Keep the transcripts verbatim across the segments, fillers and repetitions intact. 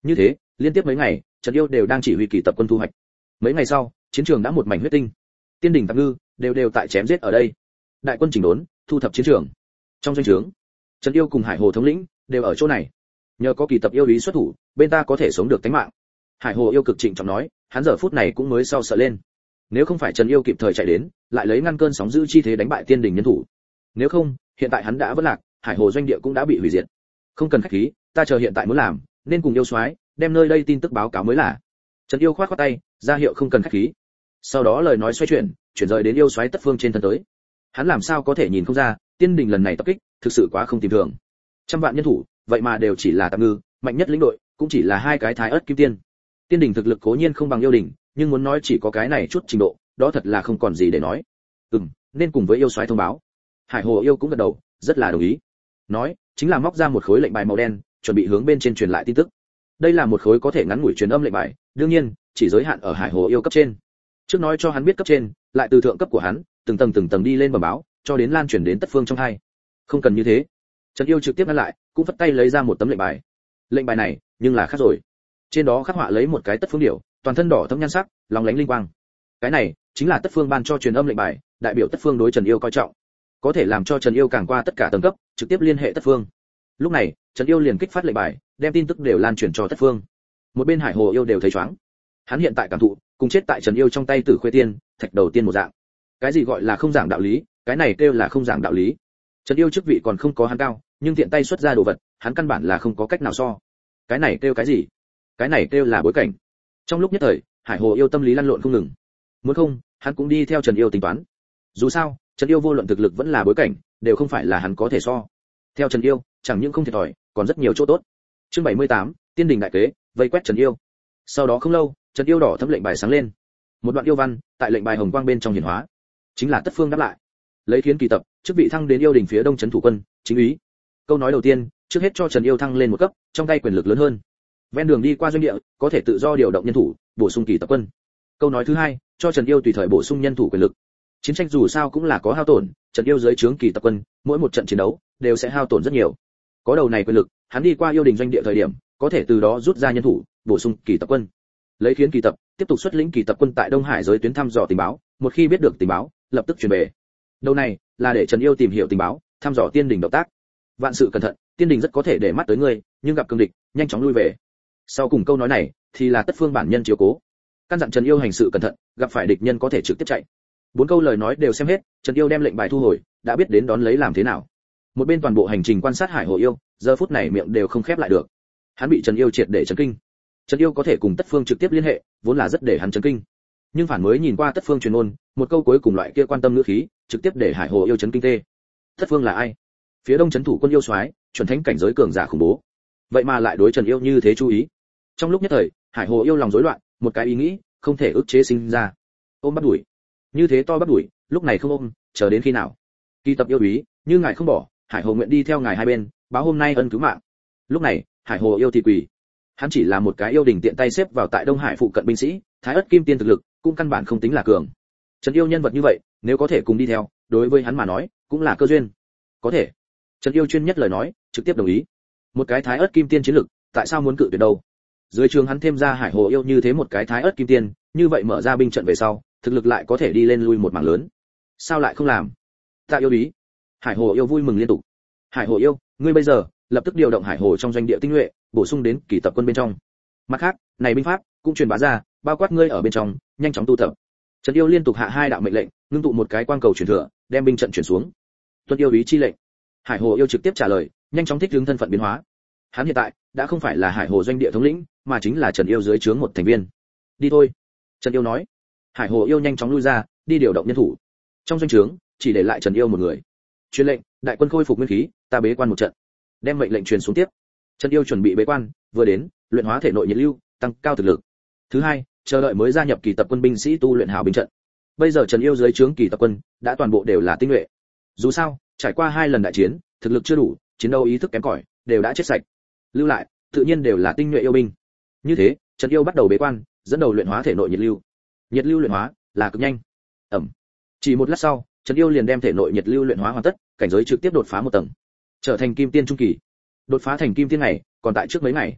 Như thế, liên tiếp mấy ngày, Trần Yêu đều đang chỉ huy kỳ tập quân thu hoạch. Mấy ngày sau, chiến trường đã một mảnh huyết tinh. Tiên đỉnh Tạp Ngư đều đều tại chém giết ở đây. Đại quân chỉnh đốn, thu thập chiến trường. Trong doanh trướng, Trần Yêu cùng Hải Hồ thống lĩnh đều ở chỗ này. Nhờ có kỳ tập yêu lý xuất thủ, bên ta có thể sống được tính mạng. Hải Hồ yêu cực trịnh trọng nói, hắn giờ phút này cũng mới sau sợ lên. Nếu không phải Trần Yêu kịp thời chạy đến, lại lấy ngăn cơn sóng dữ chi thế đánh bại tiên đỉnh nhân thủ. Nếu không, hiện tại hắn đã vỡ lạc, Hải Hồ doanh địa cũng đã bị hủy diệt. Không cần khách khí, ta chờ hiện tại muốn làm, nên cùng yêu soái đem nơi đây tin tức báo cáo mới là. Trần Yêu khoát khoát tay, ra hiệu không cần khách khí. Sau đó lời nói xoay chuyển, chuyển rời đến yêu soái Tất Phương trên thân tới. Hắn làm sao có thể nhìn không ra, tiên đình lần này tập kích, thực sự quá không tìm thường. Trăm vạn nhân thủ, vậy mà đều chỉ là tạm ngư, mạnh nhất lĩnh đội, cũng chỉ là hai cái thái ớt kim tiên. Tiên đình thực lực cố nhiên không bằng yêu đình, nhưng muốn nói chỉ có cái này chút trình độ, đó thật là không còn gì để nói. Ừm, nên cùng với yêu soái thông báo. Hải Hồ yêu cũng gật đầu, rất là đồng ý. Nói, chính là móc ra một khối lệnh bài màu đen, chuẩn bị hướng bên trên truyền lại tin tức. Đây là một khối có thể ngắn ngủi truyền âm lệnh bài, đương nhiên, chỉ giới hạn ở Hải Hồ yêu cấp trên. Trước nói cho hắn biết cấp trên, lại từ thượng cấp của hắn, từng tầng từng tầng đi lên bẩm báo, cho đến lan truyền đến Tất Phương trong hai. Không cần như thế. Trần Yêu trực tiếp ngăn lại, cũng vất tay lấy ra một tấm lệnh bài. Lệnh bài này, nhưng là khác rồi. Trên đó khắc họa lấy một cái Tất Phương điểu, toàn thân đỏ thẫm nhan sắc, lóng lánh linh quang. Cái này chính là Tất Phương ban cho truyền âm lệnh bài, đại biểu Tất Phương đối Trần Yêu coi trọng, có thể làm cho Trần Yêu càng qua tất cả tầng cấp, trực tiếp liên hệ Tất Phương. Lúc này, Trần Yêu liền kích phát lệnh bài, đem tin tức đều lan truyền cho Tất Phương. Một bên Hải Hồ yêu đều thấy choáng. Hắn hiện tại cảm thụ, cùng chết tại Trần Yêu trong tay Tử Khuê Tiên, thạch đầu tiên một dạng. Cái gì gọi là không giảng đạo lý, cái này kêu là không giảng đạo lý. Trần Yêu chức vị còn không có hắn cao, nhưng tiện tay xuất ra đồ vật, hắn căn bản là không có cách nào so. Cái này kêu cái gì? Cái này kêu là bối cảnh. Trong lúc nhất thời, Hải Hồ yêu tâm lý lăn lộn không ngừng. Muốn không, hắn cũng đi theo Trần Yêu tính toán. Dù sao, Trần Yêu vô luận thực lực vẫn là bối cảnh, đều không phải là hắn có thể so. Theo Trần Yêu, chẳng những không thiệt thòi, còn rất nhiều chỗ tốt. Chương bảy mươi tám, Tiên đình đại kế, vây quét Trần Yêu. Sau đó không lâu, Trần Yêu đỏ thấm lệnh bài sáng lên. Một đoạn yêu văn, tại lệnh bài hồng quang bên trong hiển hóa, chính là Tất Phương đáp lại. Lấy khiến kỳ tập, chức vị thăng đến yêu đình phía đông trấn thủ quân, chính úy. Câu nói đầu tiên, trước hết cho Trần Yêu thăng lên một cấp, trong tay quyền lực lớn hơn. Ven đường đi qua doanh địa, có thể tự do điều động nhân thủ, bổ sung kỳ tập quân. Câu nói thứ hai, cho Trần Yêu tùy thời bổ sung nhân thủ quyền lực. Chiến tranh dù sao cũng là có hao tổn, Trần Yêu dưới trướng kỳ tập quân, mỗi một trận chiến đấu đều sẽ hao tổn rất nhiều. Có đầu này quyền lực, hắn đi qua yêu đình doanh địa thời điểm, có thể từ đó rút ra nhân thủ, bổ sung kỳ tập quân. Lấy khiến kỳ tập, tiếp tục xuất lĩnh kỳ tập quân tại Đông Hải giới tuyến thăm dò tình báo, một khi biết được tình báo, lập tức truyền về. Đầu này là để Trần Yêu tìm hiểu tình báo, thăm dò tiên đình động tác. Vạn sự cẩn thận, tiên đình rất có thể để mắt tới ngươi, nhưng gặp cường địch, nhanh chóng lui về. Sau cùng câu nói này thì là Tất Phương bản nhân chiếu cố. Căn dặn Trần Yêu hành sự cẩn thận, gặp phải địch nhân có thể trực tiếp chạy. Bốn câu lời nói đều xem hết, Trần Yêu đem lệnh bài thu hồi, đã biết đến đón lấy làm thế nào. Một bên toàn bộ hành trình quan sát Hải Hồ yêu, giờ phút này miệng đều không khép lại được. Hắn bị Trần Yêu triệt để chấn kinh. Trần Yêu có thể cùng Tất Phương trực tiếp liên hệ, vốn là rất để hắn chấn kinh. Nhưng phản mới nhìn qua Tất Phương truyền ngôn, một câu cuối cùng loại kia quan tâm ngữ khí, trực tiếp để Hải Hồ yêu chấn kinh tê. Tất Phương là ai? Phía đông trấn thủ quân yêu soái, chuẩn thánh cảnh giới cường giả khủng bố. Vậy mà lại đối Trần Yêu như thế chú ý. Trong lúc nhất thời, Hải Hồ yêu lòng rối loạn, một cái ý nghĩ không thể ức chế sinh ra. Ôm bắt đuổi. Như thế to bắt đuổi, lúc này không ôm, chờ đến khi nào? Kỳ tập yêu úy, như ngài không bỏ, Hải Hồ nguyện đi theo ngài hai bên, báo hôm nay ân cứu mạng. Lúc này, Hải Hồ yêu thì quỳ. Hắn chỉ là một cái yêu đình tiện tay xếp vào tại Đông Hải phụ cận binh sĩ, thái ất kim tiên thực lực, cũng căn bản không tính là cường. Trần Yêu nhân vật như vậy, nếu có thể cùng đi theo, đối với hắn mà nói, cũng là cơ duyên. Có thể. Trần Yêu chuyên nhất lời nói, trực tiếp đồng ý. Một cái thái ất kim tiên chiến lực, tại sao muốn cự tuyệt đâu? Dưới trường hắn thêm ra Hải Hồ yêu như thế một cái thái ất kim tiên, như vậy mở ra binh trận về sau, thực lực lại có thể đi lên lui một mảng lớn. Sao lại không làm? Ta yêu ý. Hải Hồ yêu vui mừng liên tục. Hải Hồ yêu, ngươi bây giờ lập tức điều động Hải Hồ trong doanh địa tinh nhuệ, bổ sung đến kỳ tập quân bên trong. Mặt khác, này binh pháp cũng truyền bá ra, bao quát ngươi ở bên trong, nhanh chóng tu tập. Trần Yêu liên tục hạ hai đạo mệnh lệnh, ngưng tụ một cái quang cầu truyền thừa, đem binh trận chuyển xuống. Tuân yêu ý chi lệnh. Hải Hồ yêu trực tiếp trả lời, nhanh chóng thích ứng thân phận biến hóa. Hắn hiện tại đã không phải là Hải Hồ doanh địa thống lĩnh, mà chính là Trần Yêu dưới trướng một thành viên. Đi thôi. Trần Yêu nói. Hải Hồ yêu nhanh chóng lui ra, đi điều động nhân thủ. Trong doanh trướng, chỉ để lại Trần Yêu một người. Truyền lệnh, đại quân khôi phục nguyên khí, ta bế quan một trận. Đem mệnh lệnh truyền xuống tiếp. Trần Yêu chuẩn bị bế quan, vừa đến, luyện hóa thể nội nhiệt lưu, tăng cao thực lực. Thứ hai, chờ đợi mới gia nhập kỳ tập quân binh sĩ tu luyện hảo binh trận. Bây giờ Trần Yêu dưới trướng kỳ tập quân đã toàn bộ đều là tinh nhuệ. Dù sao, trải qua hai lần đại chiến, thực lực chưa đủ, chiến đấu ý thức kém cỏi, đều đã chết sạch. Lưu lại, tự nhiên đều là tinh nhuệ yêu binh. Như thế, Trần Yêu bắt đầu bế quan, dẫn đầu luyện hóa thể nội nhiệt lưu. Nhiệt lưu luyện hóa là cực nhanh. Ẩm. Chỉ một lát sau, Trần Yêu liền đem thể nội nhiệt lưu luyện hóa hoàn tất, cảnh giới trực tiếp đột phá một tầng, trở thành kim tiên trung kỳ. Đột phá thành kim tiên này, còn tại trước mấy ngày.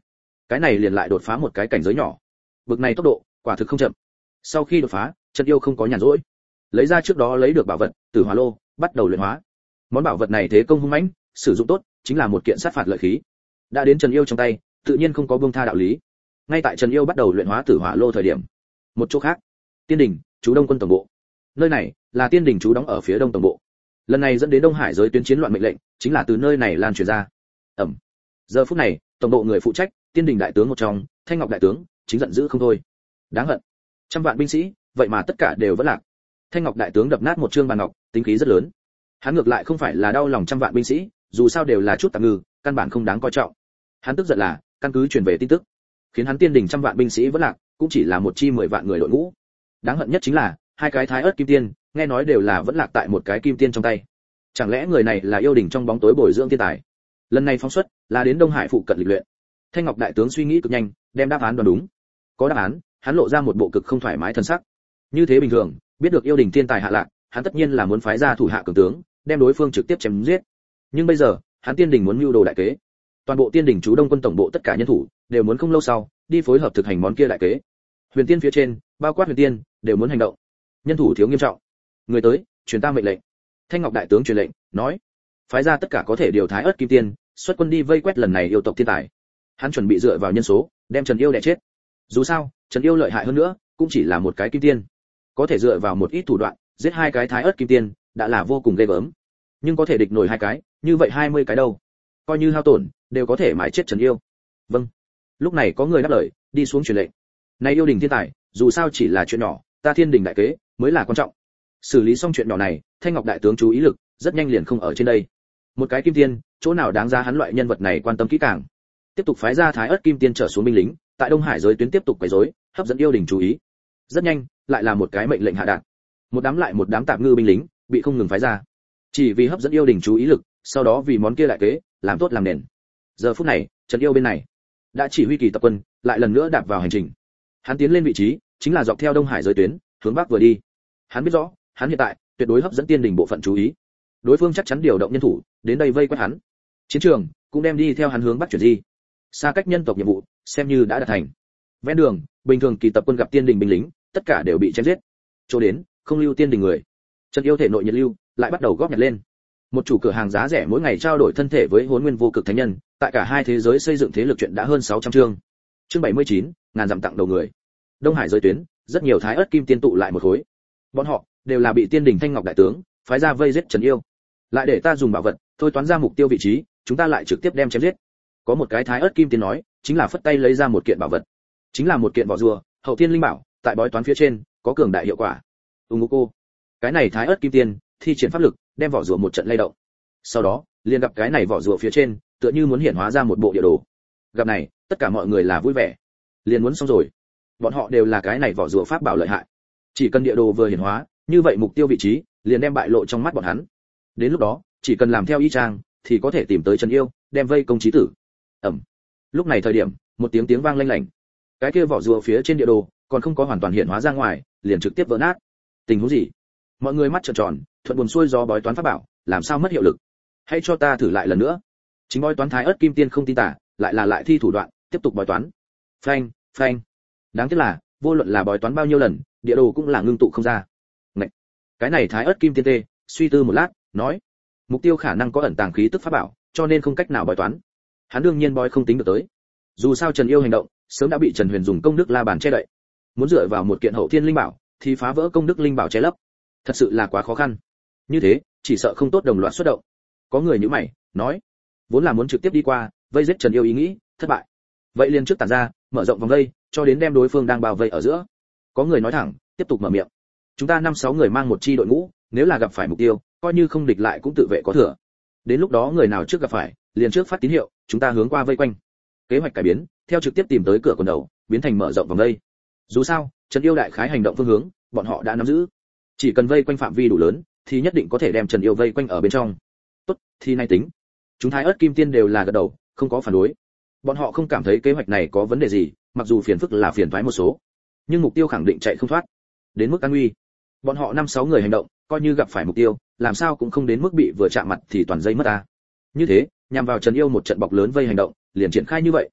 cái này liền lại đột phá một cái cảnh giới nhỏ. Bực này tốc độ, quả thực không chậm. Sau khi đột phá, Trần Yêu không có nhàn rỗi, lấy ra trước đó lấy được bảo vật, Tử Hỏa Lô, bắt đầu luyện hóa. Món bảo vật này thế công hung mãnh, sử dụng tốt, chính là một kiện sát phạt lợi khí. Đã đến Trần Yêu trong tay, tự nhiên không có buông tha đạo lý. Ngay tại Trần Yêu bắt đầu luyện hóa Tử Hỏa Lô thời điểm, một chỗ khác, Tiên Đình, chú Đông quân tổng bộ. Nơi này là Tiên Đình chú đóng ở phía đông tổng bộ. Lần này dẫn đến Đông Hải giới tuyến chiến loạn mệnh lệnh, chính là từ nơi này lan truyền ra. Ẩm. Giờ phút này, tổng bộ người phụ trách, Tiên Đình đại tướng một trong, Thanh Ngọc đại tướng, chính giận dữ không thôi. Đáng hận, trăm vạn binh sĩ, vậy mà tất cả đều vẫn lạc. Thanh Ngọc đại tướng đập nát một trương bàn ngọc, tính khí rất lớn. Hắn ngược lại không phải là đau lòng trăm vạn binh sĩ, dù sao đều là chút tạm ngư, căn bản không đáng coi trọng. Hắn tức giận là, căn cứ truyền về tin tức, khiến hắn Tiên Đình trăm vạn binh sĩ vẫn lạc, cũng chỉ là một chi mười vạn người đội ngũ. Đáng hận nhất chính là, hai cái thái ớt kim tiên, nghe nói đều là vẫn lạc tại một cái kim tiên trong tay. Chẳng lẽ người này là yêu đình trong bóng tối bồi dưỡng tiên tài? Lần này phóng xuất là đến Đông Hải phụ cận lịch luyện. Thanh Ngọc đại tướng suy nghĩ cực nhanh, đem đáp án đoán đúng. Có đáp án, hắn lộ ra một bộ cực không thoải mái thân sắc. Như thế bình thường, biết được yêu đình tiên tài hạ lạc, hắn tất nhiên là muốn phái ra thủ hạ cường tướng, đem đối phương trực tiếp chém giết. Nhưng bây giờ, hắn Tiên Đình muốn mưu đồ đại kế. Toàn bộ Tiên Đình chú Đông quân tổng bộ tất cả nhân thủ đều muốn không lâu sau đi phối hợp thực hành món kia đại kế. Huyền Tiên phía trên, bao quát Huyền Tiên, đều muốn hành động. Nhân thủ thiếu nghiêm trọng. Người tới, truyền ta mệnh lệnh. Thanh Ngọc đại tướng truyền lệnh, nói: phái ra tất cả có thể điều thái ớt kim tiên, xuất quân đi vây quét lần này yêu tộc thiên tài. Hắn chuẩn bị dựa vào nhân số, đem Trần Yêu đè chết. Dù sao, Trần Yêu lợi hại hơn nữa, cũng chỉ là một cái kim tiên. Có thể dựa vào một ít thủ đoạn, giết hai cái thái ớt kim tiên, đã là vô cùng ghê gớm. Nhưng có thể địch nổi hai cái, như vậy hai mươi cái đâu? Coi như hao tổn, đều có thể mãi chết Trần Yêu. Vâng. Lúc này có người đáp lời, đi xuống truyền lệnh. Này yêu đình thiên tài, dù sao chỉ là chuyện nhỏ, ta Thiên Đình đại kế mới là quan trọng. Xử lý xong chuyện nhỏ này, Thanh Ngọc đại tướng chú ý lực, rất nhanh liền không ở trên đây. Một cái kim tiên, chỗ nào đáng ra hắn loại nhân vật này quan tâm kỹ càng. Tiếp tục phái ra thái ớt kim tiên trở xuống binh lính, tại Đông Hải giới tuyến tiếp tục quấy rối, hấp dẫn yêu đình chú ý. Rất nhanh, lại là một cái mệnh lệnh hạ đạt. Một đám lại một đám tạp ngư binh lính, bị không ngừng phái ra. Chỉ vì hấp dẫn yêu đình chú ý lực, sau đó vì món kia đại kế, làm tốt làm nền. Giờ phút này, Trần Yêu bên này đã chỉ huy kỳ tập quân, lại lần nữa đạp vào hành trình. Hắn tiến lên vị trí, chính là dọc theo Đông Hải giới tuyến, hướng bắc vừa đi. Hắn biết rõ, hắn hiện tại tuyệt đối hấp dẫn Tiên Đình bộ phận chú ý. Đối phương chắc chắn điều động nhân thủ đến đây vây quét hắn. Chiến trường cũng đem đi theo hắn hướng bắc chuyển di. Xa cách nhân tộc nhiệm vụ, xem như đã đạt thành. Ven đường, bình thường kỳ tập quân gặp Tiên Đình binh lính, tất cả đều bị chém giết. Chỗ đến, không lưu Tiên Đình người. Trần Yêu thể nội nhiệt lưu, lại bắt đầu góp nhặt lên. Một chủ cửa hàng giá rẻ mỗi ngày trao đổi thân thể với Hỗn Nguyên vô cực thánh nhân, tại cả hai thế giới xây dựng thế lực chuyện đã hơn sáu trăm chương. Chương bảy mươi chín, ngàn dặm tặng đầu người. Đông Hải giới tuyến, rất nhiều thái ớt kim tiên tụ lại một khối. Bọn họ đều là bị Tiên Đình Thanh Ngọc đại tướng phái ra vây giết Trần Yêu. Lại để ta dùng bảo vật, thôi toán ra mục tiêu vị trí, chúng ta lại trực tiếp đem chém giết. Có một cái thái ớt kim tiên nói, chính là phất tay lấy ra một kiện bảo vật, chính là một kiện vỏ rùa, hậu thiên linh bảo, tại bói toán phía trên có cường đại hiệu quả. Ung ngô cô, cái này thái ớt kim tiên thi triển pháp lực, đem vỏ rùa một trận lay động. Sau đó, liền gặp cái này vỏ rùa phía trên, tựa như muốn hiển hóa ra một bộ địa đồ. Gặp này, tất cả mọi người là vui vẻ. Liền muốn xong rồi. Bọn họ đều là cái này vỏ rùa pháp bảo lợi hại. Chỉ cần địa đồ vừa hiển hóa, như vậy mục tiêu vị trí liền đem bại lộ trong mắt bọn hắn. Đến lúc đó, chỉ cần làm theo y chang, thì có thể tìm tới Trần Yêu, đem vây công chí tử. Ẩm. Lúc này thời điểm, một tiếng tiếng vang lanh lảnh. Cái kia vỏ rùa phía trên địa đồ còn không có hoàn toàn hiện hóa ra ngoài, liền trực tiếp vỡ nát. Tình huống gì? Mọi người mắt trợn tròn, thuận buồm xuôi gió bói toán pháp bảo, làm sao mất hiệu lực? Hãy cho ta thử lại lần nữa. Chính bói toán thái ớt kim tiên không tin tả, lại là lại thi thủ đoạn, tiếp tục bói toán. Phanh, phanh. Đáng tiếc là, vô luận là bói toán bao nhiêu lần, địa đồ cũng là ngưng tụ không ra. Ngậy. Cái này thái ớt kim tiên tê, suy tư một lát, nói: mục tiêu khả năng có ẩn tàng khí tức pháp bảo, cho nên không cách nào bói toán. Hắn đương nhiên bói không tính được tới. Dù sao Trần Yêu hành động, sớm đã bị Trần Huyền dùng công đức la bàn che đậy. Muốn dựa vào một kiện hậu thiên linh bảo, thì phá vỡ công đức linh bảo che lấp. Thật sự là quá khó khăn. Như thế, chỉ sợ không tốt đồng loạt xuất động. Có người như mày, nói: vốn là muốn trực tiếp đi qua, vây giết Trần Yêu ý nghĩ, thất bại. Vậy liền trước tản ra, mở rộng vòng vây, cho đến đem đối phương đang bao vây ở giữa. Có người nói thẳng, tiếp tục mở miệng: chúng ta năm sáu người mang một chi đội ngũ, nếu là gặp phải mục tiêu, coi như không địch lại cũng tự vệ có thừa. Đến lúc đó người nào trước gặp phải, liền trước phát tín hiệu, chúng ta hướng qua vây quanh. Kế hoạch cải biến, theo trực tiếp tìm tới cửa quần đầu, biến thành mở rộng vòng vây. Dù sao, Trần Yêu đại khái hành động phương hướng, bọn họ đã nắm giữ. Chỉ cần vây quanh phạm vi đủ lớn, thì nhất định có thể đem Trần Yêu vây quanh ở bên trong. Tốt, thì nay tính. Chúng thái ớt kim tiên đều là gật đầu, không có phản đối. Bọn họ không cảm thấy kế hoạch này có vấn đề gì, mặc dù phiền phức là phiền toái một số, nhưng mục tiêu khẳng định chạy không thoát. Đến mức an nguy, bọn họ năm sáu người hành động, coi như gặp phải mục tiêu, làm sao cũng không đến mức bị vừa chạm mặt thì toàn dây mất ta. Như thế, nhằm vào Trần Yêu một trận bọc lớn vây hành động, liền triển khai như vậy.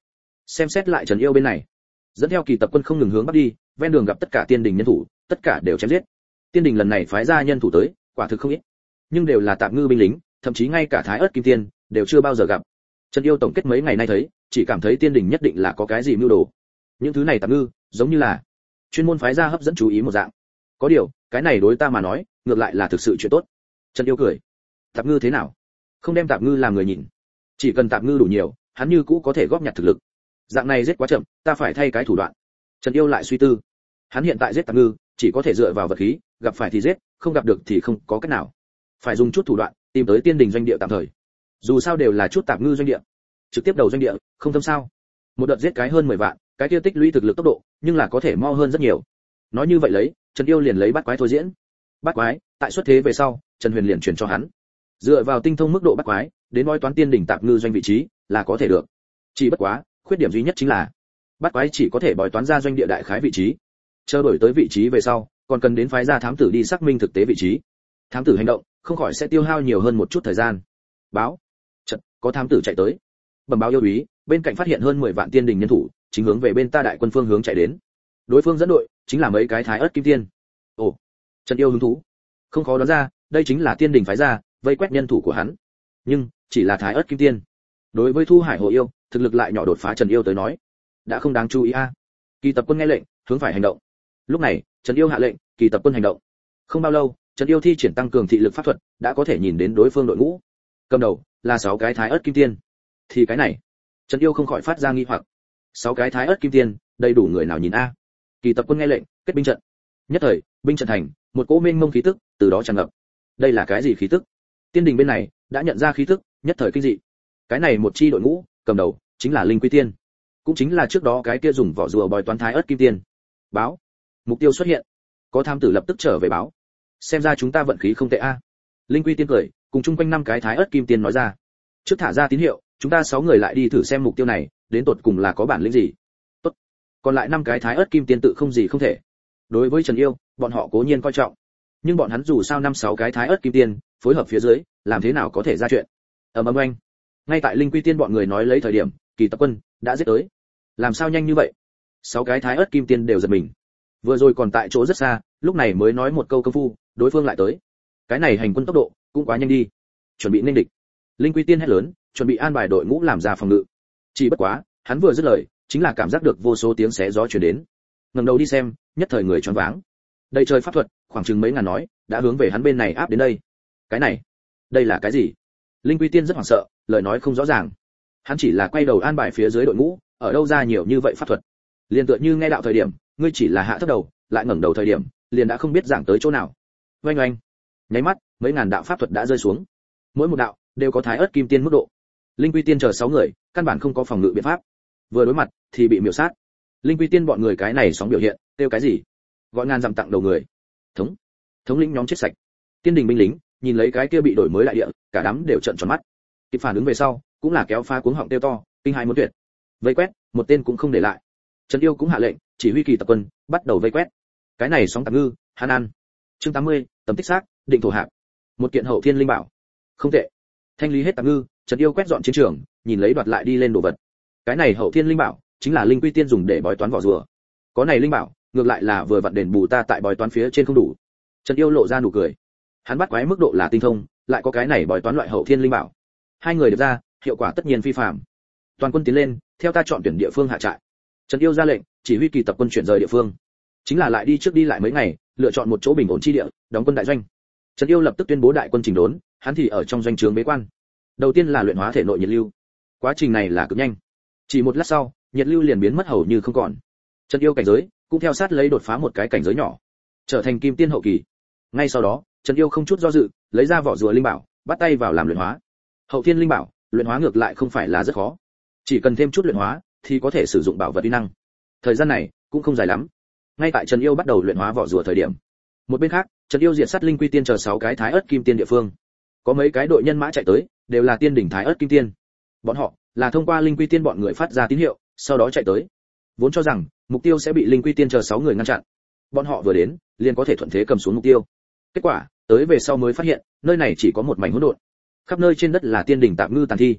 Xem xét lại Trần Yêu bên này, dẫn theo kỳ tập quân không ngừng hướng bắc đi, ven đường gặp tất cả tiên đình nhân thủ, tất cả đều chém giết. Tiên đình lần này phái ra nhân thủ tới, quả thực không ít, nhưng đều là tạp ngư binh lính, thậm chí ngay cả Thái Ức Kim Tiên đều chưa bao giờ gặp. Trần Yêu tổng kết mấy ngày nay thấy, chỉ cảm thấy tiên đình nhất định là có cái gì mưu đồ. Những thứ này tạp ngư, giống như là chuyên môn phái ra hấp dẫn chú ý một dạng. Có điều, cái này đối ta mà nói, ngược lại là thực sự chuyện tốt. Trần Yêu cười. Tạp ngư thế nào? Không đem tạp ngư làm người nhìn. Chỉ cần tạp ngư đủ nhiều, hắn như cũ có thể góp nhặt thực lực. Dạng này giết quá chậm, ta phải thay cái thủ đoạn. Trần Yêu lại suy tư. Hắn hiện tại giết tạp ngư, chỉ có thể dựa vào vật khí, gặp phải thì giết, không gặp được thì không có cách nào. Phải dùng chút thủ đoạn, tìm tới tiên đình doanh địa tạm thời. Dù sao đều là chút tạp ngư doanh địa, trực tiếp đầu doanh địa, không thâm sao? Một đợt giết cái hơn mười vạn, cái kia tích lũy thực lực tốc độ, nhưng là có thể mo hơn rất nhiều. Nói như vậy lấy, Trần Yêu liền lấy bắt quái thôi diễn. Bắt quái, tại xuất thế về sau, Trần Huyền liền truyền cho hắn. Dựa vào tinh thông mức độ bắt quái, đến nói toán tiên đỉnh tạp ngư doanh vị trí, là có thể được. Chỉ bất quá, khuyết điểm duy nhất chính là bắt quái chỉ có thể bói toán ra doanh địa đại khái vị trí. Chờ đổi tới vị trí về sau, còn cần đến phái ra thám tử đi xác minh thực tế vị trí. Thám tử hành động, không khỏi sẽ tiêu hao nhiều hơn một chút thời gian. Báo, chợt có thám tử chạy tới. Bẩm báo yêu úy, bên cạnh phát hiện hơn mười vạn tiên đình nhân thủ, chính hướng về bên ta đại quân phương hướng chạy đến. Đối phương dẫn đội, chính là mấy cái Thái Ức Kim Tiên. Ồ, Trần Yêu hứng thú. Không khó đoán ra, đây chính là tiên đình phái ra, vây quét nhân thủ của hắn. Nhưng, chỉ là Thái Ức Kim Tiên. Đối với Thu Hải Hồ Yêu, thực lực lại nhỏ đột phá Trần Yêu tới nói, đã không đáng chú ý a. Kỳ tập quân nghe lệnh, hướng phải hành động. Lúc này, Trần Yêu hạ lệnh, kỳ tập quân hành động. Không bao lâu, Trần Yêu thi triển tăng cường thị lực pháp thuật, đã có thể nhìn đến đối phương đội ngũ. Cầm đầu là sáu cái Thái Ức Kim Tiên. Thì cái này, Trần Yêu không khỏi phát ra nghi hoặc. Sáu cái Thái Ức Kim Tiên, đầy đủ người nào nhìn a? Kỳ tập quân nghe lệnh, kết binh trận. Nhất thời, binh trận thành, một cỗ mênh mông khí tức từ đó tràn ngập. Đây là cái gì khí tức? Tiên đình bên này đã nhận ra khí tức, nhất thời kinh dị. Cái này một chi đội ngũ, cầm đầu chính là Linh Quy Tiên, cũng chính là trước đó cái kia dùng vỏ rùa bói toán Thái Ức Kim Tiên. Báo, mục tiêu xuất hiện. Có tham tử lập tức trở về báo. Xem ra chúng ta vận khí không tệ a. Linh Quy Tiên cười, cùng chung quanh năm cái Thái Ức Kim Tiên nói ra. Trước thả ra tín hiệu, chúng ta sáu người lại đi thử xem mục tiêu này, đến tột cùng là có bản lĩnh gì. Tốt. Còn lại năm cái Thái Ức Kim Tiên tự không gì không thể. Đối với Trần Yêu, bọn họ cố nhiên coi trọng, nhưng bọn hắn dù sao năm sáu cái Thái Ức Kim Tiên phối hợp phía dưới, làm thế nào có thể ra chuyện. Ầm ầm oanh. Ngay tại Linh Quy Tiên bọn người nói lấy thời điểm, kỳ tập quân đã giết tới. Làm sao nhanh như vậy? Sáu cái Thái Ức Kim Tiên đều giật mình. Vừa rồi còn tại chỗ rất xa, lúc này mới nói một câu công phu, đối phương lại tới. Cái này hành quân tốc độ cũng quá nhanh đi. Chuẩn bị nên địch. Linh Quy Tiên hét lớn, chuẩn bị an bài đội ngũ làm ra phòng ngự. Chỉ bất quá, hắn vừa dứt lời, chính là cảm giác được vô số tiếng xé gió truyền đến. Ngẩng đầu đi xem, nhất thời người choáng váng. Đây trời pháp thuật, khoảng chừng mấy ngàn nói, đã hướng về hắn bên này áp đến đây. Cái này, đây là cái gì? Linh Quy Tiên rất hoảng sợ, lời nói không rõ ràng. Hắn chỉ là quay đầu an bài phía dưới đội ngũ, ở đâu ra nhiều như vậy pháp thuật. Liên tựa như nghe đạo thời điểm, ngươi chỉ là hạ thấp đầu, lại ngẩng đầu thời điểm, liền đã không biết giảng tới chỗ nào. Oanh oanh. Nháy mắt, mấy ngàn đạo pháp thuật đã rơi xuống. Mỗi một đạo đều có Thái Ức Kim Tiên mức độ. Linh Quy Tiên chờ sáu người, căn bản không có phòng ngự biện pháp. Vừa đối mặt thì bị miểu sát. Linh Quy Tiên bọn người cái này sóng biểu hiện, tiêu cái gì? Gọi ngàn dặm tặng đầu người. Thống, thống lĩnh nhóm chết sạch. Tiên đình binh lính, nhìn lấy cái kia bị đổi mới lại địa, cả đám đều trợn tròn mắt. Kịp phản ứng về sau, cũng là kéo pha cuống họng tiêu to, kinh hai muốn tuyệt. Vây quét, một tên cũng không để lại. Trần Yêu cũng hạ lệnh, chỉ huy kỳ tập quân, bắt đầu vây quét. Cái này sóng tạp ngư, hắn ăn. Chương tám mươi, tầm tích xác, định thổ hạp. Một kiện hậu thiên linh bảo. Không tệ. Thanh lý hết tạp ngư, Trần Yêu quét dọn chiến trường, nhìn lấy đoạt lại đi lên đồ vật. Cái này hậu thiên linh bảo, chính là Linh Quy Tiên dùng để bói toán vỏ rùa. Có này linh bảo, ngược lại là vừa vặn đền bù ta tại bói toán phía trên không đủ. Trần Yêu lộ ra nụ cười. Hắn bắt quái mức độ là tinh thông, lại có cái này bói toán loại hậu thiên linh bảo. Hai người được ra, hiệu quả tất nhiên phi phàm. Toàn quân tiến lên, theo ta chọn tuyển địa phương hạ trại. Trần Yêu ra lệnh, chỉ huy kỳ tập quân chuyển rời địa phương. Chính là lại đi trước đi lại mấy ngày, lựa chọn một chỗ bình ổn chi địa, đóng quân đại doanh. Trần Yêu lập tức tuyên bố đại quân chỉnh đốn, hắn thì ở trong doanh trướng bế quan. Đầu tiên là luyện hóa thể nội nhiệt lưu. Quá trình này là cực nhanh. Chỉ một lát sau, nhiệt lưu liền biến mất hầu như không còn. Trần Yêu cảnh giới cũng theo sát lấy đột phá một cái cảnh giới nhỏ, trở thành kim tiên hậu kỳ. Ngay sau đó, Trần Yêu không chút do dự, lấy ra vỏ rùa linh bảo, bắt tay vào làm luyện hóa. Hậu thiên linh bảo, luyện hóa ngược lại không phải là rất khó, chỉ cần thêm chút luyện hóa thì có thể sử dụng bảo vật uy năng. Thời gian này cũng không dài lắm. Ngay tại Trần Yêu bắt đầu luyện hóa vỏ rùa thời điểm, một bên khác, Trần Yêu diệt sát Linh Quy Tiên chờ sáu cái Thái Ức Kim Tiên địa phương. Có mấy cái đội nhân mã chạy tới, đều là tiên đỉnh Thái Ức Kim Tiên. Bọn họ là thông qua Linh Quy Tiên bọn người phát ra tín hiệu, sau đó chạy tới. Vốn cho rằng mục tiêu sẽ bị Linh Quy Tiên chờ sáu người ngăn chặn. Bọn họ vừa đến, liền có thể thuận thế cầm xuống mục tiêu. Kết quả, tới về sau mới phát hiện, nơi này chỉ có một mảnh hỗn độn. Khắp nơi trên đất là tiên đỉnh tạm ngư tàn thi.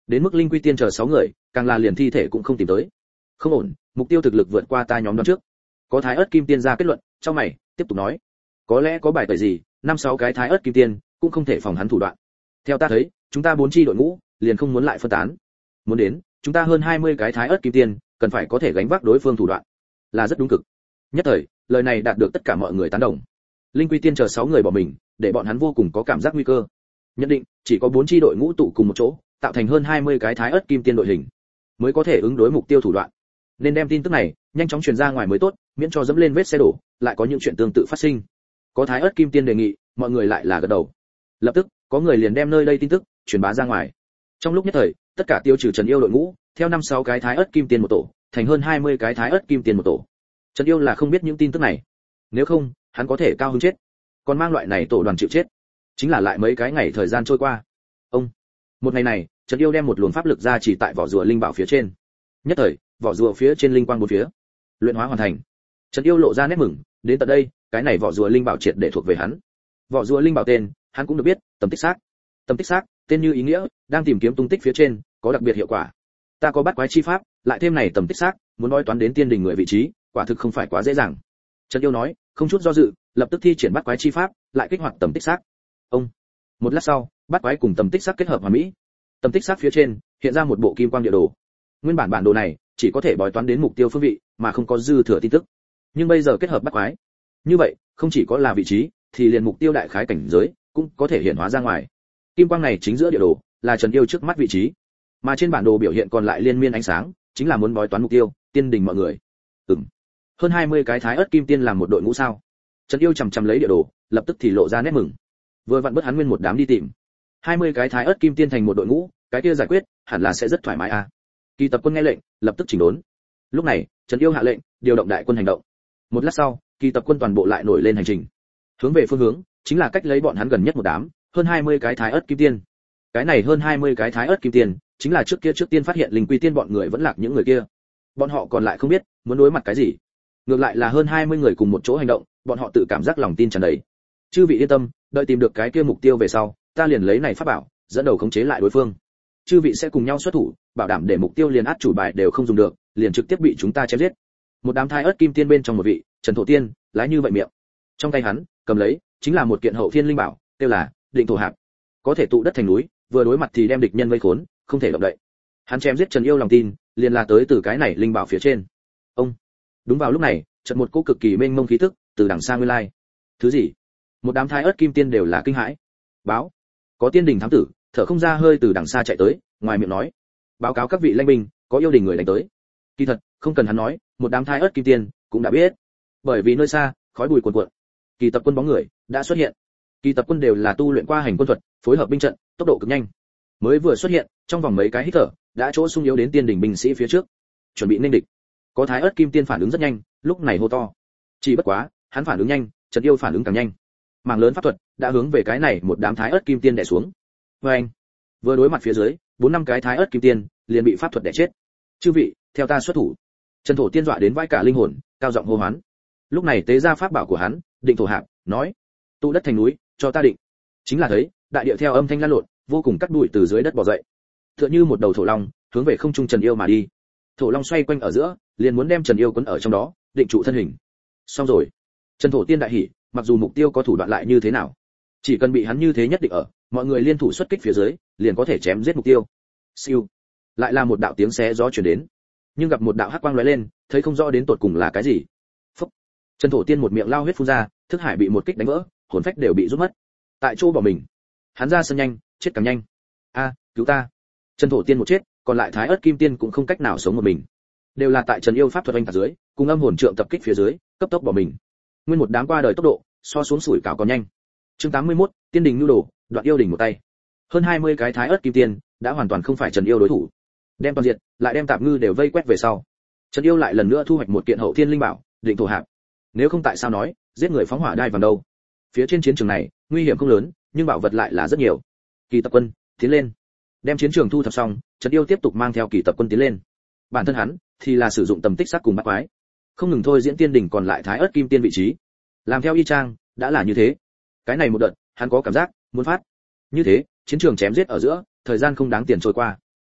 Đến mức Linh Quy Tiên chờ sáu người, càng là liền thi thể cũng không tìm tới. Không ổn, mục tiêu thực lực vượt qua ta nhóm đoán trước. Có Thái Ức Kim Tiên ra kết luận, trong mày tiếp tục nói, có lẽ có bài tẩy gì, năm sáu cái Thái Ức Kim Tiên cũng không thể phòng hắn thủ đoạn. Theo ta thấy, chúng ta bốn chi đội ngũ, liền không muốn lại phân tán. Muốn đến, chúng ta hơn hai mươi cái Thái Ức Kim Tiên, cần phải có thể gánh vác đối phương thủ đoạn, là rất đúng cực. Nhất thời, lời này đạt được tất cả mọi người tán đồng. Linh Quy Tiên chờ sáu người bỏ mình, để bọn hắn vô cùng có cảm giác nguy cơ. Nhận định, chỉ có bốn chi đội ngũ tụ cùng một chỗ, tạo thành hơn hai mươi cái Thái Ức Kim Tiên đội hình, mới có thể ứng đối mục tiêu thủ đoạn. Nên đem tin tức này nhanh chóng truyền ra ngoài mới tốt, miễn cho dẫm lên vết xe đổ, lại có những chuyện tương tự phát sinh. Có Thái Ức Kim Tiên đề nghị, mọi người lại là gật đầu. Lập tức, có người liền đem nơi đây tin tức truyền bá ra ngoài. Trong lúc nhất thời, tất cả tiêu trừ Trần Yêu đội ngũ, theo năm sáu cái Thái Ức Kim Tiên một tổ, thành hơn hai mươi cái Thái Ức Kim Tiên một tổ. Trần Yêu là không biết những tin tức này, nếu không, hắn có thể cao hứng chết. Còn mang loại này tổ đoàn chịu chết. Chính là lại mấy cái ngày thời gian trôi qua. Ông, một ngày này, Trần Yêu đem một luồng pháp lực ra chỉ tại vỏ rùa linh bảo phía trên. Nhất thời, vỏ rùa phía trên linh quang bốn phía, luyện hóa hoàn thành. Trần Yêu lộ ra nét mừng, đến tận đây, cái này vỏ rùa linh bảo triệt để thuộc về hắn. Vỏ rùa linh bảo tên, hắn cũng được biết, Tầm Tích Xác. Tầm Tích Xác, tên như ý nghĩa, đang tìm kiếm tung tích phía trên, có đặc biệt hiệu quả. Ta có bắt quái chi pháp, lại thêm này Tầm Tích Xác, muốn nói toán đến tiên đình người vị trí, quả thực không phải quá dễ dàng. Trần Yêu nói, không chút do dự, lập tức thi triển bắt quái chi pháp, lại kích hoạt Tầm Tích Xác. Ông, một lát sau, bắt quái cùng Tầm Tích Xác kết hợp hoàn mỹ. Tầm Tích Xác phía trên hiện ra một bộ kim quang địa đồ. Nguyên bản bản đồ này chỉ có thể bói toán đến mục tiêu phương vị, mà không có dư thừa tin tức. Nhưng bây giờ kết hợp bắt quái, như vậy, không chỉ có là vị trí, thì liền mục tiêu đại khái cảnh giới cũng có thể hiện hóa ra ngoài. Kim quang này chính giữa địa đồ, là Trần Yêu trước mắt vị trí, mà trên bản đồ biểu hiện còn lại liên miên ánh sáng, chính là muốn bói toán mục tiêu, tiên đình mọi người. Ừm. Hơn hai mươi cái Thái Ức Kim Tiên làm một đội ngũ sao? Trần Yêu chằm chằm lấy địa đồ, lập tức thì lộ ra nét mừng. Vừa vặn bớt hắn nguyên một đám đi tìm. hai mươi cái Thái Ức Kim Tiên thành một đội ngũ, cái kia giải quyết, hẳn là sẽ rất thoải mái à. Kỳ Tập Quân nghe lệnh, lập tức chỉnh đốn. Lúc này, Trần Yêu hạ lệnh, điều động đại quân hành động. Một lát sau, Kỳ Tập Quân toàn bộ lại nổi lên hành trình. Hướng về phương hướng, chính là cách lấy bọn hắn gần nhất một đám, hơn hai mươi cái Thái Ức Kim Tiên. Cái này hơn hai mươi cái Thái Ức Kim Tiên, chính là trước kia trước tiên phát hiện Linh Quy Tiên bọn người vẫn lạc những người kia. Bọn họ còn lại không biết muốn đối mặt cái gì. Ngược lại là hơn hai mươi người cùng một chỗ hành động, bọn họ tự cảm giác lòng tin tràn đầy. Chư vị yên tâm, đợi tìm được cái kia mục tiêu về sau, ta liền lấy này pháp bảo, dẫn đầu khống chế lại đối phương. Chư vị sẽ cùng nhau xuất thủ, bảo đảm để mục tiêu liền át chủ bài đều không dùng được, liền trực tiếp bị chúng ta chém giết. Một đám Thái Ức Kim Tiên bên trong một vị, Trần Thổ Tiên, lái như vậy miệng. Trong tay hắn, cầm lấy, chính là một kiện hậu thiên linh bảo, tiêu là Định Thổ Hạp. Có thể tụ đất thành núi, vừa đối mặt thì đem địch nhân vây khốn, không thể động đậy. Hắn chém giết Trần Yêu lòng tin, liền là tới từ cái này linh bảo phía trên. Ông. Đúng vào lúc này, chợt một cỗ cực kỳ mênh mông khí tức từ đằng xa nguyên lai. Thứ gì? Một đám Thái Ức Kim Tiên đều là kinh hãi. Báo, có tiên đình thám tử, thở không ra hơi từ đằng xa chạy tới, ngoài miệng nói, báo cáo các vị lãnh binh, có yêu đình người đánh tới. Kỳ thật, không cần hắn nói, một đám Thái Ức Kim Tiên cũng đã biết. Bởi vì nơi xa, khói bụi cuồn cuộn. Kỳ Tập Quân bóng người đã xuất hiện. Kỳ Tập Quân đều là tu luyện qua hành quân thuật, phối hợp binh trận, tốc độ cực nhanh. Mới vừa xuất hiện, trong vòng mấy cái hít thở, đã chỗ sung yếu đến tiên đỉnh binh sĩ phía trước, chuẩn bị nên địch. Có Thái Ức Kim Tiên phản ứng rất nhanh, lúc này hô to. Chỉ bất quá, hắn phản ứng nhanh, Trần Yêu phản ứng càng nhanh. Mảng lớn pháp thuật đã hướng về cái này một đám Thái Ức Kim Tiên đè xuống. Oeng! Vừa đối mặt phía dưới, bốn năm cái Thái Ức Kim Tiên liền bị pháp thuật đè chết. Chư vị, theo ta xuất thủ. Trần Thổ Tiên dọa đến vãi cả linh hồn, cao giọng hô hoán. Lúc này tế ra pháp bảo của hắn, Định Thổ Hạp, nói: "Tụ đất thành núi, cho ta định." Chính là thấy, đại địa theo âm thanh lan lộn, vô cùng cắt đuổi từ dưới đất bò dậy. Tựa như một đầu thổ long, hướng về không trung Trần Yêu mà đi. Thổ long xoay quanh ở giữa, liền muốn đem Trần Yêu cuốn ở trong đó, định trụ thân hình. Xong rồi. Trần Thổ Tiên đại hỉ, mặc dù mục tiêu có thủ đoạn lại như thế nào, chỉ cần bị hắn như thế nhất định ở, mọi người liên thủ xuất kích phía dưới, liền có thể chém giết mục tiêu. Siêu. Lại là một đạo tiếng xé gió truyền đến, nhưng gặp một đạo hắc quang lóe lên, thấy không rõ đến tột cùng là cái gì. Phốc. Trần Thổ Tiên một miệng lao huyết phun ra, thức hải bị một kích đánh vỡ, hồn phách đều bị rút mất. Tại chỗ bỏ mình. Hắn ra sân nhanh, chết càng nhanh. A, cứu ta. Trần Thổ Tiên một chết, còn lại Thái Ức Kim Tiên cũng không cách nào sống một mình. Đều là tại Trần Yêu pháp thuật anh tạc dưới, cùng âm hồn trượng tập kích phía dưới, cấp tốc bỏ mình. Nguyên một đám qua đời tốc độ, so xuống sủi cảo còn nhanh. Chương tám mươi mốt, Tiên đình nhu đồ, đoạn yêu đình một tay. Hơn hai mươi cái Thái Ức Kim Tiên đã hoàn toàn không phải Trần Yêu đối thủ. Đem toàn diện, lại đem tạp ngư đều vây quét về sau. Trần Yêu lại lần nữa thu hoạch một kiện hậu thiên linh bảo, Định Thổ Hạp. Nếu không tại sao nói, giết người phóng hỏa đai vào đâu? Phía trên chiến trường này, nguy hiểm không lớn, nhưng bảo vật lại là rất nhiều. Kỳ Tập Quân, tiến lên. Đem chiến trường thu thập xong, Trần Yêu tiếp tục mang theo Kỳ Tập Quân tiến lên. Bản thân hắn thì là sử dụng Tầm Tích Sắc cùng bắt quái, không ngừng thôi diễn tiên đỉnh còn lại Thái Ức Kim Tiên vị trí. Làm theo y chang, đã là như thế. Cái này một đợt, hắn có cảm giác muốn phát. Như thế, chiến trường chém giết ở giữa, thời gian không đáng tiền trôi qua.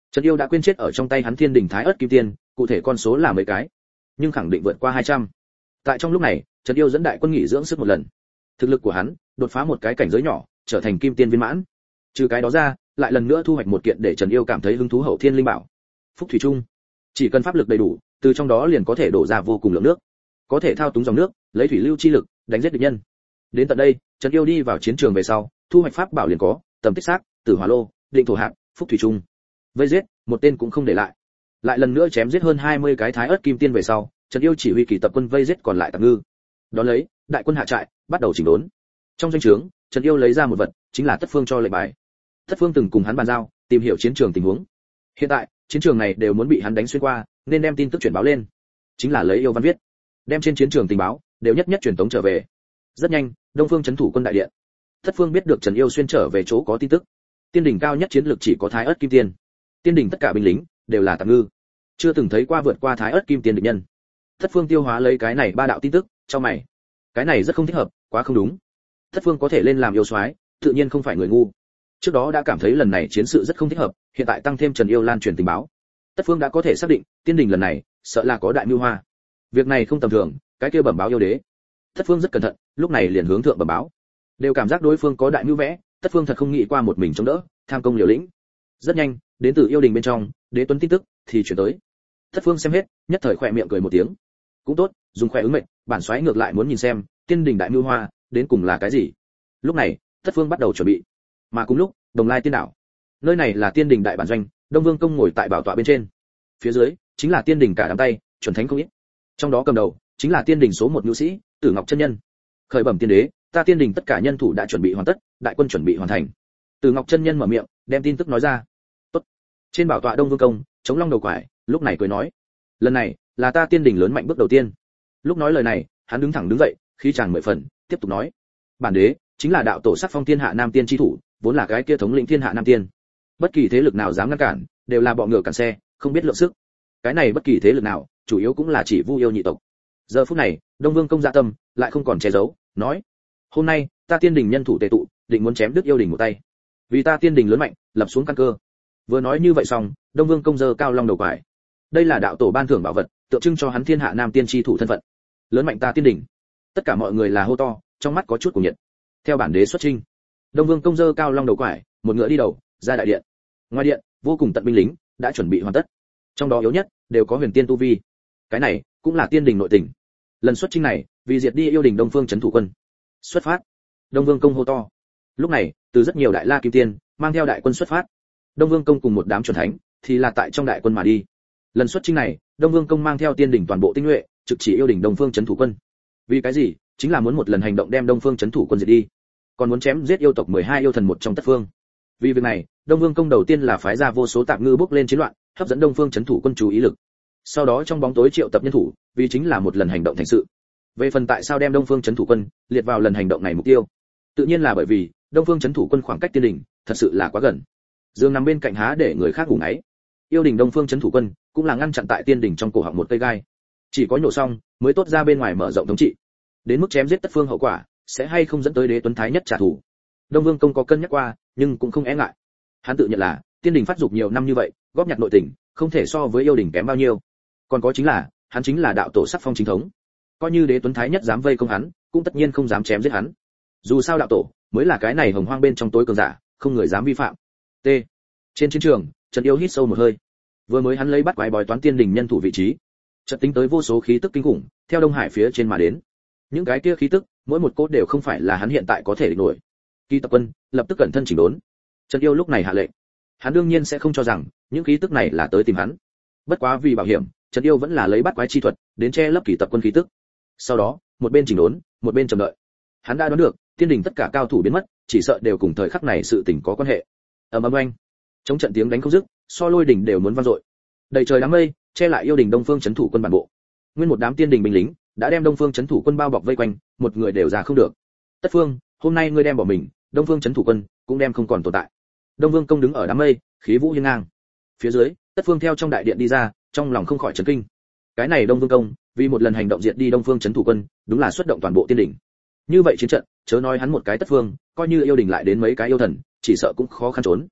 Trần Yêu đã quên chết ở trong tay hắn Thiên Đình Thái Ức Kim Tiên, cụ thể con số là mấy cái, nhưng khẳng định vượt qua hai trăm. Tại trong lúc này, Trần Yêu dẫn đại quân nghỉ dưỡng sức một lần. Thực lực của hắn đột phá một cái cảnh giới nhỏ, trở thành Kim Tiên viên mãn. Trừ cái đó ra, lại lần nữa thu hoạch một kiện để Trần Yêu cảm thấy hứng thú hậu thiên linh bảo. Phúc thủy trung. Chỉ cần pháp lực đầy đủ, từ trong đó liền có thể đổ ra vô cùng lượng nước, có thể thao túng dòng nước, lấy thủy lưu chi lực đánh giết địch nhân. Đến tận đây, Trần Yêu đi vào chiến trường về sau, thu hoạch pháp bảo liền có Tầm Tích Xác, Tử Hỏa Lô, Định Thổ Hạp, Phúc thủy trung. Vây giết, một tên cũng không để lại. Lại lần nữa chém giết hơn hai mươi cái Thái Ức Kim Tiên về sau, Trần Yêu chỉ huy kỳ tập quân vây giết còn lại tạp ngư. Đón lấy, đại quân hạ trại, bắt đầu chỉnh đốn. Trong doanh trướng, Trần Yêu lấy ra một vật, chính là Tất Phương cho lệnh bài. Tất Phương từng cùng hắn bàn giao, tìm hiểu chiến trường tình huống. Hiện tại, chiến trường này đều muốn bị hắn đánh xuyên qua, nên đem tin tức chuyển báo lên. Chính là lấy yêu văn viết, đem trên chiến trường tình báo đều nhất nhất truyền tống trở về. Rất nhanh, Đông Phương trấn thủ quân đại điện. Tất Phương biết được Trần Yêu xuyên trở về chỗ có tin tức. Tiên đỉnh cao nhất chiến lực chỉ có Thái Ức Kim Tiên. Tiên đỉnh tất cả binh lính đều là tạp ngư, chưa từng thấy qua vượt qua Thái Ức Kim Tiên địch nhân. Tất Phương tiêu hóa lấy cái này ba đạo tin tức, cho mày. Cái này rất không thích hợp, quá không đúng. Tất Phương có thể lên làm yêu soái, tự nhiên không phải người ngu. Trước đó đã cảm thấy lần này chiến sự rất không thích hợp, hiện tại tăng thêm Trần Yêu lan truyền tình báo, Tất Phương đã có thể xác định, Tiên đình lần này sợ là có đại mưu hoa. Việc này không tầm thường, cái kia bẩm báo yêu đế. Tất Phương rất cẩn thận, lúc này liền hướng thượng bẩm báo. Đều cảm giác đối phương có đại mưu vẽ, Tất Phương thật không nghĩ qua một mình chống đỡ, tham công liều lĩnh. Rất nhanh, đến từ yêu đình bên trong, đế tuấn tin tức thì chuyển tới. Tất Phương xem hết, nhất thời khỏe miệng cười một tiếng. Cũng tốt, dùng khỏe ứng mệnh, bản soái ngược lại muốn nhìn xem, Tiên đình đại mưu hoa đến cùng là cái gì. Lúc này, Tất Phương bắt đầu chuẩn bị. Mà cùng lúc, Đồng Lai Tiên đảo. Nơi này là Tiên đình đại bản doanh, Đông Vương công ngồi tại bảo tọa bên trên. Phía dưới chính là Tiên đình cả đám tay, chuẩn thánh không ít. Trong đó cầm đầu chính là Tiên đình số một nhu sĩ, Tử Ngọc chân nhân. Khởi bẩm tiên đế, ta Tiên đình tất cả nhân thủ đã chuẩn bị hoàn tất, đại quân chuẩn bị hoàn thành. Tử Ngọc chân nhân mở miệng, đem tin tức nói ra. Tốt. Trên bảo tọa Đông Vương công, chống long đầu quải, lúc này cười nói, lần này là ta Tiên đình lớn mạnh bước đầu tiên. Lúc nói lời này, hắn đứng thẳng đứng dậy, khí tràn mười phần, tiếp tục nói, bản đế chính là đạo tổ sắc phong thiên hạ nam tiên chi thủ, vốn là cái kia thống lĩnh thiên hạ nam tiên. Bất kỳ thế lực nào dám ngăn cản, đều là bọ ngựa cản xe, không biết lượng sức. Cái này bất kỳ thế lực nào, chủ yếu cũng là chỉ Vu yêu nhị tộc. Giờ phút này, Đông Vương công dạ tâm lại không còn che giấu, nói, hôm nay ta Tiên đình nhân thủ tề tụ, định muốn chém đứt yêu đình một tay. Vì ta Tiên đình lớn mạnh, lập xuống căn cơ. Vừa nói như vậy xong, Đông Vương công giơ cao long đầu quải. Đây là đạo tổ ban thưởng bảo vật, tượng trưng cho hắn thiên hạ nam tiên chi thủ thân phận. Lớn mạnh ta Tiên đình. Tất cả mọi người là hô to, trong mắt có chút cuồng nhiệt. Theo bản đế xuất chinh. Đông Vương công giơ cao long đầu quải, một ngựa đi đầu, ra đại điện. Ngoài điện, vô cùng tận binh lính đã chuẩn bị hoàn tất. Trong đó yếu nhất đều có huyền tiên tu vi. Cái này cũng là Tiên đình nội tình. Lần xuất chinh này, vì diệt đi yêu đình Đông Phương trấn thủ quân. Xuất phát. Đông Vương công hô to. Lúc này, từ rất nhiều đại la kim tiên mang theo đại quân xuất phát. Đông Vương công cùng một đám chuẩn thánh thì là tại trong đại quân mà đi. Lần xuất chinh này, Đông Vương công mang theo Tiên đình toàn bộ tinh nhuệ, trực chỉ yêu đình Đông Phương trấn thủ quân. Vì cái gì? Chính là muốn một lần hành động đem Đông Phương trấn thủ quân diệt đi, còn muốn chém giết yêu tộc mười hai yêu thần một trong Tất Phương. Vì việc này, Đông Vương công đầu tiên là phái ra vô số tạp ngư bước lên chiến loạn, hấp dẫn Đông Phương trấn thủ quân chú ý lực. Sau đó trong bóng tối triệu tập nhân thủ, vì chính là một lần hành động thành sự. Về phần tại sao đem Đông Phương trấn thủ quân liệt vào lần hành động này mục tiêu, tự nhiên là bởi vì Đông Phương trấn thủ quân khoảng cách Tiên đình thật sự là quá gần. Dương nằm bên cạnh há để người khác ngủ ngáy. Yêu đình Đông Phương trấn thủ quân cũng là ngăn chặn tại Tiên đình trong cổ họng một cây gai. Chỉ có nhổ xong mới tốt ra bên ngoài mở rộng thống trị. Đến mức chém giết Tất Phương hậu quả sẽ hay không dẫn tới đế tuấn thái nhất trả thù. Đông Vương công có cân nhắc qua, nhưng cũng không e ngại. Hắn tự nhận là Tiên đình phát dục nhiều năm như vậy, góp nhặt nội tình, không thể so với yêu đình kém bao nhiêu. Còn có chính là, hắn chính là đạo tổ sắc phong chính thống. Coi như đế tuấn thái nhất dám vây công hắn, cũng tất nhiên không dám chém giết hắn. Dù sao đạo tổ mới là cái này hồng hoang bên trong tối cường giả, không người dám vi phạm. T. Trên chiến trường, Trần Yêu hít sâu một hơi. Vừa mới hắn lấy bắt quái bói toán Tiên đình nhân thủ vị trí, chợt tính tới vô số khí tức kinh khủng, theo Đông Hải phía trên mà đến. Những cái kia khí tức, mỗi một cốt đều không phải là hắn hiện tại có thể địch nổi. Kỳ tập quân lập tức cẩn thân chỉnh đốn. Trần Yêu lúc này hạ lệnh. Hắn đương nhiên sẽ không cho rằng những khí tức này là tới tìm hắn. Bất quá vì bảo hiểm, Trần Yêu vẫn là lấy bắt quái chi thuật đến che lấp kỳ tập quân khí tức. Sau đó, một bên chỉnh đốn, một bên chờ đợi. Hắn đã đoán được, Tiên đình tất cả cao thủ biến mất, chỉ sợ đều cùng thời khắc này sự tình có quan hệ. Ầm ầm oanh, chống trận tiếng đánh không dứt, so lôi đỉnh đều muốn vang dội. Đầy trời đám mây che lại yêu đình Đông Phương trấn thủ quân bản bộ. Nguyên một đám Tiên đình binh lính đã đem Đông Phương trấn thủ quân bao bọc vây quanh, một người đều ra không được. Tất Phương, hôm nay ngươi đem bỏ mình, Đông Phương trấn thủ quân cũng đem không còn tồn tại. Đông Vương công đứng ở đám mây, khí vũ hiên ngang. Phía dưới, Tất Phương theo trong đại điện đi ra, trong lòng không khỏi chấn kinh. Cái này Đông Vương công, vì một lần hành động diệt đi Đông Phương trấn thủ quân, đúng là xuất động toàn bộ Tiên đình. Như vậy chiến trận, chớ nói hắn một cái Tất Phương, coi như yêu đình lại đến mấy cái yêu thần, chỉ sợ cũng khó khăn trốn.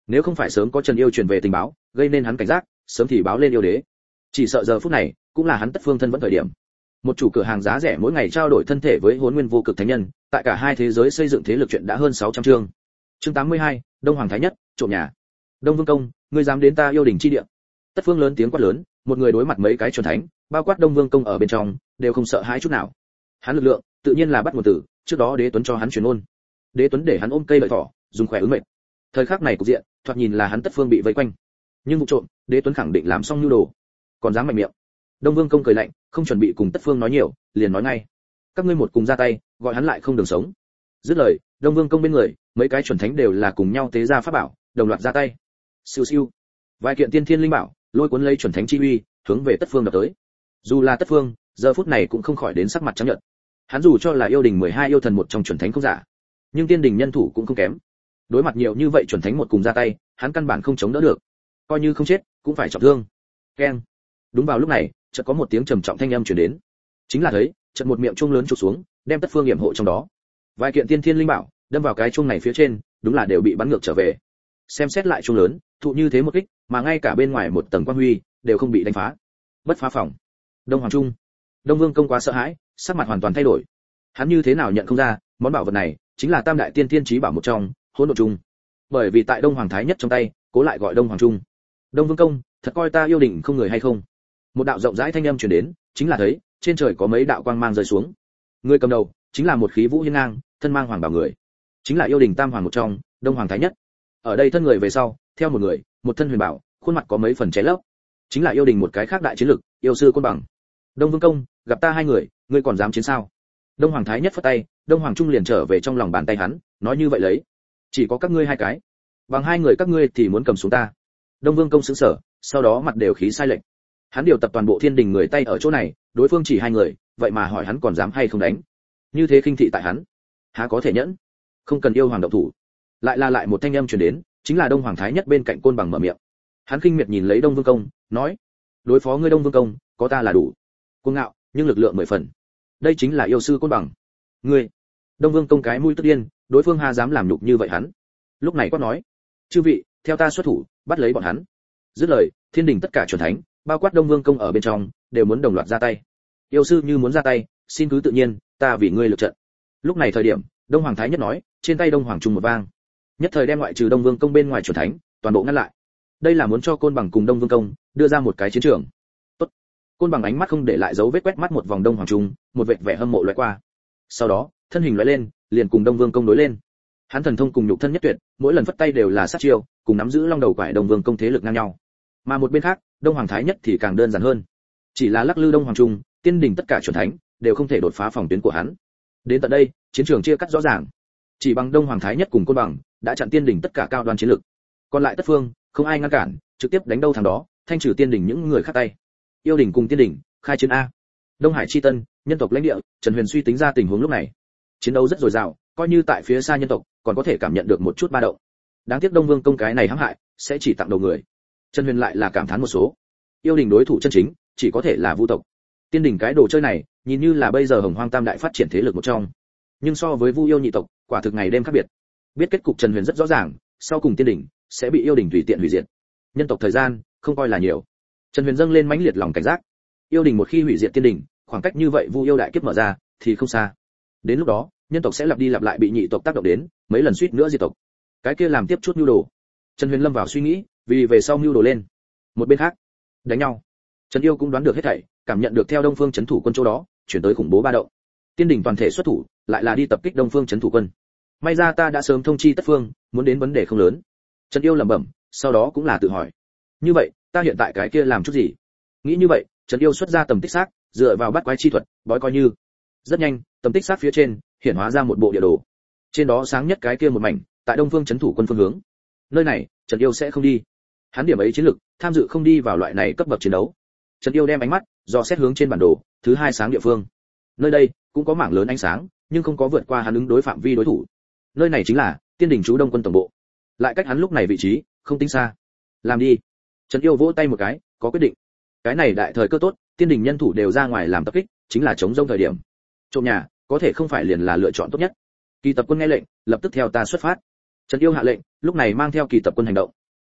Nếu không phải sớm có Trần Yêu truyền về tình báo, gây nên hắn cảnh giác, sớm thì báo lên yêu đế. Chỉ sợ giờ phút này, cũng là hắn tất phương thân vẫn thời điểm. Một chủ cửa hàng giá rẻ mỗi ngày trao đổi thân thể với Hỗn Nguyên vô cực thánh nhân, tại cả hai thế giới xây dựng thế lực chuyện đã hơn sáu trăm chương. Chương tám mươi hai, Đông Hoàng Thái Nhất, trộm nhà. Đông Vương Công, ngươi dám đến ta yêu đỉnh chi địa? Tất Phương lớn tiếng quát lớn, một người đối mặt mấy cái chuẩn thánh, bao quát Đông Vương Công ở bên trong, đều không sợ hãi chút nào. Hắn lực lượng, tự nhiên là bắt nguồn từ trước đó Đế Tuấn cho hắn truyền ôn. Đế Tuấn để hắn ôm cây lợi thỏ, dùng khỏe ứng mệnh. Thời khắc này cục diện, thoạt nhìn là hắn Tất Phương bị vây quanh. Nhưng vụ trộm, Đế Tuấn khẳng định làm xong nhu đồ, còn dám mạnh miệng. Đông Vương Công cười lạnh, không chuẩn bị cùng Tất Phương nói nhiều, liền nói ngay: các ngươi một cùng ra tay, gọi hắn lại không đường sống. Dứt lời, Đông Vương Công bên người, mấy cái chuẩn thánh đều là cùng nhau tế ra pháp bảo, đồng loạt ra tay. Siêu siêu, vài kiện tiên thiên linh bảo, lôi cuốn lấy chuẩn thánh chi uy, hướng về Tất Phương đập tới. Dù là Tất Phương, giờ phút này cũng không khỏi đến sắc mặt trắng nhợt. Hắn dù cho là yêu đình mười hai yêu thần một trong chuẩn thánh không giả, nhưng tiên đình nhân thủ cũng không kém. Đối mặt nhiều như vậy chuẩn thánh một cùng ra tay, hắn căn bản không chống đỡ được. Coi như không chết, cũng phải trọng thương. Keng. Đúng vào lúc này, chợt có một tiếng trầm trọng thanh âm truyền đến. Chính là thấy, chợt một miệng chuông lớn chụp xuống, đem Tất Phương yểm hộ trong đó. Vài kiện tiên thiên linh bảo, đâm vào cái chuông này phía trên, đúng là đều bị bắn ngược trở về. Xem xét lại chuông lớn, thụ như thế một kích, mà ngay cả bên ngoài một tầng quang huy đều không bị đánh phá. Bất phá phòng. Đông Hoàng Trung. Đông Vương Công quá sợ hãi, sắc mặt hoàn toàn thay đổi. Hắn như thế nào nhận không ra, món bảo vật này chính là Tam đại tiên thiên chí bảo một trong, Hỗn Độn Trung. Bởi vì tại Đông Hoàng Thái Nhất trong tay, cố lại gọi Đông Hoàng Trung. Đông Vương Công, thật coi ta yêu đỉnh không người hay không? Một đạo rộng rãi thanh âm truyền đến, chính là thấy trên trời có mấy đạo quang mang rơi xuống. Người cầm đầu chính là một khí vũ hiên ngang, thân mang hoàng bảo người, chính là yêu đình tam hoàng một trong, Đông Hoàng Thái Nhất. Ở đây thân người về sau, theo một người, một thân huyền bảo, khuôn mặt có mấy phần che lấp, chính là yêu đình một cái khác đại chiến lực, yêu sư Côn Bằng. Đông Vương Công, gặp ta hai người, ngươi còn dám chiến sao? Đông Hoàng Thái Nhất phất tay, Đông Hoàng Trung liền trở về trong lòng bàn tay hắn, nói như vậy lấy, chỉ có các ngươi hai cái, bằng hai người các ngươi thì muốn cầm xuống ta. Đông Vương Công sững sờ, sau đó mặt đều khí sai lệch. Hắn điều tập toàn bộ thiên đình người tay ở chỗ này, đối phương chỉ hai người, vậy mà hỏi hắn còn dám hay không đánh? Như thế khinh thị tại hắn, há có thể nhẫn? Không cần yêu hoàng động thủ. Lại là lại một thanh âm truyền đến, chính là Đông Hoàng Thái Nhất bên cạnh Côn Bằng mở miệng. Hắn khinh miệt nhìn lấy Đông Vương Công, nói: đối phó ngươi Đông Vương Công, có ta là đủ. Cuồng ngạo, nhưng lực lượng mười phần. Đây chính là yêu sư Côn Bằng. Ngươi. Đông Vương Công cái mũi tức điên, đối phương ha dám làm nhục như vậy hắn. Lúc này quát nói: chư vị, theo ta xuất thủ, bắt lấy bọn hắn. Dứt lời, thiên đình tất cả chuẩn thánh, bao quát Đông Vương Công ở bên trong, đều muốn đồng loạt ra tay. Yêu sư như muốn ra tay, xin cứ tự nhiên, ta vì ngươi lực trận. Lúc này thời điểm, Đông Hoàng Thái Nhất nói, trên tay Đông Hoàng Trung một vang, nhất thời đem ngoại trừ Đông Vương Công bên ngoài chuẩn thánh, toàn bộ ngăn lại. Đây là muốn cho Côn Bằng cùng Đông Vương Công đưa ra một cái chiến trường. Tốt. Côn Bằng ánh mắt không để lại dấu vết, quét mắt một vòng Đông Hoàng Trung, một vệt vẻ hâm mộ lóe qua. Sau đó, thân hình lóe lên, liền cùng Đông Vương Công đối lên. Hắn thần thông cùng nhục thân nhất tuyệt, mỗi lần phất tay đều là sát chiêu, cùng nắm giữ long đầu quải Đông Vương Công thế lực ngang nhau. Mà một bên khác, Đông Hoàng Thái Nhất thì càng đơn giản hơn, chỉ là lắc lư Đông Hoàng Trung, tiên đình tất cả chuẩn thánh đều không thể đột phá phòng tuyến của hắn. Đến tận đây, chiến trường chia cắt rõ ràng, chỉ bằng Đông Hoàng Thái Nhất cùng Côn Bằng đã chặn tiên đình tất cả cao đoan chiến lực, còn lại tất phương không ai ngăn cản, trực tiếp đánh đâu thằng đó, thanh trừ tiên đình những người khác tay. Yêu đình cùng tiên đình khai chiến a. Đông Hải chi tân, nhân tộc lãnh địa, Trần Huyền suy tính ra tình huống lúc này, chiến đấu rất dồi dào, coi như tại phía xa nhân tộc còn có thể cảm nhận được một chút ba động. Đáng tiếc Đông Vương Công cái này hãm hại, sẽ chỉ tặng đầu người. Trần Huyền lại là cảm thán một số. Yêu đình đối thủ chân chính, chỉ có thể là Vu tộc. Tiên đình cái đồ chơi này, nhìn như là bây giờ Hồng Hoang Tam đại phát triển thế lực một trong, nhưng so với Vu yêu nhị tộc, quả thực ngày đêm khác biệt. Biết kết cục Trần Huyền rất rõ ràng, sau cùng tiên đình sẽ bị yêu đình tùy tiện hủy diệt. Nhân tộc thời gian không coi là nhiều. Trần Huyền dâng lên mãnh liệt lòng cảnh giác. Yêu đình một khi hủy diệt tiên đình, khoảng cách như vậy Vu yêu đại kiếp mở ra thì không xa. Đến lúc đó, nhân tộc sẽ lặp đi lặp lại bị nhị tộc tác động đến, mấy lần suýt nữa diệt tộc. Cái kia làm tiếp chút nhu đồ. Trần Huyền lâm vào suy nghĩ, vì về sau nhu đồ lên. Một bên khác, đánh nhau. Trần Yêu cũng đoán được hết thảy, cảm nhận được theo Đông Phương Chấn thủ quân chỗ đó, chuyển tới khủng bố ba động. Tiên đình toàn thể xuất thủ, lại là đi tập kích Đông Phương Chấn thủ quân. May ra ta đã sớm thông chi tất phương, muốn đến vấn đề không lớn. Trần Yêu lẩm bẩm, sau đó cũng là tự hỏi. Như vậy, ta hiện tại cái kia làm chút gì? Nghĩ như vậy, Trần Yêu xuất ra tầm tích xác, dựa vào bắt quái chi thuật, bói coi như. Rất nhanh, tầm tích xác phía trên hiện hóa ra một bộ địa đồ. Trên đó sáng nhất cái kia một mảnh, tại Đông Phương Chấn thủ quân phương hướng. Nơi này, Trần Yêu sẽ không đi. Hắn điểm ấy chiến lực, tham dự không đi vào loại này cấp bậc chiến đấu. Trần Yêu đem ánh mắt dò xét hướng trên bản đồ, thứ hai sáng địa phương. Nơi đây cũng có mảng lớn ánh sáng, nhưng không có vượt qua hắn ứng đối phạm vi đối thủ. Nơi này chính là Tiên đình chú Đông quân tổng bộ. Lại cách hắn lúc này vị trí không tính xa. Làm đi. Trần Yêu vỗ tay một cái, có quyết định. Cái này đại thời cơ tốt, Tiên đình nhân thủ đều ra ngoài làm tập kích, chính là chống rông thời điểm. Trộm nhà, có thể không phải liền là lựa chọn tốt nhất. Kỳ tập quân nghe lệnh, lập tức theo ta xuất phát. Trần Yêu hạ lệnh, lúc này mang theo kỳ tập quân hành động.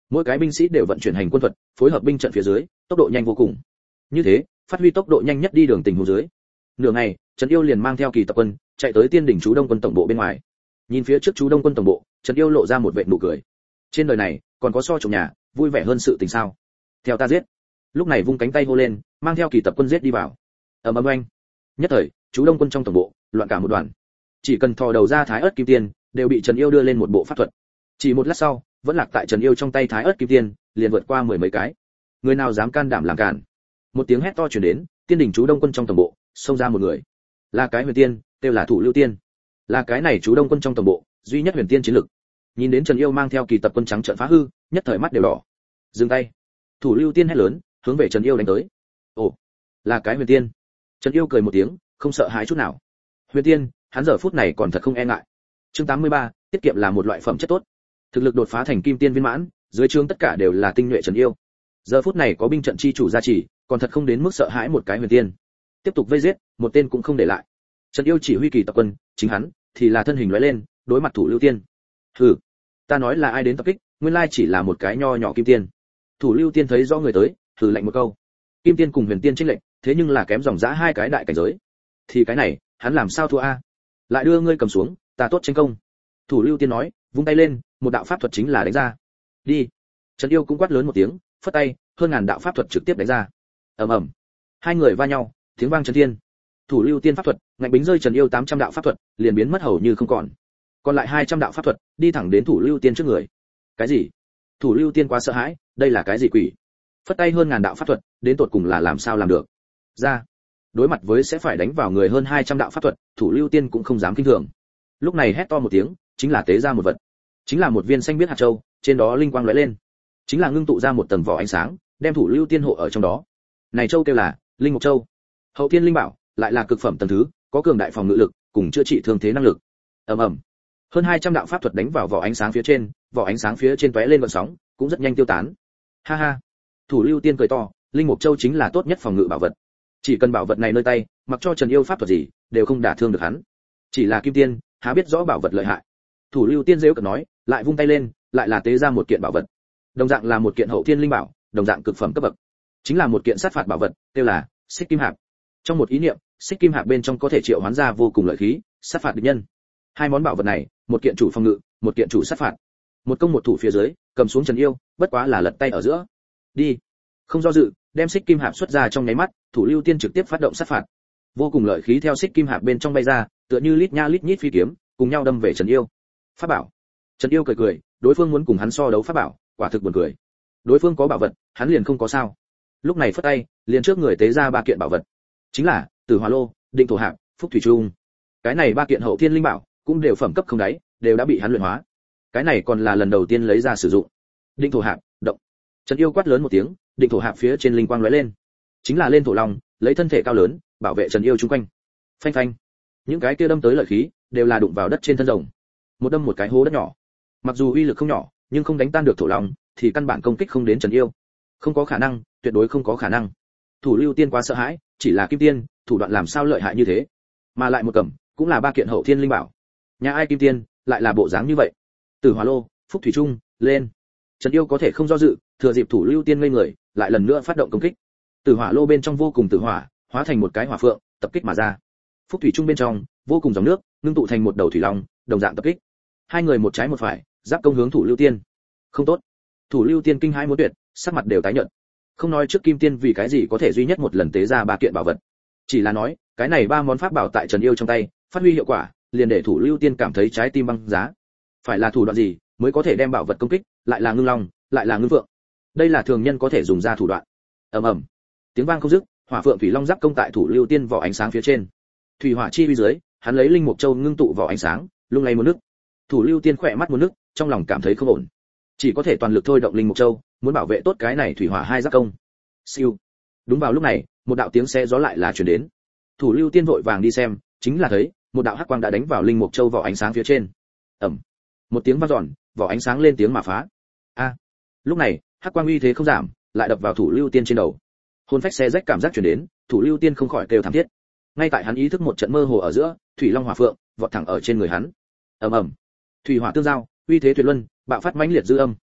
Mỗi cái binh sĩ đều vận chuyển hành quân thuật, phối hợp binh trận phía dưới, tốc độ nhanh vô cùng. Như thế, phát huy tốc độ nhanh nhất đi đường tình huống dưới. Nửa ngày, Trần Yêu liền mang theo kỳ tập quân, chạy tới Tiên đỉnh chú Đông quân tổng bộ bên ngoài. Nhìn phía trước chú Đông quân tổng bộ, Trần Yêu lộ ra một vệt nụ cười. Trên đời này, còn có so trộm nhà, vui vẻ hơn sự tình sao? Theo ta giết. Lúc này vung cánh tay hô lên, mang theo kỳ tập quân giết đi vào. Ầm ầm oanh. Nhất thời, chú Đông quân trong tổng bộ, loạn cả một đoàn. Chỉ cần thò đầu ra Thái Ức Kim Tiên, đều bị Trần Yêu đưa lên một bộ pháp thuật. Chỉ một lát sau, vẫn lạc tại Trần Yêu trong tay Thái Ức Kim Tiên, liền vượt qua mười mấy cái. Người nào dám can đảm làm cản? Một tiếng hét to truyền đến, Tiên đỉnh chú Đông quân trong tổng bộ, xông ra một người. Là cái Huyền Tiên, tên là Thủ Lưu Tiên. Là cái này chú Đông quân trong tổng bộ, duy nhất Huyền Tiên chiến lực. Nhìn đến Trần Yêu mang theo kỳ tập quân trắng trợn phá hư, nhất thời mắt đều đỏ. Dừng tay. Thủ Lưu Tiên hét lớn, hướng về Trần Yêu đánh tới. Ồ, là cái Huyền Tiên. Trần Yêu cười một tiếng, không sợ hãi chút nào. Huyền Tiên, hắn giờ phút này còn thật không e ngại. Chương tám mươi ba, tiết kiệm là một loại phẩm chất tốt. Thực lực đột phá thành Kim Tiên viên mãn, dưới trướng tất cả đều là tinh nhuệ Trần Yêu. Giờ phút này có binh trận chi chủ gia trì, còn thật không đến mức sợ hãi một cái Huyền Tiên. Tiếp tục vây giết, một tên cũng không để lại. Trần Yêu chỉ huy kỳ tập quân, chính hắn thì là thân hình lóe lên, đối mặt Thủ Lưu Tiên. Hừ, ta nói là ai đến tập kích, nguyên lai chỉ là một cái nho nhỏ Kim Tiên. Thủ Lưu Tiên thấy rõ người tới, thử lạnh một câu. Kim Tiên cùng Huyền Tiên chênh lệch, thế nhưng là kém dòng dã hai cái đại cảnh giới. Thì cái này, hắn làm sao thua a? Lại đưa ngươi cầm xuống, ta tốt tranh công. Thủ Lưu Tiên nói, vung tay lên, một đạo pháp thuật chính là đánh ra. Đi. Trần Yêu cũng quát lớn một tiếng, phất tay, hơn ngàn đạo pháp thuật trực tiếp đánh ra. Ầm ầm. Hai người va nhau, tiếng vang chấn thiên. Thủ Lưu Tiên pháp thuật, ngạnh bính rơi Trần Yêu tám trăm đạo pháp thuật, liền biến mất hầu như không còn. Còn lại hai trăm đạo pháp thuật, đi thẳng đến Thủ Lưu Tiên trước người. Cái gì? Thủ Lưu Tiên quá sợ hãi, đây là cái gì quỷ? Phất tay hơn ngàn đạo pháp thuật, đến tột cùng là làm sao làm được? Ra. Đối mặt với sẽ phải đánh vào người hơn hai trăm đạo pháp thuật, Thủ Lưu Tiên cũng không dám kinh thường. Lúc này hét to một tiếng, chính là tế ra một vật. Chính là một viên xanh biết hạt châu, trên đó linh quang lóe lên. Chính là ngưng tụ ra một tầng vỏ ánh sáng, đem Thủ Lưu Tiên hộ ở trong đó. Này châu kêu là Linh Mục Châu. Hậu Thiên Linh Bảo, lại là cực phẩm tầng thứ, có cường đại phòng ngự lực, cùng chữa trị thương thế năng lực. Ầm ầm. Hơn hai trăm đạo pháp thuật đánh vào vỏ ánh sáng phía trên, vỏ ánh sáng phía trên tóe lên gợn sóng, cũng rất nhanh tiêu tán. Ha ha. Thủ Lưu Tiên cười to, Linh Mục Châu chính là tốt nhất phòng ngự bảo vật. Chỉ cần bảo vật này nơi tay, mặc cho Trần Yêu pháp thuật gì, đều không đả thương được hắn. Chỉ là Kim Tiên, há biết rõ bảo vật lợi hại. Thủ Lưu Tiên giễu cợt nói, lại vung tay lên, lại là tế ra một kiện bảo vật. Đồng dạng là một kiện hậu thiên linh bảo, đồng dạng cực phẩm cấp bậc. Chính là một kiện sát phạt bảo vật, kêu là Xích Kim Hạp. Trong một ý niệm, Xích Kim Hạp bên trong có thể triệu hoán ra vô cùng lợi khí, sát phạt địch nhân. Hai món bảo vật này, một kiện chủ phòng ngự, một kiện chủ sát phạt. Một công một thủ phía dưới, cầm xuống Trần Yêu, bất quá là lật tay ở giữa. Đi. Không do dự, đem Xích Kim Hạp xuất ra trong nháy mắt, Thủ Lưu Tiên trực tiếp phát động sát phạt. Vô cùng lợi khí theo Xích Kim Hạp bên trong bay ra, tựa như lít nha lít nhít phi kiếm, cùng nhau đâm về Trần Yêu. Pháp bảo. Trần Yêu cười cười, đối phương muốn cùng hắn so đấu pháp bảo, quả thực buồn cười. Đối phương có bảo vật, hắn liền không có sao. Lúc này phất tay, liền trước người tế ra ba kiện bảo vật. Chính là Tử Hỏa Lô, Định Thổ Hạp, Phúc Thủy Trung. Cái này ba kiện hậu thiên linh bảo, cũng đều phẩm cấp không đáy, đều đã bị hắn luyện hóa. Cái này còn là lần đầu tiên lấy ra sử dụng. Định Thổ Hạp, động. Trần Yêu quát lớn một tiếng, Định Thổ Hạp phía trên linh quang lóe lên. Chính là lên thổ long, lấy thân thể cao lớn, bảo vệ Trần Yêu chung quanh. Phanh phanh. Những cái kia đâm tới lợi khí, đều là đụng vào đất trên thân rồng. Một đâm một cái hố đất nhỏ. Mặc dù uy lực không nhỏ, nhưng không đánh tan được thổ long, thì căn bản công kích không đến Trần Yêu. Không có khả năng, tuyệt đối không có khả năng. Thủ Lưu Tiên quá sợ hãi, chỉ là Kim Tiên, thủ đoạn làm sao lợi hại như thế? Mà lại một cầm, cũng là ba kiện hậu thiên linh bảo. Nhà ai Kim Tiên, lại là bộ dáng như vậy? Tử Hỏa Lô, Phúc Thủy Trung, lên. Trần Yêu có thể không do dự, thừa dịp Thủ Lưu Tiên ngây người, lại lần nữa phát động công kích. Tử Hỏa Lô bên trong vô cùng tử hỏa, hóa thành một cái hỏa phượng, tập kích mà ra. Phúc Thủy Trung bên trong, vô cùng dòng nước, ngưng tụ thành một đầu thủy long, đồng dạng tập kích. Hai người một trái một phải, giáp công hướng Thủ Lưu Tiên. Không tốt. Thủ Lưu Tiên kinh hãi muốn tuyệt, sắc mặt đều tái nhợt. Không nói trước Kim Tiên vì cái gì có thể duy nhất một lần tế ra ba kiện bảo vật, chỉ là nói, cái này ba món pháp bảo tại Trần Yêu trong tay, phát huy hiệu quả, liền để Thủ Lưu Tiên cảm thấy trái tim băng giá. Phải là thủ đoạn gì mới có thể đem bảo vật công kích, lại là ngưng long, lại là ngưng phượng. Đây là thường nhân có thể dùng ra thủ đoạn. Ầm ầm. Tiếng vang không dứt, hỏa phượng thủy long giáp công tại Thủ Lưu Tiên vỏ ánh sáng phía trên. Thủy hỏa chi uy dưới, hắn lấy linh mục châu ngưng tụ vỏ ánh sáng, lung lay một nước. Thủ Lưu Tiên khỏe mắt một nước, trong lòng cảm thấy không ổn. Chỉ có thể toàn lực thôi động linh mục châu, muốn bảo vệ tốt cái này thủy hỏa hai giáp công. Siêu. Đúng vào lúc này, một đạo tiếng xe gió lại là truyền đến. Thủ Lưu Tiên vội vàng đi xem, chính là thấy một đạo hắc quang đã đánh vào linh mục châu vỏ ánh sáng phía trên. Ầm. Một tiếng vang dọn, vỏ ánh sáng lên tiếng mà phá. A. Lúc này, hắc quang uy thế không giảm, lại đập vào Thủ Lưu Tiên trên đầu. Hồn phách xé rách cảm giác truyền đến, Thủ Lưu Tiên không khỏi kêu thảm thiết. Ngay tại hắn ý thức một trận mơ hồ ở giữa, thủy long hỏa phượng vọt thẳng ở trên người hắn. Ầm ầm. Thủy hỏa tương giao, uy thế tuyệt luân, bạo phát mãnh liệt dư âm.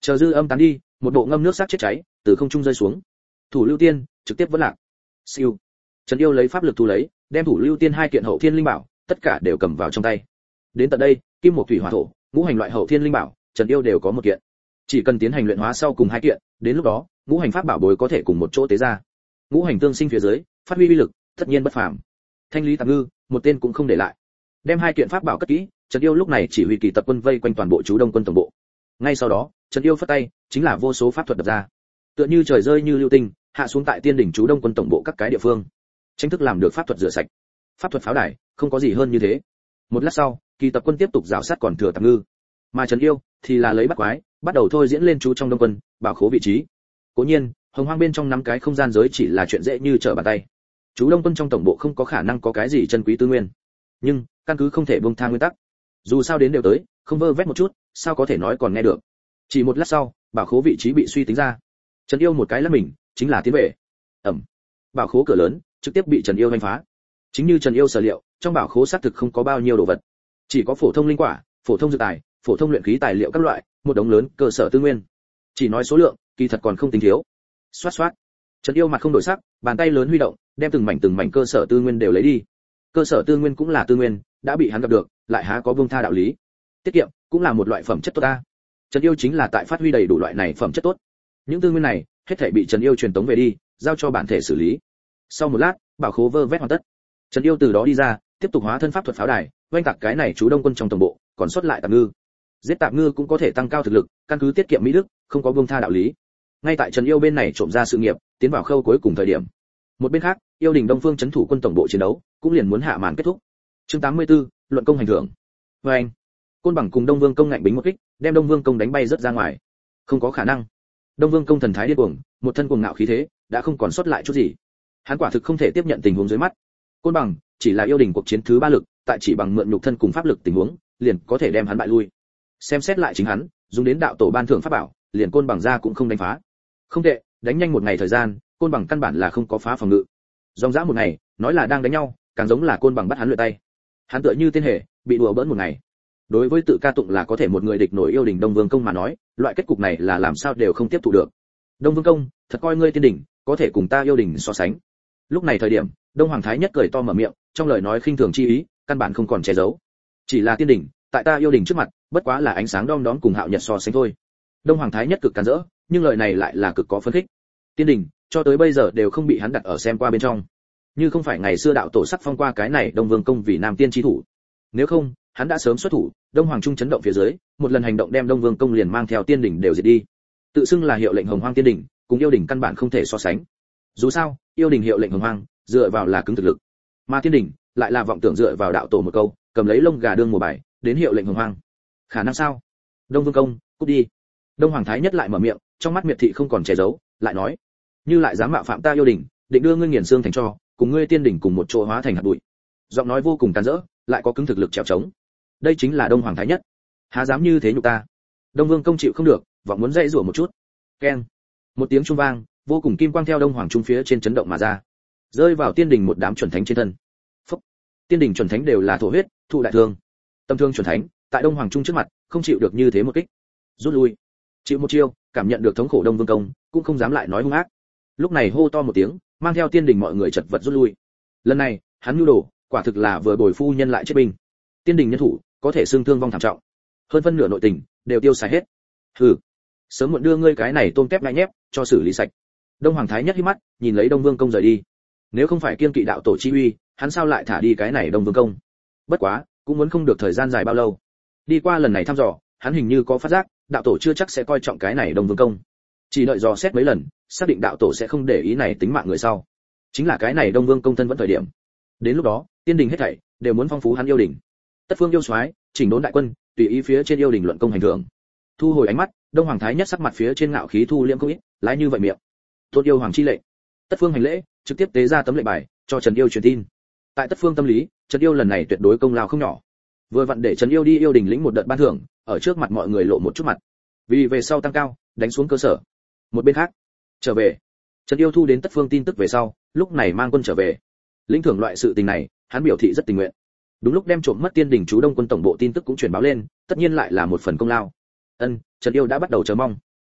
Chờ dư âm tán đi, một bộ ngâm nước sắc chết cháy từ không trung rơi xuống. Thủ lưu tiên trực tiếp vỡ lạc. Siêu. Trần Yêu lấy pháp lực thu lấy, đem thủ lưu tiên hai kiện hậu thiên linh bảo, tất cả đều cầm vào trong tay. Đến tận đây, kim một thủy hỏa thổ, ngũ hành loại hậu thiên linh bảo, Trần Yêu đều có một kiện. Chỉ cần tiến hành luyện hóa sau cùng hai kiện, đến lúc đó, ngũ hành pháp bảo bối có thể cùng một chỗ tế ra. Ngũ hành tương sinh phía dưới, phát huy uy lực, tất nhiên bất phàm. Thanh lý tạp ngư, một tên cũng không để lại. Đem hai kiện pháp bảo cất kỹ, Trần Yêu lúc này chỉ huy kỳ tập quân vây quanh toàn bộ chú Đông quân tổng bộ. Ngay sau đó, Trần Yêu phất tay, chính là vô số pháp thuật đập ra. Tựa như trời rơi như lưu tinh, hạ xuống tại tiên đỉnh chú Đông quân tổng bộ các cái địa phương. Tranh thức làm được pháp thuật rửa sạch. Pháp thuật pháo đài, không có gì hơn như thế. Một lát sau, kỳ tập quân tiếp tục rào sát còn thừa tạp ngư. Mà Trần Yêu thì là lấy bắt quái, bắt đầu thôi diễn lên chú trong Đông quân, bảo khố vị trí. Cố nhiên, hồng hoang bên trong năm cái không gian giới chỉ là chuyện dễ như trở bàn tay. Chú Đông quân trong tổng bộ không có khả năng có cái gì chân quý tư nguyên. Nhưng, căn cứ không thể buông tha nguyên tắc. Dù sao đến đều tới, không vơ vét một chút, sao có thể nói còn nghe được. Chỉ một lát sau, bảo khố vị trí bị suy tính ra. Trần Yêu một cái lắc mình, chính là tiến về. Ẩm. Bảo khố cửa lớn trực tiếp bị Trần Yêu đánh phá. Chính như Trần Yêu sở liệu, trong bảo khố xác thực không có bao nhiêu đồ vật, chỉ có phổ thông linh quả, phổ thông dược tài, phổ thông luyện khí tài liệu các loại, một đống lớn cơ sở tư nguyên. Chỉ nói số lượng, kỳ thật còn không tính thiếu. Xoát xoát. Trần Yêu mặt không đổi sắc, bàn tay lớn huy động, đem từng mảnh từng mảnh cơ sở tư nguyên đều lấy đi. Cơ sở tư nguyên cũng là tư nguyên, đã bị hắn gặp được, lại há có buông tha đạo lý. Tiết kiệm cũng là một loại phẩm chất tốt ta. Trần Yêu chính là tại phát huy đầy đủ loại này phẩm chất tốt. Những tư nguyên này, hết thảy bị Trần Yêu truyền tống về đi, giao cho bản thể xử lý. Sau một lát, bảo khố vơ vét hoàn tất. Trần Yêu từ đó đi ra, tiếp tục hóa thân pháp thuật pháo đài, oanh tạc cái này chú Đông quân trong tổng bộ, còn xuất lại tạp ngư. Giết tạp ngư cũng có thể tăng cao thực lực, căn cứ tiết kiệm mỹ đức, không có buông tha đạo lý. Ngay tại Trần Yêu bên này trộm ra sự nghiệp, tiến vào khâu cuối cùng thời điểm. Một bên khác, yêu đình Đông Phương trấn thủ quân tổng bộ chiến đấu, cũng liền muốn hạ màn kết thúc. Chương tám mươi tư, luận công hành thưởng. Và anh, Côn Bằng cùng Đông Vương công ngạnh bính một kích, đem Đông Vương công đánh bay rất ra ngoài. Không có khả năng. Đông Vương công thần thái điên cuồng, một thân cuồng ngạo khí thế, đã không còn sót lại chút gì. Hắn quả thực không thể tiếp nhận tình huống dưới mắt. Côn Bằng chỉ là yêu đình cuộc chiến thứ ba lực, tại chỉ bằng mượn nhục thân cùng pháp lực tình huống, liền có thể đem hắn bại lui. Xem xét lại chính hắn, dùng đến đạo tổ ban thưởng pháp bảo, liền Côn Bằng ra cũng không đánh phá. Không tệ, đánh nhanh một ngày thời gian, Côn Bằng căn bản là không có phá phòng ngự. Dòng dã một ngày, nói là đang đánh nhau, càng giống là Côn Bằng bắt hắn luyện tay. Hắn tựa như tên hề, bị đùa bỡn một ngày. Đối với tự ca tụng là có thể một người địch nổi yêu đình Đông Vương công mà nói, loại kết cục này là làm sao đều không tiếp thụ được. Đông Vương công, thật coi ngươi tiên đỉnh, có thể cùng ta yêu đình so sánh. Lúc này thời điểm, Đông Hoàng Thái Nhất cười to mở miệng, trong lời nói khinh thường chi ý, căn bản không còn che giấu. Chỉ là tiên đỉnh, tại ta yêu đình trước mặt, bất quá là ánh sáng đom đóm cùng Hạo Nhật so sánh thôi. Đông Hoàng Thái Nhất cực càn rỡ, nhưng lời này lại là cực có phấn khích. Tiên đỉnh, cho tới bây giờ đều không bị hắn đặt ở xem qua bên trong. Như không phải ngày xưa đạo tổ sắc phong qua cái này Đông Vương công vì nam tiên chi thủ, nếu không, hắn đã sớm xuất thủ. Đông Hoàng Trung chấn động phía dưới, một lần hành động đem Đông Vương công liền mang theo tiên đỉnh đều diệt đi. Tự xưng là hiệu lệnh Hồng Hoang tiên đỉnh, cùng yêu đỉnh căn bản không thể so sánh. Dù sao, yêu đỉnh hiệu lệnh Hồng Hoang, dựa vào là cứng thực lực, mà tiên đỉnh lại là vọng tưởng dựa vào đạo tổ một câu, cầm lấy lông gà đương mùa bài, đến hiệu lệnh Hồng Hoang. Khả năng sao? Đông Vương công, cút đi. Đông Hoàng Thái Nhất lại mở miệng, trong mắt miệt thị không còn che giấu, lại nói: như lại dám mạo phạm ta yêu đỉnh, định đưa ngươi nghiền xương thành tro, cùng ngươi tiên đỉnh cùng một chỗ hóa thành hạt bụi. Giọng nói vô cùng tàn rỡ, lại có cứng thực lực trèo trống. Đây chính là Đông Hoàng Thái Nhất, há dám như thế nhục ta. Đông Vương công chịu không được, vọng muốn dãy rủa một chút. Keng, một tiếng trung vang, vô cùng kim quang theo Đông Hoàng Trung phía trên chấn động mà ra, rơi vào tiên đỉnh một đám chuẩn thánh trên thân. Phúc. Tiên đỉnh chuẩn thánh đều là thổ huyết, thụ đại thương. Tâm thương chuẩn thánh, tại Đông Hoàng Trung trước mặt, không chịu được như thế một kích, rút lui. Chịu một chiêu, cảm nhận được thống khổ Đông Vương công, cũng không dám lại nói hung ác. Lúc này hô to một tiếng, mang theo tiên đỉnh mọi người chật vật rút lui. Lần này, hắn nhu đồ, quả thực là vừa bồi phu nhân lại chết binh. Tiên đỉnh nhân thủ, có thể xương thương vong thảm trọng, hơn phân nửa nội tình đều tiêu xài hết. Hừ, sớm muộn đưa ngươi cái này tôm tép ngại nhép cho xử lý sạch. Đông Hoàng Thái Nhất hí mắt, nhìn lấy Đông Vương công rời đi. Nếu không phải kiên kỵ đạo tổ chi uy, hắn sao lại thả đi cái này Đông Vương công? Bất quá, cũng muốn không được thời gian dài bao lâu. Đi qua lần này thăm dò, hắn hình như có phát giác, đạo tổ chưa chắc sẽ coi trọng cái này Đông Vương công. Chỉ đợi dò xét mấy lần, xác định đạo tổ sẽ không để ý này tính mạng người sau. Chính là cái này Đông Vương công thân vẫn thời điểm. Đến lúc đó, tiên đình hết thảy đều muốn phong phú hắn yêu đình. Tất phương yêu soái, chỉnh đốn đại quân, tùy ý phía trên yêu đình luận công hành thưởng. Thu hồi ánh mắt, Đông Hoàng Thái Nhất sắc mặt phía trên ngạo khí thu liễm không ít, lái như vậy miệng. Tốt yêu hoàng chi lệnh. Tất phương hành lễ, trực tiếp tế ra tấm lệnh bài, cho Trần Yêu truyền tin. Tại Tất phương tâm lý, Trần Yêu lần này tuyệt đối công lao không nhỏ. Vừa vặn để Trần Yêu đi yêu đình lĩnh một đợt ban thưởng, ở trước mặt mọi người lộ một chút mặt. Vì về sau tăng cao, đánh xuống cơ sở. Một bên khác, trở về. Trần Yêu thu đến Tất phương tin tức về sau, lúc này mang quân trở về. Lĩnh thưởng loại sự tình này, hắn biểu thị rất tình nguyện. Đúng lúc đem trộm mất tiên đỉnh chú Đông quân tổng bộ tin tức cũng truyền báo lên, tất nhiên lại là một phần công lao. Ân, Trần Yêu đã bắt đầu chờ mong.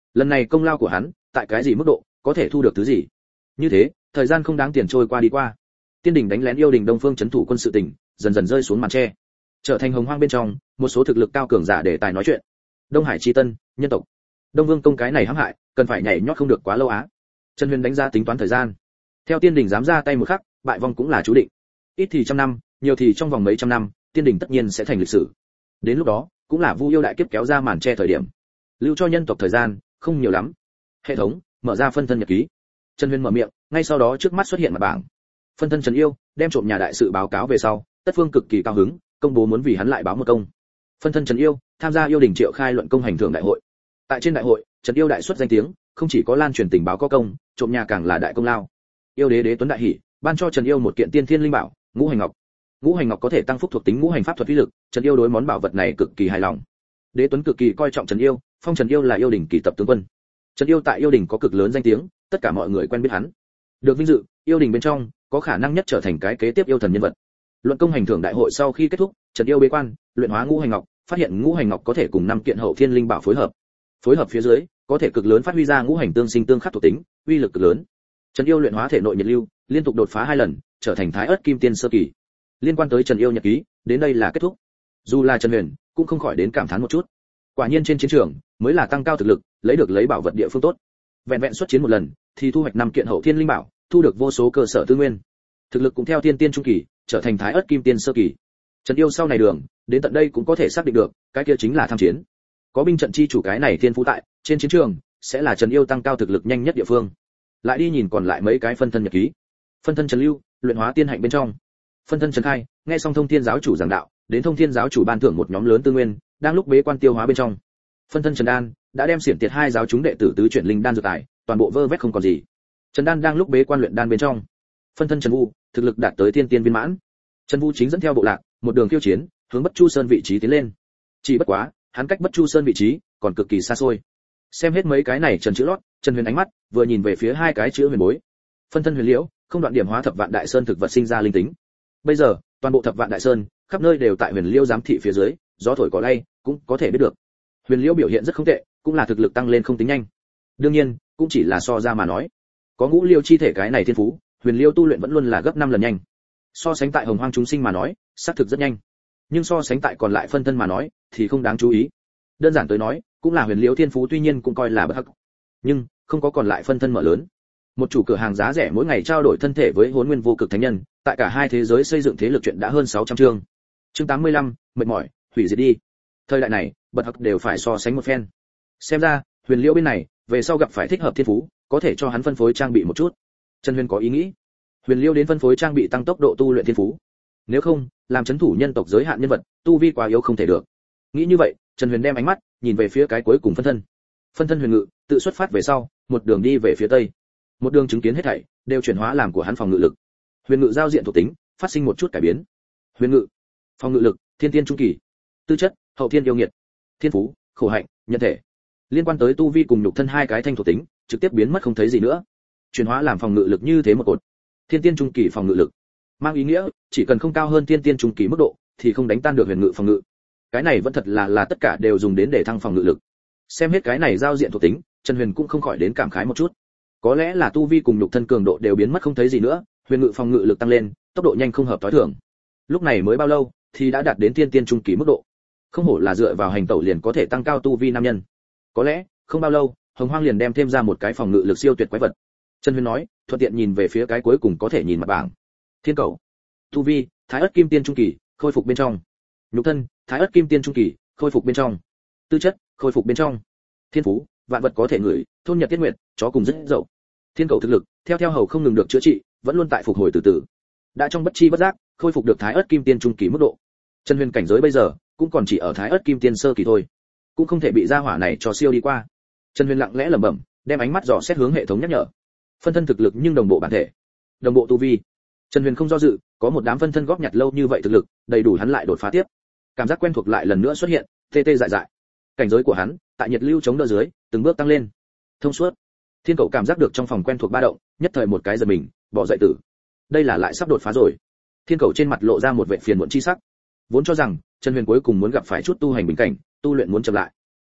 lần này công lao của hắn tại cái gì mức độ, có thể thu được thứ gì. Như thế thời gian không đáng tiền trôi qua đi qua, Tiên Đình đánh lén yêu đình Đông Phương trấn thủ quân sự tỉnh dần dần rơi xuống màn che, trở thành hồng hoang bên trong một số thực lực cao cường giả để tài nói chuyện. Đông Hải chi tân, nhân tộc Đông Vương công cái này hãm hại, cần phải nhảy nhót không được quá lâu á. Trần Huyền đánh giá tính toán thời gian, theo Tiên Đình dám ra tay một khắc, bại vong cũng là chú định. Ít thì trăm năm, nhiều thì trong vòng mấy trăm năm, Tiên Đình tất nhiên sẽ thành lịch sử. Đến lúc đó, cũng là Vu yêu đại kiếp kéo ra màn che thời điểm. Lưu cho nhân tộc thời gian không nhiều lắm. Hệ thống mở ra phân thân nhật ký. Trần Huyền mở miệng, ngay sau đó trước mắt xuất hiện mặt bảng. Phân thân Trần Yêu đem trộm nhà đại sự báo cáo về sau, Tất Phương cực kỳ cao hứng, công bố muốn vì hắn lại báo một công. Phân thân Trần Yêu tham gia yêu đình triệu khai luận công hành thưởng đại hội. Tại trên đại hội, Trần Yêu đại xuất danh tiếng, không chỉ có lan truyền tình báo có công, trộm nhà càng là đại công lao. Yêu đế đế tuấn đại hỉ, ban cho Trần Yêu một kiện tiên thiên linh bảo, Ngũ Hành Ngọc. Ngũ Hành Ngọc có thể tăng phúc thuộc tính ngũ hành pháp thuật uy lực, Trần Yêu đối món bảo vật này cực kỳ hài lòng. Đế tuấn cực kỳ coi trọng Trần Yêu, phong Trần Yêu là yêu đình kỳ tập tướng quân. Trần Yêu tại yêu đình có cực lớn danh tiếng, tất cả mọi người quen biết hắn. Được vinh dự, yêu đình bên trong có khả năng nhất trở thành cái kế tiếp yêu thần nhân vật. Luận công hành thưởng đại hội sau khi kết thúc, Trần Yêu bế quan, luyện hóa Ngũ Hành Ngọc, phát hiện Ngũ Hành Ngọc có thể cùng năm kiện hậu thiên linh bảo phối hợp. Phối hợp phía dưới, có thể cực lớn phát huy ra ngũ hành tương sinh tương khắc thuộc tính, uy lực cực lớn. Trần Yêu luyện hóa thể nội nhiệt lưu, liên tục đột phá hai lần, trở thành Thái Ức Kim Tiên sơ kỳ. Liên quan tới Trần Yêu nhật ký, đến đây là kết thúc. Dù là Trần Huyền, cũng không khỏi đến cảm thán một chút. Quả nhiên trên chiến trường, mới là tăng cao thực lực, lấy được lấy bảo vật địa phương tốt. Vẹn vẹn xuất chiến một lần, thì thu hoạch năm kiện hậu thiên linh bảo, thu được vô số cơ sở tư nguyên. Thực lực cũng theo tiên tiên trung kỳ, trở thành Thái Ức Kim Tiên sơ kỳ. Trần Yêu sau này đường, đến tận đây cũng có thể xác định được, cái kia chính là tham chiến. Có binh trận chi chủ cái này thiên phú tại, trên chiến trường sẽ là Trần Yêu tăng cao thực lực nhanh nhất địa phương. Lại đi nhìn còn lại mấy cái phân thân nhật ký. Phân thân Trần Lưu, luyện hóa tiên hạnh bên trong. Phân thân Trần Khai, nghe xong Thông Thiên giáo chủ giảng đạo, đến Thông Thiên giáo chủ ban thưởng một nhóm lớn tư nguyên, đang lúc bế quan tiêu hóa bên trong. Phân thân Trần Đan đã đem xiển tiệt hai giáo chúng đệ tử tứ chuyển linh đan dược tài, toàn bộ vơ vét không còn gì. Trần Đan đang lúc bế quan luyện đan bên trong. Phân thân Trần Vũ, thực lực đạt tới thiên tiên viên mãn. Trần Vũ chính dẫn theo bộ lạc, một đường khiêu chiến, hướng Bất Chu Sơn vị trí tiến lên. Chỉ bất quá, hắn cách Bất Chu Sơn vị trí còn cực kỳ xa xôi. Xem hết mấy cái này Trần chữ lót, Trần Huyền ánh mắt vừa nhìn về phía hai cái chữ huyền bối. Phân thân Huyền Liễu, không đoạn điểm hóa thập vạn đại sơn thực vật sinh ra linh tính. Bây giờ, toàn bộ thập vạn đại sơn, khắp nơi đều tại Huyền Liễu giám thị phía dưới, gió thổi cỏ lay, cũng có thể biết được. Huyền Liễu biểu hiện rất không tệ, cũng là thực lực tăng lên không tính nhanh. Đương nhiên, cũng chỉ là so ra mà nói. Có Ngũ Liêu chi thể cái này thiên phú, Huyền Liễu tu luyện vẫn luôn là gấp năm lần nhanh. So sánh tại Hồng Hoang chúng sinh mà nói, xác thực rất nhanh. Nhưng so sánh tại còn lại phân thân mà nói, thì không đáng chú ý. Đơn giản tới nói, cũng là Huyền Liễu thiên phú tuy nhiên cũng coi là bất hắc. Nhưng không có còn lại phân thân mở lớn. Một chủ cửa hàng giá rẻ mỗi ngày trao đổi thân thể với Hỗn Nguyên vô cực thánh nhân, tại cả hai thế giới xây dựng thế lực chuyện đã hơn sáu trăm chương. Chương tám mươi lăm, mệt mỏi, hủy diệt đi. Thời đại này, bật hắc đều phải so sánh một phen. Xem ra, Huyền Liễu bên này, về sau gặp phải thích hợp thiên phú, có thể cho hắn phân phối trang bị một chút. Trần Huyền có ý nghĩ. Huyền Liễu đến phân phối trang bị tăng tốc độ tu luyện thiên phú. Nếu không, làm chấn thủ nhân tộc giới hạn nhân vật, tu vi quá yếu không thể được. Nghĩ như vậy, Trần Huyền đem ánh mắt nhìn về phía cái cuối cùng phân thân. Phân thân Huyền Ngự, tự xuất phát về sau, một đường đi về phía tây. Một đường chứng kiến hết thảy, đều chuyển hóa làm của hắn phòng ngự lực. Huyền Ngự giao diện thuộc tính, phát sinh một chút cải biến. Huyền Ngự, phòng ngự lực, thiên tiên trung kỳ. Tư chất, hậu thiên yêu nghiệt. Thiên phú, khổ hạnh, nhân thể. Liên quan tới tu vi cùng nhục thân hai cái thanh thuộc tính, trực tiếp biến mất không thấy gì nữa. Chuyển hóa làm phòng ngự lực như thế một cột. Thiên tiên trung kỳ phòng ngự lực. Mang ý nghĩa, chỉ cần không cao hơn thiên tiên trung kỳ mức độ, thì không đánh tan được Huyền Ngự phòng ngự. Cái này vẫn thật là là tất cả đều dùng đến để thăng phòng ngự lực. Xem hết cái này giao diện thuộc tính, Trần Huyền cũng không khỏi đến cảm khái một chút. Có lẽ là tu vi cùng nhục thân cường độ đều biến mất không thấy gì nữa, Huyền Ngự phòng ngự lực tăng lên, tốc độ nhanh không hợp tối thường. Lúc này mới bao lâu, thì đã đạt đến thiên tiên trung kỳ mức độ. Không hổ là dựa vào hành tẩu liền có thể tăng cao tu vi nam nhân. Có lẽ, không bao lâu, Hồng Hoang liền đem thêm ra một cái phòng ngự lực siêu tuyệt quái vật. Trần Huyền nói, thuận tiện nhìn về phía cái cuối cùng có thể nhìn mặt bảng. Thiên cầu. Tu vi, Thái Ức Kim Tiên trung kỳ, khôi phục bên trong. Nhục thân, Thái Ức Kim Tiên trung kỳ, khôi phục bên trong. Tư chất, khôi phục bên trong. Thiên phú, vạn vật có thể ngửi, thôn nhật tiết nguyệt, chó cùng rất dậu. Thiên cầu thực lực, theo theo hầu không ngừng được chữa trị, vẫn luôn tại phục hồi từ từ. Đã trong bất chi bất giác, khôi phục được Thái Ức Kim Tiên trung kỳ mức độ. Trần Huyền cảnh giới bây giờ, cũng còn chỉ ở Thái Ức Kim Tiên sơ kỳ thôi, cũng không thể bị gia hỏa này cho siêu đi qua. Trần Huyền lặng lẽ lẩm bẩm, đem ánh mắt dò xét hướng hệ thống nhắc nhở. Phân thân thực lực nhưng đồng bộ bản thể, đồng bộ tu vi. Trần Huyền không do dự, có một đám phân thân góp nhặt lâu như vậy thực lực, đầy đủ hắn lại đột phá tiếp. Cảm giác quen thuộc lại lần nữa xuất hiện, tê tê dại dại. Cảnh giới của hắn, tại nhiệt lưu chống đỡ dưới, từng bước tăng lên. Thông suốt. Thiên Cậu cảm giác được trong phòng quen thuộc ba động, nhất thời một cái giật mình, bỏ dậy tử. Đây là lại sắp đột phá rồi. Thiên Cậu trên mặt lộ ra một vẻ phiền muộn chi sắc. Vốn cho rằng Trần Huyền cuối cùng muốn gặp phải chút tu hành bình cảnh, tu luyện muốn chậm lại.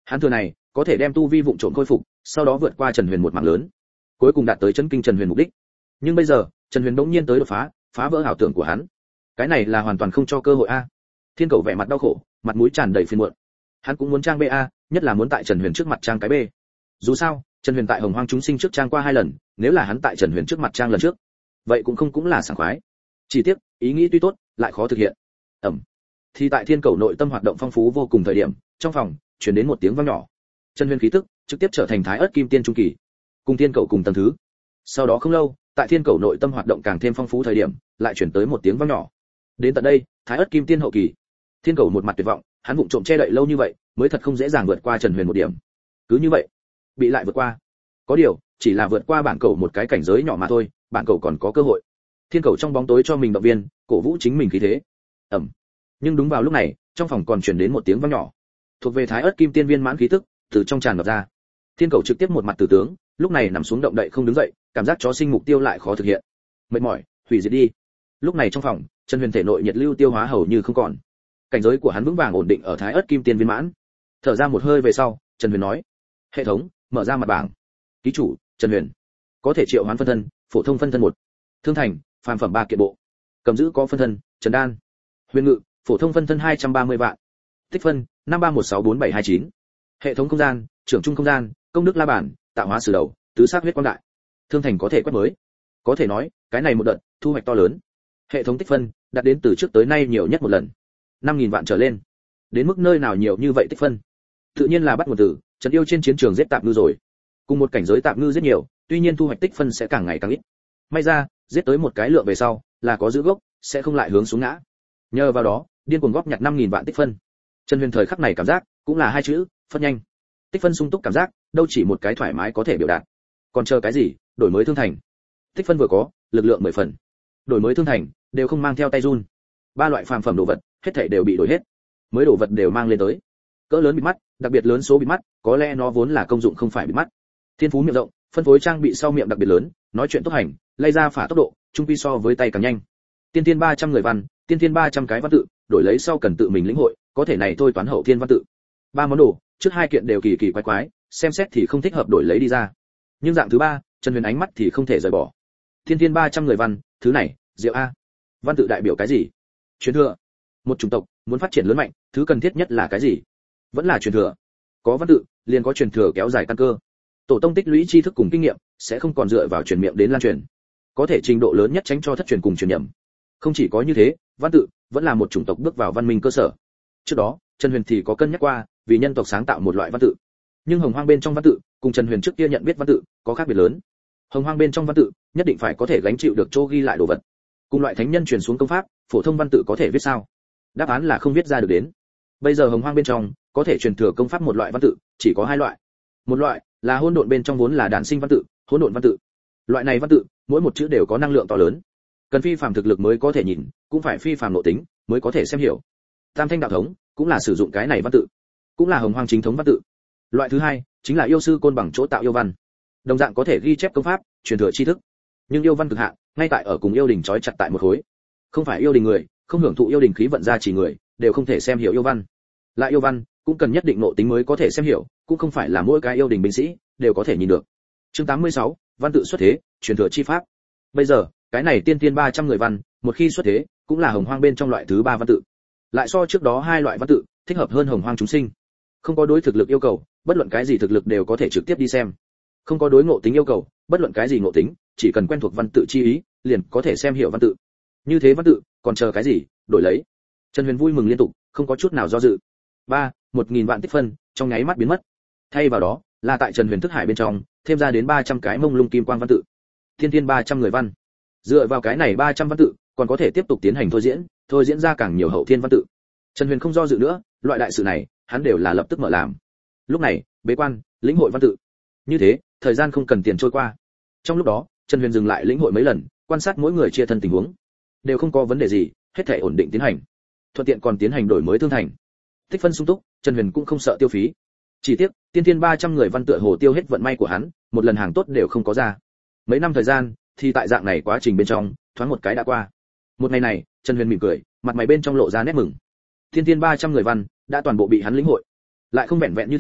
Hắn thừa này có thể đem tu vi vụng trộm khôi phục, sau đó vượt qua Trần Huyền một mảng lớn, cuối cùng đạt tới chấn kinh Trần Huyền mục đích. Nhưng bây giờ, Trần Huyền bỗng nhiên tới đột phá, phá vỡ ảo tưởng của hắn. Cái này là hoàn toàn không cho cơ hội a. Thiên Cầu vẻ mặt đau khổ, mặt mũi tràn đầy phiền muộn. Hắn cũng muốn trang bê a, nhất là muốn tại Trần Huyền trước mặt trang cái B. Dù sao, Trần Huyền tại Hồng Hoang chúng sinh trước trang qua hai lần, nếu là hắn tại Trần Huyền trước mặt trang lần trước, vậy cũng không cũng là sảng khoái. Chỉ tiếc, ý nghĩ tuy tốt, lại khó thực hiện. Ẩm. Thì tại Thiên Cầu nội tâm hoạt động phong phú vô cùng thời điểm, trong phòng truyền đến một tiếng vang nhỏ. Trần Huyền khí tức trực tiếp trở thành Thái Ức Kim Tiên trung kỳ, cùng Thiên Cầu cùng tầng thứ. Sau đó không lâu, tại Thiên Cầu nội tâm hoạt động càng thêm phong phú thời điểm, lại truyền tới một tiếng vang nhỏ. Đến tận đây, Thái Ức Kim Tiên hậu kỳ. Thiên Cầu một mặt tuyệt vọng, hắn vụng trộm che đậy lâu như vậy, mới thật không dễ dàng vượt qua Trần Huyền một điểm. Cứ như vậy, bị lại vượt qua. Có điều, chỉ là vượt qua bản cầu một cái cảnh giới nhỏ mà thôi, bản cầu còn có cơ hội. Thiên Cầu trong bóng tối cho mình động viên, cổ vũ chính mình khí thế. Ầm. Nhưng đúng vào lúc này, trong phòng còn truyền đến một tiếng vang nhỏ. Thuộc về Thái Ức Kim Tiên viên mãn khí tức, từ trong tràn ngập ra. Thiên Cầu trực tiếp một mặt tử tướng, lúc này nằm xuống động đậy không đứng dậy, cảm giác chó sinh mục tiêu lại khó thực hiện. Mệt mỏi, hủy diệt đi. Lúc này trong phòng, Trần Huyền thể nội nhiệt lưu tiêu hóa hầu như không còn. Cảnh giới của hắn vững vàng ổn định ở Thái Ức Kim Tiên viên mãn. Thở ra một hơi về sau, Trần Huyền nói: "Hệ thống, mở ra mặt bảng. Ký chủ, Trần Huyền. Có thể triệu hoán phân thân, phổ thông phân thân một. Thương thành, phàm phẩm ba kiện bộ. Cầm giữ có phân thân, Trần Đan. Huyền ngự, phổ thông phân thân hai trăm ba mươi vạn. Tích phân, năm ba một sáu bốn bảy hai chín. Hệ thống không gian, trưởng trung không gian, công đức la bản, tạo hóa sử đầu, tứ sát huyết quang đại. Thương thành có thể quét mới. Có thể nói, cái này một đợt thu hoạch to lớn. Hệ thống tích phân đạt đến từ trước tới nay nhiều nhất một lần, năm nghìn vạn trở lên. Đến mức nơi nào nhiều như vậy tích phân? Tự nhiên là bắt nguồn từ Trần Yêu trên chiến trường giết tạp ngư rồi. Cùng một cảnh giới tạp ngư rất nhiều, tuy nhiên thu hoạch tích phân sẽ càng ngày càng ít. May ra, giết tới một cái lượng về sau, là có giữ gốc, sẽ không lại hướng xuống ngã. Nhờ vào đó, điên cuồng góp nhặt năm nghìn vạn tích phân. Trần Huyền thời khắc này cảm giác, cũng là hai chữ, phân nhanh. Tích phân sung túc cảm giác, đâu chỉ một cái thoải mái có thể biểu đạt. Còn chờ cái gì, đổi mới thương thành. Tích phân vừa có, lực lượng mười phần. Đổi mới thương thành, đều không mang theo tay run. Ba loại phàm phẩm đồ vật, hết thảy đều bị đổi hết. Mới đồ vật đều mang lên tới. Cỡ lớn bịt mắt, đặc biệt lớn số bịt mắt, có lẽ nó vốn là công dụng không phải bịt mắt. Thiên phú miệng rộng, phân phối trang bị sau miệng đặc biệt lớn, nói chuyện tốc hành, lay ra phả tốc độ, trung quy so với tay càng nhanh. Tiên tiên ba trăm người văn, tiên tiên ba trăm cái văn tự, đổi lấy sau cần tự mình lĩnh hội, có thể này thôi toán hậu thiên văn tự. Ba món đồ, trước hai kiện đều kỳ kỳ quái quái, xem xét thì không thích hợp đổi lấy đi ra. Nhưng dạng thứ ba, Trần Huyền ánh mắt thì không thể rời bỏ. Tiên tiên ba trăm người văn, thứ này, diệu a. Văn tự đại biểu cái gì? Truyền thừa. Một chủng tộc muốn phát triển lớn mạnh, thứ cần thiết nhất là cái gì? Vẫn là truyền thừa. Có văn tự, liền có truyền thừa kéo dài căn cơ. Tổ tông tích lũy tri thức cùng kinh nghiệm, sẽ không còn dựa vào truyền miệng đến lan truyền. Có thể trình độ lớn nhất tránh cho thất truyền cùng truyền nhầm. Không chỉ có như thế, văn tự vẫn là một chủng tộc bước vào văn minh cơ sở. Trước đó, Trần Huyền thì có cân nhắc qua, vì nhân tộc sáng tạo một loại văn tự. Nhưng Hồng Hoang bên trong văn tự, cùng Trần Huyền trước kia nhận biết văn tự, có khác biệt lớn. Hồng Hoang bên trong văn tự, nhất định phải có thể gánh chịu được chỗ ghi lại đồ vật. Cùng loại thánh nhân truyền xuống công pháp, phổ thông văn tự có thể viết sao? Đáp án là không viết ra được đến. Bây giờ Hồng Hoang bên trong, có thể truyền thừa công pháp một loại văn tự, chỉ có hai loại. Một loại là hỗn độn bên trong vốn là đản sinh văn tự, hỗn độn văn tự. Loại này văn tự, mỗi một chữ đều có năng lượng to lớn. Cần phi phàm thực lực mới có thể nhìn, cũng phải phi phàm nội tính mới có thể xem hiểu. Tam thanh đạo thống cũng là sử dụng cái này văn tự, cũng là Hồng Hoang chính thống văn tự. Loại thứ hai chính là yêu sư côn bằng chỗ tạo yêu văn, đồng dạng có thể ghi chép công pháp, truyền thừa tri thức. Nhưng yêu văn cực hạn, ngay tại ở cùng yêu đình trói chặt tại một khối. Không phải yêu đình người, không hưởng thụ yêu đình khí vận gia chỉ người, đều không thể xem hiểu yêu văn. Lại yêu văn cũng cần nhất định nội tính mới có thể xem hiểu, cũng không phải là mỗi cái yêu đình binh sĩ đều có thể nhìn được. Chương tám mươi sáu, văn tự xuất thế, truyền thừa chi pháp. Bây giờ, cái này tiên tiên ba trăm người văn, một khi xuất thế, cũng là Hồng Hoang bên trong loại thứ ba văn tự. Lại so trước đó hai loại văn tự, thích hợp hơn Hồng Hoang chúng sinh. Không có đối thực lực yêu cầu, bất luận cái gì thực lực đều có thể trực tiếp đi xem. Không có đối ngộ tính yêu cầu, bất luận cái gì ngộ tính, chỉ cần quen thuộc văn tự chi ý, liền có thể xem hiểu văn tự. Như thế văn tự, còn chờ cái gì, đổi lấy. Trần Huyền vui mừng liên tục, không có chút nào do dự. Ba, một nghìn vạn tích phân, trong nháy mắt biến mất. Thay vào đó, là tại Trần Huyền thức hải bên trong, thêm ra đến ba trăm cái mông lung kim quang văn tự. Thiên tiên ba trăm người văn. Dựa vào cái này ba trăm văn tự, còn có thể tiếp tục tiến hành thôi diễn, thôi diễn ra càng nhiều hậu thiên văn tự. Trần Huyền không do dự nữa, loại đại sự này, hắn đều là lập tức mở làm. Lúc này, bế quan, lĩnh hội văn tự. Như thế, thời gian không cần tiền trôi qua. Trong lúc đó, Trần Huyền dừng lại lĩnh hội mấy lần, quan sát mỗi người chia thân tình huống, đều không có vấn đề gì, hết thảy ổn định tiến hành. Thuận tiện còn tiến hành đổi mới thương thành. Tích phân sung túc, Trần Huyền cũng không sợ tiêu phí. Chỉ tiếc, tiên tiên ba trăm người văn tựa hồ tiêu hết vận may của hắn, một lần hàng tốt đều không có ra. Mấy năm thời gian, thì tại dạng này quá trình bên trong, thoáng một cái đã qua. Một ngày này, Trần Huyền mỉm cười, mặt mày bên trong lộ ra nét mừng. Tiên tiên ba trăm người văn đã toàn bộ bị hắn lĩnh hội. Lại không vẹn vẹn như thế,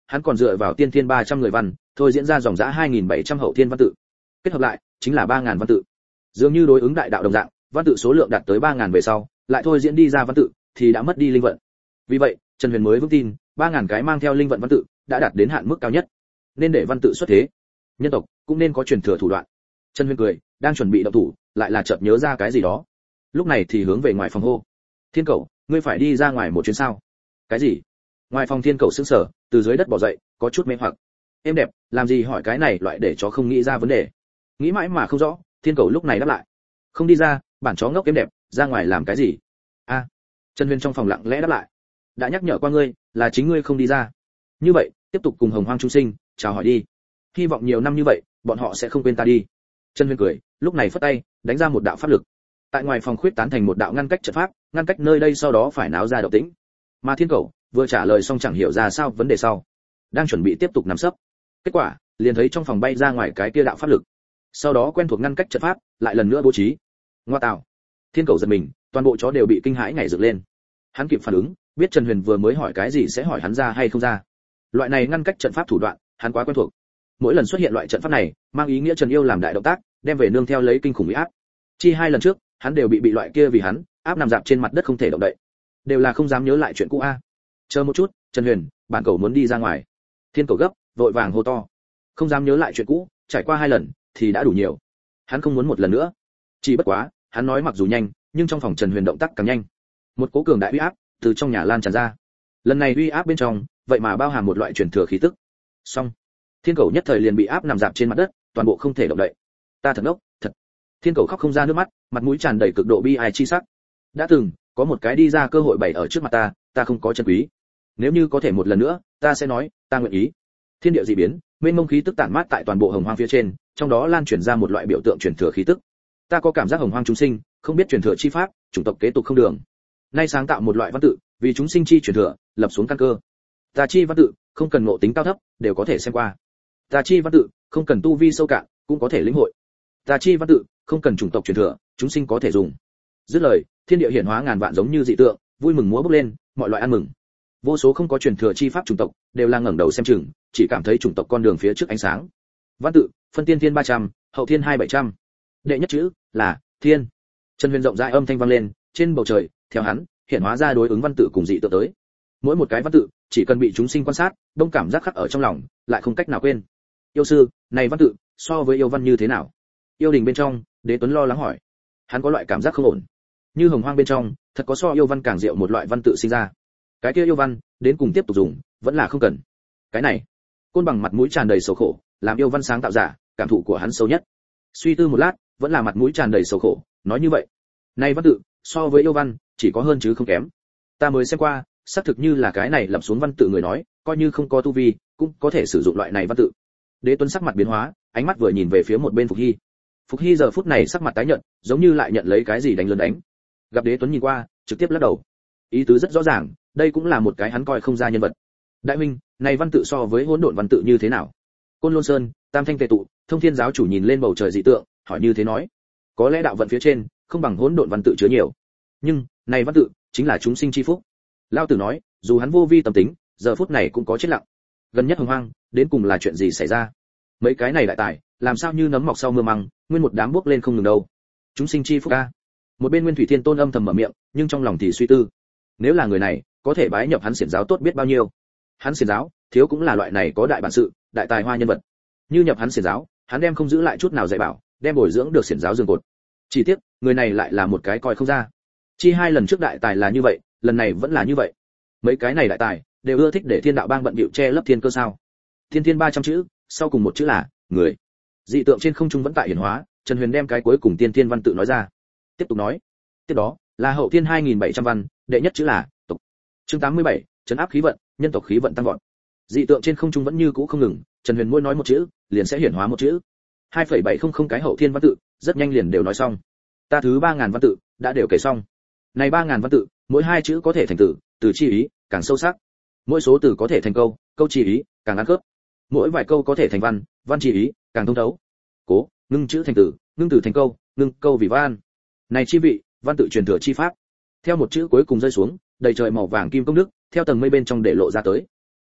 hắn còn dựa vào tiên thiên ba trăm người văn, thôi diễn ra dòng dã hai nghìn bảy trăm hậu thiên văn tự. Kết hợp lại, chính là ba nghìn văn tự. Dường như đối ứng đại đạo đồng dạng, văn tự số lượng đạt tới ba nghìn về sau, lại thôi diễn đi ra văn tự thì đã mất đi linh vận. Vì vậy, Trần Huyền mới vững tin, ba nghìn cái mang theo linh vận văn tự đã đạt đến hạn mức cao nhất. Nên để văn tự xuất thế, nhân tộc cũng nên có truyền thừa thủ đoạn. Trần Huyền cười, đang chuẩn bị động thủ, lại là chợt nhớ ra cái gì đó. Lúc này thì hướng về ngoài phòng hô: "Thiên Cẩu, ngươi phải đi ra ngoài một chuyến sao?" "Cái gì?" Ngoài phòng Thiên Cẩu sững sờ, từ dưới đất bò dậy, có chút mê hoặc. "Em đẹp, làm gì hỏi cái này loại để chó không nghĩ ra vấn đề?" Nghĩ mãi mà không rõ, Thiên Cẩu lúc này đáp lại: "Không đi ra, bản chó ngốc em đẹp, ra ngoài làm cái gì?" "A." À, Trần Huyền trong phòng lặng lẽ đáp lại: "Đã nhắc nhở qua ngươi, là chính ngươi không đi ra. Như vậy, tiếp tục cùng Hồng Hoang chúng sinh chào hỏi đi. Hy vọng nhiều năm như vậy, bọn họ sẽ không quên ta đi." Trần Huyền cười, lúc này phất tay, đánh ra một đạo pháp lực. Tại ngoài phòng khuyết tán thành một đạo ngăn cách trận pháp, ngăn cách nơi đây sau đó phải náo ra động tĩnh. Mà Thiên Cẩu vừa trả lời xong chẳng hiểu ra sao vấn đề sau, đang chuẩn bị tiếp tục nằm sấp. Kết quả, liền thấy trong phòng bay ra ngoài cái kia đạo pháp lực. Sau đó quen thuộc ngăn cách trận pháp, lại lần nữa bố trí. Ngoa tạo. Thiên Cẩu giật mình, toàn bộ chó đều bị kinh hãi nhảy dựng lên. Hắn kịp phản ứng, biết Trần Huyền vừa mới hỏi cái gì sẽ hỏi hắn ra hay không ra. Loại này ngăn cách trận pháp thủ đoạn, hắn quá quen thuộc. Mỗi lần xuất hiện loại trận pháp này, mang ý nghĩa Trần Yêu làm đại động tác, đem về nương theo lấy kinh khủng uy áp. Chi hai lần trước, hắn đều bị bị loại kia vì hắn áp nằm dạp trên mặt đất không thể động đậy, đều là không dám nhớ lại chuyện cũ a. Chờ một chút, Trần Huyền, bản Cẩu muốn đi ra ngoài. Thiên Cẩu gấp, vội vàng hô to. Không dám nhớ lại chuyện cũ, trải qua hai lần thì đã đủ nhiều. Hắn không muốn một lần nữa. Chỉ bất quá, hắn nói mặc dù nhanh, nhưng trong phòng Trần Huyền động tác càng nhanh. Một cỗ cường đại uy áp từ trong nhà lan tràn ra. Lần này uy áp bên trong, vậy mà bao hàm một loại truyền thừa khí tức. Xong, Thiên Cẩu nhất thời liền bị áp nằm dạp trên mặt đất, toàn bộ không thể động đậy. Ta thật ngốc, thật. Thiên Cẩu khóc không ra nước mắt, mặt mũi tràn đầy cực độ bi ai chi sắc. Đã từng có một cái đi ra cơ hội bày ở trước mặt ta, ta không có chân quý. Nếu như có thể một lần nữa, ta sẽ nói, ta nguyện ý. Thiên địa dị biến, mênh mông khí tức tản mát tại toàn bộ Hồng Hoang phía trên, trong đó lan truyền ra một loại biểu tượng truyền thừa khí tức. Ta có cảm giác Hồng Hoang chúng sinh, không biết truyền thừa chi pháp, chủng tộc kế tục không đường. Nay sáng tạo một loại văn tự, vì chúng sinh chi truyền thừa, lập xuống căn cơ. Ta chi văn tự, không cần ngộ tính cao thấp, đều có thể xem qua. Ta chi văn tự, không cần tu vi sâu cạn, cũng có thể lĩnh hội. Ta chi văn tự, không cần chủng tộc truyền thừa, chúng sinh có thể dùng. Dứt lời, thiên địa hiển hóa ngàn vạn giống như dị tượng, vui mừng múa bốc lên, mọi loại ăn mừng. Vô số không có truyền thừa chi pháp chủng tộc, đều là ngẩng đầu xem chừng, chỉ cảm thấy chủng tộc con đường phía trước ánh sáng. Văn tự, phân tiên thiên ba trăm, hậu thiên hai bảy trăm. Đệ nhất chữ là thiên. Trần Huyền rộng rãi âm thanh vang lên, trên bầu trời, theo hắn, hiển hóa ra đối ứng văn tự cùng dị tượng tới. Mỗi một cái văn tự, chỉ cần bị chúng sinh quan sát, đông cảm giác khắc ở trong lòng, lại không cách nào quên. Yêu sư, này văn tự, so với yêu văn như thế nào? Yêu đình bên trong, Đế Tuấn lo lắng hỏi. Hắn có loại cảm giác không ổn. Như Hồng Hoang bên trong, thật có so yêu văn càng diệu một loại văn tự sinh ra. Cái kia yêu văn, đến cùng tiếp tục dùng, vẫn là không cần. Cái này, Côn Bằng mặt mũi tràn đầy sầu khổ, làm yêu văn sáng tạo giả, cảm thụ của hắn sâu nhất. Suy tư một lát, vẫn là mặt mũi tràn đầy sầu khổ, nói như vậy. Này văn tự, so với yêu văn, chỉ có hơn chứ không kém. Ta mới xem qua, xác thực như là cái này lập xuống văn tự người nói, coi như không có tu vi, cũng có thể sử dụng loại này văn tự. Đế Tuấn sắc mặt biến hóa, ánh mắt vừa nhìn về phía một bên Phục Hy. Phục Hy giờ phút này sắc mặt tái nhợt, giống như lại nhận lấy cái gì đánh lớn đánh. Gặp Đế Tuấn nhìn qua, trực tiếp lắc đầu. Ý tứ rất rõ ràng, đây cũng là một cái hắn coi không ra nhân vật. Đại huynh, này văn tự so với hỗn độn văn tự như thế nào? Côn Lôn Sơn, Tam Thanh Tề tụ, Thông Thiên giáo chủ nhìn lên bầu trời dị tượng, hỏi như thế nói. Có lẽ đạo vận phía trên không bằng hỗn độn văn tự chứa nhiều, nhưng này văn tự chính là chúng sinh chi phúc. Lão tử nói, dù hắn vô vi tâm tính, giờ phút này cũng có chết lặng. Gần nhất Hồng Hoang, đến cùng là chuyện gì xảy ra? Mấy cái này đại tài, làm sao như nấm mọc sau mưa măng, nguyên một đám bước lên không ngừng đâu. Chúng sinh chi phúc a. Một bên Nguyên Thủy Thiên Tôn âm thầm mở miệng, nhưng trong lòng thì suy tư. Nếu là người này, có thể bái nhập hắn xiển giáo tốt biết bao nhiêu. Hắn xiển giáo, thiếu cũng là loại này có đại bản sự, đại tài hoa nhân vật. Như nhập hắn xiển giáo, hắn đem không giữ lại chút nào dạy bảo, đem bồi dưỡng được xiển giáo giường cột. Chỉ tiếc, người này lại là một cái coi không ra. Chi hai lần trước đại tài là như vậy, lần này vẫn là như vậy. Mấy cái này đại tài đều ưa thích để thiên đạo bang bận bịu che lấp thiên cơ sao? Thiên thiên ba trăm chữ, sau cùng một chữ là người. Dị tượng trên không trung vẫn tại hiển hóa, Trần Huyền đem cái cuối cùng tiên thiên văn tự nói ra. Tiếp tục nói. Tiếp đó là hậu thiên hai nghìn bảy trăm văn, đệ nhất chữ là tộc. Chương tám mươi bảy, trấn áp khí vận, nhân tộc khí vận tăng vọt. Dị tượng trên không trung vẫn như cũ không ngừng, Trần Huyền mỗi nói một chữ, liền sẽ hiển hóa một chữ. hai phẩy bảy không không cái hậu thiên văn tự, rất nhanh liền đều nói xong. Ta thứ ba nghìn văn tự đã đều kể xong. Này ba nghìn văn tự, mỗi hai chữ có thể thành từ, từ chi ý càng sâu sắc. Mỗi số từ có thể thành câu, câu chi ý càng ăn khớp. Mỗi vài câu có thể thành văn, văn chi ý càng thông thấu. Cố, ngưng chữ thành từ, ngưng từ thành câu, ngưng câu vì văn. Này chi vị, văn tự truyền thừa chi pháp. Theo một chữ cuối cùng rơi xuống, đầy trời màu vàng kim công đức, theo tầng mây bên trong để lộ ra tới.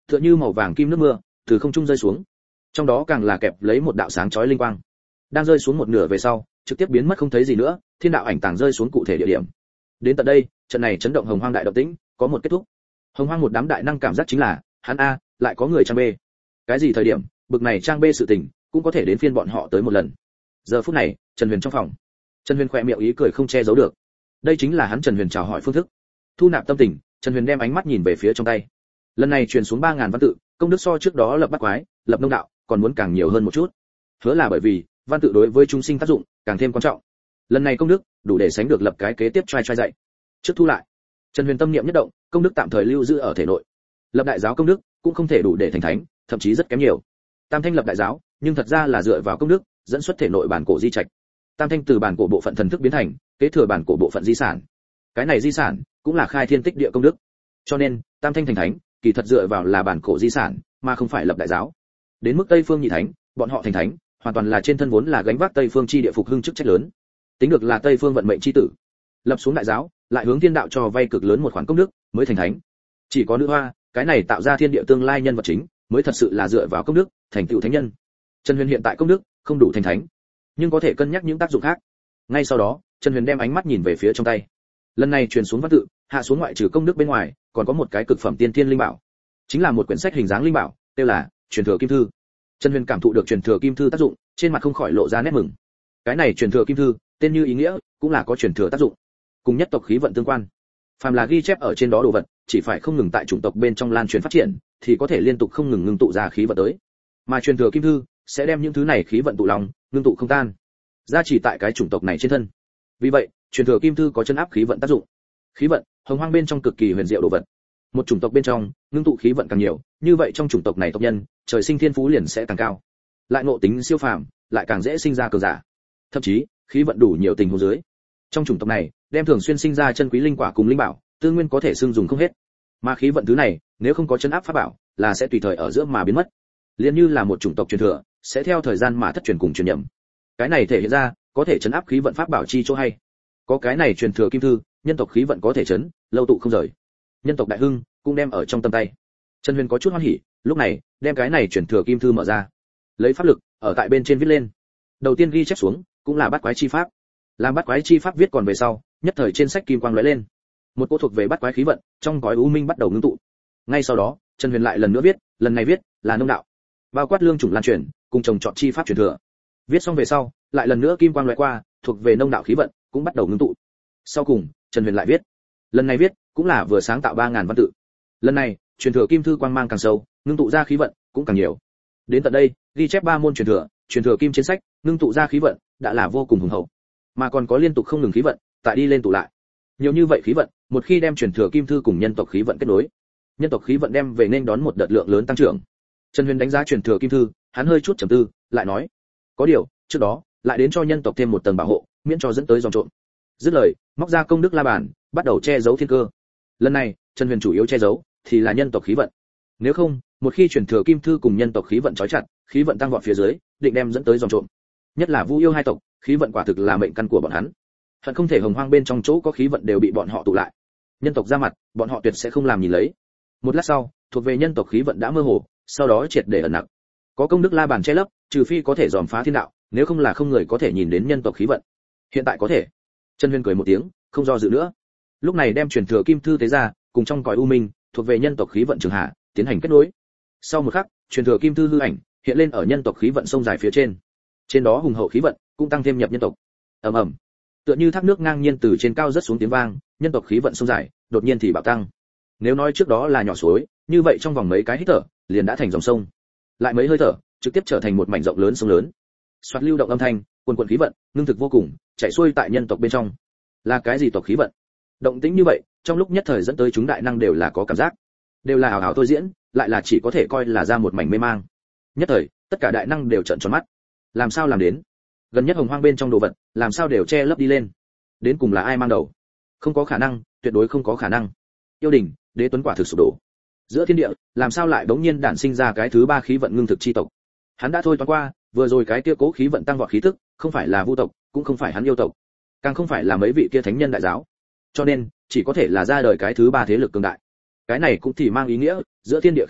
tựa như màu vàng kim nước mưa từ không trung rơi xuống, trong đó càng là kẹp lấy một đạo sáng chói linh quang. Đang rơi xuống một nửa về sau, trực tiếp biến mất không thấy gì nữa, thiên đạo ảnh tàng rơi xuống cụ thể địa điểm. Đến tận đây, trận này chấn động hồng hoang đại động tĩnh có một kết thúc. Hồng hoang một đám đại năng cảm giác chính là, hắn a, lại có người trang B. Cái gì thời điểm, bực này trang B sự tình, cũng có thể đến phiên bọn họ tới một lần. Giờ phút này, Trần Huyền trong phòng. Trần Huyền khẽ miệng ý cười không che giấu được. Đây chính là hắn Trần Huyền chào hỏi phương thức. Thu nạp tâm tình, Trần Huyền đem ánh mắt nhìn về phía trong tay. Lần này truyền xuống ba ngàn văn tự, công đức so trước đó lập bắt quái, lập nông đạo, còn muốn càng nhiều hơn một chút. Hứa là bởi vì, văn tự đối với chúng sinh tác dụng càng thêm quan trọng. Lần này công đức đủ để sánh được lập cái kế tiếp trai trai dạy. Trước thu lại, Trần Huyền tâm niệm nhất động, công đức tạm thời lưu giữ ở thể nội. Lập đại giáo công đức cũng không thể đủ để thành thánh, thậm chí rất kém nhiều. Tam Thanh lập đại giáo, nhưng thật ra là dựa vào công đức, dẫn xuất thể nội bản cổ di trạch. Tam Thanh từ bản cổ bộ phận thần thức biến thành, kế thừa bản cổ bộ phận di sản. Cái này di sản cũng là khai thiên tích địa công đức. Cho nên, Tam Thanh thành thánh, kỳ thật dựa vào là bản cổ di sản, mà không phải lập đại giáo. Đến mức Tây Phương nhị thánh, bọn họ thành thánh, hoàn toàn là trên thân vốn là gánh vác Tây Phương chi địa phục hưng chức trách lớn. Tính được là Tây Phương vận mệnh chi tử. Lập xuống đại giáo, lại hướng thiên đạo cho vay cực lớn một khoản công đức, mới thành thánh. Chỉ có nữ hoa, cái này tạo ra thiên địa tương lai nhân vật chính, mới thật sự là dựa vào công đức, thành tựu thánh nhân. Trần Huyền hiện tại công đức không đủ thành thánh, nhưng có thể cân nhắc những tác dụng khác. Ngay sau đó, Trần Huyền đem ánh mắt nhìn về phía trong tay. Lần này truyền xuống văn tự, hạ xuống ngoại trừ công đức bên ngoài, còn có một cái cực phẩm tiên thiên linh bảo, chính là một quyển sách hình dáng linh bảo, tên là Truyền thừa kim thư. Trần Huyền cảm thụ được truyền thừa kim thư tác dụng, trên mặt không khỏi lộ ra nét mừng. Cái này truyền thừa kim thư, tên như ý nghĩa, cũng là có truyền thừa tác dụng, cùng nhất tộc khí vận tương quan. Phàm là ghi chép ở trên đó đồ vật, chỉ phải không ngừng tại chủng tộc bên trong lan truyền phát triển, thì có thể liên tục không ngừng ngưng tụ ra khí vận tới. Mà truyền thừa kim thư sẽ đem những thứ này khí vận tụ lòng, ngưng tụ không tan, gia chỉ tại cái chủng tộc này trên thân. Vì vậy, truyền thừa kim thư có chân áp khí vận tác dụng. Khí vận, hồng hoang bên trong cực kỳ huyền diệu đồ vật. Một chủng tộc bên trong, ngưng tụ khí vận càng nhiều, như vậy trong chủng tộc này tộc nhân, trời sinh thiên phú liền sẽ càng cao. Lại ngộ tính siêu phàm, lại càng dễ sinh ra cường giả. Thậm chí, khí vận đủ nhiều tình huống dưới, trong chủng tộc này, đem thường xuyên sinh ra chân quý linh quả cùng linh bảo, tư nguyên có thể xương dùng không hết. Mà khí vận thứ này, nếu không có chân áp pháp bảo, là sẽ tùy thời ở giữa mà biến mất. Liên như là một chủng tộc truyền thừa, sẽ theo thời gian mà thất truyền cùng truyền nhậm. Cái này thể hiện ra, có thể chấn áp khí vận pháp bảo chi chỗ hay. Có cái này truyền thừa kim thư, nhân tộc khí vận có thể chấn, lâu tụ không rời. Nhân tộc đại hưng cũng đem ở trong tầm tay. Trần Huyền có chút hoan hỉ, lúc này, đem cái này truyền thừa kim thư mở ra. Lấy pháp lực, ở tại bên trên viết lên. Đầu tiên ghi chép xuống, cũng là bát quái chi pháp. Làm bát quái chi pháp viết còn về sau, nhất thời trên sách kim quang lóe lên. Một cỗ thuộc về bát quái khí vận, trong cõi u minh bắt đầu ngưng tụ. Ngay sau đó, Trần Huyền lại lần nữa viết, lần này viết là nông đạo, bao quát lương chủng lan truyền, cùng trồng trọt chi pháp truyền thừa. Viết xong về sau, lại lần nữa kim quang lóe qua, thuộc về nông đạo khí vận, cũng bắt đầu ngưng tụ. Sau cùng, Trần Huyền lại viết, lần này viết cũng là vừa sáng tạo ba ngàn văn tự. Lần này, truyền thừa kim thư quang mang càng sâu, ngưng tụ ra khí vận cũng càng nhiều. Đến tận đây, ghi chép ba môn truyền thừa, truyền thừa kim chiến sách, ngưng tụ ra khí vận đã là vô cùng hùng hậu, mà còn có liên tục không ngừng khí vận, tại đi lên tụ lại. Nhiều như vậy khí vận, một khi đem truyền thừa kim thư cùng nhân tộc khí vận kết nối, nhân tộc khí vận đem về nên đón một đợt lượng lớn tăng trưởng. Trần Huyền đánh giá truyền thừa kim thư, hắn hơi chút trầm tư, lại nói, có điều, trước đó, lại đến cho nhân tộc thêm một tầng bảo hộ, miễn cho dẫn tới dòng trộm. Dứt lời, móc ra công đức la bàn, bắt đầu che giấu thiên cơ. Lần này, Trần Huyền chủ yếu che giấu thì là nhân tộc khí vận. Nếu không, một khi truyền thừa kim thư cùng nhân tộc khí vận trói chặt, khí vận tăng vọt phía dưới, định đem dẫn tới dòng trộm. Nhất là Vu Yêu hai tộc, khí vận quả thực là mệnh căn của bọn hắn. Hận không thể hồng hoang bên trong chỗ có khí vận đều bị bọn họ tụ lại. Nhân tộc ra mặt, bọn họ tuyệt sẽ không làm nhìn lấy. Một lát sau, thuộc về nhân tộc khí vận đã mơ hồ, sau đó triệt để ẩn nặc. Có công đức la bàn che lấp, trừ phi có thể dòm phá thiên đạo, nếu không là không người có thể nhìn đến nhân tộc khí vận. Hiện tại có thể. Trần Huyền cười một tiếng, không do dự nữa. Lúc này đem truyền thừa kim thư tế ra, cùng trong cõi u minh, thuộc về nhân tộc khí vận trường hạ, tiến hành kết nối. Sau một khắc, truyền thừa kim thư hư ảnh hiện lên ở nhân tộc khí vận sông dài phía trên. Trên đó hùng hậu khí vận cũng tăng thêm nhập nhân tộc. Ầm ầm. Tựa như thác nước ngang nhiên từ trên cao rất xuống tiếng vang, nhân tộc khí vận sông dài, đột nhiên thì bạo tăng. Nếu nói trước đó là nhỏ suối, như vậy trong vòng mấy cái hít thở, liền đã thành dòng sông. Lại mấy hơi thở, trực tiếp trở thành một mảnh rộng lớn sông lớn. Xoạt lưu động âm thanh, quần quần khí vận, ngưng thực vô cùng, chảy xuôi tại nhân tộc bên trong. Là cái gì tộc khí vận? Động tĩnh như vậy, trong lúc nhất thời dẫn tới chúng đại năng đều là có cảm giác, đều là ảo ảo thôi diễn, lại là chỉ có thể coi là ra một mảnh mê mang. Nhất thời, tất cả đại năng đều trợn tròn mắt. Làm sao làm đến? Gần nhất hồng hoang bên trong đồ vật, làm sao đều che lấp đi lên? Đến cùng là ai mang đầu? Không có khả năng, tuyệt đối không có khả năng. Yêu đình, đế tuấn quả thực sụp đổ. Giữa thiên địa, làm sao lại đống nhiên đản sinh ra cái thứ ba khí vận ngưng thực chi tộc? Hắn đã thôi toán qua, vừa rồi cái kia cố khí vận tăng vọt khí tức, không phải là vu tộc, cũng không phải hắn yêu tộc, càng không phải là mấy vị kia thánh nhân đại giáo. Cho nên, chỉ có thể là ra đời cái thứ ba thế lực cường đại. Cái này cũng thì mang ý nghĩa, giữa thiên địa khí vận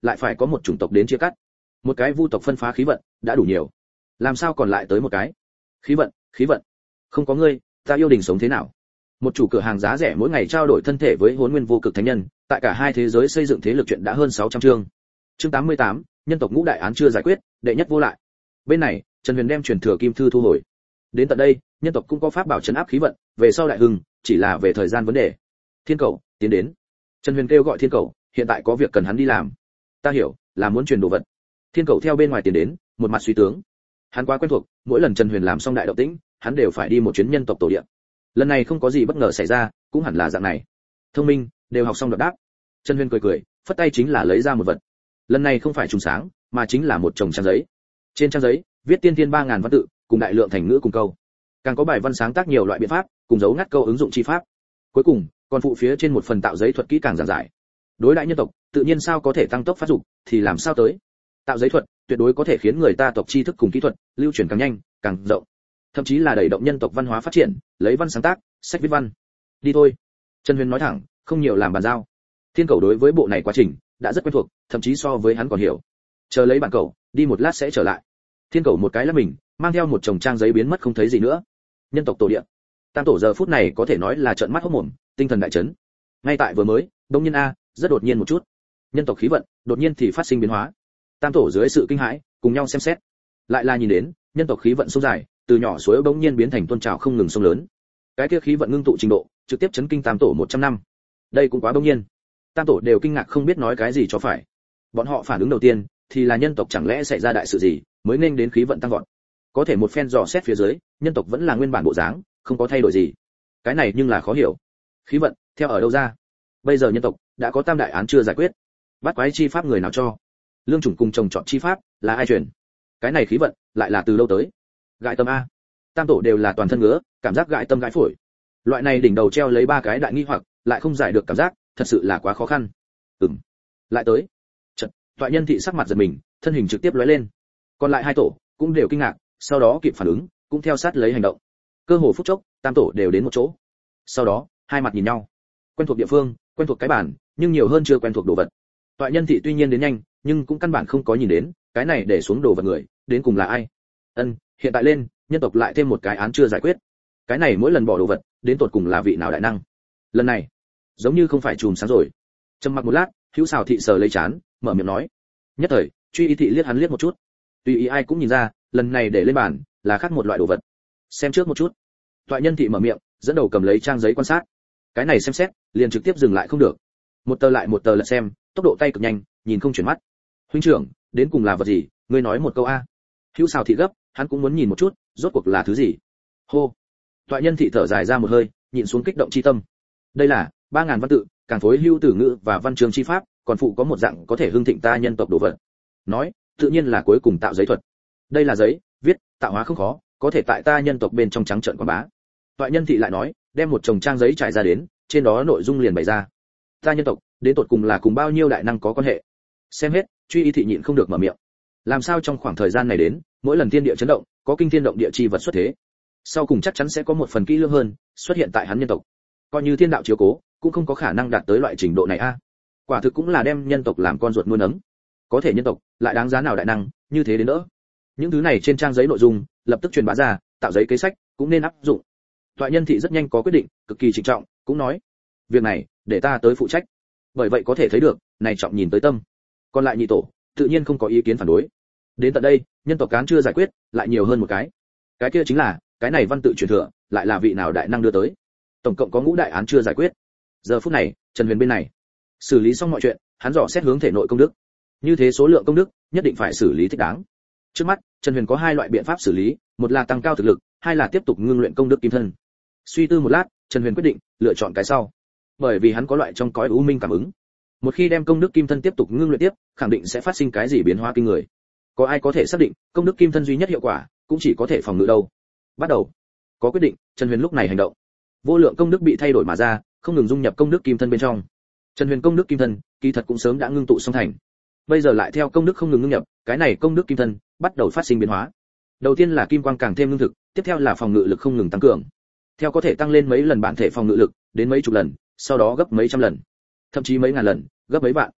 lại phải có một chủng tộc đến chia cắt. Một cái vu tộc phân phá khí vận đã đủ nhiều, làm sao còn lại tới một cái khí vận? Khí vận không có ngươi, ta yêu đình sống thế nào? Một chủ cửa hàng giá rẻ mỗi ngày trao đổi thân thể với Hỗn Nguyên vô cực thánh nhân, tại cả hai thế giới xây dựng thế lực chuyện đã hơn sáu trăm chương. Chương tám mươi tám, nhân tộc ngũ đại án chưa giải quyết, đệ nhất vô lại. Bên này, Trần Huyền đem truyền thừa kim thư thu hồi. Đến tận đây, nhân tộc cũng có pháp bảo trấn áp khí vận, về sau đại hưng, chỉ là về thời gian vấn đề. Thiên Cầu, tiến đến. Trần Huyền kêu gọi Thiên Cầu, hiện tại có việc cần hắn đi làm. Ta hiểu, là muốn truyền đồ vật. Thiên Cầu theo bên ngoài tiến đến, một mặt suy tướng. Hắn quá quen thuộc, mỗi lần Trần Huyền làm xong đại động tĩnh, hắn đều phải đi một chuyến nhân tộc tổ địa. Lần này không có gì bất ngờ xảy ra, cũng hẳn là dạng này. Thông minh, đều học xong đọc đáp. Trần Huyền cười cười, phất tay chính là lấy ra một vật. Lần này không phải trùng sáng, mà chính là một chồng trang giấy. Trên trang giấy, viết tiên tiên ba ngàn văn tự, cùng đại lượng thành ngữ cùng câu. Càng có bài văn sáng tác nhiều loại biện pháp, cùng dấu ngắt câu ứng dụng chi pháp. Cuối cùng, còn phụ phía trên một phần tạo giấy thuật kỹ càng giảng giải. Đối đại nhân tộc, tự nhiên sao có thể tăng tốc phát dục, thì làm sao tới. Tạo giấy thuật, tuyệt đối có thể khiến người ta tộc tri thức cùng kỹ thuật lưu truyền càng nhanh, càng rộng. Thậm chí là đẩy động nhân tộc văn hóa phát triển, lấy văn sáng tác, sách viết văn. Đi thôi. Trần Huyền nói thẳng, không nhiều làm bàn giao. Thiên Cầu đối với bộ này quá trình đã rất quen thuộc, thậm chí so với hắn còn hiểu. Chờ lấy bản cầu, đi một lát sẽ trở lại. Thiên Cầu một cái là mình, mang theo một chồng trang giấy biến mất không thấy gì nữa. Nhân tộc tổ địa. Tam tổ giờ phút này có thể nói là trợn mắt hốt mồm, tinh thần đại chấn. Ngay tại vừa mới, đông nhiên a, rất đột nhiên một chút. Nhân tộc khí vận, đột nhiên thì phát sinh biến hóa. Tam tổ dưới sự kinh hãi, cùng nhau xem xét. Lại là nhìn đến, nhân tộc khí vận sông dài, từ nhỏ suối bỗng nhiên biến thành tuôn trào không ngừng sông lớn. Cái kia khí vận ngưng tụ trình độ, trực tiếp chấn kinh tam tổ một trăm năm. Đây cũng quá bỗng nhiên. Tam tổ đều kinh ngạc không biết nói cái gì cho phải. Bọn họ phản ứng đầu tiên thì là nhân tộc chẳng lẽ xảy ra đại sự gì, mới nên đến khí vận tăng vọt. Có thể một phen dò xét phía dưới, nhân tộc vẫn là nguyên bản bộ dáng, không có thay đổi gì. Cái này nhưng là khó hiểu. Khí vận theo ở đâu ra? Bây giờ nhân tộc đã có tam đại án chưa giải quyết. Bắt quái chi pháp người nào cho? Lương chủng cùng trồng trọt chi pháp là ai truyền? Cái này khí vận lại là từ đâu tới? Gãi tâm a. Tam tổ đều là toàn thân ngứa, cảm giác gãi tâm gãi phổi. Loại này đỉnh đầu treo lấy ba cái đại nghi hoặc, lại không giải được cảm giác, thật sự là quá khó khăn. Ừm. Lại tới. Chợt, Toại Nhân thị sắc mặt giật mình, thân hình trực tiếp lóe lên. Còn lại hai tổ cũng đều kinh ngạc, sau đó kịp phản ứng, cũng theo sát lấy hành động. Cơ hồ phút chốc, tam tổ đều đến một chỗ. Sau đó, hai mặt nhìn nhau. Quen thuộc địa phương, quen thuộc cái bản, nhưng nhiều hơn chưa quen thuộc đồ vật. Toại Nhân thị tuy nhiên đến nhanh, nhưng cũng căn bản không có nhìn đến, cái này để xuống đồ vật người, đến cùng là ai? Ân, hiện tại lên, nhân tộc lại thêm một cái án chưa giải quyết. Cái này mỗi lần bỏ đồ vật, đến tột cùng là vị nào đại năng? Lần này, giống như không phải chùm sáng rồi. Trầm mặc một lát, Hữu Sào thị sờ lấy chán, mở miệng nói. Nhất thời, Truy Y thị liếc hắn liếc một chút. Tùy ý ai cũng nhìn ra, lần này để lên bàn, là khác một loại đồ vật. Xem trước một chút. Toại Nhân thị mở miệng, dẫn đầu cầm lấy trang giấy quan sát. Cái này xem xét, liền trực tiếp dừng lại không được. Một tờ lại một tờ lật xem, tốc độ tay cực nhanh, nhìn không chuyển mắt. Huynh trưởng, đến cùng là vật gì, ngươi nói một câu a. Hữu Sào thị gấp, hắn cũng muốn nhìn một chút, rốt cuộc là thứ gì. Hô. Toại Nhân thị thở dài ra một hơi, nhìn xuống kích động chi tâm. Đây là ba ngàn văn tự, càng phối hưu từ ngữ và văn chương chi pháp, còn phụ có một dạng có thể hưng thịnh ta nhân tộc đồ vật. Nói, tự nhiên là cuối cùng tạo giấy thuật. Đây là giấy, viết, tạo hóa không khó, có thể tại ta nhân tộc bên trong trắng trợn quảng bá. Toại Nhân thị lại nói, đem một chồng trang giấy trải ra đến, trên đó nội dung liền bày ra. Ta nhân tộc, đến tột cùng là cùng bao nhiêu đại năng có quan hệ. Xem hết, Truy Y thị nhịn không được mở miệng. Làm sao trong khoảng thời gian này đến, mỗi lần thiên địa chấn động, có kinh thiên động địa chi vật xuất thế. Sau cùng chắc chắn sẽ có một phần kỹ lưỡng hơn xuất hiện tại hắn nhân tộc. Coi như thiên đạo chiếu cố, cũng không có khả năng đạt tới loại trình độ này a. Quả thực cũng là đem nhân tộc làm con ruột nuôi nấng. Có thể nhân tộc lại đáng giá nào đại năng như thế đến nữa. Những thứ này trên trang giấy nội dung lập tức truyền bá ra, tạo giấy kế sách cũng nên áp dụng. Toại Nhân thị rất nhanh có quyết định, cực kỳ trịnh trọng, cũng nói, việc này để ta tới phụ trách. Bởi vậy có thể thấy được, này trọng nhìn tới tâm. Còn lại nhị tổ, tự nhiên không có ý kiến phản đối. Đến tận đây, nhân tộc cán chưa giải quyết, lại nhiều hơn một cái. Cái kia chính là, cái này văn tự truyền thừa, lại là vị nào đại năng đưa tới. Tổng cộng có ngũ đại án chưa giải quyết. Giờ phút này, Trần Huyền bên này, xử lý xong mọi chuyện, hắn dò xét hướng thể nội công đức. Như thế số lượng công đức, nhất định phải xử lý thích đáng. Trước mắt, Trần Huyền có hai loại biện pháp xử lý, một là tăng cao thực lực, hai là tiếp tục ngưng luyện công đức kim thân. Suy tư một lát, Trần Huyền quyết định lựa chọn cái sau. Bởi vì hắn có loại trong cõi u minh cảm ứng. Một khi đem công đức kim thân tiếp tục ngưng luyện tiếp, khẳng định sẽ phát sinh cái gì biến hóa kinh người. Có ai có thể xác định, công đức kim thân duy nhất hiệu quả, cũng chỉ có thể phòng ngự đâu. Bắt đầu. Có quyết định, Trần Huyền lúc này hành động. Vô lượng công đức bị thay đổi mà ra, không ngừng dung nhập công đức kim thân bên trong. Trần Huyền công đức kim thân, kỳ thật cũng sớm đã ngưng tụ xong thành. Bây giờ lại theo công đức không ngừng ngưng nhập, cái này công đức kim thân bắt đầu phát sinh biến hóa. Đầu tiên là kim quang càng thêm lương thực, tiếp theo là phòng ngự lực không ngừng tăng cường. Theo có thể tăng lên mấy lần bản thể phòng ngự lực, đến mấy chục lần, sau đó gấp mấy trăm lần, thậm chí mấy ngàn lần, gấp mấy vạn.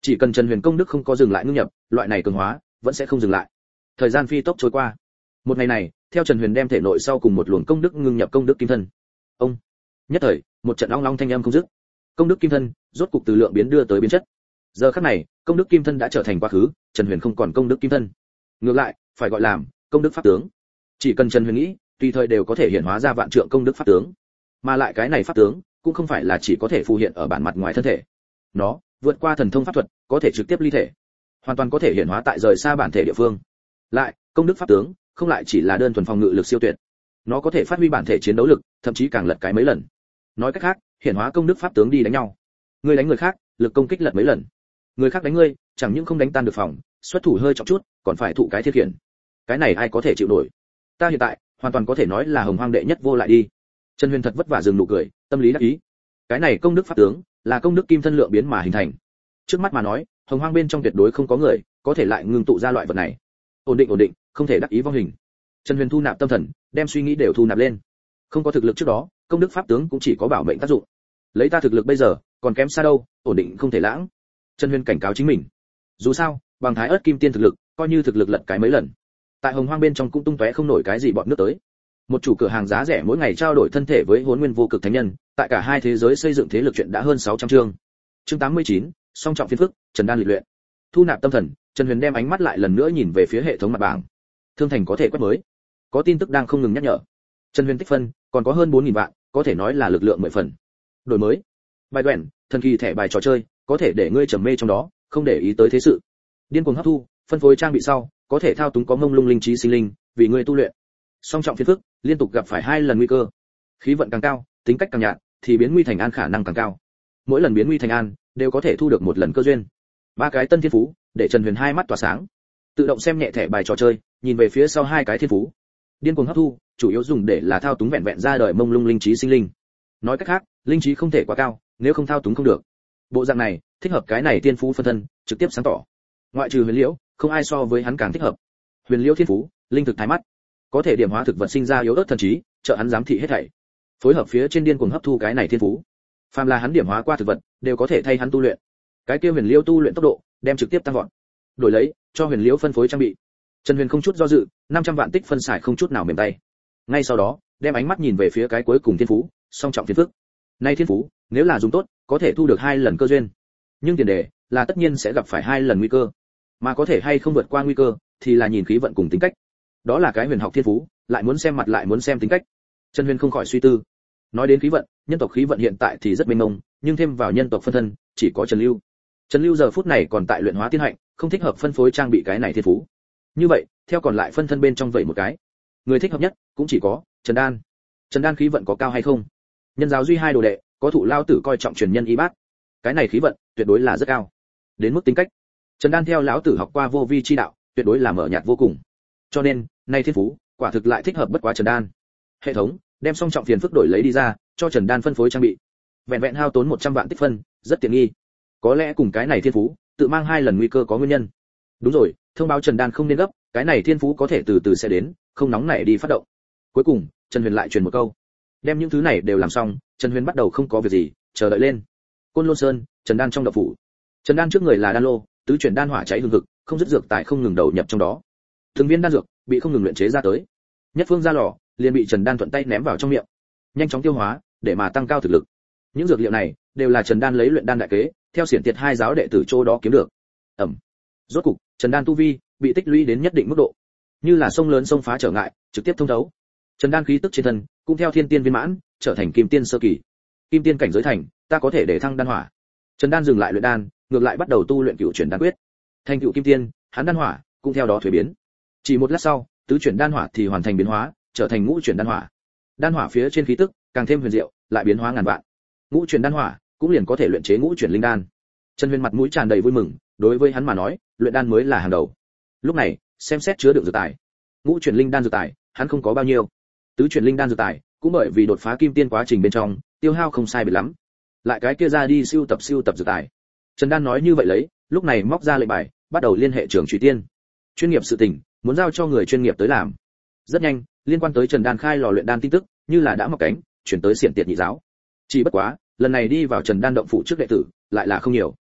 Chỉ cần Trần Huyền công đức không có dừng lại ngưng nhập, loại này cường hóa vẫn sẽ không dừng lại. Thời gian phi tốc trôi qua. Một ngày này, theo Trần Huyền đem thể nội sau cùng một luồng công đức ngưng nhập công đức kim thân. Ông, nhất thời, một trận ong long thanh âm không dứt. Công đức kim thân rốt cục từ lượng biến đưa tới biến chất. Giờ khắc này, công đức kim thân đã trở thành quá khứ, Trần Huyền không còn công đức kim thân. Ngược lại, phải gọi làm công đức pháp tướng. Chỉ cần Trần Huyền nghĩ, tùy thời đều có thể hiện hóa ra vạn trượng công đức pháp tướng. Mà lại cái này pháp tướng cũng không phải là chỉ có thể phù hiện ở bản mặt ngoài thân thể. Nó vượt qua thần thông pháp thuật, có thể trực tiếp ly thể, hoàn toàn có thể hiện hóa tại rời xa bản thể địa phương. Lại, công đức pháp tướng không lại chỉ là đơn thuần phòng ngự lực siêu tuyệt, nó có thể phát huy bản thể chiến đấu lực, thậm chí càng lật cái mấy lần. Nói cách khác, hiện hóa công đức pháp tướng đi đánh nhau, người đánh người khác, lực công kích lật mấy lần. Người khác đánh ngươi, chẳng những không đánh tan được phòng, xuất thủ hơi trọng chút, còn phải thụ cái thiết khiển. Cái này ai có thể chịu nổi? Ta hiện tại hoàn toàn có thể nói là hồng hoang đệ nhất vô lại đi. Trần Huyền thật vất vả dừng nụ cười, tâm lý đắc ý. Cái này công đức pháp tướng là công đức kim thân lượng biến mà hình thành. Trước mắt mà nói, hồng hoang bên trong tuyệt đối không có người có thể lại ngưng tụ ra loại vật này. Ổn định ổn định, không thể đắc ý vong hình. Trần Huyền thu nạp tâm thần, đem suy nghĩ đều thu nạp lên. Không có thực lực trước đó, công đức pháp tướng cũng chỉ có bảo mệnh tác dụng. Lấy ta thực lực bây giờ, còn kém xa đâu, ổn định không thể lãng. Trần Huyền cảnh cáo chính mình. Dù sao, bằng thái ớt kim tiên thực lực, coi như thực lực lật cái mấy lần, tại hồng hoang bên trong cũng tung tóe không nổi cái gì bọn nước tới. Một chủ cửa hàng giá rẻ mỗi ngày trao đổi thân thể với Hỗn Nguyên vô cực thánh nhân, tại cả hai thế giới xây dựng thế lực chuyện đã hơn sáu trăm chương. Chương tám mươi chín, song trọng phiên phức, Trần Đan lịch luyện. Thu nạp tâm thần, Trần Huyền đem ánh mắt lại lần nữa nhìn về phía hệ thống mặt bảng. Thương thành có thể quét mới. Có tin tức đang không ngừng nhắc nhở. Trần Huyền tích phân còn có hơn bốn nghìn vạn, có thể nói là lực lượng mười phần. Đổi mới. Bài quèn, thần kỳ thẻ bài trò chơi, có thể để ngươi trầm mê trong đó, không để ý tới thế sự. Điên cuồng hấp thu, phân phối trang bị sau, có thể thao túng có mông lung linh trí sinh linh, vì ngươi tu luyện. Song trọng phiền phức, liên tục gặp phải hai lần nguy cơ. Khí vận càng cao, tính cách càng nhạt, thì biến nguy thành an khả năng càng cao. Mỗi lần biến nguy thành an, đều có thể thu được một lần cơ duyên. Ba cái tân thiên phú, để Trần Huyền hai mắt tỏa sáng. Tự động xem nhẹ thẻ bài trò chơi, nhìn về phía sau hai cái thiên phú. Điên cuồng hấp thu, chủ yếu dùng để là thao túng vẹn vẹn ra đời mông lung linh trí sinh linh. Nói cách khác, linh trí không thể quá cao, nếu không thao túng không được. Bộ dạng này, thích hợp cái này tiên phú phân thân, trực tiếp sáng tỏ. Ngoại trừ Huyền Liễu, không ai so với hắn càng thích hợp. Huyền Liễu thiên phú, linh thực thái mắt, có thể điểm hóa thực vật sinh ra yếu ớt thần trí, trợ hắn giám thị hết thảy. Phối hợp phía trên điên cuồng hấp thu cái này thiên phú. Phàm là hắn điểm hóa qua thực vật, đều có thể thay hắn tu luyện. Cái kia Huyền Liễu tu luyện tốc độ, đem trực tiếp tăng vọt. Đổi lấy, cho Huyền Liễu phân phối trang bị. Trần Huyền không chút do dự, năm trăm vạn tích phân xài không chút nào mềm tay. Ngay sau đó, đem ánh mắt nhìn về phía cái cuối cùng thiên phú, song trọng phiền phức. Nay thiên phú, nếu là dùng tốt, có thể thu được hai lần cơ duyên. Nhưng tiền đề là tất nhiên sẽ gặp phải hai lần nguy cơ. Mà có thể hay không vượt qua nguy cơ, thì là nhìn khí vận cùng tính cách. Đó là cái huyền học thiên phú, lại muốn xem mặt lại muốn xem tính cách. Trần Huyền không khỏi suy tư. Nói đến khí vận, nhân tộc khí vận hiện tại thì rất mênh mông, nhưng thêm vào nhân tộc phân thân, chỉ có Trần Lưu. Trần Lưu giờ phút này còn tại luyện hóa tiên hạnh, không thích hợp phân phối trang bị cái này thiên phú. Như vậy, theo còn lại phân thân bên trong vậy một cái, người thích hợp nhất cũng chỉ có Trần Đan. Trần Đan khí vận có cao hay không? Nhân giáo duy hai đồ đệ, có thụ lao tử coi trọng truyền nhân y bát. Cái này khí vận tuyệt đối là rất cao. Đến mức tính cách, Trần Đan theo lão tử học qua vô vi chi đạo, tuyệt đối là mở nhạt vô cùng. Cho nên, nay thiên phú, quả thực lại thích hợp bất quá Trần Đan. Hệ thống, đem song trọng phiền phức đổi lấy đi ra, cho Trần Đan phân phối trang bị. Vẹn vẹn hao tốn một trăm vạn tích phân, rất tiện nghi. Có lẽ cùng cái này thiên phú, tự mang hai lần nguy cơ có nguyên nhân. Đúng rồi, thông báo Trần Đan không nên gấp, cái này thiên phú có thể từ từ sẽ đến, không nóng nảy đi phát động. Cuối cùng, Trần Huyền lại truyền một câu. Đem những thứ này đều làm xong, Trần Huyền bắt đầu không có việc gì, chờ đợi lên. Côn Lôn Sơn, Trần Đan trong động phủ. Trần Đan trước người là đan lô, tứ chuyển đan hỏa cháy hừng hực, không dứt dược tài không ngừng đầu nhập trong đó. Từng viên đan dược bị không ngừng luyện chế ra tới. Nhất phương ra lò, liền bị Trần Đan thuận tay ném vào trong miệng. Nhanh chóng tiêu hóa, để mà tăng cao thực lực. Những dược liệu này đều là Trần Đan lấy luyện đan đại kế, theo xiển tiệt hai giáo đệ tử chỗ đó kiếm được. Ẩm. Rốt cục, Trần Đan tu vi bị tích lũy đến nhất định mức độ, như là sông lớn sông phá trở ngại, trực tiếp thông thấu. Trần Đan khí tức trên thân cũng theo thiên tiên viên mãn, trở thành kim tiên sơ kỳ. Kim tiên cảnh giới thành, ta có thể để thăng đan hỏa. Trần Đan dừng lại luyện đan, ngược lại bắt đầu tu luyện cửu chuyển đan quyết. Thành cửu kim tiên, hắn đan hỏa cũng theo đó thuế biến. Chỉ một lát sau, tứ chuyển đan hỏa thì hoàn thành biến hóa, trở thành ngũ chuyển đan hỏa. Đan hỏa phía trên khí tức càng thêm huyền diệu, lại biến hóa ngàn vạn. Ngũ chuyển đan hỏa cũng liền có thể luyện chế ngũ chuyển linh đan. Trần Huyền mặt mũi tràn đầy vui mừng, đối với hắn mà nói, luyện đan mới là hàng đầu. Lúc này, xem xét chứa đựng dược tài. Ngũ chuyển linh đan dược tài, hắn không có bao nhiêu. Tứ chuyển linh đan dược tài, cũng bởi vì đột phá kim tiên quá trình bên trong, tiêu hao không sai biệt lắm. Lại cái kia ra đi siêu tập siêu tập dược tài. Trần Đan nói như vậy lấy, lúc này móc ra lệnh bài, bắt đầu liên hệ trưởng Trùy Tiên. Chuyên nghiệp sự tình, muốn giao cho người chuyên nghiệp tới làm. Rất nhanh, liên quan tới Trần Đan khai lò luyện đan tin tức, như là đã mọc cánh, chuyển tới xiển tiệt nhị giáo. Chỉ bất quá, lần này đi vào Trần Đan động phủ trước đệ tử, lại là không nhiều.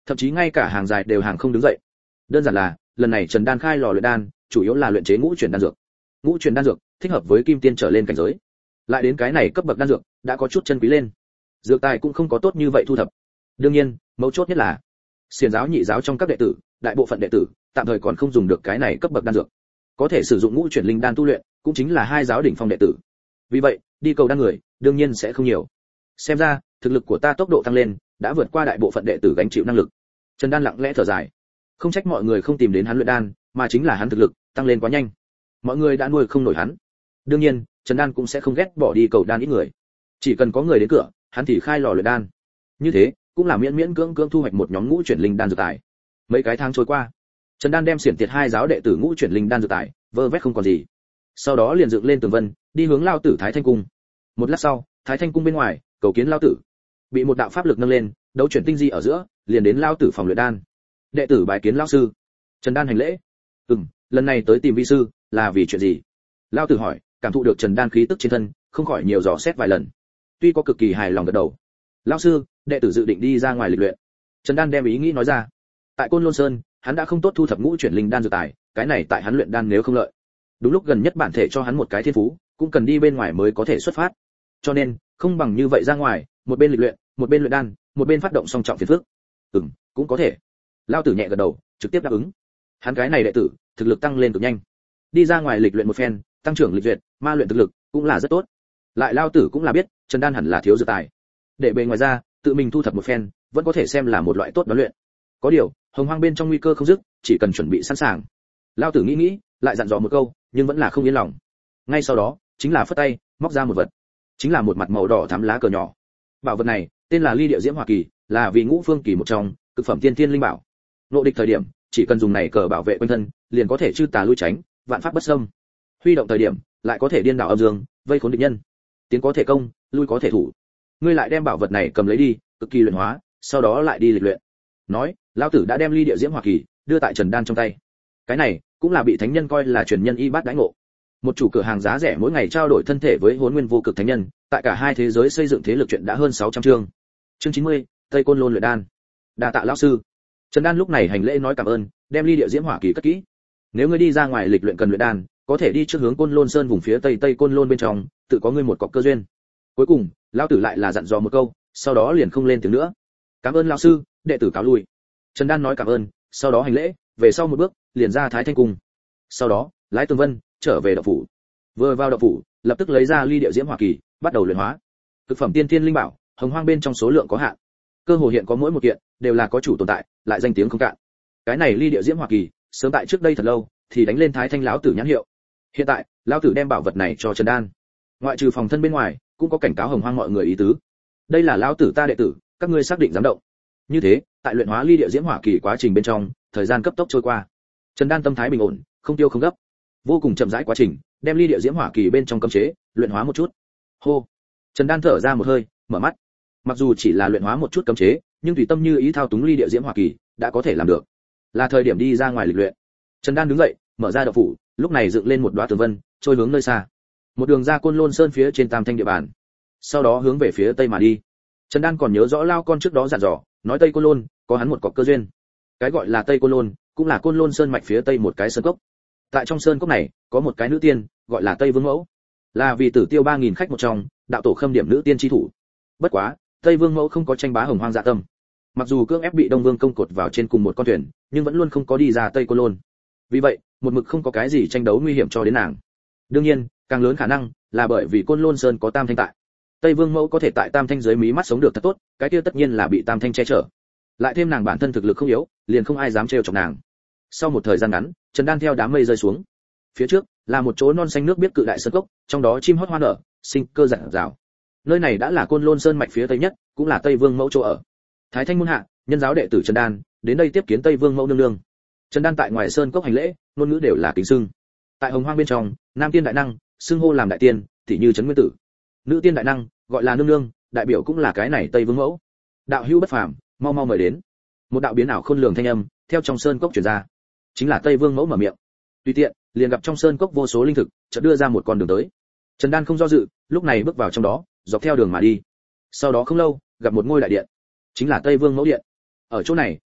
thậm chí ngay cả hàng dài đều hàng không đứng dậy. Đơn giản là lần này Trần Đan khai lò luyện đan chủ yếu là luyện chế ngũ chuyển đan dược. Ngũ chuyển đan dược thích hợp với kim tiên trở lên cảnh giới, lại đến cái này cấp bậc đan dược đã có chút chân quý lên, dược tài cũng không có tốt như vậy thu thập. Đương nhiên mấu chốt nhất là xiển giáo nhị giáo trong các đệ tử, đại bộ phận đệ tử tạm thời còn không dùng được cái này cấp bậc đan dược, có thể sử dụng ngũ chuyển linh đan tu luyện cũng chính là hai giáo đỉnh phong đệ tử. Vì vậy đi cầu đan người đương nhiên sẽ không nhiều. Xem ra thực lực của ta tốc độ tăng lên đã vượt qua đại bộ phận đệ tử gánh chịu năng lực. Trần Đan lặng lẽ thở dài, không trách mọi người không tìm đến hắn luyện đan, mà chính là hắn thực lực tăng lên quá nhanh, mọi người đã nuôi không nổi hắn. Đương nhiên Trần Đan cũng sẽ không ghét bỏ đi cầu đan ít người, chỉ cần có người đến cửa hắn thì khai lò luyện đan, như thế cũng là miễn miễn cưỡng cưỡng thu hoạch một nhóm ngũ chuyển linh đan dược tài. Mấy cái tháng trôi qua, Trần Đan đem xiển tiệt hai giáo đệ tử ngũ chuyển linh đan dược tài vơ vét không còn gì, sau đó liền dựng lên tường vân đi hướng lao tử Thái Thanh cung. Một lát sau, Thái Thanh cung bên ngoài cầu kiến lao tử, bị một đạo pháp lực nâng lên, đấu chuyển tinh di ở giữa liền đến lao tử phòng luyện đan. Đệ tử bái kiến lão sư. Trần Đan hành lễ. Ừm, lần này tới tìm vi sư là vì chuyện gì? Lao tử hỏi, cảm thụ được Trần Đan khí tức trên thân, không khỏi nhiều dò xét vài lần. Tuy có cực kỳ hài lòng gật đầu. Lão sư, đệ tử dự định đi ra ngoài lịch luyện. Trần Đan đem ý nghĩ nói ra. Tại Côn Lôn Sơn, hắn đã không tốt thu thập ngũ chuyển linh đan dược tài, cái này tại hắn luyện đan nếu không lợi. Đúng lúc gần nhất bản thể cho hắn một cái thiên phú, cũng cần đi bên ngoài mới có thể xuất phát. Cho nên, không bằng như vậy ra ngoài, một bên lịch luyện, một bên luyện đan, một bên phát động song trọng phiền phức. Ừm, cũng có thể. Lao tử nhẹ gật đầu, trực tiếp đáp ứng. Hắn cái này đệ tử, thực lực tăng lên cực nhanh. Đi ra ngoài lịch luyện một phen, tăng trưởng lịch duyệt, ma luyện thực lực, cũng là rất tốt. Lại Lao tử cũng là biết, Trần Đan hẳn là thiếu dược tài. Để bề ngoài ra, tự mình thu thập một phen, vẫn có thể xem là một loại tốt đoán luyện. Có điều, hồng hoang bên trong nguy cơ không dứt, chỉ cần chuẩn bị sẵn sàng. Lao tử nghĩ nghĩ, lại dặn dò một câu, nhưng vẫn là không yên lòng. Ngay sau đó, chính là phất tay, móc ra một vật, chính là một mặt màu đỏ thắm lá cờ nhỏ. Bảo vật này, tên là Ly Địa Diễm Hỏa Kỳ, là vì ngũ phương kỳ một trong, cực phẩm tiên thiên linh bảo. Nộ địch thời điểm, chỉ cần dùng này cờ bảo vệ quanh thân, liền có thể chư tà lui tránh, vạn pháp bất xâm. Huy động thời điểm, lại có thể điên đảo âm dương, vây khốn địch nhân. Tiến có thể công, lui có thể thủ. Ngươi lại đem bảo vật này cầm lấy đi, cực kỳ luyện hóa, sau đó lại đi lịch luyện. Nói, lão tử đã đem Ly Địa Diễm Hỏa Kỳ đưa tại Trần Đan trong tay. Cái này cũng là bị thánh nhân coi là truyền nhân y bát đãi ngộ. Một chủ cửa hàng giá rẻ mỗi ngày trao đổi thân thể với Hỗn Nguyên Vô Cực thánh nhân, tại cả hai thế giới xây dựng thế lực chuyện đã hơn sáu trăm chương. Chương chín mươi, Tây Côn Lôn luyện đan. Đa tạ lão sư. Trần Đan lúc này hành lễ nói cảm ơn, đem Ly Địa Diễm Hỏa Kỳ cất kỹ. Nếu ngươi đi ra ngoài lịch luyện cần luyện đan, có thể đi trước hướng Côn Lôn Sơn vùng phía tây tây Côn Lôn bên trong, tự có ngươi một cọc cơ duyên. Cuối cùng, lão tử lại là dặn dò một câu, sau đó liền không lên tiếng nữa. Cảm ơn lão sư, đệ tử cáo lui. Trần Đan nói cảm ơn, sau đó hành lễ, về sau một bước, liền ra Thái Thanh cung. Sau đó, lái tường vân trở về động phủ. Vừa vào động phủ, lập tức lấy ra Ly Địa Diễm Hỏa Kỳ, bắt đầu luyện hóa. Thực phẩm tiên thiên linh bảo, hồng hoang bên trong số lượng có hạn, cơ hồ hiện có mỗi một kiện đều là có chủ tồn tại, lại danh tiếng không cạn. Cái này Ly Địa Diễm Hỏa Kỳ, sớm tại trước đây thật lâu thì đánh lên Thái Thanh lão tử nhãn hiệu. Hiện tại, lão tử đem bảo vật này cho Trần Đan, ngoại trừ phòng thân bên ngoài, cũng có cảnh cáo hồng hoang mọi người ý tứ. Đây là lão tử ta đệ tử, các ngươi xác định dám động. Như thế, tại luyện hóa Ly Địa Diễm Hỏa Kỳ quá trình bên trong, thời gian cấp tốc trôi qua. Trần Đan tâm thái bình ổn, không tiêu không gấp, vô cùng chậm rãi quá trình, đem Ly Địa Diễm Hỏa Kỳ bên trong cấm chế luyện hóa một chút. Hô. Trần Đan thở ra một hơi, mở mắt. Mặc dù chỉ là luyện hóa một chút cấm chế, nhưng tùy tâm như ý thao túng Ly Địa Diễm Hỏa Kỳ, đã có thể làm được. Là thời điểm đi ra ngoài lịch luyện. Trần Đan đứng dậy, mở ra động phủ, lúc này dựng lên một đóa tường vân, trôi hướng nơi xa. Một đường ra Côn Lôn Sơn phía trên Tam Thanh địa bàn, sau đó hướng về phía tây mà đi. Trần Đan còn nhớ rõ lao con trước đó dặn dò, nói Tây Côn Lôn có hắn một cọc cơ duyên. Cái gọi là Tây Côn Lôn, cũng là Côn Lôn Sơn mạch phía tây một cái sơn cốc. Tại trong sơn cốc này, có một cái nữ tiên, gọi là Tây Vương Mẫu, là vì tử tiêu ba nghìn khách một trong, đạo tổ khâm điểm nữ tiên chi thủ. Bất quá, Tây Vương Mẫu không có tranh bá hồng hoang dạ tâm. Mặc dù cưỡng ép bị Đông Vương công cột vào trên cùng một con thuyền, nhưng vẫn luôn không có đi ra Tây Côn Lôn. Vì vậy, một mực không có cái gì tranh đấu nguy hiểm cho đến nàng. Đương nhiên, càng lớn khả năng là bởi vì Côn Lôn Sơn có Tam Thanh tại. Tây Vương Mẫu có thể tại Tam Thanh dưới mí mắt sống được thật tốt, cái kia tất nhiên là bị Tam Thanh che chở. Lại thêm nàng bản thân thực lực không yếu, liền không ai dám trêu chọc nàng. Sau một thời gian ngắn, Trần Đan theo đám mây rơi xuống. Phía trước là một chỗ non xanh nước biếc cự đại sơn cốc, trong đó chim hót hoa nở, sinh cơ rạng rào. Nơi này đã là Côn Lôn Sơn mạch phía tây nhất, cũng là Tây Vương Mẫu chỗ ở. Thái Thanh môn hạ, nhân giáo đệ tử Trần Đan đến đây tiếp kiến Tây Vương Mẫu nương nương. Trần Đan tại ngoài sơn cốc hành lễ, ngôn ngữ đều là kính xưng. Tại hồng hoang bên trong, nam tiên đại năng xưng hô làm đại tiên, tỷ như Trấn Nguyên Tử. Nữ tiên đại năng gọi là nương nương, đại biểu cũng là cái này Tây Vương Mẫu. Đạo hữu bất phàm, mau mau mời đến. Một đạo biến ảo khôn lường thanh âm theo trong sơn cốc truyền ra, chính là Tây Vương Mẫu mở miệng. Tùy tiện liền gặp trong sơn cốc vô số linh thực, chợt đưa ra một con đường tới. Trần Đan không do dự, lúc này bước vào trong đó, dọc theo đường mà đi. Sau đó không lâu, gặp một ngôi đại điện, chính là Tây Vương Mẫu điện. Ở chỗ này,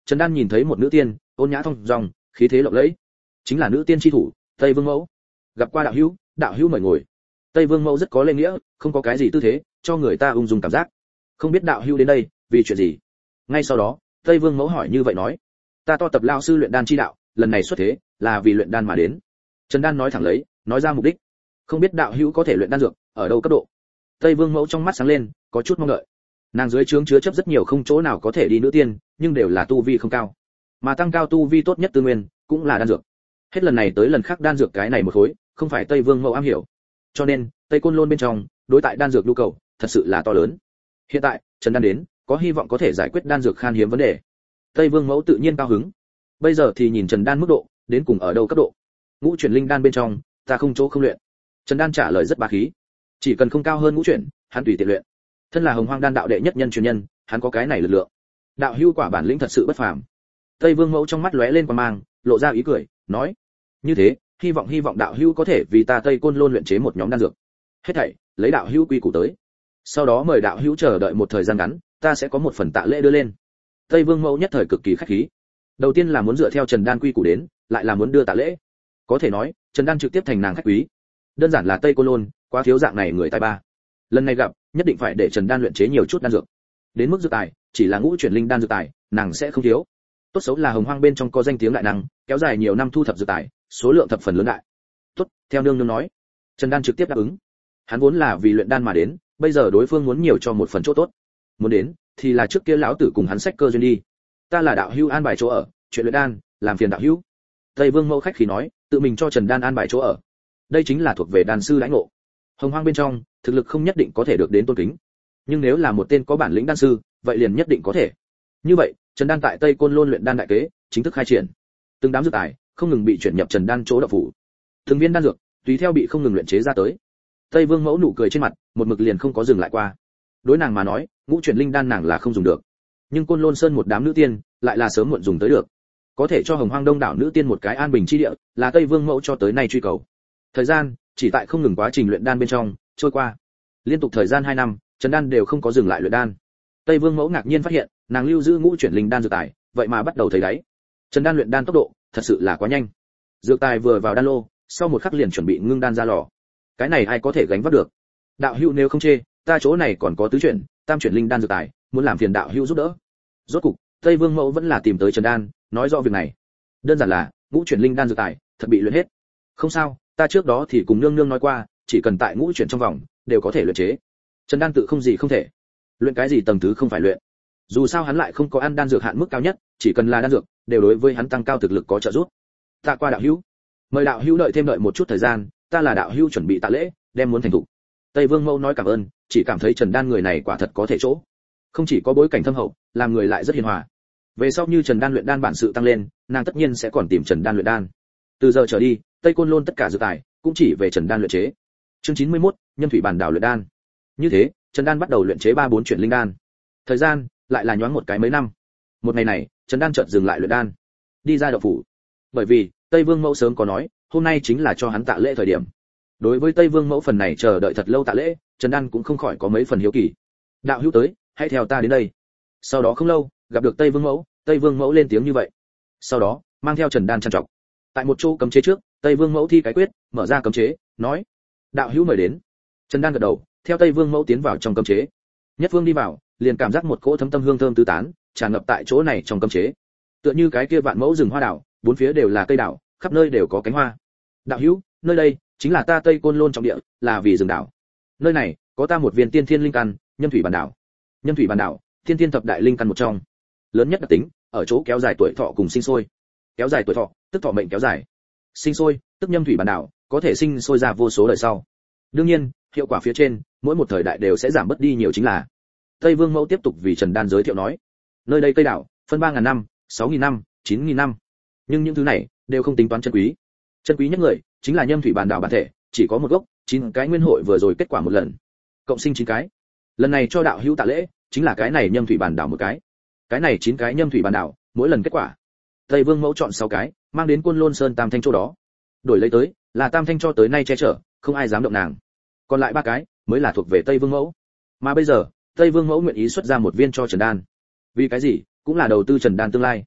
Trần Đan nhìn thấy một nữ tiên, ôn nhã thong dong, khí thế lộng lẫy, chính là nữ tiên chi thủ, Tây Vương Mẫu. Gặp qua đạo hữu, đạo hữu mời ngồi. Tây Vương Mẫu rất có lễ nghĩa, không có cái gì tư thế, cho người ta ung dung cảm giác. Không biết đạo hữu đến đây, vì chuyện gì? Ngay sau đó, Tây Vương Mẫu hỏi như vậy nói: ta to tập lao sư luyện đan chi đạo, lần này xuất thế là vì luyện đan mà đến. Trần Đan nói thẳng lấy, nói ra mục đích. Không biết đạo hữu có thể luyện đan dược ở đâu cấp độ? Tây Vương Mẫu trong mắt sáng lên, có chút mong đợi. Nàng dưới trướng chứa chấp rất nhiều không chỗ nào có thể đi nữ tiên, nhưng đều là tu vi không cao. Mà tăng cao tu vi tốt nhất tư nguyên cũng là đan dược. Hết lần này tới lần khác đan dược cái này một khối, không phải Tây Vương Mẫu am hiểu. Cho nên, Tây Côn Lôn bên trong, đối tại đan dược nhu cầu thật sự là to lớn. Hiện tại, Trần Đan đến, có hy vọng có thể giải quyết đan dược khan hiếm vấn đề. Tây Vương Mẫu tự nhiên cao hứng. Bây giờ thì nhìn Trần Đan mức độ, đến cùng ở đâu cấp độ. Ngũ chuyển linh đan bên trong, ta không chỗ không luyện. Trần Đan trả lời rất bá khí. Chỉ cần không cao hơn ngũ chuyển, hắn tùy tiện luyện. Thân là Hồng Hoang đan đạo đệ nhất nhân truyền nhân, hắn có cái này lực lượng. Đạo hữu quả bản lĩnh thật sự bất phàm. Tây Vương Mẫu trong mắt lóe lên quang mang, lộ ra ý cười, nói: như thế, hy vọng hy vọng đạo hữu có thể vì ta Tây Côn Lôn luyện chế một nhóm đan dược. Hết thảy, lấy đạo hữu quy củ tới. Sau đó mời đạo hữu chờ đợi một thời gian ngắn, ta sẽ có một phần tạ lễ đưa lên. Tây Vương Mẫu nhất thời cực kỳ khách khí. Đầu tiên là muốn dựa theo Trần Đan quy củ đến, lại là muốn đưa tạ lễ. Có thể nói, Trần Đan trực tiếp thành nàng khách quý. Đơn giản là Tây Côn Lôn, quá thiếu dạng này người tài ba. Lần này gặp, nhất định phải để Trần Đan luyện chế nhiều chút đan dược. Đến mức dược tài, chỉ là ngũ chuyển linh đan dược tài, nàng sẽ không thiếu. Tốt xấu là Hồng Hoang bên trong có danh tiếng đại năng, kéo dài nhiều năm thu thập dược tài, số lượng thập phần lớn đại. Tốt, theo nương nương nói. Trần Đan trực tiếp đáp ứng. Hắn vốn là vì luyện đan mà đến, bây giờ đối phương muốn nhiều cho một phần chỗ tốt. Muốn đến, thì là trước kia lão tử cùng hắn sách cơ duyên đi. Ta là đạo hữu an bài chỗ ở, chuyện luyện đan, làm phiền đạo hữu. Tây Vương Mẫu khách khí nói, tự mình cho Trần Đan an bài chỗ ở. Đây chính là thuộc về đan sư lãnh ngộ. Hồng Hoang bên trong, thực lực không nhất định có thể được đến tôn kính, nhưng nếu là một tên có bản lĩnh đan sư, vậy liền nhất định có thể. Như vậy, Trần Đan tại Tây Côn Lôn luyện đan đại kế, chính thức khai triển. Từng đám dược tài không ngừng bị chuyển nhập Trần Đan chỗ đạo phủ. Từng viên đan dược tùy theo bị không ngừng luyện chế ra tới. Tây Vương Mẫu nụ cười trên mặt, một mực liền không có dừng lại qua. Đối nàng mà nói, ngũ chuyển linh đan nàng là không dùng được, nhưng Côn Lôn Sơn một đám nữ tiên lại là sớm muộn dùng tới được. Có thể cho Hồng Hoang đông đảo nữ tiên một cái an bình chi địa, là Tây Vương Mẫu cho tới nay truy cầu. Thời gian chỉ tại không ngừng quá trình luyện đan bên trong trôi qua. Liên tục thời gian hai năm, Trần Đan đều không có dừng lại luyện đan. Tây Vương Mẫu ngạc nhiên phát hiện, nàng lưu giữ ngũ chuyển linh đan dược tài, vậy mà bắt đầu thấy đáy. Trần Đan luyện đan tốc độ thật sự là quá nhanh. Dược tài vừa vào đan lô, sau một khắc liền chuẩn bị ngưng đan ra lò. Cái này ai có thể gánh vác được? Đạo hữu nếu không chê, ta chỗ này còn có tứ chuyển, tam chuyển linh đan dược tài, muốn làm phiền đạo hữu giúp đỡ. Rốt cục, Tây Vương Mẫu vẫn là tìm tới Trần Đan, nói rõ việc này. Đơn giản là, ngũ chuyển linh đan dược tài, thật bị luyện hết. Không sao, ta trước đó thì cùng nương nương nói qua, chỉ cần tại ngũ chuyển trong vòng, đều có thể luyện chế. Trần Đan tự không gì không thể. Luyện cái gì tầng thứ không phải luyện. Dù sao hắn lại không có ăn đan dược hạn mức cao nhất, chỉ cần là đan dược, đều đối với hắn tăng cao thực lực có trợ giúp. Tạ qua đạo hữu. Mời đạo hữu đợi thêm đợi một chút thời gian, ta là đạo hữu chuẩn bị tạ lễ, đem muốn thành thủ. Tây Vương Mẫu nói cảm ơn, chỉ cảm thấy Trần Đan người này quả thật có thể chỗ. Không chỉ có bối cảnh thâm hậu, làm người lại rất hiền hòa. Về sau như Trần Đan luyện đan bản sự tăng lên, nàng tất nhiên sẽ còn tìm Trần Đan luyện đan. Từ giờ trở đi, Tây Côn Lôn tất cả dược tài cũng chỉ về Trần Đan luyện chế. Chương chín mươi mốt, Nhân thủy bản đảo luyện đan. Như thế, Trần Đan bắt đầu luyện chế ba bốn chuyển linh đan. Thời gian lại là nhoáng một cái mấy năm. Một ngày này, Trần Đan chợt dừng lại luyện đan, đi ra động phủ. Bởi vì Tây Vương Mẫu sớm có nói, hôm nay chính là cho hắn tạ lễ thời điểm. Đối với Tây Vương Mẫu phần này chờ đợi thật lâu tạ lễ, Trần Đan cũng không khỏi có mấy phần hiếu kỳ. Đạo hữu tới, hãy theo ta đến đây. Sau đó không lâu, gặp được Tây Vương Mẫu, Tây Vương Mẫu lên tiếng như vậy. Sau đó, mang theo Trần Đan trằn trọc. Tại một chỗ cấm chế trước, Tây Vương Mẫu thi cái quyết, mở ra cấm chế, nói: đạo hữu mời đến. Trần Đan gật đầu, theo Tây Vương Mẫu tiến vào trong cấm chế. Nhất Vương đi vào, liền cảm giác một cỗ thấm tâm hương thơm tứ tán, tràn ngập tại chỗ này trong cấm chế. Tựa như cái kia vạn mẫu rừng hoa đảo, bốn phía đều là cây đảo, khắp nơi đều có cánh hoa. Đạo hữu, nơi đây chính là ta Tây Côn Lôn trọng địa, là vì rừng đảo. Nơi này có ta một viên tiên thiên linh căn, Nhân thủy bản đảo. Nhân thủy bản đảo, tiên thiên thập đại linh căn một trong. Lớn nhất đặc tính, ở chỗ kéo dài tuổi thọ cùng sinh sôi. Kéo dài tuổi thọ, tức thọ mệnh kéo dài. Sinh sôi, tức Nhân thủy bản đảo, có thể sinh sôi ra vô số đời sau. Đương nhiên, hiệu quả phía trên, mỗi một thời đại đều sẽ giảm bớt đi nhiều chính là. Tây Vương Mẫu tiếp tục vì Trần Đan giới thiệu nói, nơi đây cây đảo, phân ba nghìn năm, sáu nghìn năm, chín nghìn năm. Nhưng những thứ này đều không tính toán chân quý. Chân quý nhất người chính là Nhân thủy bản đảo bản thể, chỉ có một gốc, chín cái nguyên hội vừa rồi kết quả một lần, cộng sinh chín cái. Lần này cho đạo hữu tạ lễ, chính là cái này Nhân thủy bản đảo một cái. Cái này chín cái Nhân thủy bản đảo, mỗi lần kết quả. Tây Vương Mẫu chọn sáu cái, mang đến Côn Lôn Sơn Tam Thanh chỗ đó. Đổi lấy tới, là Tam Thanh cho tới nay che chở, không ai dám động nàng. Còn lại ba cái mới là thuộc về Tây Vương Mẫu. Mà bây giờ, Tây Vương Mẫu nguyện ý xuất ra một viên cho Trần Đan. Vì cái gì? Cũng là đầu tư Trần Đan tương lai.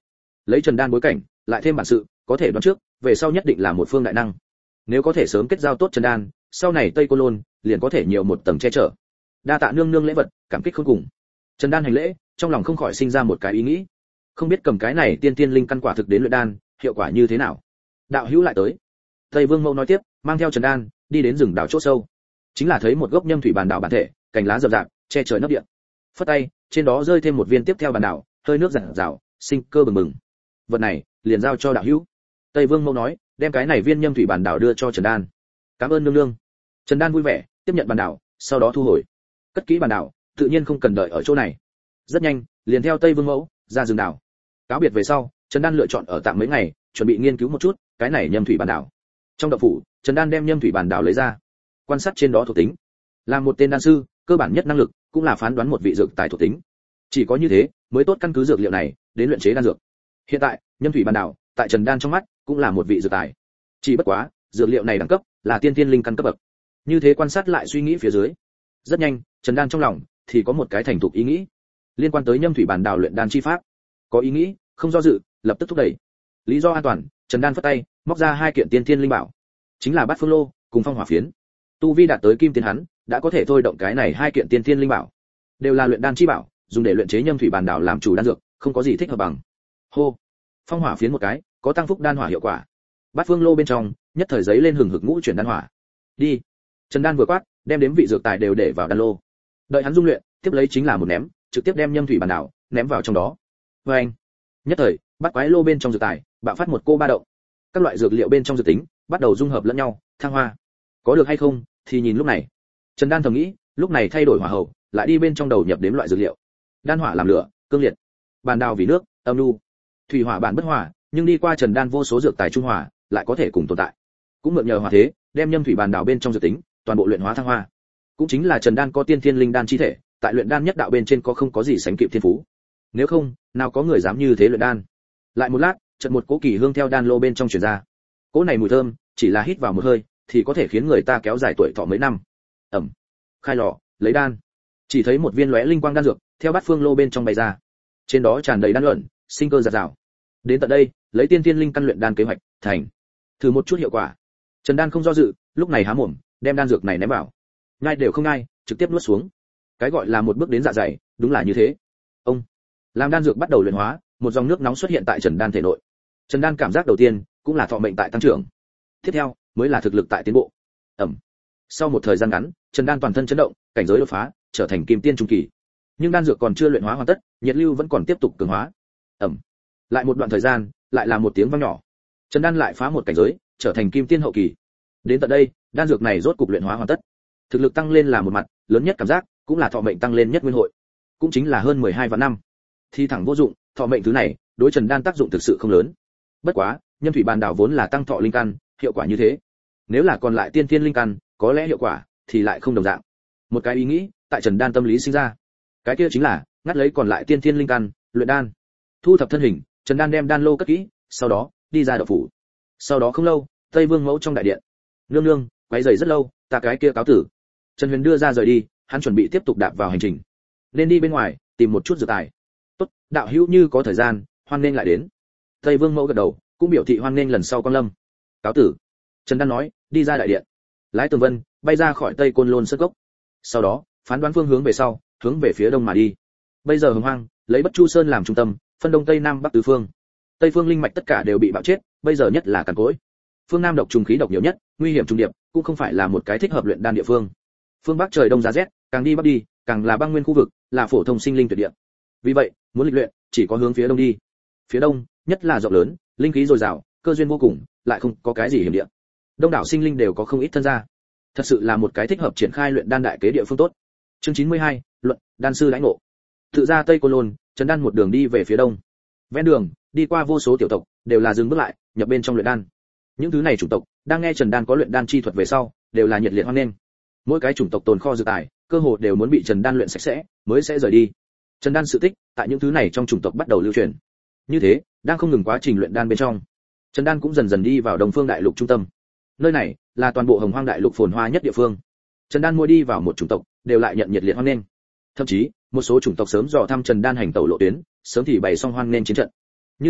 Lấy Trần Đan bối cảnh, lại thêm bản sự, có thể đoán trước, về sau nhất định là một phương đại năng. Nếu có thể sớm kết giao tốt Trần Đan, sau này Tây Côn Lôn liền có thể nhiều một tầng che chở. Đa tạ nương nương lễ vật, cảm kích khôn cùng. Trần Đan hành lễ, trong lòng không khỏi sinh ra một cái ý nghĩ. Không biết cầm cái này tiên tiên linh căn quả thực đến luyện đan, hiệu quả như thế nào. Đạo hữu lại tới. Tây Vương Mẫu nói tiếp, mang theo Trần Đan đi đến rừng đảo chỗ sâu. Chính là thấy một gốc nhâm thủy bàn đảo bản thể, cành lá rậm rạp, che trời nấp địa. Phất tay, trên đó rơi thêm một viên tiếp theo bàn đảo, hơi nước rạng rào, sinh cơ bừng bừng. Vật này, liền giao cho đạo hữu. Tây Vương Mẫu nói, đem cái này viên nhâm thủy bàn đảo đưa cho Trần Đan. Cảm ơn nương nương. Trần Đan vui vẻ, tiếp nhận bàn đảo, sau đó thu hồi. Cất kỹ bàn đảo, tự nhiên không cần đợi ở chỗ này. Rất nhanh, liền theo Tây Vương Mẫu ra rừng đảo. Cáo biệt về sau, Trần Đan lựa chọn ở tạm mấy ngày, chuẩn bị nghiên cứu một chút cái này nhâm thủy bàn đảo. Trong động phủ, Trần Đan đem nhâm thủy bàn đảo lấy ra, quan sát trên đó thuộc tính. Làm một tên đan sư, cơ bản nhất năng lực cũng là phán đoán một vị dược tài thuộc tính. Chỉ có như thế, mới tốt căn cứ dược liệu này đến luyện chế đan dược. Hiện tại, nhâm thủy bàn đảo, tại Trần Đan trong mắt, cũng là một vị dược tài. Chỉ bất quá, dược liệu này đẳng cấp là tiên tiên linh căn cấp bậc. Như thế quan sát lại suy nghĩ phía dưới, rất nhanh, Trần Đan trong lòng thì có một cái thành thục ý nghĩ, liên quan tới nhâm thủy bàn đảo luyện đan chi pháp. Có ý nghĩ, không do dự, lập tức thúc đẩy. Lý do an toàn, Trần Đan phất tay, móc ra hai kiện tiên tiên linh bảo, chính là Bát Phương Lô cùng Phong Hỏa Phiến. Tu vi đạt tới kim tiên hắn, đã có thể thôi động cái này hai kiện tiên tiên linh bảo, đều là luyện đan chi bảo, dùng để luyện chế nhâm thủy bàn đảo làm chủ đan dược, không có gì thích hợp bằng. Hô, Phong Hỏa Phiến một cái, có tăng phúc đan hỏa hiệu quả. Bát Phương Lô bên trong, nhất thời giấy lên hừng hực ngũ chuyển đan hỏa. Đi. Trần Đan vừa quát, đem đếm vị dược tài đều để vào đan lô. Đợi hắn dung luyện, tiếp lấy chính là một ném, trực tiếp đem nhâm thủy bàn đảo ném vào trong đó. Oeng. Nhất thời, bát quái lô bên trong dược tài bạo phát một cô ba động. Các loại dược liệu bên trong dược tính bắt đầu dung hợp lẫn nhau, thăng hoa. Có được hay không thì nhìn lúc này. Trần Đan thầm nghĩ, lúc này thay đổi hỏa hầu, lại đi bên trong đầu nhập đếm loại dược liệu. Đan hỏa làm lửa, cương liệt. Bàn đào vì nước, âm nhu. Thủy hỏa bản bất hòa, nhưng đi qua Trần Đan vô số dược tài trung hòa, lại có thể cùng tồn tại. Cũng mượn nhờ hỏa thế, đem nhâm thủy bàn đảo bên trong dược tính, toàn bộ luyện hóa thăng hoa. Cũng chính là Trần Đan có tiên thiên linh đan chi thể, tại luyện đan nhất đạo bên trên có không có gì sánh kịp thiên phú. Nếu không, nào có người dám như thế luyện đan. Lại một lát, chợt một cỗ kỳ hương theo đan lô bên trong truyền ra. Cỗ này mùi thơm, chỉ là hít vào một hơi, thì có thể khiến người ta kéo dài tuổi thọ mấy năm. Ẩm. Khai lò, lấy đan. Chỉ thấy một viên lóe linh quang đan dược, theo bát phương lô bên trong bay ra. Trên đó tràn đầy đan luận, sinh cơ dạt dào. Đến tận đây, lấy tiên thiên linh căn luyện đan kế hoạch, thành. Thử một chút hiệu quả. Trần Đan không do dự, lúc này há mồm, đem đan dược này ném vào. Ngay đều không ngay, trực tiếp nuốt xuống. Cái gọi là một bước đến dạ dày, đúng là như thế. Ông. Làm đan dược bắt đầu luyện hóa, một dòng nước nóng xuất hiện tại Trần Đan thể nội. Trần Đan cảm giác đầu tiên cũng là thọ mệnh tại tăng trưởng. Tiếp theo, mới là thực lực tại tiến bộ. Ẩm. Sau một thời gian ngắn, Trần Đan toàn thân chấn động, cảnh giới đột phá, trở thành kim tiên trung kỳ. Nhưng đan dược còn chưa luyện hóa hoàn tất, nhiệt lưu vẫn còn tiếp tục cường hóa. Ẩm. Lại một đoạn thời gian, lại là một tiếng vang nhỏ. Trần Đan lại phá một cảnh giới, trở thành kim tiên hậu kỳ. Đến tận đây, đan dược này rốt cục luyện hóa hoàn tất. Thực lực tăng lên là một mặt, lớn nhất cảm giác cũng là thọ mệnh tăng lên nhất nguyên hội. Cũng chính là hơn mười hai vạn năm. Thì thẳng vô dụng, thọ mệnh thứ này, đối Trần Đan tác dụng thực sự không lớn. Bất quá, nhân thủy bàn đảo vốn là tăng thọ linh căn, hiệu quả như thế. Nếu là còn lại tiên thiên linh căn, có lẽ hiệu quả thì lại không đồng dạng. Một cái ý nghĩ, tại Trần Đan tâm lý sinh ra. Cái kia chính là ngắt lấy còn lại tiên thiên linh căn, luyện đan. Thu thập thân hình, Trần Đan đem đan lô cất kỹ, sau đó đi ra động phủ. Sau đó không lâu, Tây Vương Mẫu trong đại điện. Nương nương, quấy rầy rất lâu, ta cái kia cáo tử. Trần Huyền đưa ra rời đi, hắn chuẩn bị tiếp tục đạp vào hành trình. Nên đi bên ngoài, tìm một chút dược tài. Tốt, đạo hữu như có thời gian, hoan nên lại đến. Tây Vương Mẫu gật đầu, cũng biểu thị hoan nên lần sau quan lâm. Cáo tử. Trần Đan nói, đi ra đại điện. Lái Tường Vân, bay ra khỏi Tây Côn Lôn sơn cốc. Sau đó, phán đoán phương hướng về sau, hướng về phía đông mà đi. Bây giờ Hồng Hoang, lấy Bất Chu Sơn làm trung tâm, phân đông tây nam bắc tứ phương. Tây phương linh mạch tất cả đều bị bạo chết, bây giờ nhất là càn cối. Phương Nam độc trùng khí độc nhiều nhất, nguy hiểm trùng điệp, cũng không phải là một cái thích hợp luyện đan địa phương. Phương Bắc trời đông giá rét, càng đi bắc đi, càng là băng nguyên khu vực, là phổ thông sinh linh tuyệt địa. Vì vậy, muốn lịch luyện, chỉ có hướng phía đông đi. Phía đông, nhất là rộng lớn, linh khí dồi dào, cơ duyên vô cùng, lại không có cái gì hiểm địa. Đông đảo sinh linh đều có không ít thân gia. Thật sự là một cái thích hợp triển khai luyện đan đại kế địa phương tốt. Chương chín mươi hai, luận đan sư lãnh ngộ. Tự ra Tây Côn Lôn, Trần Đan một đường đi về phía đông. Ven đường, đi qua vô số tiểu tộc, đều là dừng bước lại, nhập bên trong luyện đan. Những thứ này chủng tộc, đang nghe Trần Đan có luyện đan chi thuật về sau, đều là nhiệt liệt hoan nghênh. Mỗi cái chủng tộc tồn kho dược tài, cơ hồ đều muốn bị Trần Đan luyện sạch sẽ, mới sẽ rời đi. Trần Đan sự tích, tại những thứ này trong chủng tộc bắt đầu lưu truyền. Như thế, đang không ngừng quá trình luyện đan bên trong, Trần Đan cũng dần dần đi vào Đông Phương Đại Lục trung tâm. Nơi này là toàn bộ Hồng Hoang Đại Lục phồn hoa nhất địa phương. Trần Đan mỗi đi vào một chủng tộc, đều lại nhận nhiệt liệt hoan nghênh. Thậm chí, một số chủng tộc sớm dò thăm Trần Đan hành tẩu lộ tuyến, sớm thì bày xong hoan nghênh chiến trận. Như thế,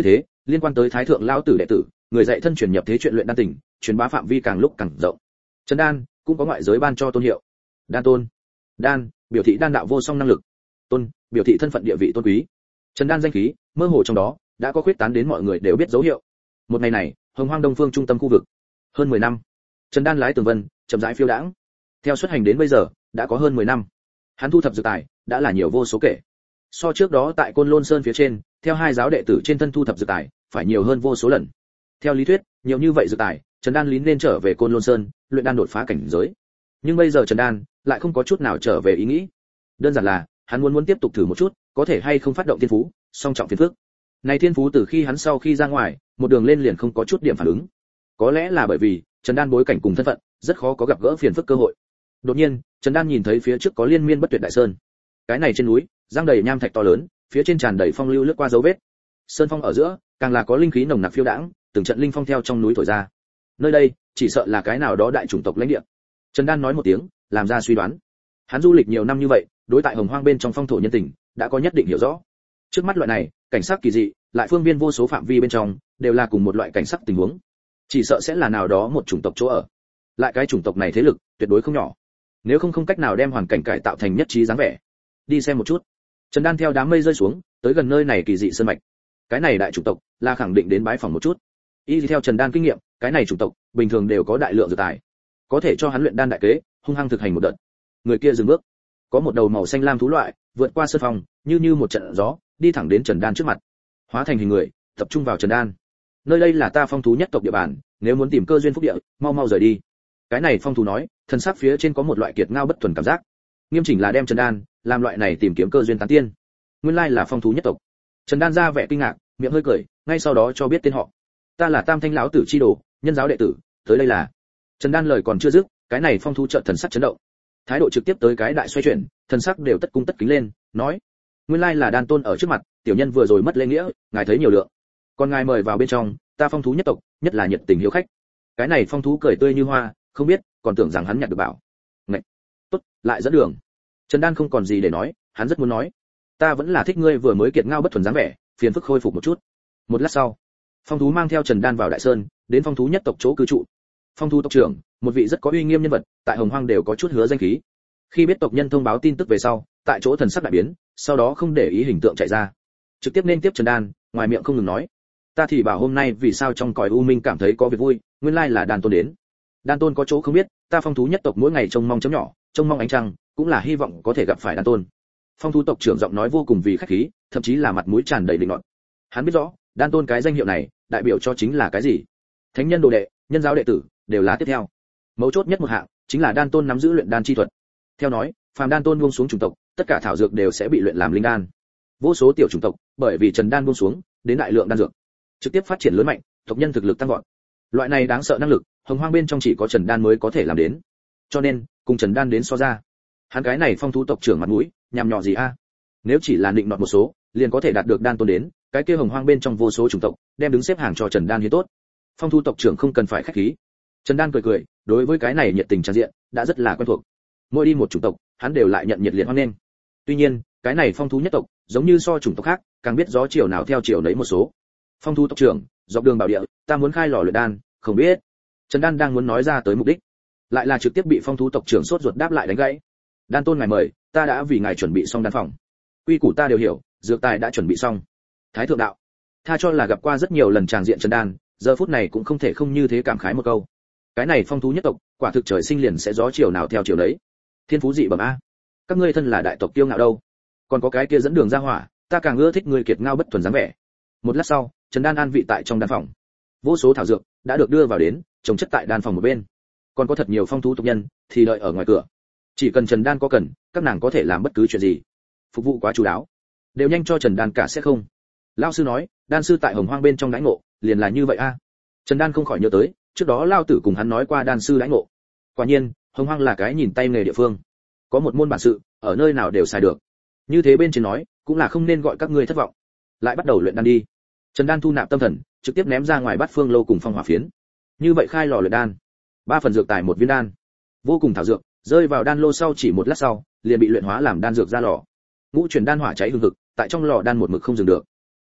liên quan tới thái thượng lão tử đệ tử, người dạy thân truyền nhập thế chuyện luyện đan tỉnh, truyền bá phạm vi càng lúc càng rộng. Trần Đan cũng có ngoại giới ban cho tôn hiệu. Đan tôn. Đan biểu thị đan đạo vô song năng lực. Tôn biểu thị thân phận địa vị tôn quý. Trần Đan danh khí mơ hồ trong đó đã có khuyết tán đến mọi người đều biết dấu hiệu. Một ngày này, Hồng Hoang Đông Phương trung tâm khu vực. Hơn mười năm, Trần Đan lái tường vân, chậm rãi phiêu đãng. Theo xuất hành đến bây giờ, đã có hơn mười năm. Hắn thu thập dược tài, đã là nhiều vô số kể. So trước đó tại Côn Lôn Sơn phía trên, theo hai giáo đệ tử trên thân thu thập dược tài, phải nhiều hơn vô số lần. Theo lý thuyết, nhiều như vậy dược tài, Trần Đan lín nên trở về Côn Lôn Sơn, luyện đan đột phá cảnh giới. Nhưng bây giờ Trần Đan lại không có chút nào trở về ý nghĩ. Đơn giản là, hắn muốn muốn tiếp tục thử một chút, có thể hay không phát động thiên phú, song trọng phiền phức. Này thiên phú từ khi hắn sau khi ra ngoài, một đường lên liền không có chút điểm phản ứng. Có lẽ là bởi vì Trần Đan bối cảnh cùng thân phận, rất khó có gặp gỡ phiền phức cơ hội. Đột nhiên, Trần Đan nhìn thấy phía trước có liên miên bất tuyệt đại sơn. Cái này trên núi, giăng đầy nham thạch to lớn, phía trên tràn đầy phong lưu lướt qua dấu vết. Sơn phong ở giữa, càng là có linh khí nồng nặc phiêu đãng, từng trận linh phong theo trong núi thổi ra. Nơi đây, chỉ sợ là cái nào đó đại chủng tộc lãnh địa. Trần Đan nói một tiếng, làm ra suy đoán. Hắn du lịch nhiều năm như vậy, đối tại Hồng Hoang bên trong phong thổ nhân tình, đã có nhất định hiểu rõ. Trước mắt loại này, cảnh sắc kỳ dị, lại phương viên vô số phạm vi bên trong, đều là cùng một loại cảnh sắc tình huống. Chỉ sợ sẽ là nào đó một chủng tộc chỗ ở. Lại cái chủng tộc này thế lực, tuyệt đối không nhỏ. Nếu không không cách nào đem hoàn cảnh cải tạo thành nhất trí dáng vẻ. Đi xem một chút. Trần Đan theo đám mây rơi xuống, tới gần nơi này kỳ dị sơn mạch. Cái này đại chủng tộc, là khẳng định đến bái phỏng một chút. Y theo Trần Đan kinh nghiệm, cái này chủng tộc, bình thường đều có đại lượng dược tài, có thể cho hắn luyện đan đại kế, hung hăng thực hành một đợt. Người kia dừng bước, có một đầu màu xanh lam thú loại, vượt qua sơn phong, như như một trận gió, đi thẳng đến Trần Đan trước mặt. Hóa thành hình người, tập trung vào Trần Đan. Nơi đây là ta phong thú nhất tộc địa bàn, nếu muốn tìm cơ duyên phúc địa, mau mau rời đi. Cái này phong thú nói, thân xác phía trên có một loại kiệt ngao bất thuần cảm giác. Nghiêm chỉnh là đem Trần Đan, làm loại này tìm kiếm cơ duyên tán tiên. Nguyên lai là phong thú nhất tộc. Trần Đan ra vẻ kinh ngạc, miệng hơi cười, ngay sau đó cho biết tên họ. Ta là Tam Thanh lão tử chi đồ, nhân giáo đệ tử, tới đây là. Trần Đan lời còn chưa dứt, cái này phong thú chợt thần sắc chấn động. Thái độ trực tiếp tới cái đại xoay chuyển, thần sắc đều tất cung tất kính lên, nói: Nguyên lai là Đan tôn ở trước mặt, tiểu nhân vừa rồi mất lễ nghĩa, ngài thấy nhiều lượng. Còn ngài mời vào bên trong, ta phong thú nhất tộc, nhất là nhiệt tình hiếu khách. Cái này phong thú cười tươi như hoa, không biết, còn tưởng rằng hắn nhặt được bảo. Ngậy. Tốt, lại dẫn đường. Trần Đan không còn gì để nói, hắn rất muốn nói. Ta vẫn là thích ngươi vừa mới kiệt ngao bất thuần dáng vẻ, phiền phức khôi phục một chút. Một lát sau, phong thú mang theo Trần Đan vào đại sơn, đến phong thú nhất tộc chỗ cư trụ. Phong thú tộc trưởng, một vị rất có uy nghiêm nhân vật, tại Hồng Hoang đều có chút hứa danh khí. Khi biết tộc nhân thông báo tin tức về sau, tại chỗ thần sắc đại biến, sau đó không để ý hình tượng chạy ra, trực tiếp nên tiếp Trần Đan, ngoài miệng không ngừng nói: Ta thì bảo hôm nay vì sao trong cõi u minh cảm thấy có việc vui, nguyên lai là Đan tôn đến. Đan tôn có chỗ không biết, ta phong thú nhất tộc mỗi ngày trông mong chấm nhỏ, trông mong ánh trăng, cũng là hy vọng có thể gặp phải Đan tôn. Phong thú tộc trưởng giọng nói vô cùng vì khách khí, thậm chí là mặt mũi tràn đầy định nọt. Hắn biết rõ, Đan tôn cái danh hiệu này, đại biểu cho chính là cái gì. Thánh nhân đồ đệ, nhân giáo đệ tử, đều là tiếp theo. Mấu chốt nhất một hạng, chính là Đan tôn nắm giữ luyện đan chi thuật. Theo nói, phàm Đan tôn buông xuống chủng tộc, tất cả thảo dược đều sẽ bị luyện làm linh đan. Vô số tiểu chủng tộc, bởi vì Trần Đan buông xuống, đến đại lượng đan dược, trực tiếp phát triển lớn mạnh, tộc nhân thực lực tăng vọt. Loại này đáng sợ năng lực, Hồng Hoang bên trong chỉ có Trần Đan mới có thể làm đến. Cho nên, cùng Trần Đan đến so ra, hắn cái này phong thú tộc trưởng mặt mũi, nhằm nhỏ gì a? Nếu chỉ là định nọt một số, liền có thể đạt được Đan tôn đến, cái kia Hồng Hoang bên trong vô số chủng tộc, đem đứng xếp hàng cho Trần Đan hiến tốt. Phong thú tộc trưởng không cần phải khách khí. Trần Đan cười cười, đối với cái này nhiệt tình tràn diện, đã rất là quen thuộc. Mỗi đi một chủng tộc, hắn đều lại nhận nhiệt liệt hoan nghênh. Tuy nhiên, cái này phong thú nhất tộc, giống như so chủng tộc khác, càng biết gió chiều nào theo chiều nấy một số. Phong thú tộc trưởng, dọc đường bảo địa, ta muốn khai lò luyện đan, không biết. Trần Đan đang muốn nói ra tới mục đích, lại là trực tiếp bị phong thú tộc trưởng sốt ruột đáp lại đánh gãy. Đan tôn ngài mời, ta đã vì ngài chuẩn bị xong đan phòng. Quy củ ta đều hiểu, dược tài đã chuẩn bị xong. Thái thượng đạo, tha cho là gặp qua rất nhiều lần tràng diện Trần Đan, giờ phút này cũng không thể không như thế cảm khái một câu. Cái này phong thú nhất tộc, quả thực trời sinh liền sẽ gió chiều nào theo chiều đấy. Thiên phú dị bẩm a. Các ngươi thân là đại tộc tiêu ngạo đâu? Còn có cái kia dẫn đường ra hỏa, ta càng ưa thích người kiệt ngao bất thuần dáng vẻ. Một lát sau, Trần Đan an vị tại trong đan phòng. Vô số thảo dược đã được đưa vào đến, trồng chất tại đan phòng một bên. Còn có thật nhiều phong thú tộc nhân thì đợi ở ngoài cửa. Chỉ cần Trần Đan có cần, các nàng có thể làm bất cứ chuyện gì. Phục vụ quá chu đáo, đều nhanh cho Trần Đan cả sẽ không. Lão sư nói, đan sư tại Hồng Hoang bên trong đãi ngộ, liền là như vậy a. Trần Đan không khỏi nhớ tới, trước đó Lão tử cùng hắn nói qua đan sư đãi ngộ. Quả nhiên, Hồng Hoang là cái nhìn tay nghề địa phương, có một môn bản sự, ở nơi nào đều xài được. Như thế bên trên nói, cũng là không nên gọi các ngươi thất vọng. Lại bắt đầu luyện đan đi. Trần Đan thu nạp tâm thần, trực tiếp ném ra ngoài bát phương lâu cùng phong hỏa phiến. Như vậy khai lò luyện đan, ba phần dược tài một viên đan, vô cùng thảo dược, rơi vào đan lô sau chỉ một lát sau, liền bị luyện hóa làm đan dược ra lò. Ngũ chuyển đan hỏa cháy hừng hực, tại trong lò đan một mực không dừng được.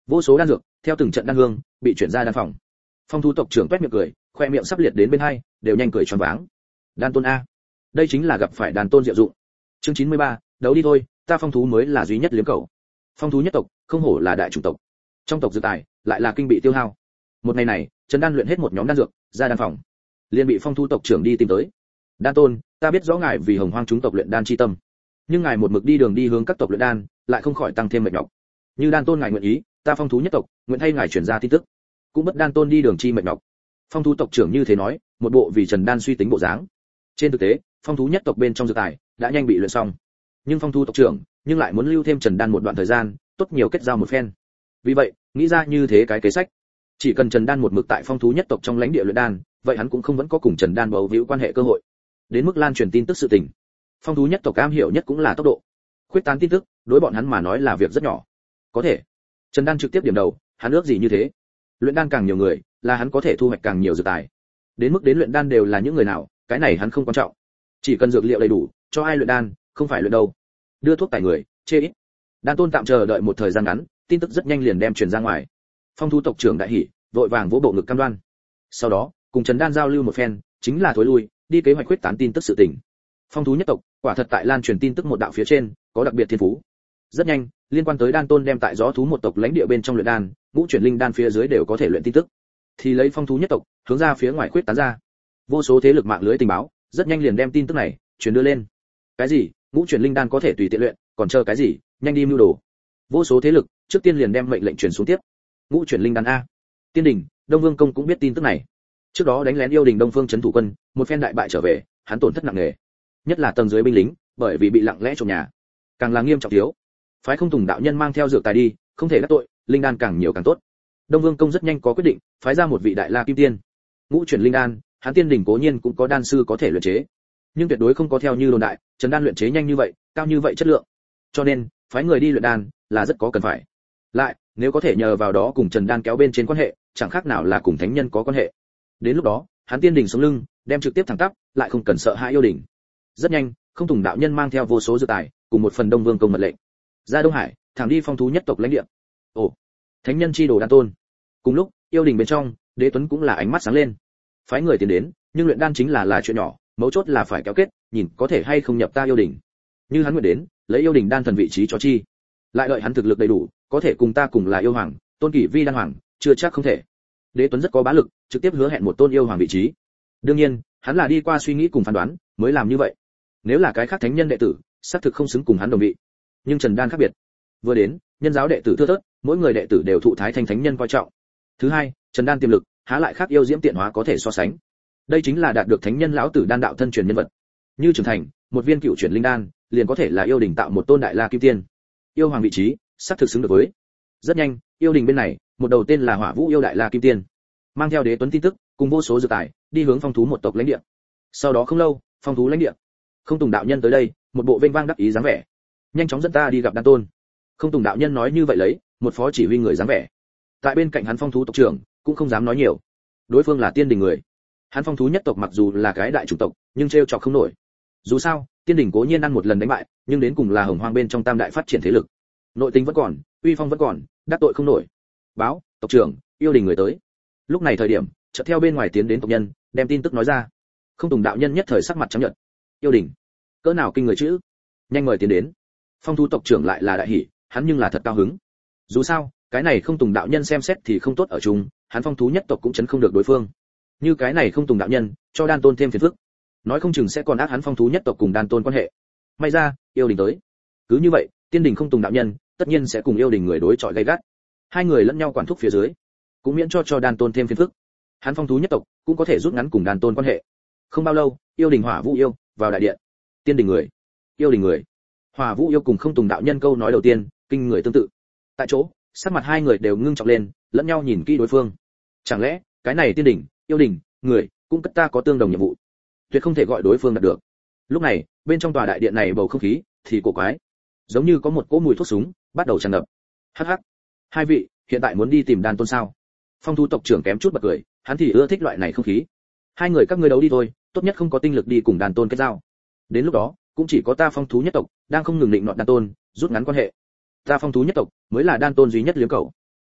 Vô số đan dược theo từng trận đan hương bị chuyển ra đan phòng. Phong thú tộc trưởng toét miệng cười, khoe miệng sắp liệt đến bên hai, đều nhanh cười choáng váng. Đan tôn a, đây chính là gặp phải đan tôn diệu dụng. Chương chín mươi ba, đấu đi thôi, ta phong thú mới là duy nhất liếm cầu. Phong thú nhất tộc, không hổ là đại chủng tộc. Trong tộc dược tài, lại là kinh bị tiêu hao. Một ngày này, Trần Đan luyện hết một nhóm đan dược, ra đan phòng. Liền bị phong thú tộc trưởng đi tìm tới. Đan tôn, ta biết rõ ngài vì hồng hoang chúng tộc luyện đan chi tâm, nhưng ngài một mực đi đường đi hướng các tộc luyện đan, lại không khỏi tăng thêm mệt nhọc. Như đan tôn ngài nguyện ý, ta phong thú nhất tộc nguyện thay ngài truyền ra tin tức, cũng bất đan tôn đi đường chi mệt nhọc. Phong thú tộc trưởng như thế nói, một bộ vì Trần Đan suy tính bộ dáng. Trên thực tế, phong thú nhất tộc bên trong dược tài đã nhanh bị luyện xong, nhưng phong thú tộc trưởng nhưng lại muốn lưu thêm Trần Đan một đoạn thời gian, tốt nhiều kết giao một phen. Vì vậy, nghĩ ra như thế cái kế sách, chỉ cần Trần Đan một mực tại phong thú nhất tộc trong lãnh địa luyện đan, vậy hắn cũng không vẫn có cùng Trần Đan bầu víu quan hệ cơ hội. Đến mức lan truyền tin tức sự tình, phong thú nhất tộc am hiểu nhất cũng là tốc độ. Khuyết tán tin tức, đối bọn hắn mà nói là việc rất nhỏ. Có thể, Trần Đan trực tiếp điểm đầu, hắn ước gì như thế. Luyện đan càng nhiều người, là hắn có thể thu hoạch càng nhiều dược tài. Đến mức đến luyện đan đều là những người nào, cái này hắn không quan trọng. Chỉ cần dược liệu đầy đủ, cho ai luyện đan, không phải luyện đâu. Đưa thuốc tài người, chê ít. Đan tôn tạm chờ đợi một thời gian ngắn, tin tức rất nhanh liền đem truyền ra ngoài. Phong thú tộc trưởng đại hỉ, vội vàng vỗ bộ ngực cam đoan. Sau đó, cùng Trần Đan giao lưu một phen, chính là thối lui, đi kế hoạch khuyết tán tin tức sự tình. Phong thú nhất tộc, quả thật tại lan truyền tin tức một đạo phía trên, có đặc biệt thiên phú. Rất nhanh, liên quan tới đan tôn đem tại gió thú một tộc lãnh địa bên trong luyện đan, ngũ chuyển linh đan phía dưới đều có thể luyện tin tức. Thì lấy phong thú nhất tộc, hướng ra phía ngoài khuyết tán ra. Vô số thế lực mạng lưới tình báo, rất nhanh liền đem tin tức này truyền đưa lên. Cái gì? Ngũ chuyển linh đan có thể tùy tiện luyện, còn chờ cái gì? Nhanh đi mưu đồ. Vô số thế lực, trước tiên liền đem mệnh lệnh truyền xuống tiếp. Ngũ chuyển linh đan a. Tiên đỉnh, Đông Vương công cũng biết tin tức này. Trước đó đánh lén yêu đình Đông Phương trấn thủ quân, một phen đại bại trở về, hắn tổn thất nặng nề. Nhất là tầng dưới binh lính, bởi vì bị lặng lẽ trộm nhà, càng là nghiêm trọng thiếu. Phái Không Tùng đạo nhân mang theo dược tài đi, không thể đắc tội, linh đan càng nhiều càng tốt. Đông Vương công rất nhanh có quyết định, phái ra một vị đại la kim tiên. Ngũ chuyển linh đan, hắn tiên đỉnh cố nhiên cũng có đan sư có thể luyện chế, nhưng tuyệt đối không có theo như đồn đại, Trần Đan luyện chế nhanh như vậy, cao như vậy chất lượng. Cho nên, phái người đi luyện đan là rất có cần phải. Lại, nếu có thể nhờ vào đó cùng Trần Đan kéo bên trên quan hệ, chẳng khác nào là cùng thánh nhân có quan hệ. Đến lúc đó, hắn tiên đỉnh sống lưng, đem trực tiếp thẳng tắp, lại không cần sợ hãi yêu đỉnh. Rất nhanh, Không Tùng đạo nhân mang theo vô số dược tài, cùng một phần Đông Vương công mật lệnh, ra Đông Hải, thẳng đi phong thú nhất tộc lãnh địa. Ồ, thánh nhân chi đồ đan tôn. Cùng lúc, yêu đình bên trong, Đế Tuấn cũng là ánh mắt sáng lên. Phái người tiến đến, nhưng luyện đan chính là là chuyện nhỏ, mấu chốt là phải kéo kết, nhìn có thể hay không nhập ta yêu đình. Như hắn nguyện đến, lấy yêu đình đan thần vị trí cho chi. Lại đợi hắn thực lực đầy đủ, có thể cùng ta cùng là yêu hoàng, tôn kỷ vi đan hoàng, chưa chắc không thể. Đế Tuấn rất có bá lực, trực tiếp hứa hẹn một tôn yêu hoàng vị trí. Đương nhiên, hắn là đi qua suy nghĩ cùng phán đoán, mới làm như vậy. Nếu là cái khác thánh nhân đệ tử, xác thực không xứng cùng hắn đồng vị. Nhưng Trần Đan khác biệt. Vừa đến, nhân giáo đệ tử thưa thớt, mỗi người đệ tử đều thụ Thái Thanh thánh nhân coi trọng. Thứ hai, Trần Đan tiềm lực, há lại khác yêu diễm tiện hóa có thể so sánh. Đây chính là đạt được thánh nhân lão tử đan đạo thân truyền nhân vật. Như trưởng thành, một viên cựu chuyển linh đan, liền có thể là yêu đình tạo một tôn đại la kim tiên. Yêu hoàng vị trí, xác thực xứng được với. Rất nhanh, yêu đình bên này, một đầu tên là Hỏa Vũ yêu đại la kim tiên, mang theo Đế Tuấn tin tức, cùng vô số dược tài, đi hướng phong thú một tộc lãnh địa. Sau đó không lâu, phong thú lãnh địa, Không Tùng đạo nhân tới đây, một bộ vênh vang đắc ý dáng vẻ. Nhanh chóng dẫn ta đi gặp đan tôn. Không Tùng đạo nhân nói như vậy lấy, một phó chỉ huy người dáng vẻ. Tại bên cạnh hắn phong thú tộc trưởng, cũng không dám nói nhiều. Đối phương là tiên đình người. Hắn phong thú nhất tộc mặc dù là cái đại chủng tộc, nhưng trêu chọc không nổi. Dù sao, tiên đình cố nhiên ăn một lần đánh bại, nhưng đến cùng là hồng hoang bên trong tam đại phát triển thế lực. Nội tính vẫn còn, uy phong vẫn còn, đắc tội không nổi. Báo, tộc trưởng, yêu đình người tới. Lúc này thời điểm, chợt theo bên ngoài tiến đến tộc nhân, đem tin tức nói ra. Không Tùng đạo nhân nhất thời sắc mặt trắng nhợt. Yêu đình, cỡ nào kinh người chứ? Nhanh mời tiến đến. Phong thú tộc trưởng lại là đại hỉ, hắn nhưng là thật cao hứng. Dù sao, cái này Không Tùng đạo nhân xem xét thì không tốt ở chung, hắn phong thú nhất tộc cũng chấn không được đối phương. Như cái này Không Tùng đạo nhân, cho đan tôn thêm phiền phức, nói không chừng sẽ còn ác hắn phong thú nhất tộc cùng đan tôn quan hệ. May ra, yêu đình tới. Cứ như vậy, tiên đình Không Tùng đạo nhân, tất nhiên sẽ cùng yêu đình người đối chọi gay gắt. Hai người lẫn nhau quản thúc phía dưới, cũng miễn cho cho đan tôn thêm phiền phức. Hắn phong thú nhất tộc cũng có thể rút ngắn cùng đan tôn quan hệ. Không bao lâu, yêu đình Hỏa Vũ yêu vào đại điện. Tiên đình người, yêu đình người. Hỏa Vũ yêu cùng Không Tùng đạo nhân câu nói đầu tiên, kinh người tương tự. Tại chỗ, sắc mặt hai người đều ngưng trọng lên, lẫn nhau nhìn kỹ đối phương. Chẳng lẽ, cái này tiên đình, yêu đình, người, cũng cất ta có tương đồng nhiệm vụ. Tuyệt không thể gọi đối phương đạt được. Lúc này, bên trong tòa đại điện này bầu không khí thì cổ quái, giống như có một cỗ mùi thuốc súng bắt đầu tràn ngập. Hắc hắc, hai vị, hiện tại muốn đi tìm đan tôn sao? Phong thú tộc trưởng kém chút bật cười, hắn thì ưa thích loại này không khí. Hai người các ngươi đấu đi thôi, tốt nhất không có tinh lực đi cùng đan tôn kết giao. Đến lúc đó, cũng chỉ có ta phong thú nhất tộc đang không ngừng định nọt đan tôn, rút ngắn quan hệ. Ta phong thú nhất tộc mới là đan tôn duy nhất liếm cầu.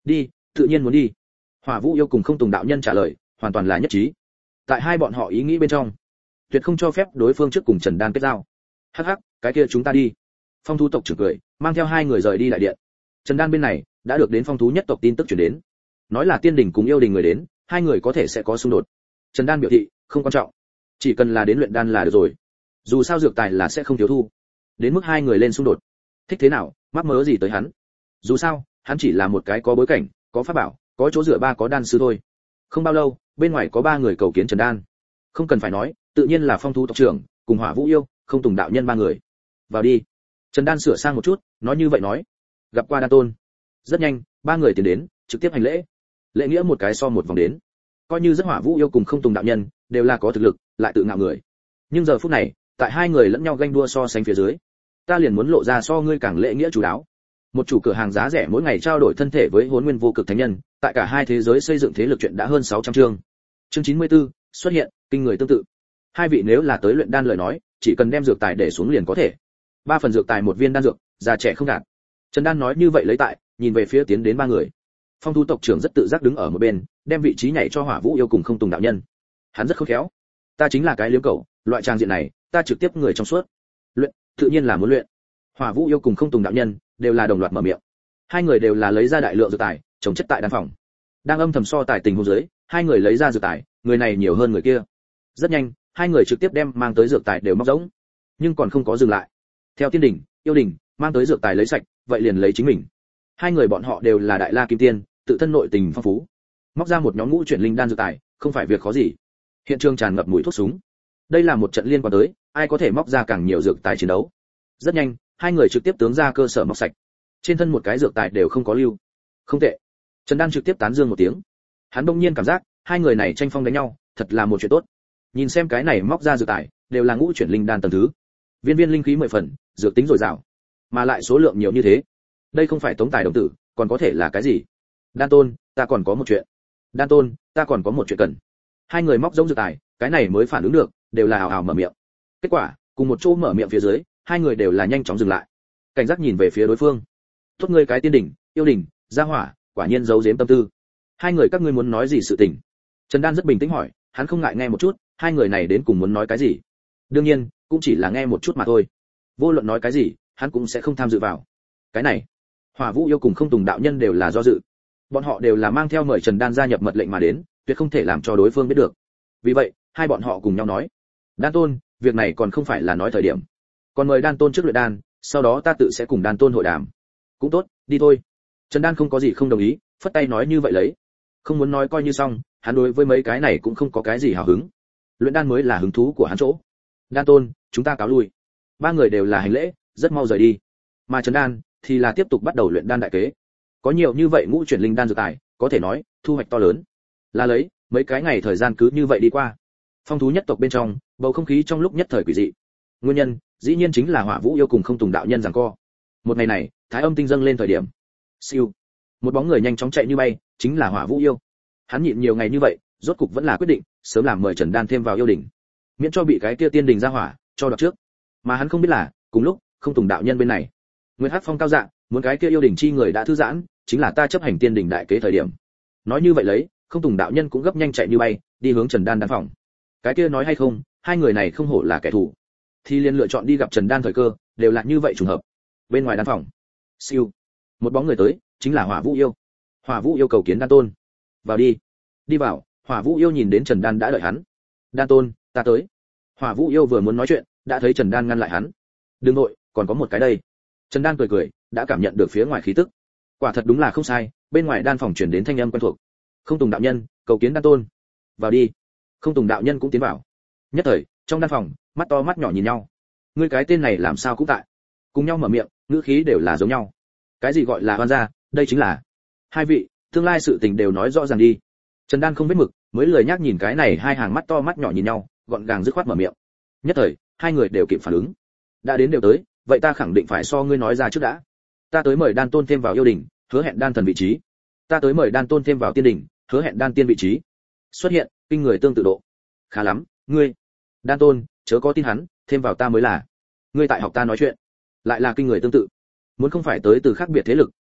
Đi, tự nhiên muốn đi. Hỏa Vũ yêu cùng Không Tùng đạo nhân trả lời, hoàn toàn là nhất trí. Tại hai bọn họ ý nghĩ bên trong, tuyệt không cho phép đối phương trước cùng Trần Đan kết giao. Hắc hắc, cái kia chúng ta đi. Phong thú tộc trưởng cười, mang theo hai người rời đi đại điện. Trần Đan bên này đã được đến phong thú nhất tộc tin tức truyền đến, nói là tiên đình cùng yêu đình người đến, hai người có thể sẽ có xung đột. Trần Đan biểu thị, không quan trọng, chỉ cần là đến luyện đan là được rồi. Dù sao dược tài là sẽ không thiếu thu. Đến mức hai người lên xung đột, thích thế nào, mắc mớ gì tới hắn. Dù sao, hắn chỉ là một cái có bối cảnh, có pháp bảo, có chỗ dựa ba có đan sư thôi. Không bao lâu, bên ngoài có ba người cầu kiến Trần Đan. Không cần phải nói, tự nhiên là phong thú tộc trưởng, cùng Hỏa Vũ yêu, Không Tùng đạo nhân ba người. Vào đi. Trần Đan sửa sang một chút, nói như vậy nói, gặp qua Đan tôn. Rất nhanh, ba người tiến đến, trực tiếp hành lễ. Lễ nghĩa một cái so một vòng đến. Coi như rất Hỏa Vũ yêu cùng Không Tùng đạo nhân, đều là có thực lực, lại tự ngạo người. Nhưng giờ phút này, tại hai người lẫn nhau ganh đua so sánh phía dưới, ta liền muốn lộ ra so ngươi càng lễ nghĩa chú đáo. Một chủ cửa hàng giá rẻ mỗi ngày trao đổi thân thể với Hỗn Nguyên vô cực thánh nhân, tại cả hai thế giới xây dựng thế lực chuyện đã hơn sáu trăm chương. Chương chín mươi tư, xuất hiện, kinh người tương tự. Hai vị nếu là tới luyện đan lời nói, chỉ cần đem dược tài để xuống liền có thể. Ba phần dược tài một viên đan dược, già trẻ không gạt. Trần Đan nói như vậy lấy tại, nhìn về phía tiến đến ba người. Phong thú tộc trưởng rất tự giác đứng ở một bên, đem vị trí nhảy cho Hỏa Vũ yêu cùng Không Tùng đạo nhân. Hắn rất khôn khéo. Ta chính là cái liếm cẩu, loại trang diện này, ta trực tiếp người trong suốt. Luyện, tự nhiên là muốn luyện. Hỏa Vũ yêu cùng Không Tùng đạo nhân đều là đồng loạt mở miệng. Hai người đều là lấy ra đại lượng dược tài, trồng chất tại đan phòng. Đang âm thầm so tài tình huống dưới, hai người lấy ra dược tài, người này nhiều hơn người kia. Rất nhanh, hai người trực tiếp đem mang tới dược tài đều móc rỗng, nhưng còn không có dừng lại. Theo tiên đỉnh, yêu đỉnh, mang tới dược tài lấy sạch, vậy liền lấy chính mình. Hai người bọn họ đều là đại la kim tiên, tự thân nội tình phong phú. Móc ra một nhóm ngũ chuyển linh đan dược tài, không phải việc khó gì. Hiện trường tràn ngập mùi thuốc súng. Đây là một trận liên quan tới, ai có thể móc ra càng nhiều dược tài chiến đấu. Rất nhanh, hai người trực tiếp tướng ra cơ sở móc sạch. Trên thân một cái dược tài đều không có lưu. Không tệ. Trần Đan trực tiếp tán dương một tiếng. Hắn bỗng nhiên cảm giác, hai người này tranh phong đánh nhau, thật là một chuyện tốt. Nhìn xem cái này móc ra dược tài, đều là ngũ chuyển linh đan tầng thứ. Viên viên linh khí mười phần, dược tính dồi dào, mà lại số lượng nhiều như thế. Đây không phải tống tài đồng tử, còn có thể là cái gì? Đan tôn, ta còn có một chuyện. Đan tôn, ta còn có một chuyện cần. Hai người móc giống dược tài, cái này mới phản ứng được, đều là ào ào mở miệng. Kết quả, cùng một chỗ mở miệng phía dưới, hai người đều là nhanh chóng dừng lại. Cảnh giác nhìn về phía đối phương. Tốt ngươi cái tiên đỉnh, yêu đỉnh, gia hỏa, quả nhiên giấu giếm tâm tư. Hai người các ngươi muốn nói gì sự tình? Trần Đan rất bình tĩnh hỏi, hắn không ngại nghe một chút, hai người này đến cùng muốn nói cái gì. Đương nhiên, cũng chỉ là nghe một chút mà thôi. Vô luận nói cái gì, hắn cũng sẽ không tham dự vào. Cái này, Hỏa Vũ yêu cùng Không Tùng đạo nhân đều là do dự. Bọn họ đều là mang theo mời Trần Đan gia nhập mật lệnh mà đến, tuyệt không thể làm cho đối phương biết được. Vì vậy, hai bọn họ cùng nhau nói, Đan tôn, việc này còn không phải là nói thời điểm. Còn mời Đan tôn trước luyện đan, sau đó ta tự sẽ cùng Đan tôn hội đàm. Cũng tốt, đi thôi. Trần Đan không có gì không đồng ý, phất tay nói như vậy lấy. Không muốn nói coi như xong, hắn đối với mấy cái này cũng không có cái gì hào hứng. Luyện đan mới là hứng thú của hắn chỗ. Đan tôn, chúng ta cáo lui. Ba người đều là hành lễ, rất mau rời đi. Mà Trần Đan thì là tiếp tục bắt đầu luyện đan đại kế. Có nhiều như vậy ngũ chuyển linh đan dược tài, có thể nói thu hoạch to lớn. Là lấy, mấy cái ngày thời gian cứ như vậy đi qua. Phong thú nhất tộc bên trong, bầu không khí trong lúc nhất thời quỷ dị. Nguyên nhân, dĩ nhiên chính là Hỏa Vũ yêu cùng Không Tùng đạo nhân giằng co. Một ngày này, Thái Âm tinh dâng lên thời điểm. Siêu, một bóng người nhanh chóng chạy như bay, chính là Hỏa Vũ yêu. Hắn nhịn nhiều ngày như vậy, rốt cục vẫn là quyết định, sớm làm mời Trần Đan thêm vào yêu đỉnh, miễn cho bị cái kia tiên đình ra hỏa cho đoạt trước. Mà hắn không biết là, cùng lúc, Không Tùng đạo nhân bên này, Nguyên Hắc Phong cao dạng, muốn cái kia yêu đỉnh chi người đã thư giãn, chính là ta chấp hành tiên đỉnh đại kế thời điểm. Nói như vậy lấy, Không Tùng đạo nhân cũng gấp nhanh chạy như bay, đi hướng Trần Đan đan phòng. Cái kia nói hay không, hai người này không hổ là kẻ thù, thì liền lựa chọn đi gặp Trần Đan thời cơ, đều là như vậy trùng hợp. Bên ngoài đan phòng, siêu, một bóng người tới, chính là Hỏa Vũ yêu. Hỏa Vũ yêu cầu kiến Đan tôn. Vào đi. Đi vào, Hỏa Vũ yêu nhìn đến Trần Đan đã đợi hắn. Đan tôn, ta tới. Hỏa Vũ yêu vừa muốn nói chuyện, đã thấy Trần Đan ngăn lại hắn. Đừng nội, còn có một cái đây. Trần Đan cười cười, đã cảm nhận được phía ngoài khí tức. Quả thật đúng là không sai, bên ngoài đan phòng truyền đến thanh âm quen thuộc. Không Tùng đạo nhân, cầu kiến Đan tôn. Vào đi. Không Tùng đạo nhân cũng tiến vào. Nhất thời, trong đan phòng, mắt to mắt nhỏ nhìn nhau. Ngươi cái tên này làm sao cũng tại. Cùng nhau mở miệng, ngữ khí đều là giống nhau. Cái gì gọi là oan gia, đây chính là hai vị, tương lai sự tình đều nói rõ ràng đi. Trần Đan không biết mực, mới lười nhắc nhìn cái này hai hàng mắt to mắt nhỏ nhìn nhau, gọn gàng dứt khoát mở miệng. Nhất thời, hai người đều kịp phản ứng. Đã đến đều tới, vậy ta khẳng định phải so ngươi nói ra trước đã. Ta tới mời Đan tôn thêm vào yêu đỉnh, hứa hẹn đan thần vị trí. Ta tới mời Đan tôn thêm vào tiên đỉnh, hứa hẹn đan tiên vị trí. Xuất hiện, kinh người tương tự độ. Khá lắm, ngươi. Đan tôn, chớ có tin hắn, thêm vào ta mới là. Ngươi tại học ta nói chuyện, lại là kinh người tương tự. Muốn không phải tới từ khác biệt thế lực,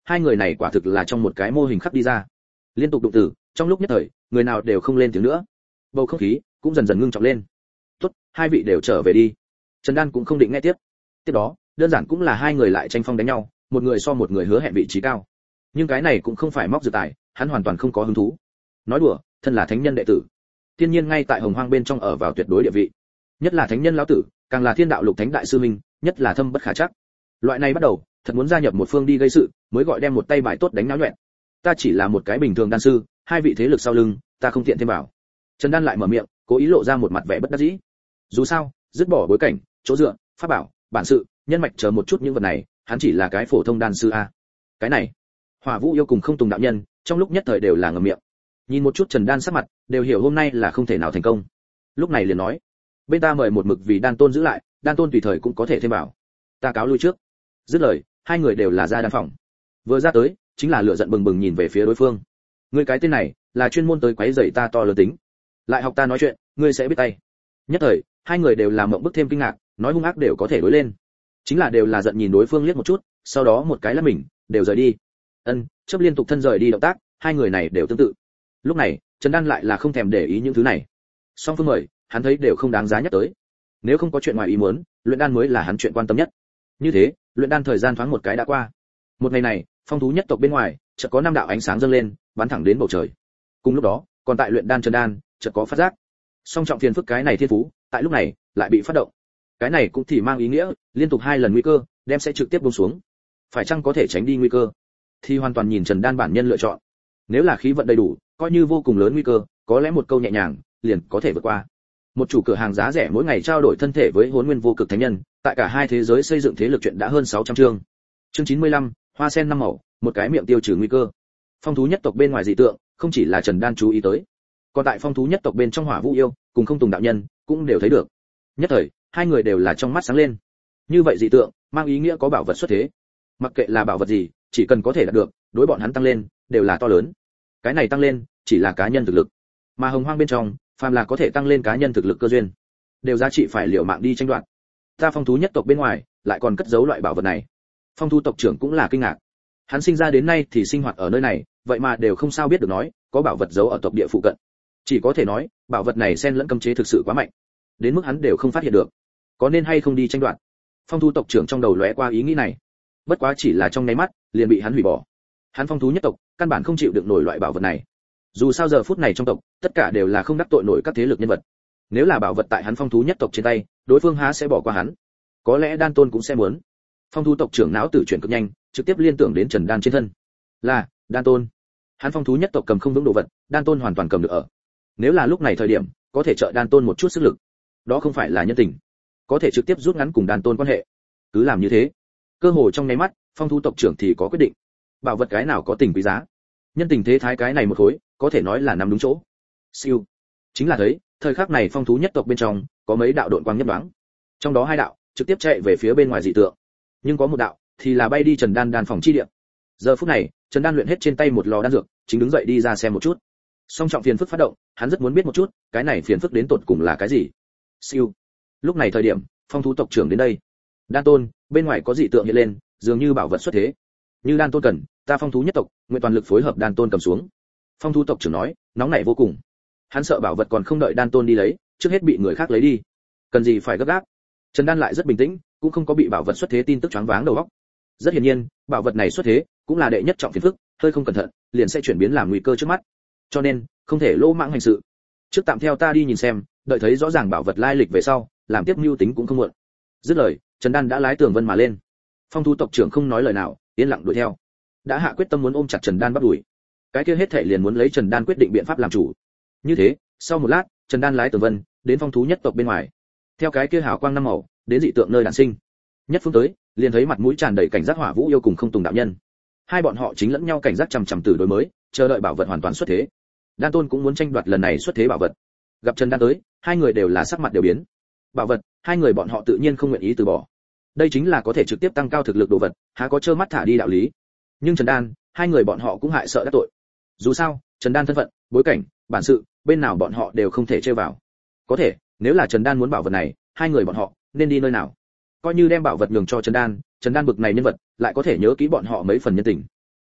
hai người này quả thực là trong một cái mô hình khắc đi ra. Liên tục đụng tử, trong lúc nhất thời, người nào đều không lên tiếng nữa. Bầu không khí cũng dần dần ngưng trọng lên. "Tốt, hai vị đều trở về đi." Trần Đan cũng không định nghe tiếp. Tiếp đó, đơn giản cũng là hai người lại tranh phong đánh nhau, một người so một người hứa hẹn vị trí cao. Nhưng cái này cũng không phải móc dự tài, hắn hoàn toàn không có hứng thú. Nói đùa, thân là thánh nhân đệ tử, thiên nhiên ngay tại hồng hoang bên trong ở vào tuyệt đối địa vị. Nhất là thánh nhân lão tử, càng là thiên đạo lục thánh đại sư minh, nhất là thâm bất khả trắc. Loại này bắt đầu, thật muốn gia nhập một phương đi gây sự, mới gọi đem một tay bài tốt đánh náo nhuyễn. Ta chỉ là một cái bình thường đan sư, hai vị thế lực sau lưng, ta không tiện thêm vào. Trần Đan lại mở miệng, cố ý lộ ra một mặt vẻ bất đắc dĩ. Dù sao, dứt bỏ bối cảnh, chỗ dựa, pháp bảo, bản sự, nhân mạch chờ một chút những vật này, hắn chỉ là cái phổ thông đan sư a. Cái này, Hỏa Vũ yêu cùng Không Tùng đạo nhân, trong lúc nhất thời đều là ngậm miệng. Nhìn một chút Trần Đan sắc mặt, đều hiểu hôm nay là không thể nào thành công. Lúc này liền nói, bên ta mời một mực vì Đan Tôn giữ lại, Đan Tôn tùy thời cũng có thể thêm vào. Ta cáo lui trước. Dứt lời, hai người đều là ra đan phòng. Vừa ra tới, chính là lửa giận bừng bừng nhìn về phía đối phương. Ngươi cái tên này, là chuyên môn tới quấy rầy ta to lớn tính, lại học ta nói chuyện, ngươi sẽ biết tay. Nhất thời, hai người đều làm mộng bức thêm kinh ngạc, nói hung ác đều có thể đối lên. Chính là đều là giận nhìn đối phương liếc một chút, sau đó một cái là mình, đều rời đi. Ân, chớp liên tục thân rời đi động tác, hai người này đều tương tự. Lúc này, Trần Đan lại là không thèm để ý những thứ này. Song phương mời, hắn thấy đều không đáng giá nhắc tới. Nếu không có chuyện ngoài ý muốn, luyện đan mới là hắn chuyện quan tâm nhất. Như thế, luyện đan thời gian thoáng một cái đã qua. Một ngày này, phong thú nhất tộc bên ngoài, chợt có năm đạo ánh sáng dâng lên, bắn thẳng đến bầu trời. Cùng lúc đó, còn tại luyện đan Trần Đan, chợt có phát giác. Song trọng phiền phức cái này thiên phú, tại lúc này lại bị phát động. Cái này cũng thì mang ý nghĩa, liên tục hai lần nguy cơ, đem sẽ trực tiếp buông xuống. Phải chăng có thể tránh đi nguy cơ? Thì hoàn toàn nhìn Trần Đan bản nhân lựa chọn. Nếu là khí vận đầy đủ, coi như vô cùng lớn nguy cơ, có lẽ một câu nhẹ nhàng, liền có thể vượt qua. Một chủ cửa hàng giá rẻ mỗi ngày trao đổi thân thể với Hỗn Nguyên vô cực thánh nhân, tại cả hai thế giới xây dựng thế lực chuyện đã hơn sáu trăm chương. Chương chín mươi lăm, hoa sen năm màu, một cái miệng tiêu trừ nguy cơ. Phong thú nhất tộc bên ngoài dị tượng, không chỉ là Trần Đan chú ý tới, còn tại phong thú nhất tộc bên trong Hỏa Vũ yêu, cùng Không Tùng đạo nhân, cũng đều thấy được. Nhất thời, hai người đều là trong mắt sáng lên. Như vậy dị tượng, mang ý nghĩa có bảo vật xuất thế. Mặc kệ là bảo vật gì, chỉ cần có thể đạt được, đối bọn hắn tăng lên, đều là to lớn. Cái này tăng lên, chỉ là cá nhân thực lực. Mà hồng hoang bên trong, phàm là có thể tăng lên cá nhân thực lực cơ duyên, đều giá trị phải liều mạng đi tranh đoạt. Ta phong thú nhất tộc bên ngoài, lại còn cất giấu loại bảo vật này. Phong thú tộc trưởng cũng là kinh ngạc. Hắn sinh ra đến nay thì sinh hoạt ở nơi này, vậy mà đều không sao biết được nói, có bảo vật giấu ở tộc địa phụ cận. Chỉ có thể nói, bảo vật này xen lẫn cấm chế thực sự quá mạnh, đến mức hắn đều không phát hiện được. Có nên hay không đi tranh đoạt? Phong thú tộc trưởng trong đầu lóe qua ý nghĩ này. Bất quá chỉ là trong nháy mắt, liền bị hắn hủy bỏ. Hắn phong thú nhất tộc, căn bản không chịu được nổi loại bảo vật này. Dù sao giờ phút này trong tộc, tất cả đều là không đắc tội nổi các thế lực nhân vật. Nếu là bảo vật tại hắn phong thú nhất tộc trên tay, đối phương há sẽ bỏ qua hắn. Có lẽ Đan Tôn cũng sẽ muốn. Phong thú tộc trưởng não tử chuyển cực nhanh, trực tiếp liên tưởng đến Trần Đan trên thân. Là Đan Tôn. Hắn phong thú nhất tộc cầm không vững đồ vật, Đan Tôn hoàn toàn cầm được ở. Nếu là lúc này thời điểm, có thể trợ Đan Tôn một chút sức lực, đó không phải là nhân tình, có thể trực tiếp rút ngắn cùng Đan Tôn quan hệ. Cứ làm như thế, cơ hội trong nháy mắt, phong thú tộc trưởng thì có quyết định. Bảo vật cái nào có tình quý giá, nhân tình thế thái cái này một khối, có thể nói là nằm đúng chỗ. Siêu, chính là thấy, thời khắc này phong thú nhất tộc bên trong có mấy đạo độn quang nhất đoáng, trong đó hai đạo trực tiếp chạy về phía bên ngoài dị tượng, nhưng có một đạo thì là bay đi Trần Đan đan phòng chi địa. Giờ phút này, Trần Đan luyện hết trên tay một lò đan dược, chính đứng dậy đi ra xem một chút. Song trọng phiền phức phát động, hắn rất muốn biết một chút, cái này phiền phức đến tột cùng là cái gì. Siêu, lúc này thời điểm, phong thú tộc trưởng đến đây. Đan Tôn, bên ngoài có dị tượng hiện lên, dường như bảo vật xuất thế. Như Đan Tôn cần, ta phong thú nhất tộc nguyện toàn lực phối hợp Đan Tôn cầm xuống. Phong thú tộc trưởng nói, nóng nảy vô cùng. Hắn sợ bảo vật còn không đợi Đan Tôn đi lấy, trước hết bị người khác lấy đi. Cần gì phải gấp gáp. Trần Đan lại rất bình tĩnh, cũng không có bị bảo vật xuất thế tin tức choáng váng đầu óc. Rất hiển nhiên, bảo vật này xuất thế, cũng là đệ nhất trọng phiền phức, hơi không cẩn thận, liền sẽ chuyển biến làm nguy cơ trước mắt. Cho nên, không thể lỗ mãng hành sự. Trước tạm theo ta đi nhìn xem, đợi thấy rõ ràng bảo vật lai lịch về sau, làm tiếp mưu tính cũng không muộn. Dứt lời, Trần Đan đã lái tường vân mà lên. Phong thú tộc trưởng không nói lời nào, yên lặng đuổi theo. Đã hạ quyết tâm muốn ôm chặt Trần Đan bắt đuổi. Cái kia hết thảy liền muốn lấy Trần Đan quyết định biện pháp làm chủ. Như thế, sau một lát, Trần Đan lái tường vân đến phong thú nhất tộc bên ngoài. Theo cái kia hào quang năm màu, đến dị tượng nơi đản sinh. Nhất phương tới, liền thấy mặt mũi tràn đầy cảnh giác Hỏa Vũ yêu cùng Không Tùng đạo nhân. Hai bọn họ chính lẫn nhau cảnh giác chằm chằm từ đối mới, chờ đợi bảo vật hoàn toàn xuất thế. Đan Tôn cũng muốn tranh đoạt lần này xuất thế bảo vật. Gặp Trần Đan tới, hai người đều là sắc mặt đều biến. Bảo vật, hai người bọn họ tự nhiên không nguyện ý từ bỏ. Đây chính là có thể trực tiếp tăng cao thực lực đồ vật, há có trơ mắt thả đi đạo lý. Nhưng Trần Đan, hai người bọn họ cũng hại sợ đắc tội. Dù sao, Trần Đan thân phận, bối cảnh, bản sự, bên nào bọn họ đều không thể chơi vào. Có thể, nếu là Trần Đan muốn bảo vật này, hai người bọn họ nên đi nơi nào? Coi như đem bảo vật nhường cho Trần Đan, Trần Đan bực này nhân vật, lại có thể nhớ kỹ bọn họ mấy phần nhân tình.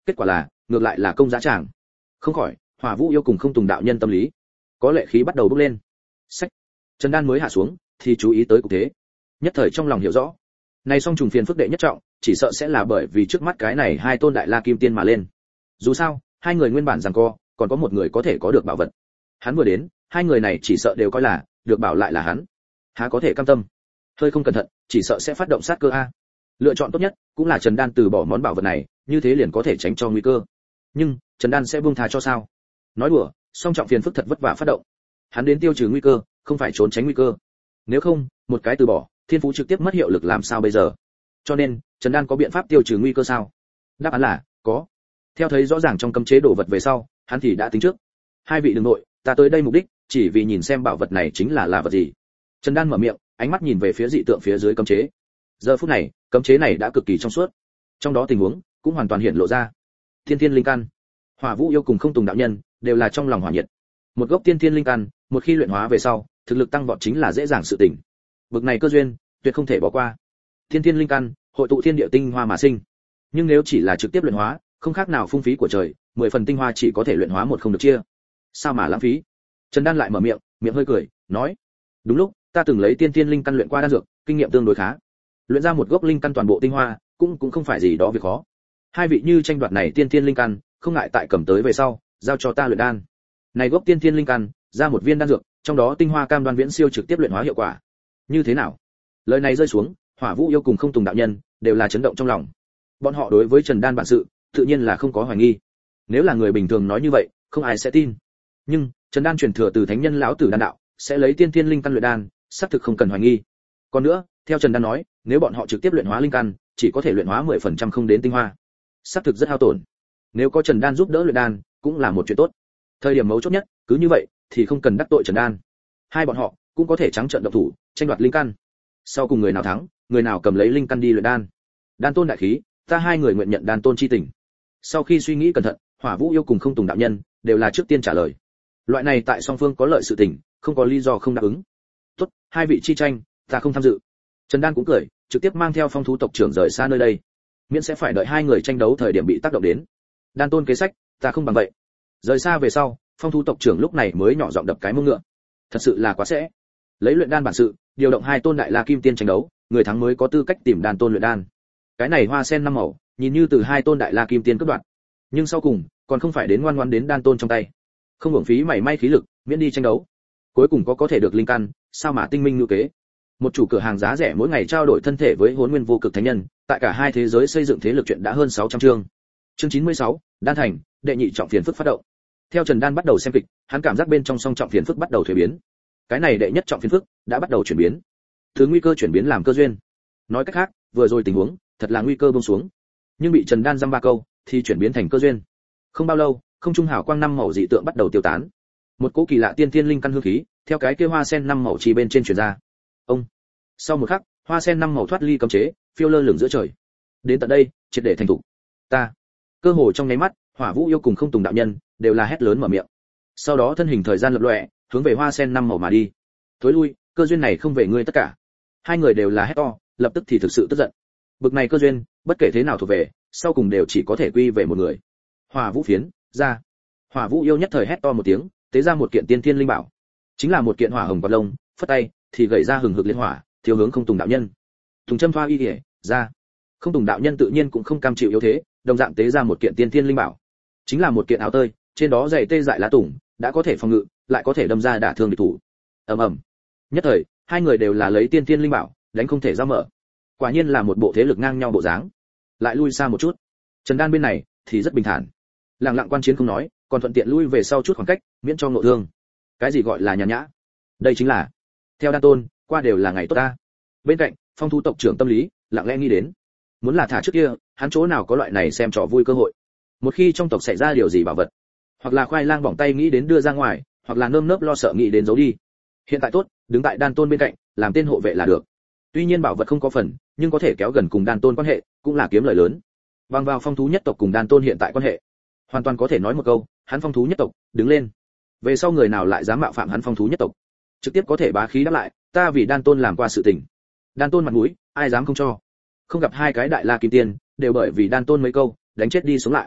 kết quả là ngược lại là công giá tràng. Không khỏi, Hỏa Vũ yêu cùng Không Tùng đạo nhân tâm lý có lệ khí bắt đầu bốc lên. Sách. Trần Đan mới hạ xuống thì chú ý tới cục thế, nhất thời trong lòng hiểu rõ, này song trùng phiền phức đệ nhất trọng, chỉ sợ sẽ là bởi vì trước mắt cái này hai tôn đại la kim tiên mà lên. Dù sao, hai người nguyên bản giằng co, còn có một người có thể có được bảo vật. Hắn vừa đến, hai người này chỉ sợ đều coi là được bảo lại là hắn. Há có thể cam tâm? Hơi không cẩn thận, chỉ sợ sẽ phát động sát cơ a. Lựa chọn tốt nhất cũng là Trần Đan từ bỏ món bảo vật này, như thế liền có thể tránh cho nguy cơ. Nhưng, Trần Đan sẽ buông tha cho sao? Nói đùa, song trọng phiền phức thật vất vả phát động. Hắn đến tiêu trừ nguy cơ, không phải trốn tránh nguy cơ. Nếu không, một cái từ bỏ, thiên phú trực tiếp mất hiệu lực làm sao bây giờ? Cho nên, Trần Đan có biện pháp tiêu trừ nguy cơ sao? Đáp án là có. Theo thấy rõ ràng trong cấm chế đồ vật về sau, hắn thì đã tính trước. Hai vị đừng nội, ta tới đây mục đích chỉ vì nhìn xem bảo vật này chính là là vật gì. Trần Đan mở miệng, ánh mắt nhìn về phía dị tượng phía dưới cấm chế. Giờ phút này, cấm chế này đã cực kỳ trong suốt, trong đó tình huống cũng hoàn toàn hiện lộ ra. Thiên Thiên linh căn, Hỏa Vũ yêu cùng Không Tùng đạo nhân đều là trong lòng hỏa nhiệt. Một gốc Tiên Thiên linh căn, một khi luyện hóa về sau, thực lực tăng vọt chính là dễ dàng sự tỉnh. Bực này cơ duyên, tuyệt không thể bỏ qua. Thiên Thiên linh căn, hội tụ thiên địa tinh hoa mà sinh. Nhưng nếu chỉ là trực tiếp luyện hóa, không khác nào phung phí của trời, mười phần tinh hoa chỉ có thể luyện hóa một không được chia. Sao mà lãng phí? Trần Đan lại mở miệng, miệng hơi cười, nói: "Đúng lúc, ta từng lấy Tiên Thiên linh căn luyện qua đan dược, kinh nghiệm tương đối khá. Luyện ra một gốc linh căn toàn bộ tinh hoa, cũng cũng không phải gì đó việc khó. Hai vị như tranh đoạt này Tiên Thiên linh căn, không ngại tại cầm tới về sau, giao cho ta luyện đan. Này gốc Tiên Thiên linh căn, ra một viên đan dược, trong đó tinh hoa cam đoan viễn siêu trực tiếp luyện hóa hiệu quả. Như thế nào?" Lời này rơi xuống, Hỏa Vũ yêu cùng Không Tùng đạo nhân đều là chấn động trong lòng. Bọn họ đối với Trần Đan bản sự, tự nhiên là không có hoài nghi. Nếu là người bình thường nói như vậy, không ai sẽ tin. Nhưng, Trần Đan truyền thừa từ thánh nhân lão tử đan đạo, sẽ lấy Tiên Thiên linh căn luyện đan, xác thực không cần hoài nghi. Còn nữa, theo Trần Đan nói, nếu bọn họ trực tiếp luyện hóa linh căn, chỉ có thể luyện hóa mười phần trăm không đến tinh hoa. Xác thực rất hao tổn. Nếu có Trần Đan giúp đỡ luyện đan, cũng là một chuyện tốt. Thời điểm mấu chốt nhất, cứ như vậy thì không cần đắc tội Trần Đan. Hai bọn họ cũng có thể trắng trợn động thủ, tranh đoạt linh căn. Sau cùng người nào thắng, người nào cầm lấy linh căn đi luyện đan. Đan tôn đại khí, ta hai người nguyện nhận đan tôn chi tình. Sau khi suy nghĩ cẩn thận, Hỏa Vũ yêu cùng Không Tùng đạo nhân đều là trước tiên trả lời. Loại này tại song phương có lợi sự tình, không có lý do không đáp ứng. Tốt, hai vị chi tranh, ta không tham dự. Trần Đan cũng cười, trực tiếp mang theo Phong thú tộc trưởng rời xa nơi đây, miễn sẽ phải đợi hai người tranh đấu thời điểm bị tác động đến. Đan tôn kế sách, ta không bằng vậy. Rời xa về sau, Phong thú tộc trưởng lúc này mới nhỏ giọng đập cái mông ngựa. Thật sự là quá sẽ. Lấy luyện đan bản sự, điều động hai tôn đại la kim tiên tranh đấu, người thắng mới có tư cách tìm đan tôn luyện đan. Cái này hoa sen năm màu, nhìn như từ hai tôn đại la kim tiên cướp đoạt, nhưng sau cùng còn không phải đến ngoan ngoãn đến đan tôn trong tay. Không hưởng phí mảy may khí lực, miễn đi tranh đấu. Cuối cùng có có thể được linh căn, sao mà tinh minh như kế. Một chủ cửa hàng giá rẻ mỗi ngày trao đổi thân thể với Hỗn Nguyên vô cực thánh nhân, tại cả hai thế giới xây dựng thế lực chuyện đã hơn sáu trăm chương. Chương chín mươi sáu, Đan thành, đệ nhị trọng phiền phức phát động. Theo Trần Đan bắt đầu xem kịch, hắn cảm giác bên trong song trọng phiền phức bắt đầu thay biến. Cái này đệ nhất trọng phiền phức đã bắt đầu chuyển biến. Từ nguy cơ chuyển biến làm cơ duyên. Nói cách khác, vừa rồi tình huống, thật là nguy cơ buông xuống. Nhưng bị Trần Đan dăm ba câu, thì chuyển biến thành cơ duyên. Không bao lâu, không trung hào quang năm màu dị tượng bắt đầu tiêu tán. Một cỗ kỳ lạ tiên thiên linh căn hương khí, theo cái kia hoa sen năm màu chỉ bên trên truyền ra. Ông. Sau một khắc, hoa sen năm màu thoát ly cấm chế, phiêu lơ lửng giữa trời. Đến tận đây, triệt để thành thủ. Ta. Cơ hồ trong nháy mắt, Hỏa Vũ yêu cùng Không Tùng đạo nhân đều là hét lớn mở miệng. Sau đó thân hình thời gian lập lòe, hướng về hoa sen năm màu mà đi. Thối lui, cơ duyên này không về ngươi tất cả. Hai người đều là hét to, lập tức thì thực sự tức giận. Bực này cơ duyên, bất kể thế nào thuộc về, sau cùng đều chỉ có thể quy về một người. Hỏa Vũ phiến, ra. Hỏa Vũ yêu nhất thời hét to một tiếng, tế ra một kiện tiên thiên linh bảo. Chính là một kiện hỏa hồng quạt lông, phất tay thì gảy ra hừng hực liên hỏa, thiếu hướng Không Tùng đạo nhân. Tùng châm thoa y liễu, ra. Không Tùng đạo nhân tự nhiên cũng không cam chịu yếu thế, đồng dạng tế ra một kiện tiên thiên linh bảo. Chính là một kiện áo tơi, trên đó dày tê dại lá tùng, đã có thể phòng ngự, lại có thể đâm ra đả thương địch thủ. Ầm ầm. Nhất thời, hai người đều là lấy tiên thiên linh bảo, đánh không thể ra mở. Quả nhiên là một bộ thế lực ngang nhau bộ dáng. Lại lui xa một chút. Trần Đan bên này thì rất bình thản. Lặng lặng quan chiến không nói, còn thuận tiện lui về sau chút khoảng cách, miễn cho ngộ thương. Cái gì gọi là nhàn nhã? Đây chính là theo Đan tôn, qua đều là ngày tốt ta. Bên cạnh, Phong thú tộc trưởng tâm lý lặng lẽ nghĩ đến, muốn là thả trước kia, hắn chỗ nào có loại này xem trò vui cơ hội. Một khi trong tộc xảy ra điều gì bảo vật, hoặc là khoai lang bỏng tay nghĩ đến đưa ra ngoài, hoặc là nơm nớp lo sợ nghĩ đến giấu đi. Hiện tại tốt, đứng tại Đan tôn bên cạnh, làm tên hộ vệ là được. Tuy nhiên bảo vật không có phần, nhưng có thể kéo gần cùng Đan tôn quan hệ, cũng là kiếm lời lớn. Bằng vào Phong thú nhất tộc cùng Đan tôn hiện tại quan hệ, hoàn toàn có thể nói một câu, hắn Phong thú nhất tộc, đứng lên. Về sau người nào lại dám mạo phạm hắn Phong thú nhất tộc, trực tiếp có thể bá khí đáp lại, ta vì Đan tôn làm qua sự tình. Đan tôn mặt mũi, ai dám không cho. Không gặp hai cái đại la kim tiên, đều bởi vì Đan tôn mấy câu, đánh chết đi sống lại.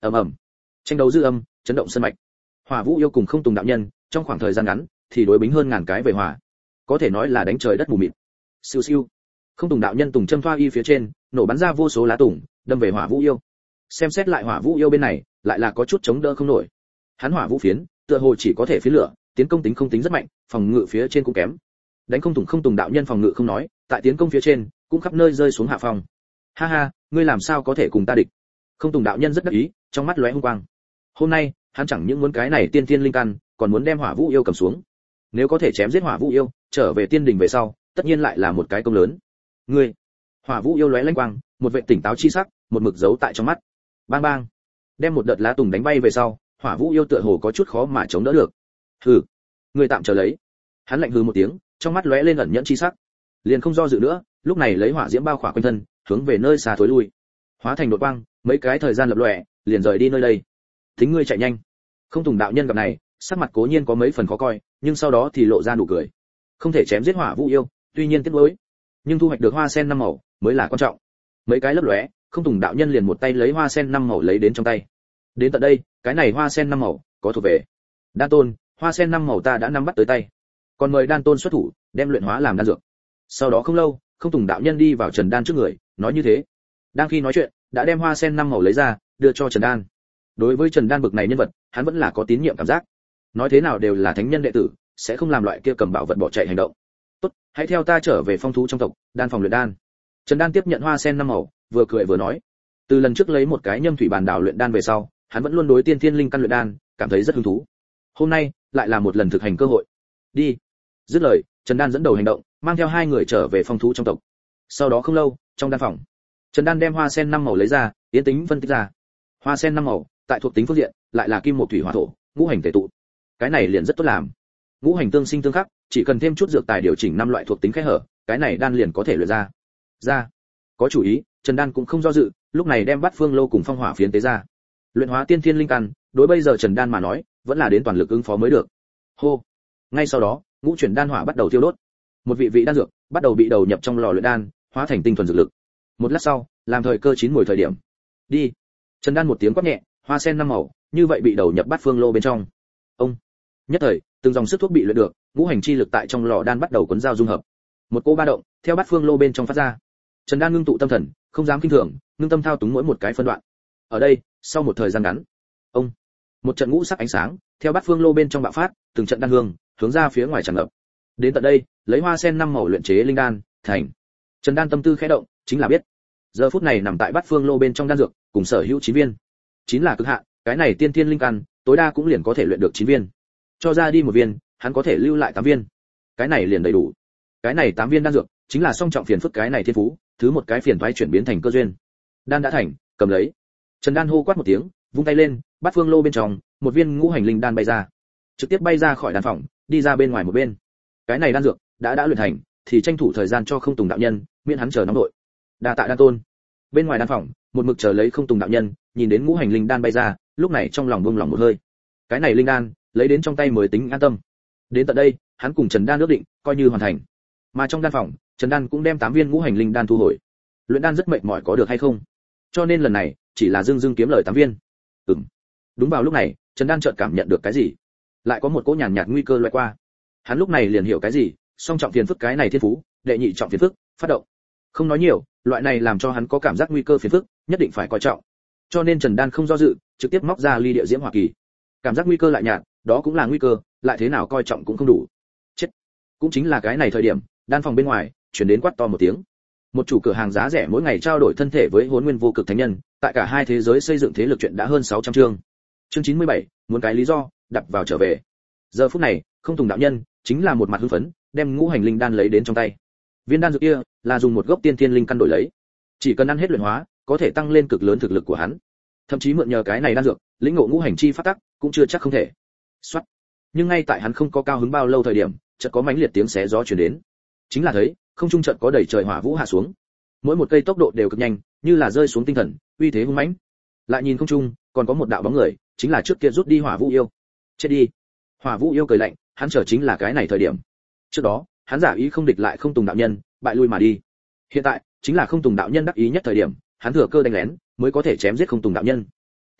ầm ầm, tranh đấu dư âm chấn động sân mạch. Hỏa Vũ yêu cùng Không Tùng đạo nhân trong khoảng thời gian ngắn thì đối bính hơn ngàn cái về hỏa, có thể nói là đánh trời đất mù mịt. Siêu siêu, Không Tùng đạo nhân tùng châm thoa y phía trên nổ bắn ra vô số lá tùng đâm về Hỏa Vũ yêu. Xem xét lại Hỏa Vũ yêu bên này lại là có chút chống đỡ không nổi. Hắn hỏa vũ phiến tựa hồ chỉ có thể phiến lửa, tiến công tính không tính rất mạnh, phòng ngự phía trên cũng kém. Đánh Không Tùng Không Tùng đạo nhân phòng ngự không nói, tại tiến công phía trên cũng khắp nơi rơi xuống hạ phòng. Ha ha, ngươi làm sao có thể cùng ta địch? Không Tùng đạo nhân rất đắc ý, trong mắt lóe hung quang. Hôm nay hắn chẳng những muốn cái này tiên tiên linh căn, còn muốn đem Hỏa Vũ yêu cầm xuống. Nếu có thể chém giết Hỏa Vũ yêu, trở về tiên đình về sau, tất nhiên lại là một cái công lớn. Ngươi, Hỏa Vũ yêu lóe lanh quang, một vệ tỉnh táo chi sắc, một mực giấu tại trong mắt. Bang bang, đem một đợt lá tùng đánh bay về sau, Hỏa Vũ yêu tựa hồ có chút khó mà chống đỡ được. Hừ, ngươi tạm chờ lấy. Hắn lạnh hừ một tiếng, trong mắt lóe lên ẩn nhẫn chi sắc. Liền không do dự nữa, lúc này lấy hỏa diễm bao khỏa quanh thân, hướng về nơi xa thối lui. Hóa thành đột quang, mấy cái thời gian lập lòe, liền rời đi nơi đây. Thính ngươi chạy nhanh. Không Tùng đạo nhân gặp này, sắc mặt cố nhiên có mấy phần khó coi, nhưng sau đó thì lộ ra nụ cười. Không thể chém giết Hỏa Vũ yêu, tuy nhiên tiếc nuối, nhưng thu hoạch được hoa sen năm màu mới là quan trọng. Mấy cái lấp lóe, Không Tùng đạo nhân liền một tay lấy hoa sen năm màu lấy đến trong tay. Đến tận đây, cái này hoa sen năm màu có thuộc về Đan Tôn, hoa sen năm màu ta đã nắm bắt tới tay. Còn mời Đan Tôn xuất thủ, đem luyện hóa làm đan dược. Sau đó không lâu, Không Tùng đạo nhân đi vào Trần Đan trước người, nói như thế. Đang khi nói chuyện, đã đem hoa sen năm màu lấy ra, đưa cho Trần Đan. Đối với Trần Đan bực này nhân vật, hắn vẫn là có tín nhiệm cảm giác. Nói thế nào đều là thánh nhân đệ tử, sẽ không làm loại kia cầm bảo vật bỏ chạy hành động. Tốt, hãy theo ta trở về phong thú trong tộc, đan phòng luyện đan. Trần Đan tiếp nhận hoa sen năm màu, vừa cười vừa nói. Từ lần trước lấy một cái nhâm thủy bàn đảo luyện đan về sau, hắn vẫn luôn đối tiên thiên linh căn luyện đan cảm thấy rất hứng thú. Hôm nay lại là một lần thực hành cơ hội. Đi. Dứt lời, Trần Đan dẫn đầu hành động, mang theo hai người trở về phong thú trong tộc. Sau đó không lâu, trong đan phòng, Trần Đan đem hoa sen năm màu lấy ra, tiến tính phân tích ra. Hoa sen năm màu, tại thuộc tính phương diện, lại là kim một thủy hỏa thổ, ngũ hành tề tụ. Cái này liền rất tốt làm. Ngũ hành tương sinh tương khắc, chỉ cần thêm chút dược tài điều chỉnh năm loại thuộc tính kẽ hở, cái này đan liền có thể luyện ra. Ra. Có chủ ý, Trần Đan cũng không do dự, lúc này đem Bát Phương Lô cùng Phong Hỏa phiến tế ra. Luyện hóa tiên thiên linh căn, đối bây giờ Trần Đan mà nói, vẫn là đến toàn lực ứng phó mới được. Hô. Ngay sau đó, ngũ chuyển đan hỏa bắt đầu thiêu đốt. Một vị vị đan dược bắt đầu bị đầu nhập trong lò luyện đan, hóa thành tinh thuần dược lực. Một lát sau, làm thời cơ chín mùi thời điểm. Đi. Trần Đan một tiếng quát nhẹ, hoa sen năm màu, như vậy bị đầu nhập Bát Phương Lô bên trong. Ông. Nhất thời, từng dòng sức thuốc bị luyện được, ngũ hành chi lực tại trong lò đan bắt đầu cuốn giao dung hợp. Một cỗ ba động theo Bát Phương Lô bên trong phát ra. Trần Đan ngưng tụ tâm thần, không dám kinh thường, ngưng tâm thao túng mỗi một cái phân đoạn. Ở đây, sau một thời gian ngắn, ông, một trận ngũ sắc ánh sáng theo Bát Phương Lô bên trong bạo phát, từng trận đan hương hướng ra phía ngoài tràn ngập. Đến tận đây, lấy hoa sen năm màu luyện chế linh đan, thành. Trần Đan tâm tư khẽ động, chính là biết, giờ phút này nằm tại Bát Phương Lô bên trong đan dược, cùng sở hữu chín viên, chín là cực hạn, cái này tiên thiên linh căn, tối đa cũng liền có thể luyện được chín viên. Cho ra đi một viên, hắn có thể lưu lại tám viên. Cái này liền đầy đủ. Cái này tám viên đan dược, chính là song trọng phiền phức cái này thiên phú, thứ một cái phiền toái chuyển biến thành cơ duyên. Đan đã thành, cầm lấy. Trần Đan hô quát một tiếng, vung tay lên, Bát Phương Lô bên trong, một viên ngũ hành linh đan bay ra, trực tiếp bay ra khỏi đan phòng, đi ra bên ngoài một bên. Cái này đan dược đã đã luyện thành, thì tranh thủ thời gian cho Không Tùng đạo nhân, miễn hắn chờ nóng đội. Đa tạ Đan Tôn. Bên ngoài đan phòng, một mực chờ lấy Không Tùng đạo nhân, nhìn đến ngũ hành linh đan bay ra, lúc này trong lòng buông lòng một hơi. Cái này linh đan, lấy đến trong tay mới tính an tâm. Đến tận đây, hắn cùng Trần Đan ước định, coi như hoàn thành. Mà trong đan phòng, Trần Đan cũng đem tám viên ngũ hành linh đan thu hồi. Luyện đan rất mệt mỏi có được hay không? Cho nên lần này, chỉ là dưng dưng kiếm lời tám viên. Ừm. Đúng vào lúc này, Trần Đan chợt cảm nhận được cái gì? Lại có một cỗ nhàn nhạt nguy cơ lướt qua. Hắn lúc này liền hiểu cái gì, song trọng phiền phức cái này thiên phú, đệ nhị trọng phiền phức, phát động. Không nói nhiều, loại này làm cho hắn có cảm giác nguy cơ phiền phức, nhất định phải coi trọng. Cho nên Trần Đan không do dự, trực tiếp móc ra ly địa diễm hỏa kỳ. Cảm giác nguy cơ lại nhạt, đó cũng là nguy cơ, lại thế nào coi trọng cũng không đủ. Chết. Cũng chính là cái này thời điểm, đan phòng bên ngoài chuyển đến quát to một tiếng. Một chủ cửa hàng giá rẻ mỗi ngày trao đổi thân thể với Hỗn Nguyên Vô Cực Thánh Nhân, tại cả hai thế giới xây dựng thế lực chuyện đã hơn sáu trăm chương. Chương chín mươi bảy, muốn cái lý do, đập vào trở về. Giờ phút này, Không Tùng đạo nhân chính là một mặt hưng phấn, đem ngũ hành linh đan lấy đến trong tay. Viên đan dược kia là dùng một gốc tiên thiên linh căn đổi lấy, chỉ cần ăn hết luyện hóa, có thể tăng lên cực lớn thực lực của hắn. Thậm chí mượn nhờ cái này đan dược, lĩnh ngộ ngũ hành chi pháp tắc, cũng chưa chắc không thể. Soát. Nhưng ngay tại hắn không có cao hứng bao lâu thời điểm, chợt có mãnh liệt tiếng xé gió truyền đến. Chính là thấy, không trung chợt có đầy trời hỏa vũ hạ xuống. Mỗi một cây tốc độ đều cực nhanh, như là rơi xuống tinh thần, uy thế hung mãnh. Lại nhìn không trung, còn có một đạo bóng người, chính là trước kia rút đi Hỏa Vũ yêu. Chết đi. Hỏa Vũ yêu cười lạnh, hắn chờ chính là cái này thời điểm. Trước đó, hắn giả ý không địch lại Không Tùng đạo nhân, bại lui mà đi. Hiện tại, chính là Không Tùng đạo nhân đắc ý nhất thời điểm, hắn thừa cơ đánh lén, mới có thể chém giết Không Tùng đạo nhân.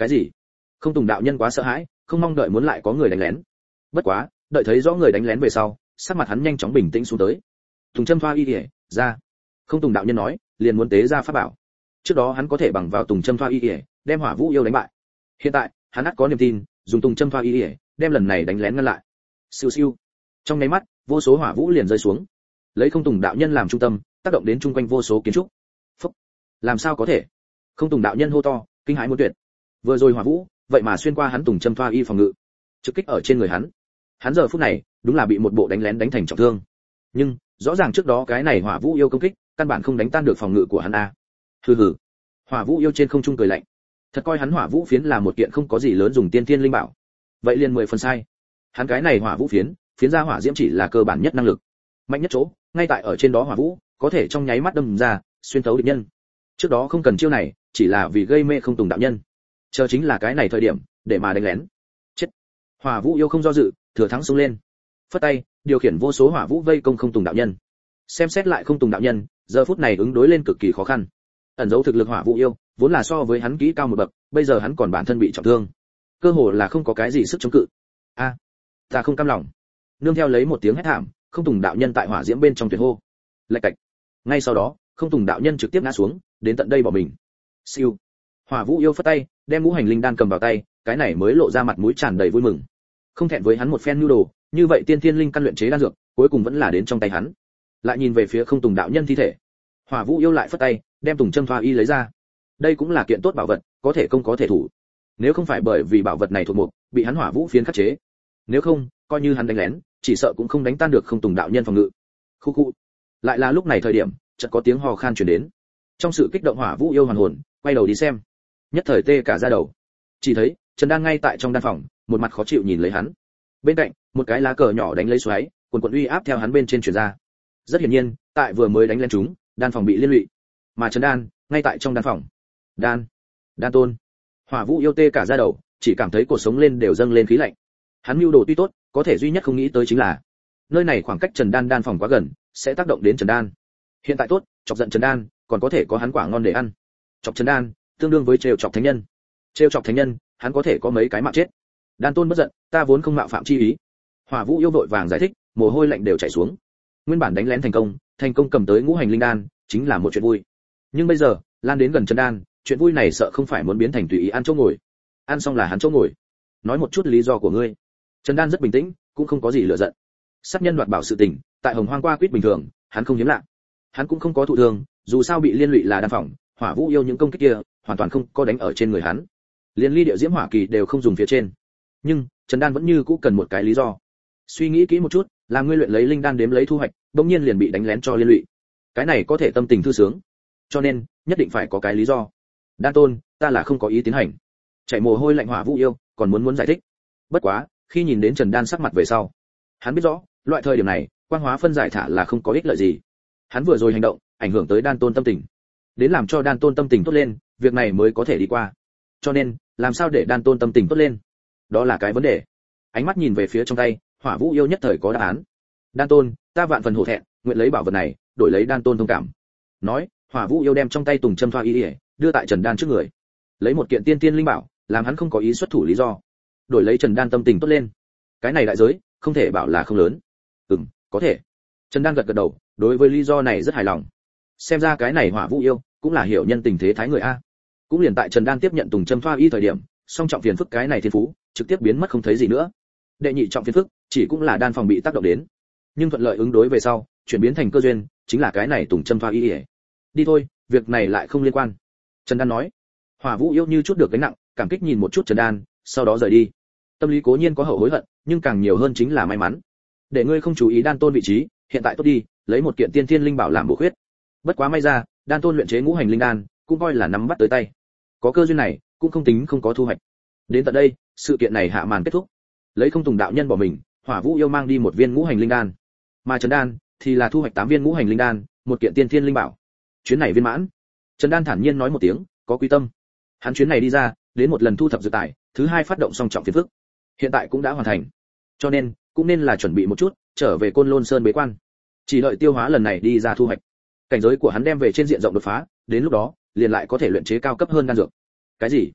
Cái gì? Không Tùng đạo nhân quá sợ hãi, không mong đợi muốn lại có người đánh lén. Bất quá, đợi thấy rõ người đánh lén về sau, sắc mặt hắn nhanh chóng bình tĩnh xuống tới. Tùng châm thoa y y, ra. Không Tùng đạo nhân nói, liền muốn tế ra pháp bảo. Trước đó hắn có thể bằng vào Tùng châm thoa y y, đem Hỏa Vũ yêu đánh bại. Hiện tại, hắn ắt có niềm tin, dùng Tùng châm thoa y y, đem lần này đánh lén ngăn lại. Siêu siêu. Trong nháy mắt, vô số hỏa vũ liền rơi xuống. Lấy Không Tùng đạo nhân làm trung tâm, tác động đến chung quanh vô số kiến trúc. Phúc. Làm sao có thể? Không Tùng đạo nhân hô to, kinh hãi muốn tuyệt. Vừa rồi hỏa vũ, vậy mà xuyên qua hắn Tùng châm thoa y phòng ngự, trực kích ở trên người hắn. Hắn giờ phút này, đúng là bị một bộ đánh lén đánh thành trọng thương. Nhưng, rõ ràng trước đó cái này hỏa vũ yêu công kích, căn bản không đánh tan được phòng ngự của hắn a. Hừ hừ. Hỏa vũ yêu trên không trung cười lạnh. Thật coi hắn hỏa vũ phiến là một kiện không có gì lớn dùng tiên thiên linh bảo. Vậy liền mười phần sai. Hắn cái này hỏa vũ phiến, phiến ra hỏa diễm chỉ là cơ bản nhất năng lực. Mạnh nhất chỗ, ngay tại ở trên đó hỏa vũ, có thể trong nháy mắt đâm ra, xuyên thấu địch nhân. Trước đó không cần chiêu này, chỉ là vì gây mê Không Tùng đạo nhân. Chờ chính là cái này thời điểm, để mà đánh lén. Chết. Hỏa vũ yêu không do dự, thừa thắng xông lên. Phất tay, điều khiển vô số hỏa vũ vây công Không Tùng đạo nhân. Xem xét lại Không Tùng đạo nhân, giờ phút này ứng đối lên cực kỳ khó khăn. Ẩn dấu thực lực hỏa vũ yêu, vốn là so với hắn kỹ cao một bậc, bây giờ hắn còn bản thân bị trọng thương, cơ hồ là không có cái gì sức chống cự. A, ta không cam lòng. Nương theo lấy một tiếng hét thảm, Không Tùng đạo nhân tại hỏa diễm bên trong tuyệt hô. Lạch cạch. Ngay sau đó, Không Tùng đạo nhân trực tiếp ngã xuống, đến tận đây bỏ mình. Siêu. Hỏa vũ yêu phất tay, đem ngũ hành linh đan cầm vào tay, cái này mới lộ ra mặt mũi tràn đầy vui mừng. Không thẹn với hắn một phen nhu đồ, như vậy tiên thiên linh căn luyện chế đan dược, cuối cùng vẫn là đến trong tay hắn. Lại nhìn về phía Không Tùng đạo nhân thi thể, Hỏa vũ yêu lại phất tay, đem Tùng châm thoa y lấy ra. Đây cũng là kiện tốt bảo vật, có thể công có thể thủ. Nếu không phải bởi vì bảo vật này thuộc mục, bị hắn hỏa vũ phiến khắc chế, nếu không, coi như hắn đánh lén, chỉ sợ cũng không đánh tan được Không Tùng đạo nhân phòng ngự. Khu khu. Lại là lúc này thời điểm, chợt có tiếng hò khan truyền đến. Trong sự kích động hỏa vũ yêu hoàn hồn, quay đầu đi xem. Nhất thời tê cả da đầu. Chỉ thấy, Trần Đan ngay tại trong đan phòng, một mặt khó chịu nhìn lấy hắn. Bên cạnh, một cái lá cờ nhỏ đánh lấy xoáy, cuồn cuộn uy áp theo hắn bên trên truyền ra. Rất hiển nhiên, tại vừa mới đánh lên chúng, đan phòng bị liên lụy. Mà Trần Đan, ngay tại trong đan phòng. Đan, Đan Tôn. Hỏa vũ yêu tê cả da đầu, chỉ cảm thấy cột sống lên đều dâng lên khí lạnh. Hắn mưu đồ tuy tốt, có thể duy nhất không nghĩ tới chính là, nơi này khoảng cách Trần Đan đan phòng quá gần, sẽ tác động đến Trần Đan. Hiện tại tốt, chọc giận Trần Đan, còn có thể có hắn quả ngon để ăn. Chọc Trần Đan, tương đương với trêu chọc thánh nhân. Trêu chọc thánh nhân, hắn có thể có mấy cái mạng chết. Đan Tôn bất giận, ta vốn không mạo phạm chi ý. Hỏa vũ yêu vội vàng giải thích, mồ hôi lạnh đều chảy xuống. Nguyên bản đánh lén thành công, thành công cầm tới ngũ hành linh đan, chính là một chuyện vui. Nhưng bây giờ, lan đến gần Trần Đan, chuyện vui này sợ không phải muốn biến thành tùy ý ăn chỗ ngồi. Ăn xong là hắn chỗ ngồi. Nói một chút lý do của ngươi. Trần Đan rất bình tĩnh, cũng không có gì lựa giận. Sát nhân đoạt bảo sự tình, tại Hồng Hoang qua quýt bình thường, hắn không hiếm lạ. Hắn cũng không có thụ thương, dù sao bị liên lụy là đan phòng, hỏa vũ yêu những công kích kia, hoàn toàn không có đánh ở trên người hắn. Liên ly địa diễm hỏa kỳ đều không dùng phía trên. Nhưng, Trần Đan vẫn như cũ cần một cái lý do. Suy nghĩ kỹ một chút, làm ngươi luyện lấy linh đan đếm lấy thu hoạch, đột nhiên liền bị đánh lén cho liên lụy. Cái này có thể tâm tình thư sướng. Cho nên, nhất định phải có cái lý do. Đan Tôn, ta là không có ý tiến hành. Chảy mồ hôi lạnh hỏa vũ yêu, còn muốn muốn giải thích. Bất quá, khi nhìn đến Trần Đan sắc mặt về sau, hắn biết rõ, loại thời điểm này, quang hóa phân giải thả là không có ích lợi gì. Hắn vừa rồi hành động, ảnh hưởng tới Đan Tôn tâm tình. Đến làm cho Đan Tôn tâm tình tốt lên, việc này mới có thể đi qua. Cho nên, làm sao để Đan Tôn tâm tình tốt lên? Đó là cái vấn đề. Ánh mắt nhìn về phía trong tay, hỏa vũ yêu nhất thời có đáp án. Đan Tôn, ta vạn phần hổ thẹn, nguyện lấy bảo vật này, đổi lấy Đan Tôn thông cảm. Nói, hỏa vũ yêu đem trong tay Tùng châm thoa y, đưa tại Trần Đan trước người. Lấy một kiện tiên tiên linh bảo, làm hắn không có ý xuất thủ lý do, đổi lấy Trần Đan tâm tình tốt lên. Cái này đại giới, không thể bảo là không lớn. Ừm, có thể. Trần Đan gật gật đầu, đối với lý do này rất hài lòng. Xem ra cái này hỏa vũ yêu, cũng là hiểu nhân tình thế thái người a. Cũng liền tại Trần Đan tiếp nhận Tùng châm thoa y thời điểm, song trọng phiền phức cái này thiên phú, trực tiếp biến mất không thấy gì nữa. Đệ nhị trọng phiền phức, chỉ cũng là đan phòng bị tác động đến. Nhưng thuận lợi ứng đối về sau, chuyển biến thành cơ duyên, chính là cái này Tùng châm thoa y. Đi thôi, việc này lại không liên quan. Trần Đan nói. Hỏa vũ yêu như chút được gánh nặng, cảm kích nhìn một chút Trần Đan, sau đó rời đi. Tâm lý cố nhiên có hậu hối hận, nhưng càng nhiều hơn chính là may mắn. Để ngươi không chú ý Đan Tôn vị trí, hiện tại tốt đi, lấy một kiện tiên thiên linh bảo làm bổ khuyết. Bất quá may ra, Đan Tôn luyện chế ngũ hành linh đan, cũng coi là nắm bắt tới tay. Có cơ duyên này, cũng không tính không có thu hoạch. Đến tận đây, sự kiện này hạ màn kết thúc. Lấy Không Tùng đạo nhân bỏ mình, Hỏa vũ yêu mang đi một viên ngũ hành linh đan, mà Trần Đan thì là thu hoạch tám viên ngũ hành linh đan, một kiện tiên thiên linh bảo. Chuyến này viên mãn. Trần Đan thản nhiên nói một tiếng, có quy tâm. Hắn chuyến này đi ra, đến một lần thu thập dược tài, thứ hai phát động song trọng phiền phức. Hiện tại cũng đã hoàn thành. Cho nên, cũng nên là chuẩn bị một chút, trở về Côn Lôn Sơn bế quan. Chỉ đợi tiêu hóa lần này đi ra thu hoạch. Cảnh giới của hắn đem về trên diện rộng đột phá, đến lúc đó, liền lại có thể luyện chế cao cấp hơn đan dược. Cái gì?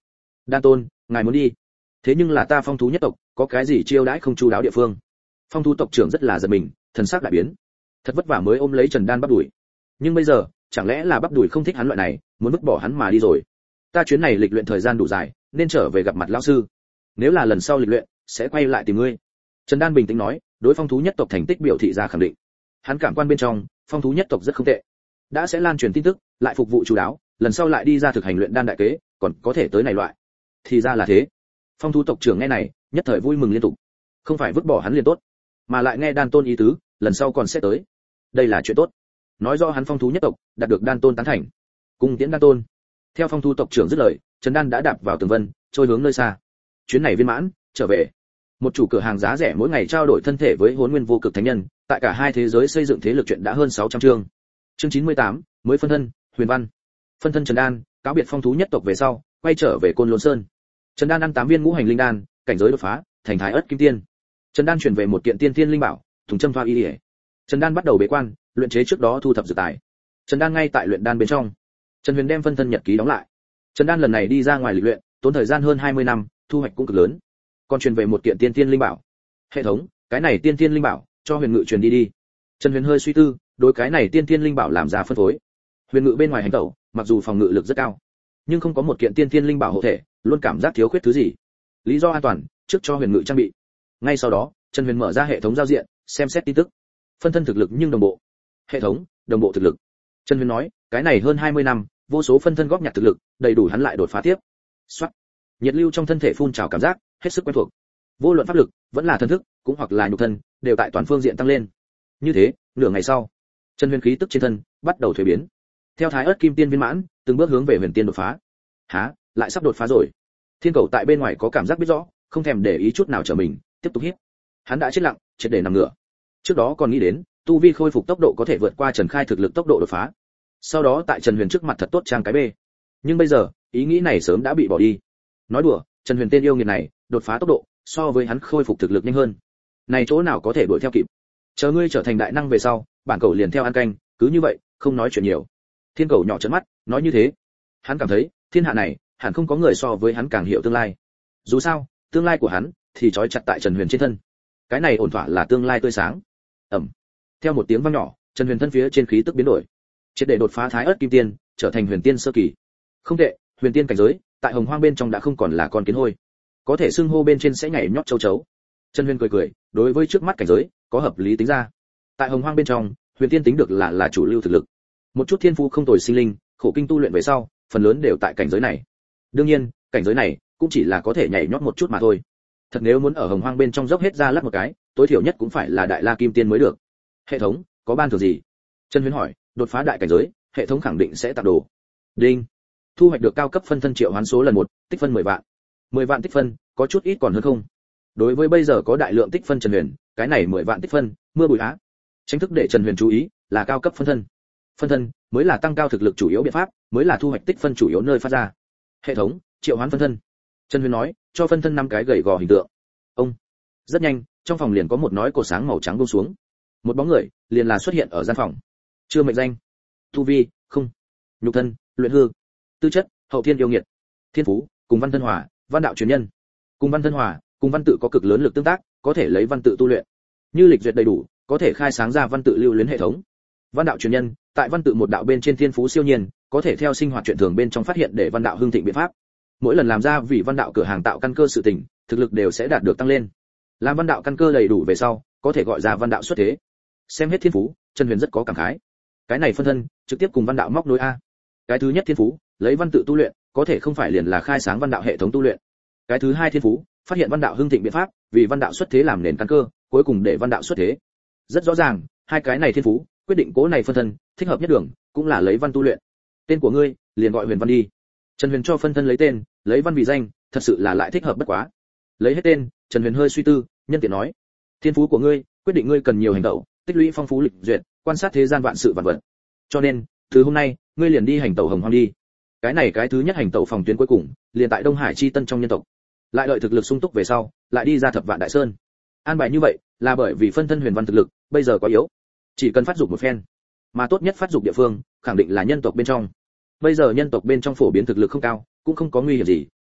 Đan tôn, ngài muốn đi? Thế nhưng là ta phong thú nhất tộc, có cái gì chiêu đãi không chu đáo địa phương? Phong thú tộc trưởng rất là giật mình, thần sắc đại biến. Thật vất vả mới ôm lấy Trần Đan bắp đuổi. Nhưng bây giờ, chẳng lẽ là bắp đuổi không thích hắn loại này, muốn vứt bỏ hắn mà đi rồi? Ta chuyến này lịch luyện thời gian đủ dài, nên trở về gặp mặt lão sư. Nếu là lần sau lịch luyện, sẽ quay lại tìm ngươi. Trần Đan bình tĩnh nói, đối phong thú nhất tộc thành tích biểu thị ra khẳng định. Hắn cảm quan bên trong, phong thú nhất tộc rất không tệ. Đã sẽ lan truyền tin tức, lại phục vụ chú đáo, lần sau lại đi ra thực hành luyện đan đại kế, còn có thể tới này loại. Thì ra là thế. Phong thú tộc trưởng nghe này, nhất thời vui mừng liên tục. Không phải vứt bỏ hắn liền tốt, mà lại nghe Đan tôn ý tứ, lần sau còn sẽ tới. Đây là chuyện tốt. Nói rõ hắn phong thú nhất tộc đạt được Đan tôn tán thành. Cung tiễn Đan tôn. Theo phong thú tộc trưởng dứt lời, Trần Đan đã đạp vào tường vân, trôi hướng nơi xa. Chuyến này viên mãn, trở về. Một chủ cửa hàng giá rẻ mỗi ngày trao đổi thân thể với Hỗn Nguyên vô cực thánh nhân, tại cả hai thế giới xây dựng thế lực chuyện đã hơn sáu trăm chương. Chương chín mươi tám, mới phân thân, Huyền Văn. Phân thân Trần Đan, cáo biệt phong thú nhất tộc về sau, quay trở về Côn Lôn Sơn. Trần Đan ăn tám viên ngũ hành linh đan, cảnh giới đột phá, thành thái ất kim tiên. Trần Đan chuyển về một kiện tiên thiên linh bảo, thùng châm thoa y liễu. Trần Đan bắt đầu bế quan, luyện chế trước đó thu thập dược tài. Trần Đan ngay tại luyện đan bên trong. Trần Huyền đem phân thân nhật ký đóng lại. Trần Đan lần này đi ra ngoài lịch luyện, tốn thời gian hơn hai mươi năm, thu hoạch cũng cực lớn. Còn truyền về một kiện tiên thiên linh bảo. Hệ thống, cái này tiên thiên linh bảo, cho Huyền Ngự truyền đi đi. Trần Huyền hơi suy tư, đối cái này tiên thiên linh bảo làm ra phân phối. Huyền Ngự bên ngoài hành tẩu, mặc dù phòng ngự lực rất cao, nhưng không có một kiện tiên thiên linh bảo hộ thể, luôn cảm giác thiếu khuyết thứ gì. Lý do an toàn, trước cho Huyền Ngự trang bị. Ngay sau đó, Trần Huyền mở ra hệ thống giao diện, xem xét tin tức. Phân thân thực lực nhưng đồng bộ. Hệ thống, đồng bộ thực lực. Trần Huyền nói, cái này hơn hai mươi năm, vô số phân thân góp nhặt thực lực, đầy đủ hắn lại đột phá tiếp. Soát. Nhiệt lưu trong thân thể phun trào cảm giác, hết sức quen thuộc. Vô luận pháp lực, vẫn là thân thức, cũng hoặc là nhục thân, đều tại toàn phương diện tăng lên. Như thế, nửa ngày sau, Trần Huyền khí tức trên thân bắt đầu thuế biến. Theo thái ớt kim tiên viên mãn, từng bước hướng về huyền tiên đột phá. Hả, lại sắp đột phá rồi. Thiên cầu tại bên ngoài có cảm giác biết rõ, không thèm để ý chút nào trở mình, tiếp tục hít. Hắn đã chết lặng, triệt để nằm ngửa. Trước đó còn nghĩ đến, tu vi khôi phục tốc độ có thể vượt qua Trần Khai thực lực tốc độ đột phá. Sau đó tại Trần Huyền trước mặt thật tốt trang cái bê. Nhưng bây giờ, ý nghĩ này sớm đã bị bỏ đi. Nói đùa, Trần Huyền tên yêu nghiệt này, đột phá tốc độ, so với hắn khôi phục thực lực nhanh hơn. Này chỗ nào có thể đuổi theo kịp. Chờ ngươi trở thành đại năng về sau, bản cầu liền theo ăn canh, cứ như vậy, không nói chuyện nhiều. Thiên cầu nhỏ trợn mắt, nói như thế. Hắn cảm thấy, thiên hạ này, hẳn không có người so với hắn càng hiểu tương lai. Dù sao, tương lai của hắn thì trói chặt tại Trần Huyền trên thân. Cái này ổn thỏa là tương lai tươi sáng. Ầm. Theo một tiếng vang nhỏ, Trần Huyền thân phía trên khí tức biến đổi. Triệt để đột phá thái ớt kim tiên, trở thành huyền tiên sơ kỳ. Không tệ, huyền tiên cảnh giới, tại hồng hoang bên trong đã không còn là con kiến hôi. Có thể xưng hô bên trên sẽ nhảy nhót châu chấu. Trần Huyền cười cười, đối với trước mắt cảnh giới, có hợp lý tính ra. Tại hồng hoang bên trong, huyền tiên tính được là là chủ lưu thực lực. Một chút thiên phú không tồi sinh linh, khổ kinh tu luyện về sau, phần lớn đều tại cảnh giới này. Đương nhiên, cảnh giới này cũng chỉ là có thể nhảy nhót một chút mà thôi. Thật nếu muốn ở hồng hoang bên trong dốc hết ra lắc một cái, tối thiểu nhất cũng phải là đại la kim tiên mới được. Hệ thống, có ban thưởng gì? Trần Huyền hỏi, đột phá đại cảnh giới, hệ thống khẳng định sẽ tặng đồ. Đinh. Thu hoạch được cao cấp phân thân triệu hoán số lần một, tích phân mười vạn. mười vạn tích phân, có chút ít còn hơn không? Đối với bây giờ có đại lượng tích phân Trần Huyền, cái này mười vạn tích phân, mưa bụi á. Tranh thức để Trần Huyền chú ý, là cao cấp phân thân. Phân thân mới là tăng cao thực lực chủ yếu biện pháp, mới là thu hoạch tích phân chủ yếu nơi phát ra. Hệ thống, triệu hoán phân thân. Trần Huyền nói, cho phân thân năm cái gầy gò hình tượng. Ông. Rất nhanh, trong phòng liền có một nói cột sáng màu trắng buông xuống. Một bóng người liền là xuất hiện ở gian phòng. Chưa mệnh danh. Tu vi, không. Nhục thân, luyện hư. Tư chất, hậu thiên yêu nghiệt. Thiên phú, cùng văn thân hòa, văn đạo truyền nhân. Cùng văn thân hòa, cùng văn tự có cực lớn lực tương tác, có thể lấy văn tự tu luyện. Như lịch duyệt đầy đủ, có thể khai sáng ra văn tự lưu luyến hệ thống. Văn đạo truyền nhân, tại văn tự một đạo bên trên thiên phú siêu nhiên, có thể theo sinh hoạt chuyện thường bên trong phát hiện để văn đạo hưng thịnh biện pháp. Mỗi lần làm ra vì văn đạo cửa hàng tạo căn cơ sự tình, thực lực đều sẽ đạt được tăng lên. Làm văn đạo căn cơ đầy đủ về sau, có thể gọi ra văn đạo xuất thế. Xem hết thiên phú, Trần Huyền rất có cảm khái. Cái này phân thân, trực tiếp cùng văn đạo móc nối a. Cái thứ nhất thiên phú, lấy văn tự tu luyện, có thể không phải liền là khai sáng văn đạo hệ thống tu luyện. Cái thứ hai thiên phú, phát hiện văn đạo hưng thịnh biện pháp, vì văn đạo xuất thế làm nền căn cơ, cuối cùng để văn đạo xuất thế. Rất rõ ràng, hai cái này thiên phú, quyết định cố này phân thân, thích hợp nhất đường, cũng là lấy văn tu luyện. Tên của ngươi, liền gọi Huyền Văn đi. Trần Huyền cho phân thân lấy tên, lấy văn vì danh, thật sự là lại thích hợp bất quá. Lấy hết tên, Trần Huyền hơi suy tư, nhân tiện nói: thiên phú của ngươi, quyết định ngươi cần nhiều hành động, tích lũy phong phú lịch duyệt, quan sát thế gian vạn sự vạn vật. Cho nên, từ hôm nay, ngươi liền đi hành tẩu hồng hoang đi. Cái này cái thứ nhất hành tẩu phòng tuyến cuối cùng, liền tại Đông Hải chi tân trong nhân tộc. Lại đợi thực lực sung túc về sau, lại đi ra Thập Vạn Đại Sơn. An bài như vậy, là bởi vì phân thân Huyền Văn thực lực bây giờ quá yếu, chỉ cần phát dục một phen, mà tốt nhất phát dục địa phương, khẳng định là nhân tộc bên trong. Bây giờ nhân tộc bên trong phổ biến thực lực không cao, cũng không có nguy hiểm gì,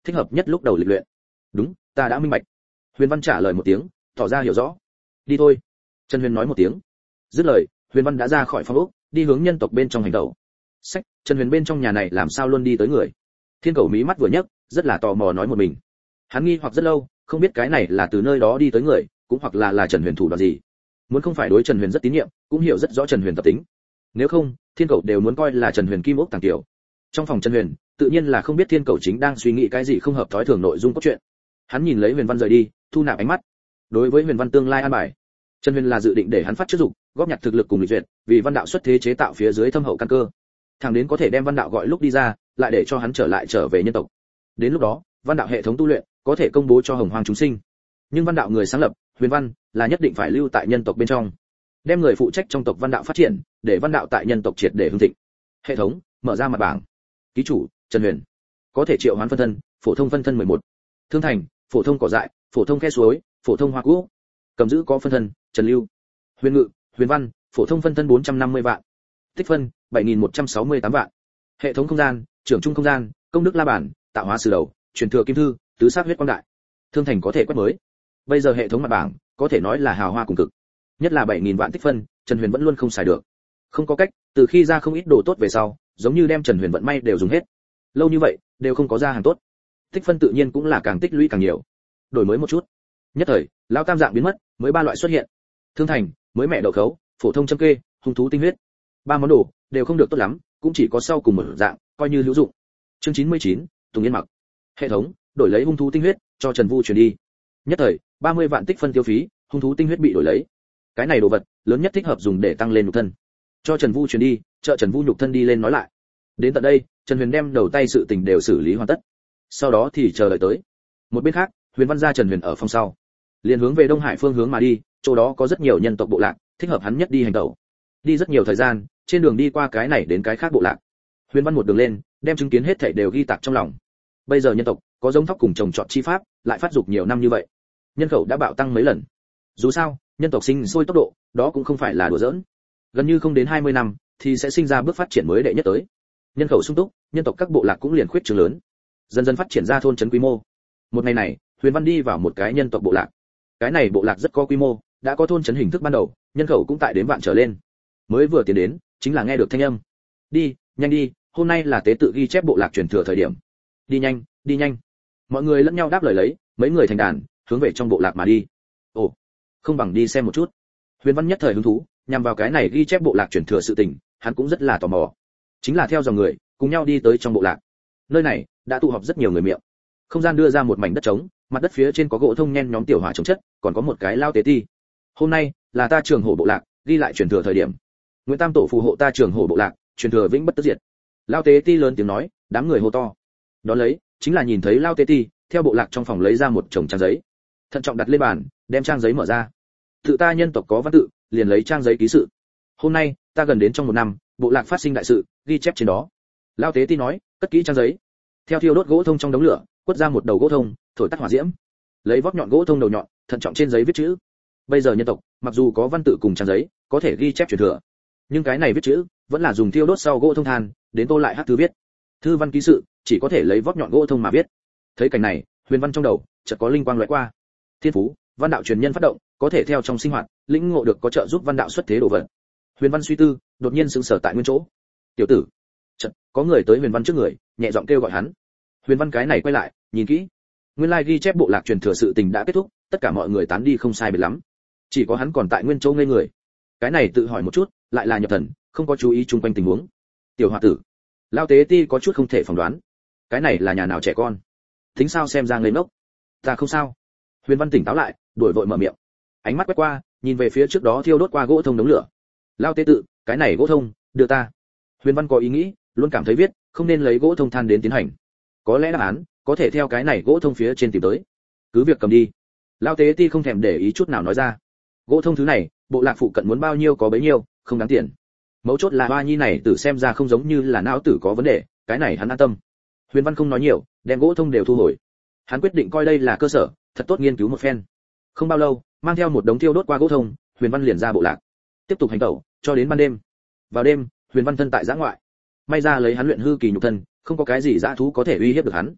thích hợp nhất lúc đầu lịch luyện. Đúng, ta đã minh bạch. Huyền Văn trả lời một tiếng, tỏ ra hiểu rõ. Đi thôi. Trần Huyền nói một tiếng. Dứt lời, Huyền Văn đã ra khỏi phòng ốc, đi hướng nhân tộc bên trong hành động. Sách, Trần Huyền bên trong nhà này làm sao luôn đi tới người? Thiên Cầu mí mắt vừa nhấc, rất là tò mò nói một mình. Hắn nghi hoặc rất lâu, không biết cái này là từ nơi đó đi tới người, cũng hoặc là là Trần Huyền thủ đoạn gì. Muốn không phải đối Trần Huyền rất tín nhiệm, cũng hiểu rất rõ Trần Huyền tập tính. Nếu không, Thiên Cầu đều muốn coi là Trần Huyền kim ốc tàng tiểu. Trong phòng Trần Huyền, tự nhiên là không biết Thiên Cầu chính đang suy nghĩ cái gì không hợp thói thường nội dung cốt truyện. Hắn nhìn lấy Huyền Văn rời đi, thu nạp ánh mắt. Đối với Huyền Văn tương lai an bài, Trần Huyền là dự định để hắn phát trước dục, góp nhặt thực lực cùng lịch duyệt, vì Văn đạo xuất thế chế tạo phía dưới thâm hậu căn cơ. Thằng đến có thể đem Văn đạo gọi lúc đi ra, lại để cho hắn trở lại trở về nhân tộc. Đến lúc đó, Văn đạo hệ thống tu luyện có thể công bố cho hồng hoang chúng sinh. Nhưng Văn đạo người sáng lập, Huyền Văn, là nhất định phải lưu tại nhân tộc bên trong. Đem người phụ trách trong tộc Văn đạo phát triển, để Văn đạo tại nhân tộc triệt để hưng thịnh. Hệ thống mở ra mặt bảng. Ký chủ Trần Huyền, có thể triệu hoán phân thân, phổ thông phân thân mười một. Thương thành, phổ thông cỏ dại, phổ thông khe suối, phổ thông hoa cũ. Cầm giữ có phân thân, Trần Lưu. Huyền Ngự, Huyền Văn, phổ thông phân thân bốn trăm năm mươi vạn. Tích phân bảy nghìn một trăm sáu mươi tám vạn. Hệ thống không gian, trưởng trung không gian, công đức la bản, tạo hóa sử đầu, truyền thừa kim thư, tứ sát huyết quang đại. Thương thành có thể quét mới. Bây giờ hệ thống mặt bảng có thể nói là hào hoa cùng cực. Nhất là bảy nghìn vạn tích phân, Trần Huyền vẫn luôn không xài được. Không có cách, từ khi ra không ít đồ tốt về sau, giống như đem Trần Huyền vận may đều dùng hết. Lâu như vậy, đều không có ra hàng tốt. Tích phân tự nhiên cũng là càng tích lũy càng nhiều. Đổi mới một chút. Nhất thời, lão tam dạng biến mất, mới ba loại xuất hiện. Thương thành, mới mẹ đậu khấu, phổ thông châm kê, hung thú tinh huyết. Ba món đồ đều không được tốt lắm, cũng chỉ có sau cùng một dạng, coi như hữu dụng. Chương chín mươi chín, Tùng Yên mặc. Hệ thống, đổi lấy hung thú tinh huyết, cho Trần Vu truyền đi. Nhất thời, ba mươi vạn tích phân tiêu phí, hung thú tinh huyết bị đổi lấy. Cái này đồ vật, lớn nhất thích hợp dùng để tăng lên nhục thân. Cho Trần Vu truyền đi, trợ Trần Vu nhục thân đi lên nói lại. Đến tận đây, Trần Huyền đem đầu tay sự tình đều xử lý hoàn tất. Sau đó thì chờ đợi tới. Một bên khác, Huyền Văn gia Trần Huyền ở phòng sau, liền hướng về Đông Hải phương hướng mà đi, chỗ đó có rất nhiều nhân tộc bộ lạc, thích hợp hắn nhất đi hành động. Đi rất nhiều thời gian, trên đường đi qua cái này đến cái khác bộ lạc. Huyền Văn một đường lên, đem chứng kiến hết thảy đều ghi tạc trong lòng. Bây giờ nhân tộc có giống thóc cùng trồng trọt chi pháp, lại phát dục nhiều năm như vậy, nhân khẩu đã bạo tăng mấy lần. Dù sao, nhân tộc sinh sôi tốc độ, đó cũng không phải là đùa giỡn. Gần như không đến hai mươi năm thì sẽ sinh ra bước phát triển mới đệ nhất tới. Nhân khẩu sung túc, nhân tộc các bộ lạc cũng liền khuyết trương lớn, dần dần phát triển ra thôn trấn quy mô. Một ngày này, Huyền Văn đi vào một cái nhân tộc bộ lạc. Cái này bộ lạc rất có quy mô, đã có thôn trấn hình thức ban đầu, nhân khẩu cũng tại đến vạn trở lên. Mới vừa tiến đến, chính là nghe được thanh âm. Đi, nhanh đi, hôm nay là tế tự ghi chép bộ lạc truyền thừa thời điểm. Đi nhanh, đi nhanh. Mọi người lẫn nhau đáp lời lấy, mấy người thành đàn, hướng về trong bộ lạc mà đi. Ồ, không bằng đi xem một chút. Huyền Văn nhất thời hứng thú, nhằm vào cái này ghi chép bộ lạc truyền thừa sự tình, hắn cũng rất là tò mò. Chính là theo dòng người, cùng nhau đi tới trong bộ lạc. Nơi này đã tụ họp rất nhiều người miệng. Không gian đưa ra một mảnh đất trống, mặt đất phía trên có gỗ thông nhen nhóm tiểu hỏa chống chất, còn có một cái lao tế ti. Hôm nay là ta trường hổ bộ lạc, ghi lại truyền thừa thời điểm. Nguyễn Tam tổ phù hộ ta trường hổ bộ lạc, truyền thừa vĩnh bất tất diệt. Lao tế ti lớn tiếng nói, đám người hô to. Đón lấy, chính là nhìn thấy lao tế ti theo bộ lạc trong phòng lấy ra một chồng trang giấy, thận trọng đặt lên bàn, đem trang giấy mở ra. Tự ta nhân tộc có văn tự, liền lấy trang giấy ký sự. Hôm nay, ta gần đến trong một năm, bộ lạc phát sinh đại sự, ghi chép trên đó. Lao tế ti nói, cất kỹ trang giấy. Theo thiêu đốt gỗ thông trong đống lửa, quất ra một đầu gỗ thông, thổi tắt hỏa diễm. Lấy vót nhọn gỗ thông đầu nhọn, thận trọng trên giấy viết chữ. Bây giờ nhân tộc, mặc dù có văn tự cùng trang giấy, có thể ghi chép truyền thừa, nhưng cái này viết chữ, vẫn là dùng thiêu đốt sau gỗ thông than, đến tô lại hắc thư viết. Thư văn ký sự, chỉ có thể lấy vót nhọn gỗ thông mà viết. Thấy cảnh này, Huyền Văn trong đầu chợt có linh quang lóe qua. Thiên phú, văn đạo truyền nhân phát động, có thể theo trong sinh hoạt, lĩnh ngộ được có trợ giúp văn đạo xuất thế đồ vật. Huyền Văn suy tư, đột nhiên sững sờ tại nguyên chỗ. "Tiểu tử!" Chợt, có người tới Huyền Văn trước người, nhẹ giọng kêu gọi hắn. Huyền Văn cái này quay lại, nhìn kỹ. Nguyên lai ghi chép bộ lạc truyền thừa sự tình đã kết thúc, tất cả mọi người tán đi không sai biệt lắm. Chỉ có hắn còn tại nguyên chỗ ngây người. Cái này tự hỏi một chút, lại là nhập thần, không có chú ý chung quanh tình huống. "Tiểu hòa tử." Lao tế ti có chút không thể phỏng đoán. Cái này là nhà nào trẻ con? Tính sao xem ra ngây ngốc. "Ta không sao." Huyền Văn tỉnh táo lại, đuổi vội mở miệng. Ánh mắt quét qua, nhìn về phía trước đó thiêu đốt qua gỗ thông đống lửa. "Lao tế tự, cái này gỗ thông, đưa ta." Huyền Văn có ý nghĩ, luôn cảm thấy viết, không nên lấy gỗ thông than đến tiến hành. Có lẽ đáp án có thể theo cái này gỗ thông phía trên tìm tới. "Cứ việc cầm đi." Lao tế ti không thèm để ý chút nào nói ra. Gỗ thông thứ này, bộ lạc phụ cận muốn bao nhiêu có bấy nhiêu, không đáng tiền. Mấu chốt là Hoa Nhi này tử xem ra không giống như là não tử có vấn đề, cái này hắn an tâm. Huyền Văn không nói nhiều, đem gỗ thông đều thu hồi. Hắn quyết định coi đây là cơ sở, thật tốt nghiên cứu một phen. Không bao lâu, mang theo một đống thiêu đốt qua gỗ thông, Huyền Văn liền ra bộ lạc, tiếp tục hành tẩu, cho đến ban đêm. Vào đêm, Huyền Văn thân tại giã ngoại. May ra lấy hắn luyện hư kỳ nhục thân, không có cái gì dã thú có thể uy hiếp được hắn.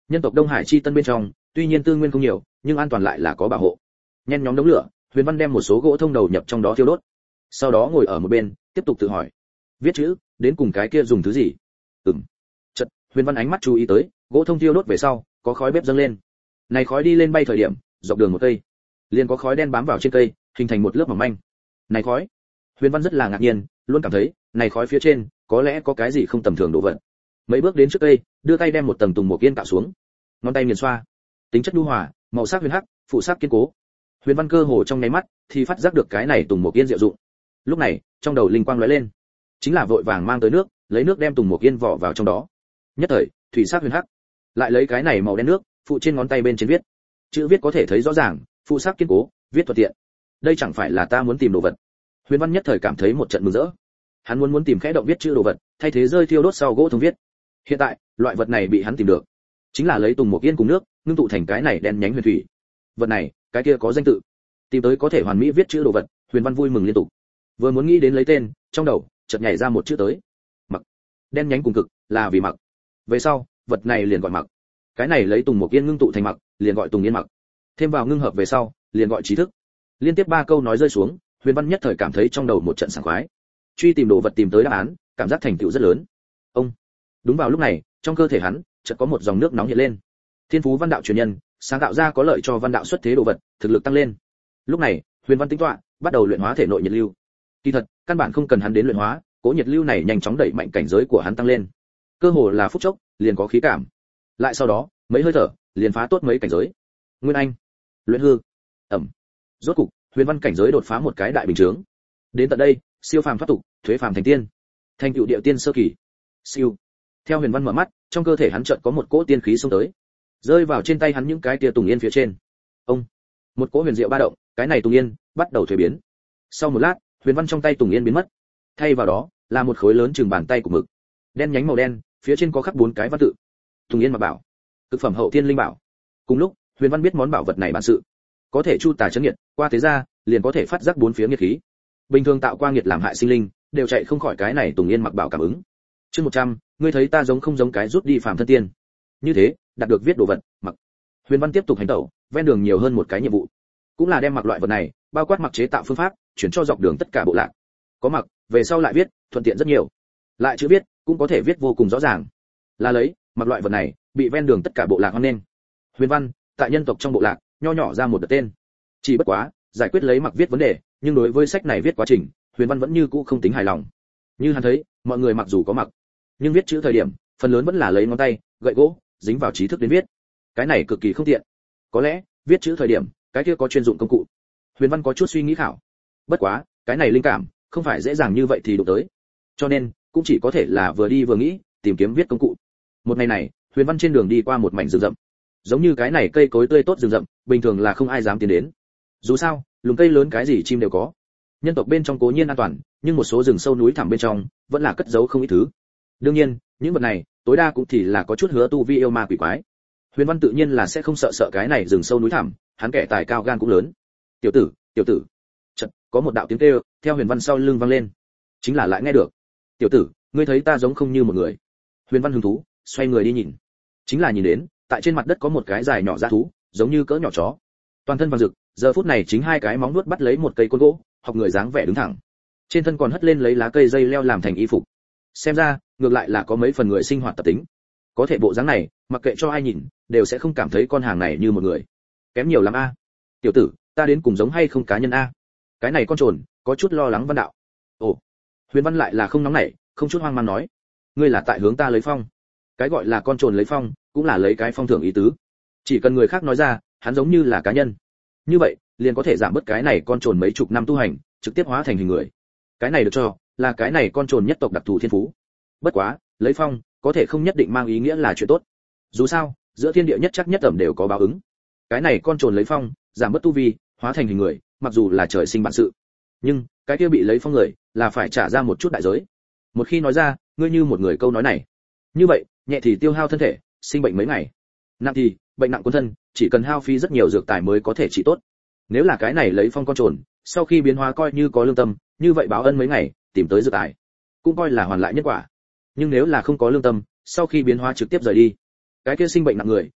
Nhân tộc Đông Hải chi tân bên trong, tuy nhiên tư nguyên không nhiều, nhưng an toàn lại là có bảo hộ. Nhen nhóm đống lửa, Huyền Văn đem một số gỗ thông đầu nhập trong đó thiêu đốt. Sau đó ngồi ở một bên, tiếp tục tự hỏi. Viết chữ, đến cùng cái kia dùng thứ gì? Ừm. Chợt, Huyền Văn ánh mắt chú ý tới, gỗ thông thiêu đốt về sau, có khói bếp dâng lên. Này khói đi lên bay thời điểm, dọc đường một cây, liền có khói đen bám vào trên cây, hình thành một lớp mỏng manh. Này khói. Huyền Văn rất là ngạc nhiên, luôn cảm thấy, này khói phía trên, có lẽ có cái gì không tầm thường đồ vật. Mấy bước đến trước cây, đưa tay đem một tầng tùng một yên cạo xuống. Ngón tay nghiền xoa. Tính chất nhu hòa, màu sắc huyền hắc, phụ sắc kiên cố. Huyền Văn cơ hồ trong nháy mắt thì phát giác được cái này tùng một yên diệu dụng. Lúc này, trong đầu linh quang lóe lên, chính là vội vàng mang tới nước, lấy nước đem tùng một yên vỏ vào trong đó. Nhất thời, thủy sắc huyền hắc, lại lấy cái này màu đen nước, phụ trên ngón tay bên trên viết. Chữ viết có thể thấy rõ ràng, phụ sắc kiên cố, viết thuận tiện. Đây chẳng phải là ta muốn tìm đồ vật. Huyền Văn nhất thời cảm thấy một trận mừng rỡ. Hắn muốn muốn tìm khẽ động viết chữ đồ vật, thay thế rơi thiêu đốt sau gỗ thông viết. Hiện tại, loại vật này bị hắn tìm được, chính là lấy tùng một yên cùng nước, ngưng tụ thành cái này đen nhánh huyền thủy. Vật này, cái kia có danh tự. Tìm tới có thể hoàn mỹ viết chữ đồ vật, Huyền Văn vui mừng liên tục. Vừa muốn nghĩ đến lấy tên, trong đầu chợt nhảy ra một chữ tới. Mặc. Đen nhánh cùng cực, là vì mặc. Về sau, vật này liền gọi mặc. Cái này lấy tùng một yên ngưng tụ thành mặc, liền gọi tùng yên mặc. Thêm vào ngưng hợp về sau, liền gọi trí thức. Liên tiếp ba câu nói rơi xuống, Huyền Văn nhất thời cảm thấy trong đầu một trận sảng khoái. Truy tìm đồ vật tìm tới đáp án, cảm giác thành tựu rất lớn. Ông. Đúng vào lúc này, trong cơ thể hắn chợt có một dòng nước nóng hiện lên. Thiên phú văn đạo truyền nhân, sáng tạo ra có lợi cho văn đạo xuất thế đồ vật, thực lực tăng lên. Lúc này, Huyền Văn tính toán, bắt đầu luyện hóa thể nội nhiệt lưu. Kỳ thật, căn bản không cần hắn đến luyện hóa, cỗ nhiệt lưu này nhanh chóng đẩy mạnh cảnh giới của hắn tăng lên. Cơ hồ là phút chốc, liền có khí cảm. Lại sau đó, mấy hơi thở, liền phá tốt mấy cảnh giới. Nguyên Anh, luyện hư, ẩm. Rốt cục, Huyền Văn cảnh giới đột phá một cái đại bình chướng. Đến tận đây, siêu phàm thoát tục, thuế phàm thành tiên. Thành tựu địa tiên sơ kỳ. Siêu. Theo Huyền Văn mở mắt, trong cơ thể hắn chợt có một cỗ tiên khí xông tới, rơi vào trên tay hắn những cái tia tùng yên phía trên. Ông. Một cỗ huyền diệu ba động, cái này tùng yên bắt đầu thuế biến. Sau một lát, Huyền Văn trong tay tùng yên biến mất, thay vào đó là một khối lớn chừng bàn tay của mực, đen nhánh màu đen, phía trên có khắc bốn cái văn tự. Tùng yên mặc bảo, cực phẩm hậu thiên linh bảo. Cùng lúc, Huyền Văn biết món bảo vật này bản sự, có thể chu tà chấn nghiệt, qua thế ra liền có thể phát giác bốn phía nghiệt khí. Bình thường tạo qua nghiệt làm hại sinh linh, đều chạy không khỏi cái này tùng yên mặc bảo cảm ứng. Chương một trăm, ngươi thấy ta giống không giống cái rút đi phàm thân tiên. Như thế, đạt được viết đồ vật, mặc. Huyền Văn tiếp tục hành tẩu, ven đường nhiều hơn một cái nhiệm vụ, cũng là đem mặc loại vật này, bao quát mặc chế tạo phương pháp, chuyển cho dọc đường tất cả bộ lạc. Có mặc, về sau lại viết, thuận tiện rất nhiều. Lại chữ viết, cũng có thể viết vô cùng rõ ràng. Là lấy, mặc loại vật này, bị ven đường tất cả bộ lạc hoan nghênh. Huyền Văn, tại nhân tộc trong bộ lạc, nho nhỏ ra một đợt tên. Chỉ bất quá, giải quyết lấy mặc viết vấn đề, nhưng đối với sách này viết quá trình, Huyền Văn vẫn như cũ không tính hài lòng. Như hắn thấy, mọi người mặc dù có mặc, nhưng viết chữ thời điểm, phần lớn vẫn là lấy ngón tay, gậy gỗ, dính vào trí thức đến viết. Cái này cực kỳ không tiện. Có lẽ, viết chữ thời điểm, cái kia có chuyên dụng công cụ. Huyền Văn có chút suy nghĩ khảo. Bất quá, cái này linh cảm, không phải dễ dàng như vậy thì đụng tới. Cho nên, cũng chỉ có thể là vừa đi vừa nghĩ, tìm kiếm viết công cụ. Một ngày này, Huyền Văn trên đường đi qua một mảnh rừng rậm. Giống như cái này cây cối tươi tốt rừng rậm, bình thường là không ai dám tiến đến. Dù sao, lùm cây lớn cái gì chim đều có. Nhân tộc bên trong cố nhiên an toàn, nhưng một số rừng sâu núi thẳm bên trong, vẫn là cất giấu không ít thứ. Đương nhiên, những vật này, tối đa cũng thì là có chút hứa tu vi yêu ma quỷ quái. Huyền Văn tự nhiên là sẽ không sợ sợ cái này rừng sâu núi thẳm, hắn kẻ tài cao gan cũng lớn. Tiểu tử, tiểu tử. Chợt, có một đạo tiếng kêu theo Huyền Văn sau lưng vang lên. Chính là lại nghe được. Tiểu tử, ngươi thấy ta giống không như một người. Huyền Văn hứng thú, xoay người đi nhìn. Chính là nhìn đến, tại trên mặt đất có một cái dài nhỏ dã thú, giống như cỡ nhỏ chó. Toàn thân vàng rực, giờ phút này chính hai cái móng nuốt bắt lấy một cây côn gỗ, học người dáng vẻ đứng thẳng. Trên thân còn hất lên lấy lá cây dây leo làm thành y phục. Xem ra, ngược lại là có mấy phần người sinh hoạt tập tính. Có thể bộ dáng này, mặc kệ cho ai nhìn, đều sẽ không cảm thấy con hàng này như một người. Kém nhiều lắm a. Tiểu tử, ta đến cùng giống hay không cá nhân a? Cái này con trồn, có chút lo lắng Văn đạo. Ồ. Huyền Văn lại là không nóng nảy, không chút hoang mang nói, ngươi là tại hướng ta lấy phong. Cái gọi là con trồn lấy phong, cũng là lấy cái phong thưởng ý tứ. Chỉ cần người khác nói ra, hắn giống như là cá nhân. Như vậy, liền có thể giảm bớt cái này con trồn mấy chục năm tu hành, trực tiếp hóa thành hình người. Cái này được cho là cái này con trồn nhất tộc đặc thù thiên phú. Bất quá, lấy phong, có thể không nhất định mang ý nghĩa là chuyện tốt. Dù sao, giữa thiên địa nhất chắc nhất ẩm đều có báo ứng. Cái này con trồn lấy phong, giảm bớt tu vi, hóa thành hình người, mặc dù là trời sinh bản sự, nhưng cái kia bị lấy phong người, là phải trả ra một chút đại giới. Một khi nói ra, ngươi như một người câu nói này, như vậy, nhẹ thì tiêu hao thân thể, sinh bệnh mấy ngày, nặng thì bệnh nặng cuốn thân, chỉ cần hao phí rất nhiều dược tài mới có thể trị tốt. Nếu là cái này lấy phong con trồn, sau khi biến hóa coi như có lương tâm, như vậy báo ân mấy ngày, tìm tới dược tài, cũng coi là hoàn lại nhân quả. Nhưng nếu là không có lương tâm, sau khi biến hóa trực tiếp rời đi, cái kia sinh bệnh nặng người,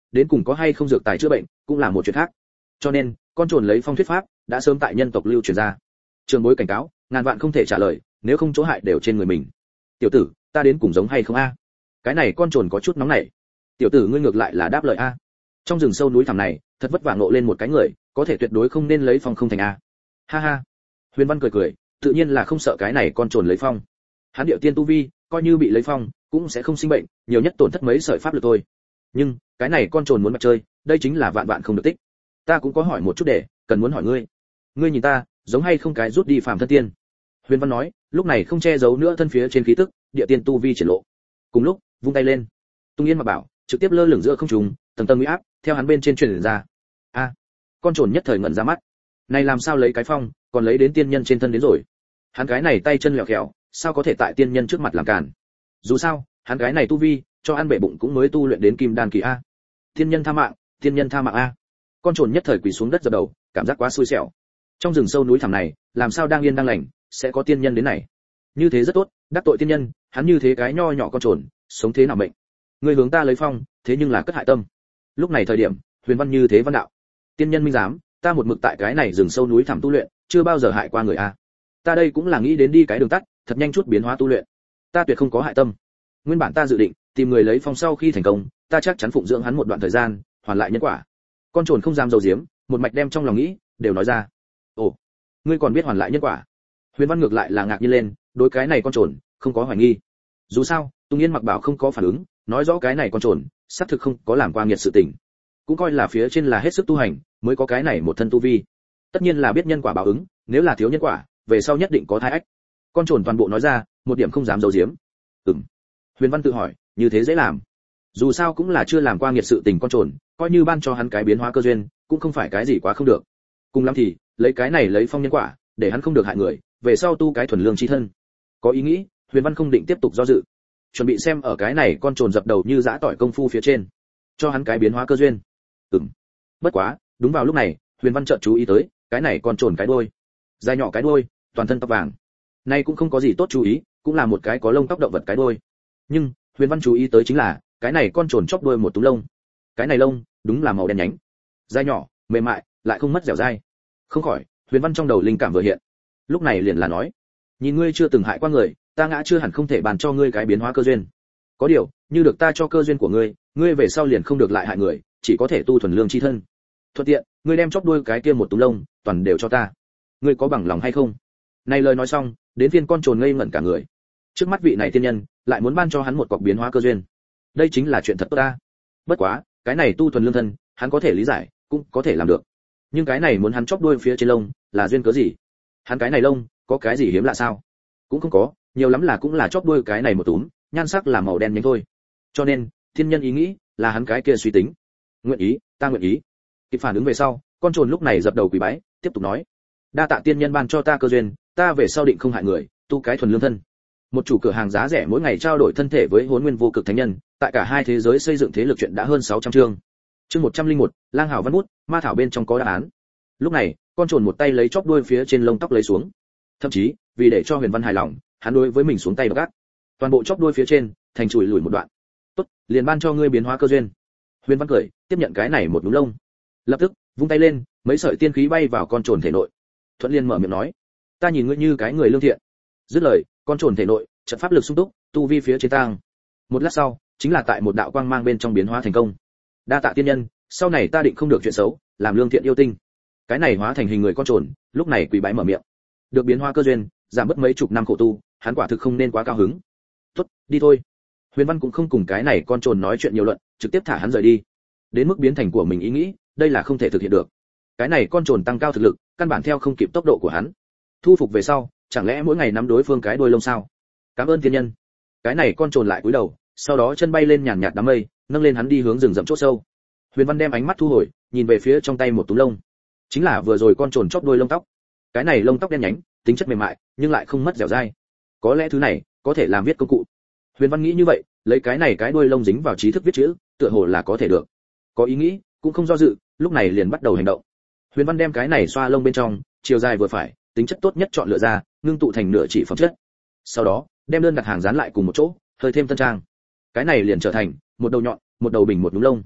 đến cùng có hay không dược tài chữa bệnh cũng là một chuyện khác. Cho nên con trồn lấy phong thuyết pháp đã sớm tại nhân tộc lưu truyền ra. Trường bối cảnh cáo, ngàn vạn không thể trả lời, nếu không chỗ hại đều trên người mình. Tiểu tử, ta đến cùng giống hay không a? Cái này con trồn có chút nóng nảy. Tiểu tử ngươi ngược lại là đáp lời a. Trong rừng sâu núi thẳm này, thật vất vả ngộ lên một cái người, có thể tuyệt đối không nên lấy phong không thành a. Ha ha. Huyền Văn cười cười, tự nhiên là không sợ cái này con trồn lấy phong. Hắn điệu tiên tu vi, coi như bị lấy phong, cũng sẽ không sinh bệnh, nhiều nhất tổn thất mấy sợi pháp lực thôi. Nhưng, cái này con trồn muốn mặt chơi, đây chính là vạn vạn không được tích. Ta cũng có hỏi một chút để, cần muốn hỏi ngươi. Ngươi nhìn ta, giống hay không cái rút đi phàm thân tiên? Huyền Văn nói, lúc này không che giấu nữa thân phía trên khí tức, địa tiên tu vi triển lộ. Cùng lúc, vung tay lên. Tung Yên mà bảo, trực tiếp lơ lửng giữa không trung, tầng tầng uy áp, theo hắn bên trên truyền ra. A, con trồn nhất thời ngẩn ra mắt. Này làm sao lấy cái phong, còn lấy đến tiên nhân trên thân đến rồi? Hắn cái này tay chân lẹo khẹo, sao có thể tại tiên nhân trước mặt làm cản? Dù sao, hắn cái này tu vi, cho ăn bể bụng cũng mới tu luyện đến kim đan kỳ a. Tiên nhân tha mạng, tiên nhân tha mạng a. Con trồn nhất thời quỳ xuống đất dập đầu, cảm giác quá xui xẻo. Trong rừng sâu núi thẳm này, làm sao đang yên đang lành, sẽ có tiên nhân đến này? Như thế rất tốt, đắc tội tiên nhân, hắn như thế cái nho nhỏ con trồn, sống thế nào mệnh? Ngươi hướng ta lấy phong, thế nhưng là cất hại tâm. Lúc này thời điểm, Huyền Văn như thế văn đạo. Tiên nhân minh giám, ta một mực tại cái này rừng sâu núi thẳm tu luyện, chưa bao giờ hại qua người a. Ta đây cũng là nghĩ đến đi cái đường tắt, thật nhanh chút biến hóa tu luyện. Ta tuyệt không có hại tâm. Nguyên bản ta dự định tìm người lấy phong sau khi thành công, ta chắc chắn phụng dưỡng hắn một đoạn thời gian, hoàn lại nhân quả. Con trồn không dám giấu giếm, một mạch đem trong lòng nghĩ đều nói ra. Ồ, ngươi còn biết hoàn lại nhân quả? Huyền Văn ngược lại là ngạc nhiên lên, đối cái này con trồn không có hoài nghi. Dù sao, Tung Yên mặc bảo không có phản ứng, nói rõ cái này con trồn xác thực không có làm qua nghiệt sự tình, cũng coi là phía trên là hết sức tu hành mới có cái này một thân tu vi. Tất nhiên là biết nhân quả báo ứng, nếu là thiếu nhân quả, về sau nhất định có thai ách. Con trồn toàn bộ nói ra, một điểm không dám giấu giếm. Ừm. Huyền Văn tự hỏi, như thế dễ làm. Dù sao cũng là chưa làm qua nghiệt sự tình con trồn, coi như ban cho hắn cái biến hóa cơ duyên, cũng không phải cái gì quá không được. Cùng lắm thì, lấy cái này lấy phong nhân quả, để hắn không được hại người, về sau tu cái thuần lương chi thân. Có ý nghĩ, Huyền Văn không định tiếp tục do dự, chuẩn bị xem ở cái này con trồn dập đầu như dã tỏi công phu phía trên, cho hắn cái biến hóa cơ duyên. Ừm. Bất quá, đúng vào lúc này, Huyền Văn chợt chú ý tới, cái này con trồn cái đuôi, dài nhỏ cái đuôi, toàn thân tóc vàng. Này cũng không có gì tốt chú ý, cũng là một cái có lông tóc động vật cái đuôi. Nhưng, Huyền Văn chú ý tới chính là, cái này con trồn chóp đuôi một túm lông. Cái này lông, đúng là màu đen nhánh, dài nhỏ, mềm mại, lại không mất dẻo dai. Không khỏi, Huyền Văn trong đầu linh cảm vừa hiện. Lúc này liền là nói, nhìn ngươi chưa từng hại qua người, ta ngã chưa hẳn không thể bàn cho ngươi cái biến hóa cơ duyên. Có điều, như được ta cho cơ duyên của ngươi, ngươi về sau liền không được lại hại người, chỉ có thể tu thuần lương chi thân. Thuận tiện, ngươi đem chóp đuôi cái kia một túm lông, toàn đều cho ta. Ngươi có bằng lòng hay không? Này lời nói xong, đến phiên con trồn ngây ngẩn cả người. Trước mắt vị này tiên nhân, lại muốn ban cho hắn một cọc biến hóa cơ duyên. Đây chính là chuyện thật tốt ta. Bất quá, cái này tu thuần lương thân, hắn có thể lý giải, cũng có thể làm được. Nhưng cái này muốn hắn chóp đuôi phía trên lông, là duyên cớ gì? Hắn cái này lông, có cái gì hiếm lạ sao? Cũng không có, nhiều lắm là cũng là chóp đuôi cái này một túm, nhan sắc là màu đen nhánh thôi. Cho nên, thiên nhân ý nghĩ, là hắn cái kia suy tính. Nguyện ý, ta nguyện ý. Kịp phản ứng về sau, con trồn lúc này dập đầu quỳ bái, tiếp tục nói: đa tạ tiên nhân ban cho ta cơ duyên, ta về sau định không hại người, tu cái thuần lương thân. Một chủ cửa hàng giá rẻ mỗi ngày trao đổi thân thể với Hỗn Nguyên vô cực thánh nhân, tại cả hai thế giới xây dựng thế lực chuyện đã hơn sáu trăm chương. Chương một trăm lẻ một, Lang Hảo Văn Bút, ma thảo bên trong có đáp án. Lúc này, con trồn một tay lấy chóp đuôi phía trên lông tóc lấy xuống. Thậm chí, vì để cho Huyền Văn hài lòng, hắn đối với mình xuống tay gắt. Toàn bộ chóp đuôi phía trên thành chùi lùi một đoạn. "Tốt, liền ban cho ngươi biến hóa cơ duyên." Huyền Văn cười, tiếp nhận cái này một núm lông. Lập tức, vung tay lên, mấy sợi tiên khí bay vào con trồn thể nội. Thuận Liên mở miệng nói: "Ta nhìn ngươi như cái người lương thiện." Dứt lời, con trồn thể nội, trận pháp lực sung túc, tu vi phía trên tang. Một lát sau, chính là tại một đạo quang mang bên trong biến hóa thành công. "Đa tạ tiên nhân, sau này ta định không được chuyện xấu, làm lương thiện yêu tinh." Cái này hóa thành hình người con trồn, lúc này quỳ bái mở miệng. Được biến hóa cơ duyên, giảm bớt mấy chục năm khổ tu, hắn quả thực không nên quá cao hứng. "Tốt, đi thôi." Huyền Văn cũng không cùng cái này con trồn nói chuyện nhiều luận, trực tiếp thả hắn rời đi. Đến mức biến thành của mình ý nghĩ, đây là không thể thực hiện được. Cái này con trồn tăng cao thực lực, căn bản theo không kịp tốc độ của hắn. Thu phục về sau, chẳng lẽ mỗi ngày nắm đối phương cái đuôi lông sao? Cảm ơn tiên nhân. Cái này con trồn lại cúi đầu, sau đó chân bay lên nhàn nhạt đám mây, nâng lên hắn đi hướng rừng rậm chỗ sâu. Huyền Văn đem ánh mắt thu hồi, nhìn về phía trong tay một túm lông. Chính là vừa rồi con trồn chóp đuôi lông tóc. Cái này lông tóc đen nhánh, tính chất mềm mại, nhưng lại không mất dẻo dai. Có lẽ thứ này có thể làm viết công cụ. Huyền Văn nghĩ như vậy, lấy cái này cái đuôi lông dính vào trí thức viết chữ, tựa hồ là có thể được. Có ý nghĩ, cũng không do dự, lúc này liền bắt đầu hành động. Huyền Văn đem cái này xoa lông bên trong, chiều dài vừa phải, tính chất tốt nhất chọn lựa ra, ngưng tụ thành nửa chỉ phẩm chất. Sau đó, đem đơn đặt hàng dán lại cùng một chỗ, hơi thêm tân trang. Cái này liền trở thành một đầu nhọn, một đầu bình một núm lông.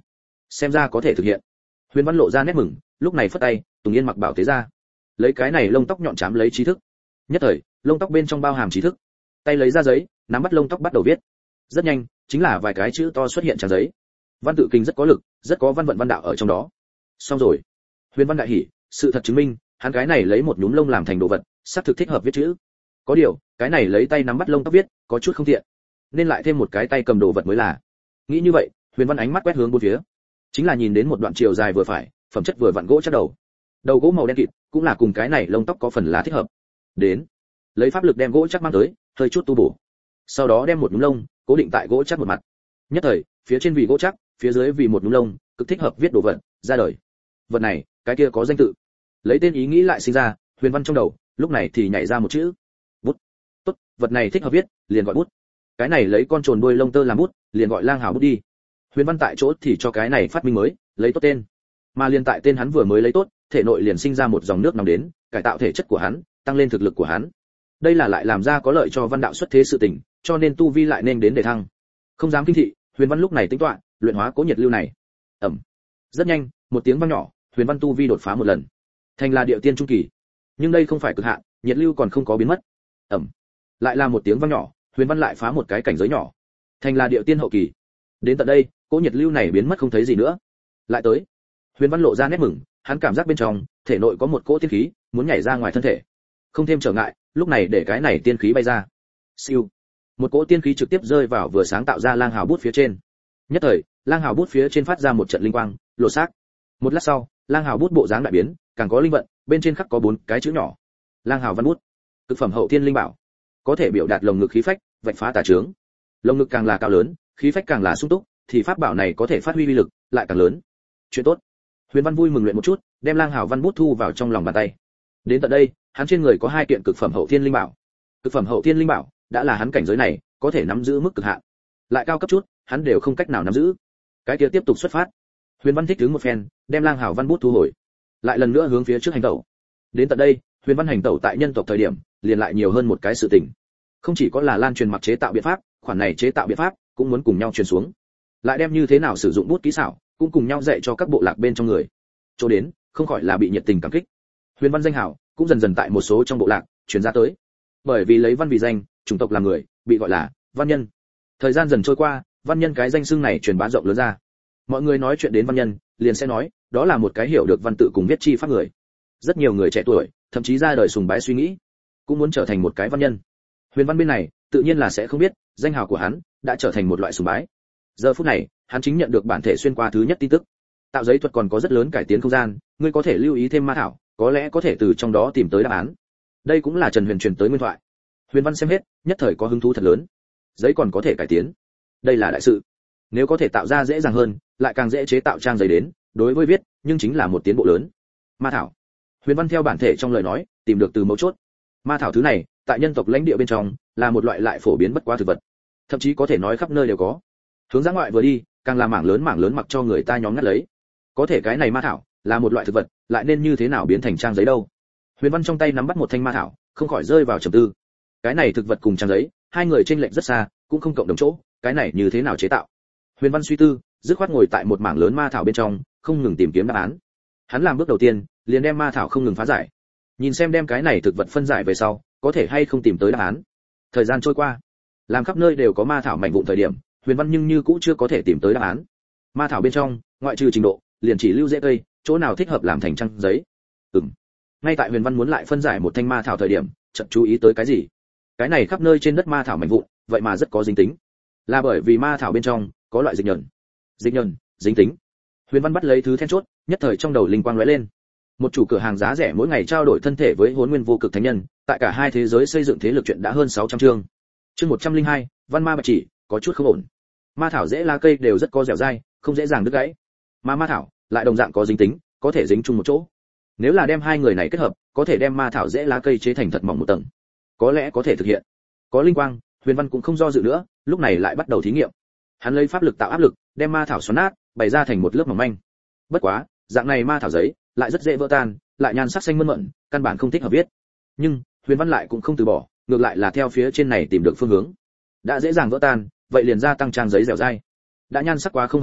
xem ra có thể thực hiện. Huyền Văn lộ ra nét mừng, lúc này phất tay, Tùng Yên mặc bảo tế ra, lấy cái này lông tóc nhọn chám lấy trí thức. Nhất thời, lông tóc bên trong bao hàm trí thức. Tay lấy ra giấy, nắm bắt lông tóc bắt đầu viết. Rất nhanh, chính là vài cái chữ to xuất hiện trang giấy. Văn tự kinh rất có lực, rất có văn vận văn đạo ở trong đó. Xong rồi. Huyền Văn đại hỉ, sự thật chứng minh, hắn cái này lấy một nhúm lông làm thành đồ vật, xác thực thích hợp viết chữ. Có điều, cái này lấy tay nắm bắt lông tóc viết, có chút không tiện. Nên lại thêm một cái tay cầm đồ vật mới là. Nghĩ như vậy, Huyền Văn ánh mắt quét hướng bốn phía. Chính là nhìn đến một đoạn chiều dài vừa phải, phẩm chất vừa vặn gỗ chắc đầu. Đầu gỗ màu đen kịt, cũng là cùng cái này lông tóc có phần lá thích hợp. Đến, lấy pháp lực đem gỗ chắc mang tới, hơi chút tu bổ. Sau đó đem một nhúm lông cố định tại gỗ chắc một mặt. Nhất thời, phía trên vì gỗ chắc, phía dưới vì một nhúm lông, cực thích hợp viết đồ vật, ra đời. Vật này, cái kia có danh tự. Lấy tên ý nghĩ lại sinh ra, Huyền Văn trong đầu, lúc này thì nhảy ra một chữ. Bút. Tốt, vật này thích hợp viết, liền gọi bút. Cái này lấy con trồn đuôi lông tơ làm bút, liền gọi Lang Hào bút đi. Huyền Văn tại chỗ thì cho cái này phát minh mới, lấy tốt tên. Mà liền tại tên hắn vừa mới lấy tốt, thể nội liền sinh ra một dòng nước nóng đến, cải tạo thể chất của hắn, tăng lên thực lực của hắn. Đây là lại làm ra có lợi cho Văn đạo xuất thế sự tình, cho nên tu vi lại nên đến để thăng. Không dám kinh thị, Huyền Văn lúc này tính toán, luyện hóa cố nhiệt lưu này. Ầm. Rất nhanh, một tiếng vang nhỏ, Huyền Văn tu vi đột phá một lần, thành là điệu tiên trung kỳ. Nhưng đây không phải cực hạn, nhiệt lưu còn không có biến mất. Ầm. Lại là một tiếng vang nhỏ, Huyền Văn lại phá một cái cảnh giới nhỏ, thành là điệu tiên hậu kỳ. Đến tận đây, cỗ nhiệt lưu này biến mất không thấy gì nữa. Lại tới. Huyền Văn lộ ra nét mừng, hắn cảm giác bên trong thể nội có một cỗ tiên khí muốn nhảy ra ngoài thân thể. Không thêm trở ngại, lúc này để cái này tiên khí bay ra. Siêu. Một cỗ tiên khí trực tiếp rơi vào vừa sáng tạo ra Lang Hào bút phía trên. Nhất thời, Lang Hào bút phía trên phát ra một trận linh quang, lộ xác. Một lát sau, Lang Hào bút bộ dáng đại biến, càng có linh vận, bên trên khắc có bốn cái chữ nhỏ. Lang Hào văn bút. Cực phẩm hậu thiên linh bảo. Có thể biểu đạt lồng ngực khí phách, vạch phá tà chướng. Lồng ngực càng là cao lớn, khí phách càng là sung túc, thì pháp bảo này có thể phát huy uy lực lại càng lớn. Chuyện tốt. Huyền Văn vui mừng luyện một chút, đem Lang Hào văn bút thu vào trong lòng bàn tay. Đến tận đây, hắn trên người có hai kiện cực phẩm hậu thiên linh bảo. Cực phẩm hậu thiên linh bảo đã là hắn cảnh giới này có thể nắm giữ mức cực hạn. Lại cao cấp chút, hắn đều không cách nào nắm giữ. Cái kia tiếp tục xuất phát. Huyền Văn thích đứng một phen, đem Lang Hào văn bút thu hồi, lại lần nữa hướng phía trước hành tẩu. Đến tận đây, Huyền Văn hành tẩu tại nhân tộc thời điểm, liền lại nhiều hơn một cái sự tình. Không chỉ có là lan truyền mặc chế tạo biện pháp, khoản này chế tạo biện pháp cũng muốn cùng nhau truyền xuống. Lại đem như thế nào sử dụng bút kỹ xảo, cũng cùng nhau dạy cho các bộ lạc bên trong người. Chỗ đến, không khỏi là bị nhiệt tình cảm kích. Huyền Văn danh hào cũng dần dần tại một số trong bộ lạc truyền ra tới. Bởi vì lấy văn vì danh, chủng tộc làm người, bị gọi là văn nhân. Thời gian dần trôi qua, văn nhân cái danh xưng này truyền bá rộng lớn ra. Mọi người nói chuyện đến văn nhân, liền sẽ nói, đó là một cái hiểu được văn tự cùng viết chi pháp người. Rất nhiều người trẻ tuổi, thậm chí ra đời sùng bái suy nghĩ, cũng muốn trở thành một cái văn nhân. Huyền Văn bên này, tự nhiên là sẽ không biết, danh hào của hắn đã trở thành một loại sùng bái. Giờ phút này, hắn chính nhận được bản thể xuyên qua thứ nhất tin tức. Tạo giấy thuật còn có rất lớn cải tiến không gian, ngươi có thể lưu ý thêm ma thảo, có lẽ có thể từ trong đó tìm tới đáp án. Đây cũng là Trần Huyền truyền tới nguyên thoại. Huyền Văn xem hết, nhất thời có hứng thú thật lớn. Giấy còn có thể cải tiến, đây là đại sự. Nếu có thể tạo ra dễ dàng hơn, lại càng dễ chế tạo trang giấy đến, đối với viết, nhưng chính là một tiến bộ lớn. Ma thảo. Huyền Văn theo bản thể trong lời nói, tìm được từ mấu chốt. Ma thảo thứ này, tại nhân tộc lãnh địa bên trong, là một loại lại phổ biến bất quá thực vật, thậm chí có thể nói khắp nơi đều có. Hướng ra ngoại vừa đi, càng là mảng lớn mảng lớn mặc cho người ta nhóm ngắt lấy. Có thể cái này ma thảo là một loại thực vật, lại nên như thế nào biến thành trang giấy đâu? Huyền Văn trong tay nắm bắt một thanh ma thảo, không khỏi rơi vào trầm tư. Cái này thực vật cùng trang giấy, hai người chênh lệch rất xa, cũng không cộng đồng chỗ, cái này như thế nào chế tạo? Huyền Văn suy tư, dứt khoát ngồi tại một mảng lớn ma thảo bên trong, không ngừng tìm kiếm đáp án. Hắn làm bước đầu tiên, liền đem ma thảo không ngừng phá giải. Nhìn xem đem cái này thực vật phân giải về sau, có thể hay không tìm tới đáp án. Thời gian trôi qua, làm khắp nơi đều có ma thảo mảnh vụn thời điểm, Huyền Văn nhưng như cũ chưa có thể tìm tới đáp án. Ma thảo bên trong, ngoại trừ trình độ, liền chỉ lưu rễ cây, chỗ nào thích hợp làm thành trang giấy. Ừm. Ngay tại Huyền Văn muốn lại phân giải một thanh ma thảo thời điểm, chợt chú ý tới cái gì? Cái này khắp nơi trên đất ma thảo mảnh vụn, vậy mà rất có dính tính. Là bởi vì ma thảo bên trong có loại dịch nhờn. Dịch nhờn, dính tính. Huyền Văn bắt lấy thứ then chốt, nhất thời trong đầu linh quang lóe lên. Một chủ cửa hàng giá rẻ mỗi ngày trao đổi thân thể với Hỗn Nguyên Vô Cực Thánh Nhân, tại cả hai thế giới xây dựng thế lực chuyện đã hơn sáu trăm chương. Chương một trăm lẻ hai, Văn Ma Bạch Chỉ, có chút không ổn. Ma thảo dễ lá cây đều rất có dẻo dai, không dễ dàng đứt gãy. Mà ma thảo lại đồng dạng có dính tính, có thể dính chung một chỗ. Nếu là đem hai người này kết hợp, có thể đem ma thảo dễ lá cây chế thành thật mỏng một tầng. Có lẽ có thể thực hiện. Có linh quang, Huyền Văn cũng không do dự nữa, lúc này lại bắt đầu thí nghiệm. Hắn lấy pháp lực tạo áp lực, đem ma thảo xoắn nát, bày ra thành một lớp mỏng manh. Bất quá, dạng này ma thảo giấy lại rất dễ vỡ tan, lại nhan sắc xanh mơn mởn, căn bản không thích hợp viết. Nhưng Huyền Văn lại cũng không từ bỏ, ngược lại là theo phía trên này tìm được phương hướng. Đã dễ dàng vỡ tan, vậy liền gia tăng trang giấy dẻo dai. Đã nhan sắc quá không hợp vừa,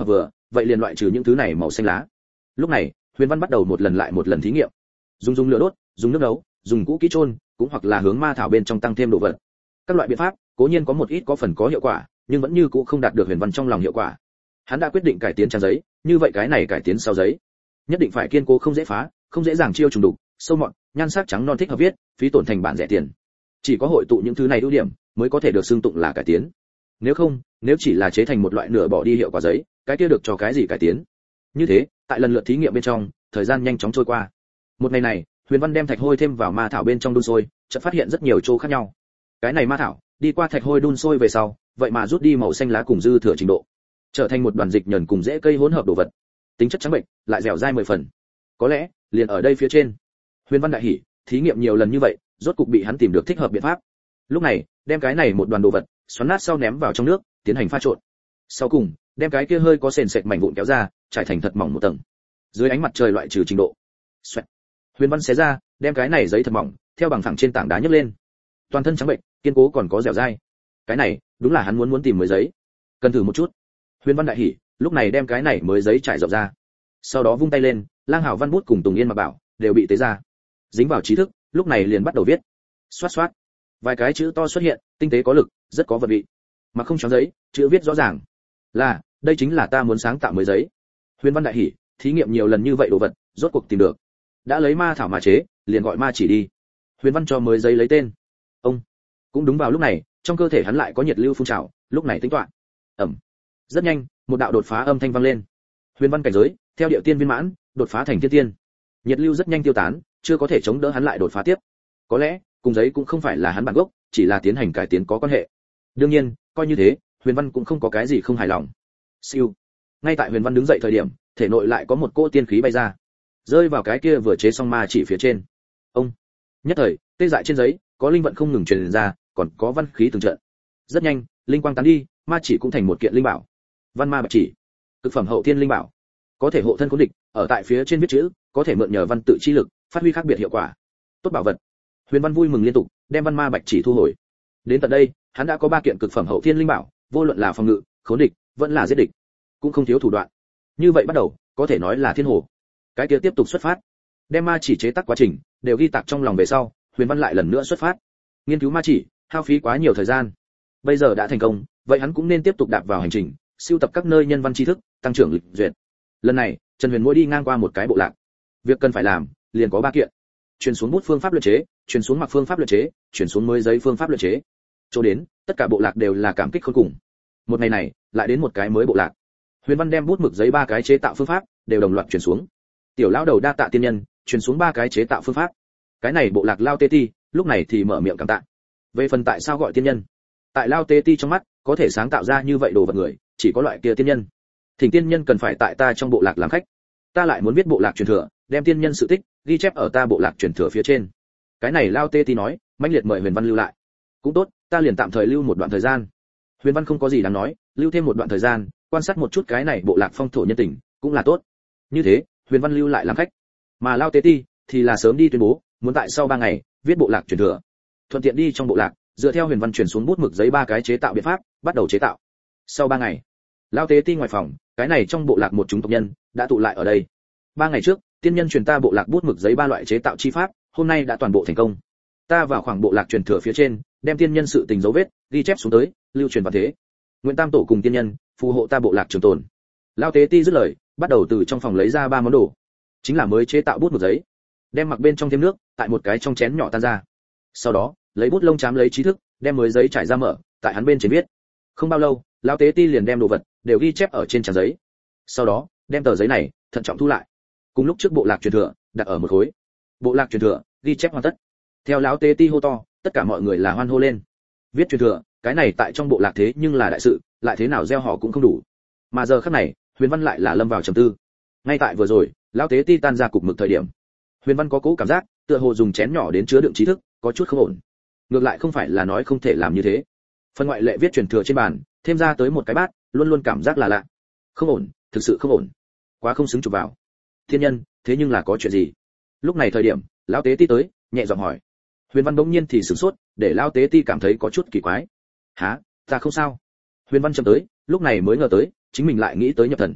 vậy liền loại trừ những thứ này màu xanh lá. Lúc này, Huyền Văn bắt đầu một lần lại một lần thí nghiệm. Dùng dùng lửa đốt, dùng nước nấu, dùng cũ kỹ chôn, cũng hoặc là hướng ma thảo bên trong tăng thêm đồ vật. Các loại biện pháp, cố nhiên có một ít có phần có hiệu quả, nhưng vẫn như cũ không đạt được Huyền Văn trong lòng hiệu quả. Hắn đã quyết định cải tiến trang giấy, như vậy cái này cải tiến sau giấy, nhất định phải kiên cố không dễ phá, không dễ dàng chiêu trùng đục, sâu mọt, nhan sắc trắng non thích hợp viết, phí tổn thành bản rẻ tiền. Chỉ có hội tụ những thứ này ưu điểm, mới có thể được xưng tụng là cải tiến. Nếu không, nếu chỉ là chế thành một loại nửa bỏ đi hiệu quả giấy, cái kia được cho cái gì cải tiến? Như thế, tại lần lượt thí nghiệm bên trong, thời gian nhanh chóng trôi qua. Một ngày này, Huyền Văn đem thạch hôi thêm vào ma thảo bên trong đun sôi, chợt phát hiện rất nhiều chỗ khác nhau. Cái này ma thảo, đi qua thạch hôi đun sôi về sau, vậy mà rút đi màu xanh lá cùng dư thừa trình độ, trở thành một đoàn dịch nhờn cùng rễ cây hỗn hợp đồ vật. Tính chất trắng bệnh, lại dẻo dai mười phần. Có lẽ, liền ở đây phía trên. Huyền Văn đại hỉ, thí nghiệm nhiều lần như vậy, rốt cục bị hắn tìm được thích hợp biện pháp. Lúc này, đem cái này một đoàn đồ vật, xoắn nát sau ném vào trong nước, tiến hành pha trộn. Sau cùng, đem cái kia hơi có sền sệt mảnh vụn kéo ra, trải thành thật mỏng một tầng. Dưới ánh mặt trời loại trừ trình độ. Xoẹt. Huyền Văn xé ra, đem cái này giấy thật mỏng, theo bằng phẳng trên tảng đá nhấc lên. Toàn thân trắng bệnh, kiên cố còn có dẻo dai. Cái này, đúng là hắn muốn muốn tìm mới giấy. Cần thử một chút. Huyền Văn đại hỉ, lúc này đem cái này mới giấy trải rộng ra. Sau đó vung tay lên, Lang Hảo Văn bút cùng Tùng Yên Mặc Bảo đều bị tế ra. Dính vào trí thức, lúc này liền bắt đầu viết. Xoát xoát. Vài cái chữ to xuất hiện, tinh tế có lực, rất có vật vị. Mà không trắng giấy, chữ viết rõ ràng. Là, đây chính là ta muốn sáng tạo mới giấy. Huyền Văn đại hỉ, thí nghiệm nhiều lần như vậy đồ vật, rốt cuộc tìm được. Đã lấy ma thảo mà chế, liền gọi ma chỉ đi. Huyền Văn cho mới giấy lấy tên. Ông. Cũng đúng vào lúc này, trong cơ thể hắn lại có nhiệt lưu phun trào, lúc này tính toán. Ẩm. Rất nhanh, một đạo đột phá âm thanh vang lên. Huyền Văn cảnh giới, theo điệu tiên viên mãn, đột phá thành thiên tiên. Nhiệt lưu rất nhanh tiêu tán, chưa có thể chống đỡ hắn lại đột phá tiếp. Có lẽ, cùng giấy cũng không phải là hắn bản gốc, chỉ là tiến hành cải tiến có quan hệ. Đương nhiên, coi như thế, Huyền Văn cũng không có cái gì không hài lòng. Siêu. Ngay tại Huyền Văn đứng dậy thời điểm, thể nội lại có một cỗ tiên khí bay ra, rơi vào cái kia vừa chế xong ma chỉ phía trên. Ông. Nhất thời, tê dại trên giấy, có linh vận không ngừng truyền ra, còn có văn khí từng trận. Rất nhanh, linh quang tán đi, ma chỉ cũng thành một kiện linh bảo. Văn ma bạch chỉ, cực phẩm hậu thiên linh bảo, có thể hộ thân khốn địch, ở tại phía trên viết chữ, có thể mượn nhờ văn tự chi lực, phát huy khác biệt hiệu quả. Tốt bảo vật. Huyền Văn vui mừng liên tục, đem văn ma bạch chỉ thu hồi. Đến tận đây, hắn đã có ba kiện cực phẩm hậu thiên linh bảo, vô luận là phòng ngự, khốn địch, vẫn là giết địch, cũng không thiếu thủ đoạn. Như vậy bắt đầu, có thể nói là thiên hồ. Cái kia tiếp tục xuất phát. Đem ma chỉ chế tác quá trình đều ghi tạc trong lòng về sau, Huyền Văn lại lần nữa xuất phát. Nghiên cứu ma chỉ, hao phí quá nhiều thời gian. Bây giờ đã thành công, vậy hắn cũng nên tiếp tục đạp vào hành trình, sưu tập các nơi nhân văn tri thức, tăng trưởng lịch duyệt. Lần này, Trần Huyền mỗi đi ngang qua một cái bộ lạc. Việc cần phải làm, liền có ba kiện. Truyền xuống bút phương pháp luyện chế, truyền xuống mặc phương pháp luyện chế, truyền xuống mới giấy phương pháp luyện chế. Chỗ đến, tất cả bộ lạc đều là cảm kích khôn cùng. Một ngày này, lại đến một cái mới bộ lạc. Huyền Văn đem bút mực giấy ba cái chế tạo phương pháp đều đồng loạt truyền xuống. Tiểu lão đầu đa tạ tiên nhân, truyền xuống ba cái chế tạo phương pháp. Cái này bộ lạc Lao Tê Ti, lúc này thì mở miệng cảm tạ. Về phần tại sao gọi tiên nhân, tại Lao Tê Ti trong mắt, có thể sáng tạo ra như vậy đồ vật người, chỉ có loại kia tiên nhân. Thỉnh tiên nhân cần phải tại ta trong bộ lạc làm khách. Ta lại muốn viết bộ lạc truyền thừa, đem tiên nhân sự tích ghi chép ở ta bộ lạc truyền thừa phía trên. Cái này Lao Tê Ti nói, mãnh liệt mời Huyền Văn lưu lại. Cũng tốt, ta liền tạm thời lưu một đoạn thời gian. Huyền Văn không có gì đáng nói, lưu thêm một đoạn thời gian, quan sát một chút cái này bộ lạc phong thổ nhân tình, cũng là tốt. Như thế, Huyền Văn lưu lại làm khách, mà Lao Tế Ti thì là sớm đi tuyên bố, muốn tại sau ba ngày viết bộ lạc truyền thừa. Thuận tiện đi trong bộ lạc, dựa theo Huyền Văn truyền xuống bút mực giấy ba cái chế tạo biện pháp, bắt đầu chế tạo. Sau ba ngày, Lao Tế Ti ngoài phòng, cái này trong bộ lạc một chúng tộc nhân đã tụ lại ở đây. Ba ngày trước, tiên nhân truyền ta bộ lạc bút mực giấy ba loại chế tạo chi pháp, hôm nay đã toàn bộ thành công. Ta vào khoảng bộ lạc truyền thừa phía trên, đem tiên nhân sự tình dấu vết ghi chép xuống tới, lưu truyền vào thế. Nguyện Tam tổ cùng tiên nhân phù hộ ta bộ lạc trường tồn. Lao Tế Ti dứt lời, bắt đầu từ trong phòng lấy ra ba món đồ, chính là mới chế tạo bút mực giấy, đem mặc bên trong thêm nước, tại một cái trong chén nhỏ tan ra. Sau đó, lấy bút lông chám lấy trí thức, đem mới giấy trải ra mở, tại hắn bên trên viết. Không bao lâu, Lao Tế Ti liền đem đồ vật đều ghi chép ở trên trang giấy. Sau đó, đem tờ giấy này thận trọng thu lại, cùng lúc trước bộ lạc truyền thừa đặt ở một khối. Bộ lạc truyền thừa ghi chép hoàn tất. Theo lão Tế Ti hô to, tất cả mọi người là hoan hô lên. Viết truyền thừa, cái này tại trong bộ lạc thế nhưng là đại sự, lại thế nào gieo họ cũng không đủ. Mà giờ khắc này, Huyền Văn lại là lâm vào trầm tư. Ngay tại vừa rồi, lão Tế Ti tan ra cục mực thời điểm, Huyền Văn có cố cảm giác, tựa hồ dùng chén nhỏ đến chứa đựng trí thức, có chút không ổn. Ngược lại không phải là nói không thể làm như thế. Phần ngoại lệ viết truyền thừa trên bàn, thêm ra tới một cái bát, luôn luôn cảm giác là lạ. Không ổn, thực sự không ổn. Quá không xứng chụp vào. Thiên nhân, thế nhưng là có chuyện gì? Lúc này thời điểm, lão Tế Ti tới, nhẹ giọng hỏi. Huyền Văn bỗng nhiên thì sửng sốt, để lão Tế Ti cảm thấy có chút kỳ quái. "Hả? Ta không sao." Huyền Văn chậm tới, lúc này mới ngờ tới, chính mình lại nghĩ tới nhập thần.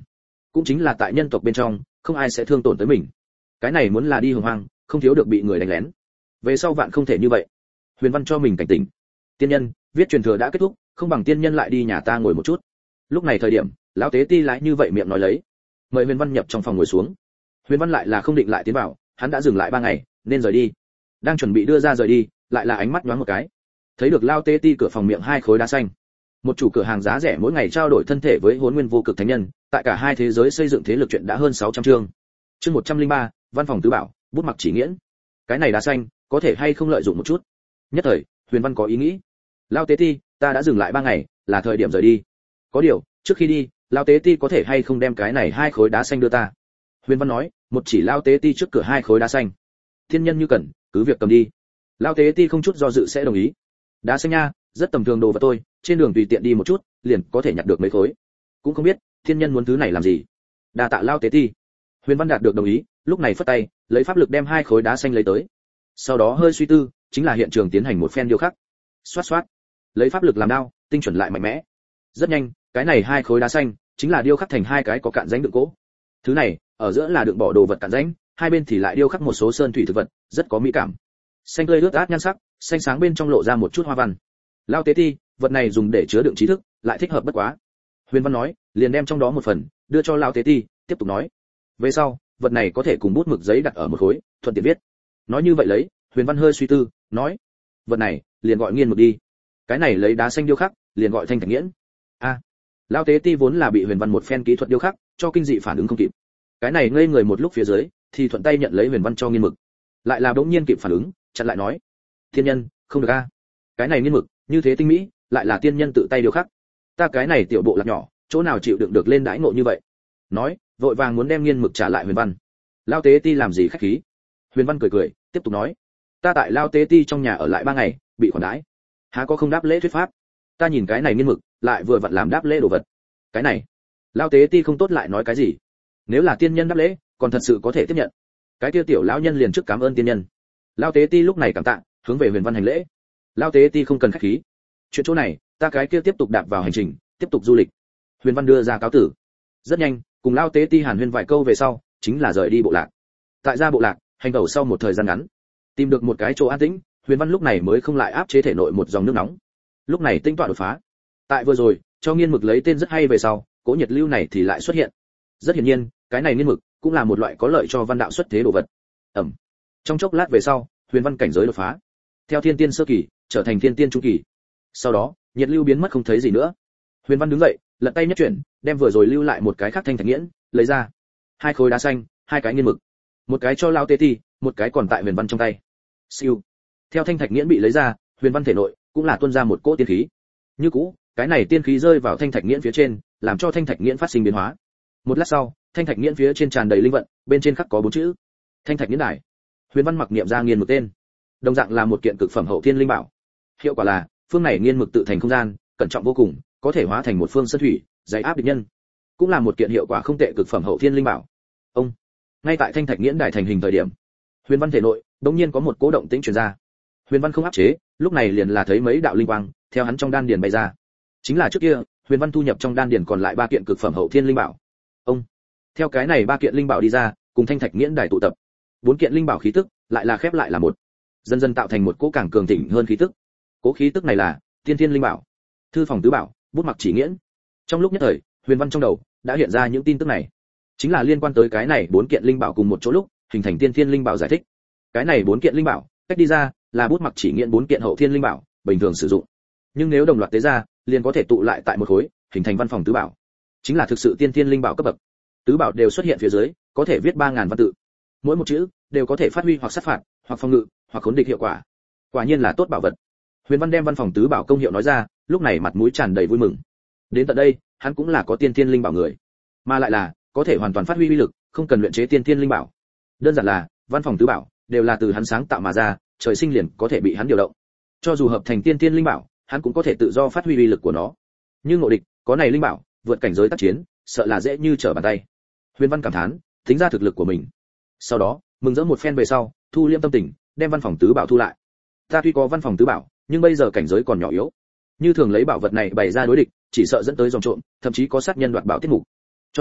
cũng chính là tại nhân tộc bên trong không ai sẽ thương tổn tới mình. Cái này muốn là đi hồng hoang, không thiếu được bị người đánh lén. Về sau vạn không thể như vậy. Huyền Văn cho mình cảnh tỉnh. Tiên nhân, viết truyền thừa đã kết thúc, không bằng tiên nhân lại đi nhà ta ngồi một chút. Lúc này thời điểm, lão tế ti lại như vậy miệng nói lấy. Mời Huyền Văn nhập trong phòng ngồi xuống. Huyền Văn lại là không định lại tiến vào, hắn đã dừng lại ba ngày, nên rời đi. Đang chuẩn bị đưa ra rời đi, lại là ánh mắt nhoáng một cái. Thấy được lão tế ti cửa phòng miệng hai khối đá xanh. Một chủ cửa hàng giá rẻ mỗi ngày trao đổi thân thể với Hỗn Nguyên Vô Cực Thánh Nhân, tại cả hai thế giới xây dựng thế lực chuyện đã hơn sáu trăm chương. Chương một trăm lẻ ba, văn phòng tứ bảo, bút mặc chỉ nghiễn. Cái này đá xanh, có thể hay không lợi dụng một chút. Nhất thời, Huyền Văn có ý nghĩ. Lão tế ti, ta đã dừng lại ba ngày, là thời điểm rời đi. Có điều, trước khi đi, lão tế ti có thể hay không đem cái này hai khối đá xanh đưa ta. Huyền Văn nói, một chỉ lão tế ti trước cửa hai khối đá xanh. Thiên nhân như cần, cứ việc cầm đi. Lão tế ti không chút do dự sẽ đồng ý. Đá xanh nha, rất tầm thường đồ vật tôi, trên đường tùy tiện đi một chút, liền có thể nhặt được mấy khối. Cũng không biết, thiên nhân muốn thứ này làm gì. Đa tạ lão tế ti. Huyền Văn đạt được đồng ý, lúc này phất tay, lấy pháp lực đem hai khối đá xanh lấy tới. Sau đó hơi suy tư, chính là hiện trường tiến hành một phen điêu khắc. Xoát xoát, lấy pháp lực làm đao, tinh chuẩn lại mạnh mẽ. Rất nhanh, cái này hai khối đá xanh chính là điêu khắc thành hai cái có cạn rãnh đựng cỗ. Thứ này, ở giữa là đựng bỏ đồ vật cạn rãnh, hai bên thì lại điêu khắc một số sơn thủy thực vật, rất có mỹ cảm. Xanh tươi ướt át nhan sắc, xanh sáng bên trong lộ ra một chút hoa văn. Lao tế ti, vật này dùng để chứa đựng trí thức, lại thích hợp bất quá. Huyền Văn nói, liền đem trong đó một phần đưa cho Lao tế ti, tiếp tục nói. Về sau, vật này có thể cùng bút mực giấy đặt ở một khối, thuận tiện viết. Nói như vậy lấy, Huyền Văn hơi suy tư, nói, vật này liền gọi nghiên mực đi. Cái này lấy đá xanh điêu khắc, liền gọi thanh thạch nghiễn. A, à, Lao tế ti vốn là bị Huyền Văn một phen kỹ thuật điêu khắc, cho kinh dị phản ứng không kịp. Cái này ngây người một lúc phía dưới, thì thuận tay nhận lấy Huyền Văn cho nghiên mực. Lại là bỗng nhiên kịp phản ứng, chặn lại nói, thiên nhân, không được a. Cái này nghiên mực, như thế tinh mỹ, lại là tiên nhân tự tay điêu khắc. Ta cái này tiểu bộ lạc nhỏ, chỗ nào chịu đựng được lên đãi ngộ như vậy. Nói, vội vàng muốn đem nghiên mực trả lại Huyền Văn. Lao tế ti làm gì khách khí. Huyền Văn cười cười, tiếp tục nói, ta tại Lao tế ti trong nhà ở lại ba ngày, bị khoản đãi, há có không đáp lễ thuyết pháp. Ta nhìn cái này nghiên mực, lại vừa vặn làm đáp lễ đồ vật. Cái này, Lao tế ti không tốt lại nói cái gì. Nếu là tiên nhân đáp lễ, còn thật sự có thể tiếp nhận. Cái kia tiểu lão nhân liền trước cảm ơn tiên nhân. Lao tế ti lúc này cảm tạ, hướng về Huyền Văn hành lễ. Lao tế ti không cần khách khí. Chuyện chỗ này, ta cái kia tiếp tục đạp vào hành trình, tiếp tục du lịch. Huyền Văn đưa ra cáo tử. Rất nhanh, cùng Lao tế ti hàn huyên vài câu về sau, chính là rời đi bộ lạc. Tại gia bộ lạc, hành tẩu sau một thời gian ngắn, tìm được một cái chỗ an tĩnh, Huyền Văn lúc này mới không lại áp chế thể nội một dòng nước nóng. Lúc này tinh tọa đột phá. Tại vừa rồi, cho nghiên mực lấy tên rất hay về sau, cỗ nhiệt lưu này thì lại xuất hiện. Rất hiển nhiên, cái này nghiên mực cũng là một loại có lợi cho văn đạo xuất thế đồ vật. Ẩm. Trong chốc lát về sau, Huyền Văn cảnh giới đột phá. Theo thiên tiên sơ kỳ, trở thành thiên tiên trung kỳ. Sau đó, nhiệt lưu biến mất không thấy gì nữa. Huyền Văn đứng dậy, lật tay nhất chuyển, đem vừa rồi lưu lại một cái khác thanh thạch nghiễn, lấy ra. Hai khối đá xanh, hai cái nghiên mực. Một cái cho Lao tế ti, một cái còn tại Huyền Văn trong tay. Siêu. Theo thanh thạch nghiễn bị lấy ra, Huyền Văn thể nội cũng là tuôn ra một cỗ tiên khí. Như cũ, cái này tiên khí rơi vào thanh thạch nghiễn phía trên, làm cho thanh thạch nghiễn phát sinh biến hóa. Một lát sau, thanh thạch nghiễn phía trên tràn đầy linh vận, bên trên khắc có bốn chữ: Thanh thạch nghiễn đài. Huyền Văn mặc niệm ra nghiên mực tên. Đồng dạng là một kiện cực phẩm hậu thiên linh bảo. Hiệu quả là, phương này nghiên mực tự thành không gian, cẩn trọng vô cùng, có thể hóa thành một phương sơn thủy, dày áp địch nhân. Cũng là một kiện hiệu quả không tệ cực phẩm hậu thiên linh bảo. Ông, ngay tại thanh thạch nghiễn đài thành hình thời điểm, Huyền Văn thể nội đột nhiên có một cỗ động tĩnh truyền ra. Huyền Văn không áp chế, lúc này liền là thấy mấy đạo linh quang theo hắn trong đan điền bay ra. Chính là trước kia, Huyền Văn thu nhập trong đan điền còn lại ba kiện cực phẩm hậu thiên linh bảo. Ông, theo cái này ba kiện linh bảo đi ra, cùng thanh thạch nghiễn đài tụ tập, bốn kiện linh bảo khí tức lại là khép lại là một, dần dần tạo thành một cỗ càng cường thịnh hơn khí tức. Cỗ khí tức này là tiên thiên linh bảo, thư phòng tứ bảo, bút mặc chỉ nghiễn. Trong lúc nhất thời, Huyền Văn trong đầu đã hiện ra những tin tức này, chính là liên quan tới cái này bốn kiện linh bảo cùng một chỗ lúc hình thành tiên thiên linh bảo giải thích. Cái này bốn kiện linh bảo cách đi ra là bút mặc chỉ nghiễn bốn kiện hậu thiên linh bảo bình thường sử dụng, nhưng nếu đồng loạt tế ra liền có thể tụ lại tại một khối hình thành văn phòng tứ bảo, chính là thực sự tiên thiên linh bảo cấp bậc. Tứ bảo đều xuất hiện phía dưới, có thể viết ba ngàn văn tự, mỗi một chữ đều có thể phát huy hoặc sát phạt, hoặc phòng ngự, hoặc khốn địch hiệu quả. Quả nhiên là tốt bảo vật. Huyền Văn đem văn phòng tứ bảo công hiệu nói ra, lúc này mặt mũi tràn đầy vui mừng. Đến tận đây, hắn cũng là có tiên thiên linh bảo người, mà lại là có thể hoàn toàn phát huy uy lực, không cần luyện chế tiên thiên linh bảo. Đơn giản là văn phòng tứ bảo đều là từ hắn sáng tạo mà ra, trời sinh liền có thể bị hắn điều động. Cho dù hợp thành tiên thiên linh bảo, hắn cũng có thể tự do phát huy uy lực của nó. Như ngộ địch, có này linh bảo, vượt cảnh giới tác chiến, sợ là dễ như trở bàn tay. Huyền Văn cảm thán, tính ra thực lực của mình. Sau đó, mừng rỡ một phen về sau, thu liễm tâm tình, đem văn phòng tứ bảo thu lại. Ta tuy có văn phòng tứ bảo, nhưng bây giờ cảnh giới còn nhỏ yếu. Như thường lấy bảo vật này bày ra đối địch, chỉ sợ dẫn tới dòng trộm, thậm chí có sát nhân đoạt bảo tiết mục. Cho nên,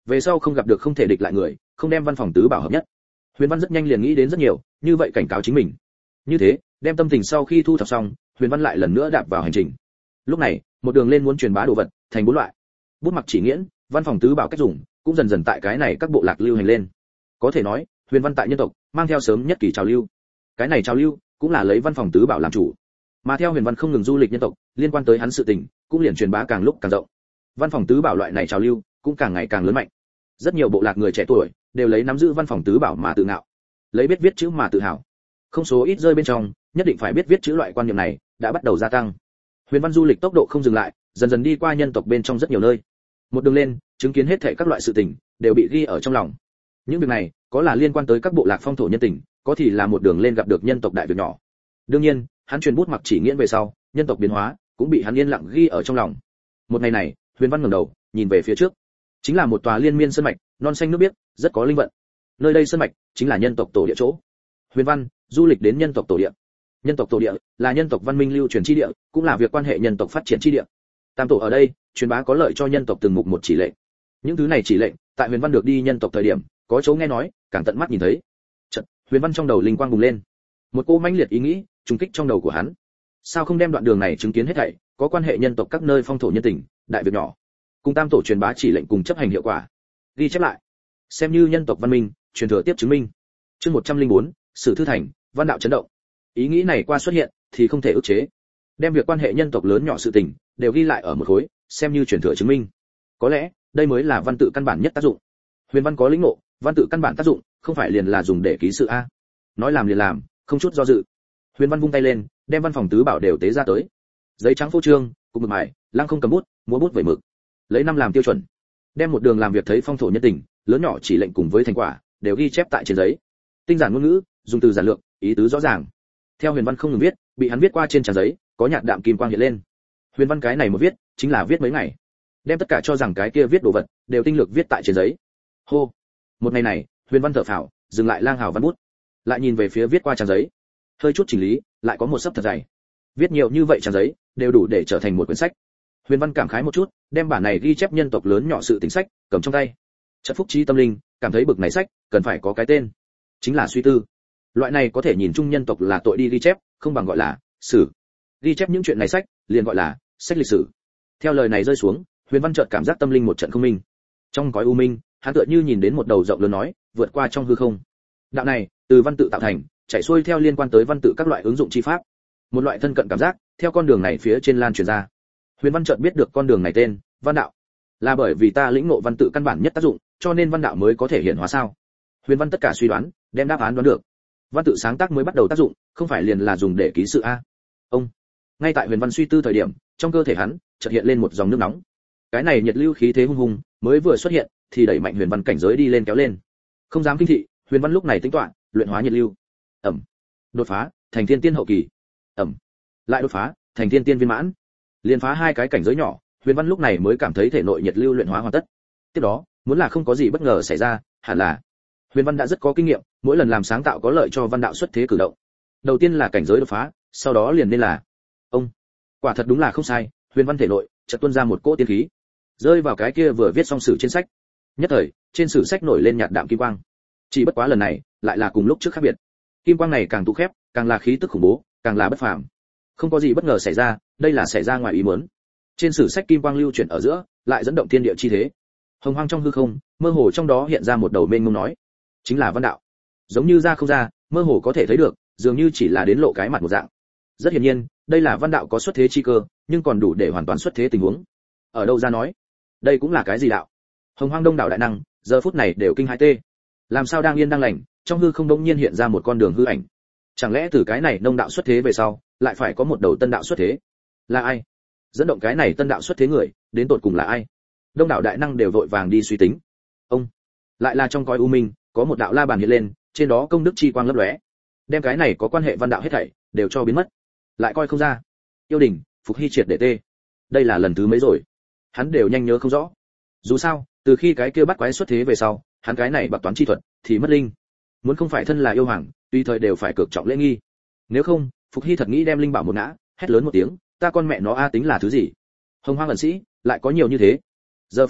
về sau không gặp được không thể địch lại người, không đem văn phòng tứ bảo hợp nhất. Huyền Văn rất nhanh liền nghĩ đến rất nhiều, như vậy cảnh cáo chính mình. Như thế, đem tâm tình sau khi thu thập xong, Huyền Văn lại lần nữa đạp vào hành trình. Lúc này, một đường lên muốn truyền bá đồ vật, thành bốn loại. Bút mặc chỉ nghiễn, văn phòng tứ bảo cách dùng, cũng dần dần tại cái này các bộ lạc lưu hành lên. Có thể nói, Huyền Văn tại nhân tộc mang theo sớm nhất kỳ trào lưu. Cái này trào lưu cũng là lấy văn phòng tứ bảo làm chủ. Mà theo Huyền Văn không ngừng du lịch nhân tộc, liên quan tới hắn sự tình, cũng liền truyền bá càng lúc càng rộng. Văn phòng tứ bảo loại này trào lưu cũng càng ngày càng lớn mạnh. Rất nhiều bộ lạc người trẻ tuổi đều lấy nắm giữ văn phòng tứ bảo mà tự ngạo, lấy biết viết chữ mà tự hào. Không số ít rơi bên trong, nhất định phải biết viết chữ loại quan niệm này đã bắt đầu gia tăng. Huyền Văn du lịch tốc độ không dừng lại, dần dần đi qua nhân tộc bên trong rất nhiều nơi. Một đường lên, chứng kiến hết thảy các loại sự tình đều bị ghi ở trong lòng. Những việc này, có là liên quan tới các bộ lạc phong thổ nhân tình, có thì là một đường lên gặp được nhân tộc đại việc nhỏ. Đương nhiên, hắn truyền bút mặc chỉ nghiễn về sau, nhân tộc biến hóa cũng bị hắn yên lặng ghi ở trong lòng. Một ngày này, Huyền Văn ngẩng đầu, nhìn về phía trước, chính là một tòa liên miên sơn mạch, non xanh nước biếc, rất có linh vận. Nơi đây sơn mạch chính là nhân tộc tổ địa chỗ. Huyền Văn du lịch đến nhân tộc tổ địa. Nhân tộc tổ địa là nhân tộc văn minh lưu truyền chi địa, cũng là việc quan hệ nhân tộc phát triển chi địa. Tam tổ ở đây, truyền bá có lợi cho nhân tộc từng mục một chỉ lệnh. Những thứ này chỉ lệnh, tại Huyền Văn được đi nhân tộc thời điểm, có chỗ nghe nói, càng tận mắt nhìn thấy. Chợt, Huyền Văn trong đầu linh quang bùng lên. Một cô mãnh liệt ý nghĩ trùng kích trong đầu của hắn. Sao không đem đoạn đường này chứng kiến hết thảy, có quan hệ nhân tộc các nơi phong thổ nhân tình, đại việc nhỏ, cùng tam tổ truyền bá chỉ lệnh cùng chấp hành hiệu quả, ghi chép lại, xem như nhân tộc văn minh truyền thừa tiếp chứng minh. Chương một trăm lẻ bốn, Sử thư thành, văn đạo chấn động. Ý nghĩ này qua xuất hiện thì không thể ức chế. Đem việc quan hệ nhân tộc lớn nhỏ sự tình đều ghi lại ở một khối, xem như truyền thừa chứng minh. Có lẽ, đây mới là văn tự căn bản nhất tác dụng. Huyền Văn có lĩnh ngộ, văn tự căn bản tác dụng không phải liền là dùng để ký sự a. Nói làm liền làm, không chút do dự. Huyền Văn vung tay lên, đem văn phòng tứ bảo đều tế ra tới. Giấy trắng phô trương, cùng mực mài, lăng không cầm bút, múa bút vẩy mực. Lấy năm làm tiêu chuẩn, đem một đường làm việc thấy phong thổ nhân tình, lớn nhỏ chỉ lệnh cùng với thành quả đều ghi chép tại trên giấy. Tinh giản ngôn ngữ, dùng từ giản lược, ý tứ rõ ràng. Theo Huyền Văn không ngừng viết, bị hắn viết qua trên trang giấy, có nhạt đạm kim quang hiện lên. Huyền Văn cái này một viết, chính là viết mấy ngày. Đem tất cả cho rằng cái kia viết đồ vật, đều tinh lược viết tại trên giấy. Hô. Một ngày này, Huyền Văn thở phào, dừng lại lang hào văn bút. Lại nhìn về phía viết qua trang giấy. Hơi chút chỉnh lý, lại có một sấp thật dày. Viết nhiều như vậy trang giấy, đều đủ để trở thành một quyển sách. Huyền Văn cảm khái một chút, đem bản này ghi chép nhân tộc lớn nhỏ sự tình sách cầm trong tay. Chất phúc trí tâm linh, cảm thấy bực này sách cần phải có cái tên, chính là suy tư. Loại này có thể nhìn chung nhân tộc là tội đi ghi chép, không bằng gọi là sử. Ghi chép những chuyện này sách, liền gọi là sách lịch sử. Theo lời này rơi xuống, Huyền Văn chợt cảm giác tâm linh một trận không minh. Trong cõi u minh, hắn tựa như nhìn đến một đầu rộng lớn nói, vượt qua trong hư không. Đạo này, từ văn tự tạo thành, chảy xuôi theo liên quan tới văn tự các loại ứng dụng chi pháp. Một loại thân cận cảm giác, theo con đường này phía trên lan truyền ra. Huyền Văn chợt biết được con đường này tên, văn đạo. Là bởi vì ta lĩnh ngộ văn tự căn bản nhất tác dụng, cho nên văn đạo mới có thể hiện hóa sao? Huyền Văn tất cả suy đoán, đem đáp án đoán được. Văn tự sáng tác mới bắt đầu tác dụng, không phải liền là dùng để ký sự a. Ông. Ngay tại Huyền Văn suy tư thời điểm, trong cơ thể hắn chợt hiện lên một dòng nước nóng. Cái này nhiệt lưu khí thế hung hùng, mới vừa xuất hiện, thì đẩy mạnh Huyền Văn cảnh giới đi lên kéo lên. Không dám kinh thị, Huyền Văn lúc này tính toán, luyện hóa nhiệt lưu. Ẩm. Đột phá, thành thiên tiên hậu kỳ. Ẩm. Lại đột phá, thành thiên tiên viên mãn. Liên phá hai cái cảnh giới nhỏ, Huyền Văn lúc này mới cảm thấy thể nội nhiệt lưu luyện hóa hoàn tất. Tiếp đó, muốn là không có gì bất ngờ xảy ra, hẳn là Huyền Văn đã rất có kinh nghiệm, mỗi lần làm sáng tạo có lợi cho văn đạo xuất thế cử động. Đầu tiên là cảnh giới đột phá, sau đó liền nên là ông. Quả thật đúng là không sai, Huyền Văn thể nội chợt tuôn ra một cỗ tiên khí, rơi vào cái kia vừa viết xong sử trên sách. Nhất thời, trên sử sách nổi lên nhạt đạm kim quang. Chỉ bất quá lần này, lại là cùng lúc trước khác biệt. Kim quang này càng tụ khép, càng là khí tức khủng bố, càng là bất phàm. Không có gì bất ngờ xảy ra, đây là xảy ra ngoài ý muốn. Trên sử sách kim quang lưu chuyển ở giữa, lại dẫn động thiên địa chi thế. Hồng hoang trong hư không, mơ hồ trong đó hiện ra một đầu mênh mông nói, chính là văn đạo. Giống như ra không ra, mơ hồ có thể thấy được, dường như chỉ là đến lộ cái mặt một dạng. Rất hiển nhiên, đây là văn đạo có xuất thế chi cơ, nhưng còn đủ để hoàn toàn xuất thế tình huống. Ở đâu ra nói, đây cũng là cái gì đạo? Hồng hoang đông đảo đại năng, giờ phút này đều kinh hãi tê. Làm sao đang yên đang lành, trong hư không đột nhiên hiện ra một con đường hư ảnh. Chẳng lẽ từ cái này nông đạo xuất thế về sau, lại phải có một đầu tân đạo xuất thế? Là ai? Dẫn động cái này tân đạo xuất thế người, đến tột cùng là ai? Đông đảo đại năng đều vội vàng đi suy tính. Ông, lại là trong cõi u minh, có một đạo la bàn hiện lên, trên đó công đức chi quang lấp lóe, đem cái này có quan hệ văn đạo hết thảy đều cho biến mất, lại coi không ra. Yêu đình, phục hy triệt để tê. Đây là lần thứ mấy rồi? Hắn đều nhanh nhớ không rõ. Dù sao, từ khi cái kia bắt quái xuất thế về sau, hắn cái này bạc toán chi thuật thì mất linh. Muốn không phải thân là yêu hoàng, tùy thời đều phải cực trọng lễ nghi. Nếu không, phục hy thật nghĩ đem linh bảo một ngã, hét lớn một tiếng, ta con mẹ nó a tính là thứ gì? Hồng hoang ẩn sĩ lại có nhiều như thế. Giờ phút này,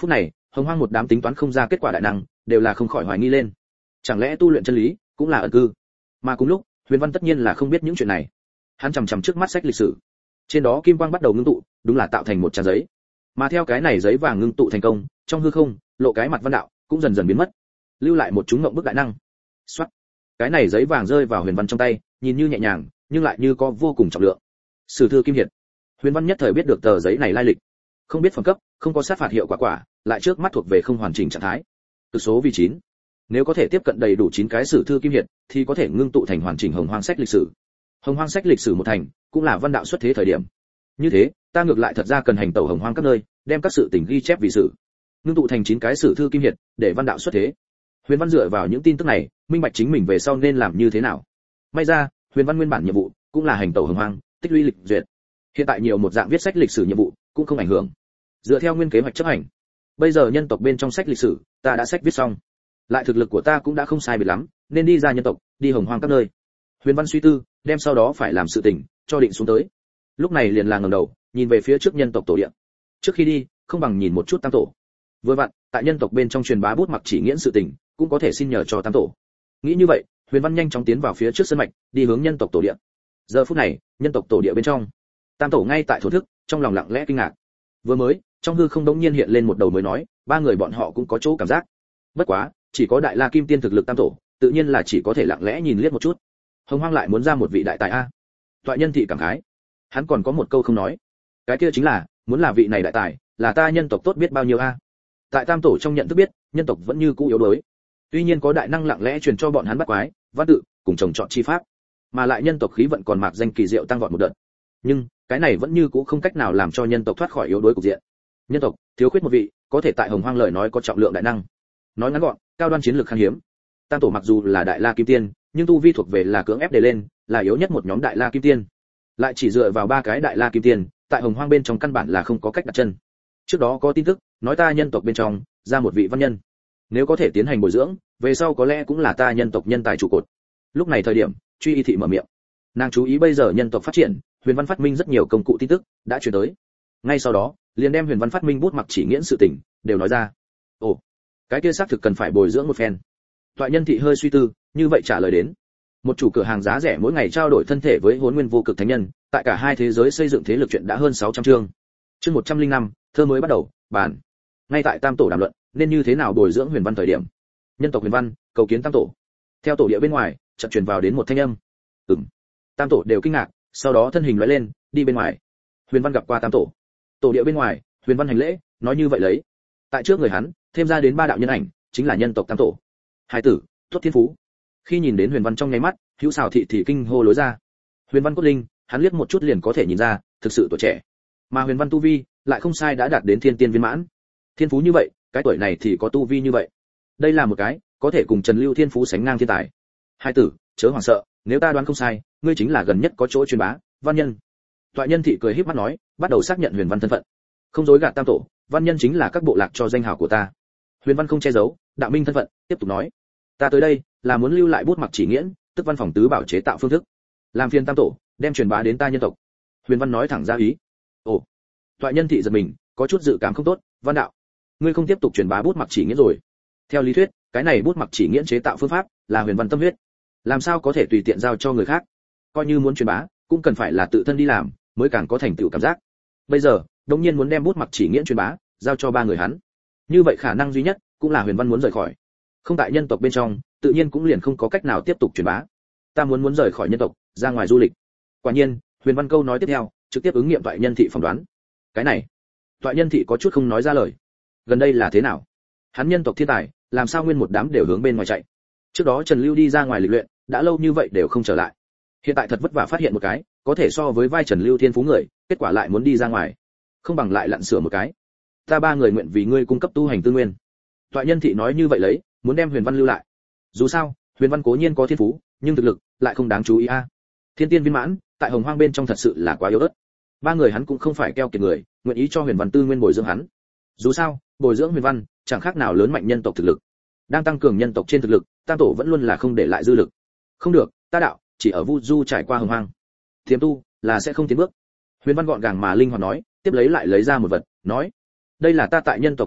Hồng Hoang một đám tính toán không ra kết quả đại năng, đều là không khỏi hoài nghi lên. Chẳng lẽ tu luyện chân lý cũng là ẩn cư? Mà cùng lúc, Huyền Văn tất nhiên là không biết những chuyện này. Hắn chằm chằm trước mắt sách lịch sử. Trên đó kim quang bắt đầu ngưng tụ, đúng là tạo thành một trang giấy. Mà theo cái này giấy vàng ngưng tụ thành công, trong hư không, lộ cái mặt văn đạo cũng dần dần biến mất, lưu lại một chúng ngộng bức đại năng. Soát. Cái này giấy vàng rơi vào Huyền Văn trong tay, nhìn như nhẹ nhàng, nhưng lại như có vô cùng trọng lượng. Sử thư kim hiệt. Huyền Văn nhất thời biết được tờ giấy này lai lịch. Không biết phẩm cấp, không có sát phạt hiệu quả quả, lại trước mắt thuộc về không hoàn chỉnh trạng thái. Cực số vì chín. Nếu có thể tiếp cận đầy đủ chín cái sử thư kim hiệt, thì có thể ngưng tụ thành hoàn chỉnh Hồng Hoang sách lịch sử. Hồng Hoang sách lịch sử một thành, cũng là văn đạo xuất thế thời điểm. Như thế, ta ngược lại thật ra cần hành tẩu Hồng Hoang các nơi, đem các sự tình ghi chép vì sử, ngưng tụ thành chín cái sử thư kim hiệt, để văn đạo xuất thế. Huyền Văn dựa vào những tin tức này, minh bạch chính mình về sau nên làm như thế nào. May ra, Huyền Văn nguyên bản nhiệm vụ cũng là hành tẩu Hồng Hoang, tích lũy lịch duyệt. Hiện tại nhiều một dạng viết sách lịch sử nhiệm vụ, cũng không ảnh hưởng. Dựa theo nguyên kế hoạch chấp hành. Bây giờ nhân tộc bên trong sách lịch sử, ta đã sách viết xong. Lại thực lực của ta cũng đã không sai biệt lắm, nên đi ra nhân tộc, đi Hồng Hoang các nơi. Huyền Văn suy tư, đem sau đó phải làm sự tình, cho định xuống tới. Lúc này liền là ngẩng đầu, nhìn về phía trước nhân tộc tổ địa. Trước khi đi, không bằng nhìn một chút tam tổ. Vừa vặn, tại nhân tộc bên trong truyền bá bút mặc chỉ nghiễn sự tình, cũng có thể xin nhờ cho tam tổ. Nghĩ như vậy, Huyền Văn nhanh chóng tiến vào phía trước sân mạch, đi hướng nhân tộc tổ địa. Giờ phút này, nhân tộc tổ địa bên trong, tam tổ ngay tại thổ thức, trong lòng lặng lẽ kinh ngạc. Vừa mới, trong hư không đống nhiên hiện lên một đầu mới nói, ba người bọn họ cũng có chỗ cảm giác. Bất quá, chỉ có đại la kim tiên thực lực tam tổ, tự nhiên là chỉ có thể lặng lẽ nhìn liếc một chút. Hồng Hoang lại muốn ra một vị đại tài a. Toại Nhân Thị cảm khái. Hắn còn có một câu không nói. Cái kia chính là, muốn là vị này đại tài, là ta nhân tộc tốt biết bao nhiêu a. Tại tam tổ trong nhận thức biết, nhân tộc vẫn như cũ yếu đuối. Tuy nhiên có đại năng lặng lẽ truyền cho bọn hắn bắt quái, văn tự, cùng trồng trọt chi pháp, mà lại nhân tộc khí vận còn mạc danh kỳ diệu tăng vọt một đợt. Nhưng, cái này vẫn như cũ không cách nào làm cho nhân tộc thoát khỏi yếu đuối cục diện. Nhân tộc thiếu khuyết một vị, có thể tại Hồng Hoang lời nói có trọng lượng đại năng. Nói ngắn gọn, cao đoan chiến lược khan hiếm. Tam tổ mặc dù là đại la kim tiên, nhưng tu vi thuộc về là cưỡng ép để lên, là yếu nhất một nhóm đại la kim tiên. Lại chỉ dựa vào ba cái đại la kim tiên, tại Hồng Hoang bên trong căn bản là không có cách đặt chân. Trước đó có tin tức, nói ta nhân tộc bên trong ra một vị văn nhân. Nếu có thể tiến hành bồi dưỡng, về sau có lẽ cũng là ta nhân tộc nhân tài trụ cột. Lúc này thời điểm, Truy Y thị mở miệng. Nàng chú ý bây giờ nhân tộc phát triển, Huyền Văn phát minh rất nhiều công cụ tin tức đã truyền tới. Ngay sau đó, liền đem Huyền Văn phát minh bút mặc chỉ nghiễn sự tình đều nói ra. Ồ, cái kia xác thực cần phải bồi dưỡng một phen. Toại Nhân Thị hơi suy tư, như vậy trả lời đến. Một chủ cửa hàng giá rẻ mỗi ngày trao đổi thân thể với Hỗn Nguyên Vô Cực Thánh Nhân, tại cả hai thế giới xây dựng thế lực chuyện đã hơn sáu trăm chương. Chương một trăm linh năm, thơ mới bắt đầu, bản. Ngay tại Tam tổ đàm luận, nên như thế nào bồi dưỡng Huyền Văn thời điểm. Nhân tộc Huyền Văn, cầu kiến Tam tổ. Theo tổ địa bên ngoài, chợt truyền vào đến một thanh âm. Ừm. Tam tổ đều kinh ngạc, sau đó thân hình lóe lên, đi bên ngoài. Huyền Văn gặp qua Tam tổ. Tổ địa bên ngoài, Huyền Văn hành lễ, nói như vậy lấy. Tại trước người hắn, thêm ra đến ba đạo nhân ảnh, chính là nhân tộc Tam tổ. Hai tử, Tuất Thiên Phú. Khi nhìn đến Huyền Văn trong nháy mắt, Hữu Sào thị thì kinh hô lối ra. Huyền Văn cốt linh, hắn liếc một chút liền có thể nhìn ra, thực sự tuổi trẻ. Mà Huyền Văn tu vi, lại không sai đã đạt đến thiên tiên viên mãn. Thiên phú như vậy, cái tuổi này thì có tu vi như vậy. Đây là một cái, có thể cùng Trần Lưu Thiên Phú sánh ngang thiên tài. Hai tử, chớ hoảng sợ, nếu ta đoán không sai, ngươi chính là gần nhất có chỗ truyền bá, văn nhân. Toại Nhân Thị cười híp mắt nói, bắt đầu xác nhận Huyền Văn thân phận. Không dối gạt Tam tổ, văn nhân chính là các bộ lạc cho danh hào của ta. Huyền Văn không che giấu, đạo minh thân phận, tiếp tục nói, ta tới đây là muốn lưu lại bút mặc chỉ nghiễn, tức văn phòng tứ bảo chế tạo phương thức, làm phiền Tam tổ đem truyền bá đến ta nhân tộc. Huyền Văn nói thẳng ra ý. Ồ. Toại Nhân Thị giật mình, có chút dự cảm không tốt, Văn đạo, ngươi không tiếp tục truyền bá bút mặc chỉ nghiễn rồi. Theo lý thuyết, cái này bút mặc chỉ nghiễn chế tạo phương pháp là Huyền Văn tâm huyết, làm sao có thể tùy tiện giao cho người khác. Coi như muốn truyền bá, cũng cần phải là tự thân đi làm, mới càng có thành tựu cảm giác. Bây giờ, đột nhiên muốn đem bút mặc chỉ nghiễn truyền bá, giao cho ba người hắn. Như vậy khả năng duy nhất cũng là Huyền Văn muốn rời khỏi. Không tại nhân tộc bên trong, tự nhiên cũng liền không có cách nào tiếp tục truyền bá. Ta muốn muốn rời khỏi nhân tộc, ra ngoài du lịch. Quả nhiên, Huyền Văn câu nói tiếp theo, trực tiếp ứng nghiệm Toại Nhân Thị phỏng đoán. Cái này, Toại Nhân Thị có chút không nói ra lời. Gần đây là thế nào? Hắn nhân tộc thiên tài, làm sao nguyên một đám đều hướng bên ngoài chạy? Trước đó Trần Lưu đi ra ngoài lịch luyện, đã lâu như vậy đều không trở lại. Hiện tại thật vất vả phát hiện một cái, có thể so với vai Trần Lưu thiên phú người, kết quả lại muốn đi ra ngoài. Không bằng lại lặn sửa một cái. Ta ba người nguyện vì ngươi cung cấp tu hành tư nguyên. Toại Nhân Thị nói như vậy lấy, muốn đem Huyền Văn lưu lại. Dù sao, Huyền Văn cố nhiên có thiên phú, nhưng thực lực lại không đáng chú ý a. Thiên tiên viên mãn, tại Hồng Hoang bên trong thật sự là quá yếu ớt. Ba người hắn cũng không phải keo kiệt người, nguyện ý cho Huyền Văn tư nguyên bồi dưỡng hắn. Dù sao, bồi dưỡng Huyền Văn, chẳng khác nào lớn mạnh nhân tộc thực lực. Đang tăng cường nhân tộc trên thực lực, Tam tổ vẫn luôn là không để lại dư lực. Không được, ta đạo, chỉ ở Vu Du trải qua Hồng Hoang. Tiềm tu là sẽ không tiến bước. Huyền Văn gọn gàng mà linh hoạt nói, tiếp lấy lại lấy ra một vật, nói: "Đây là ta tại nhân tộc du lịch,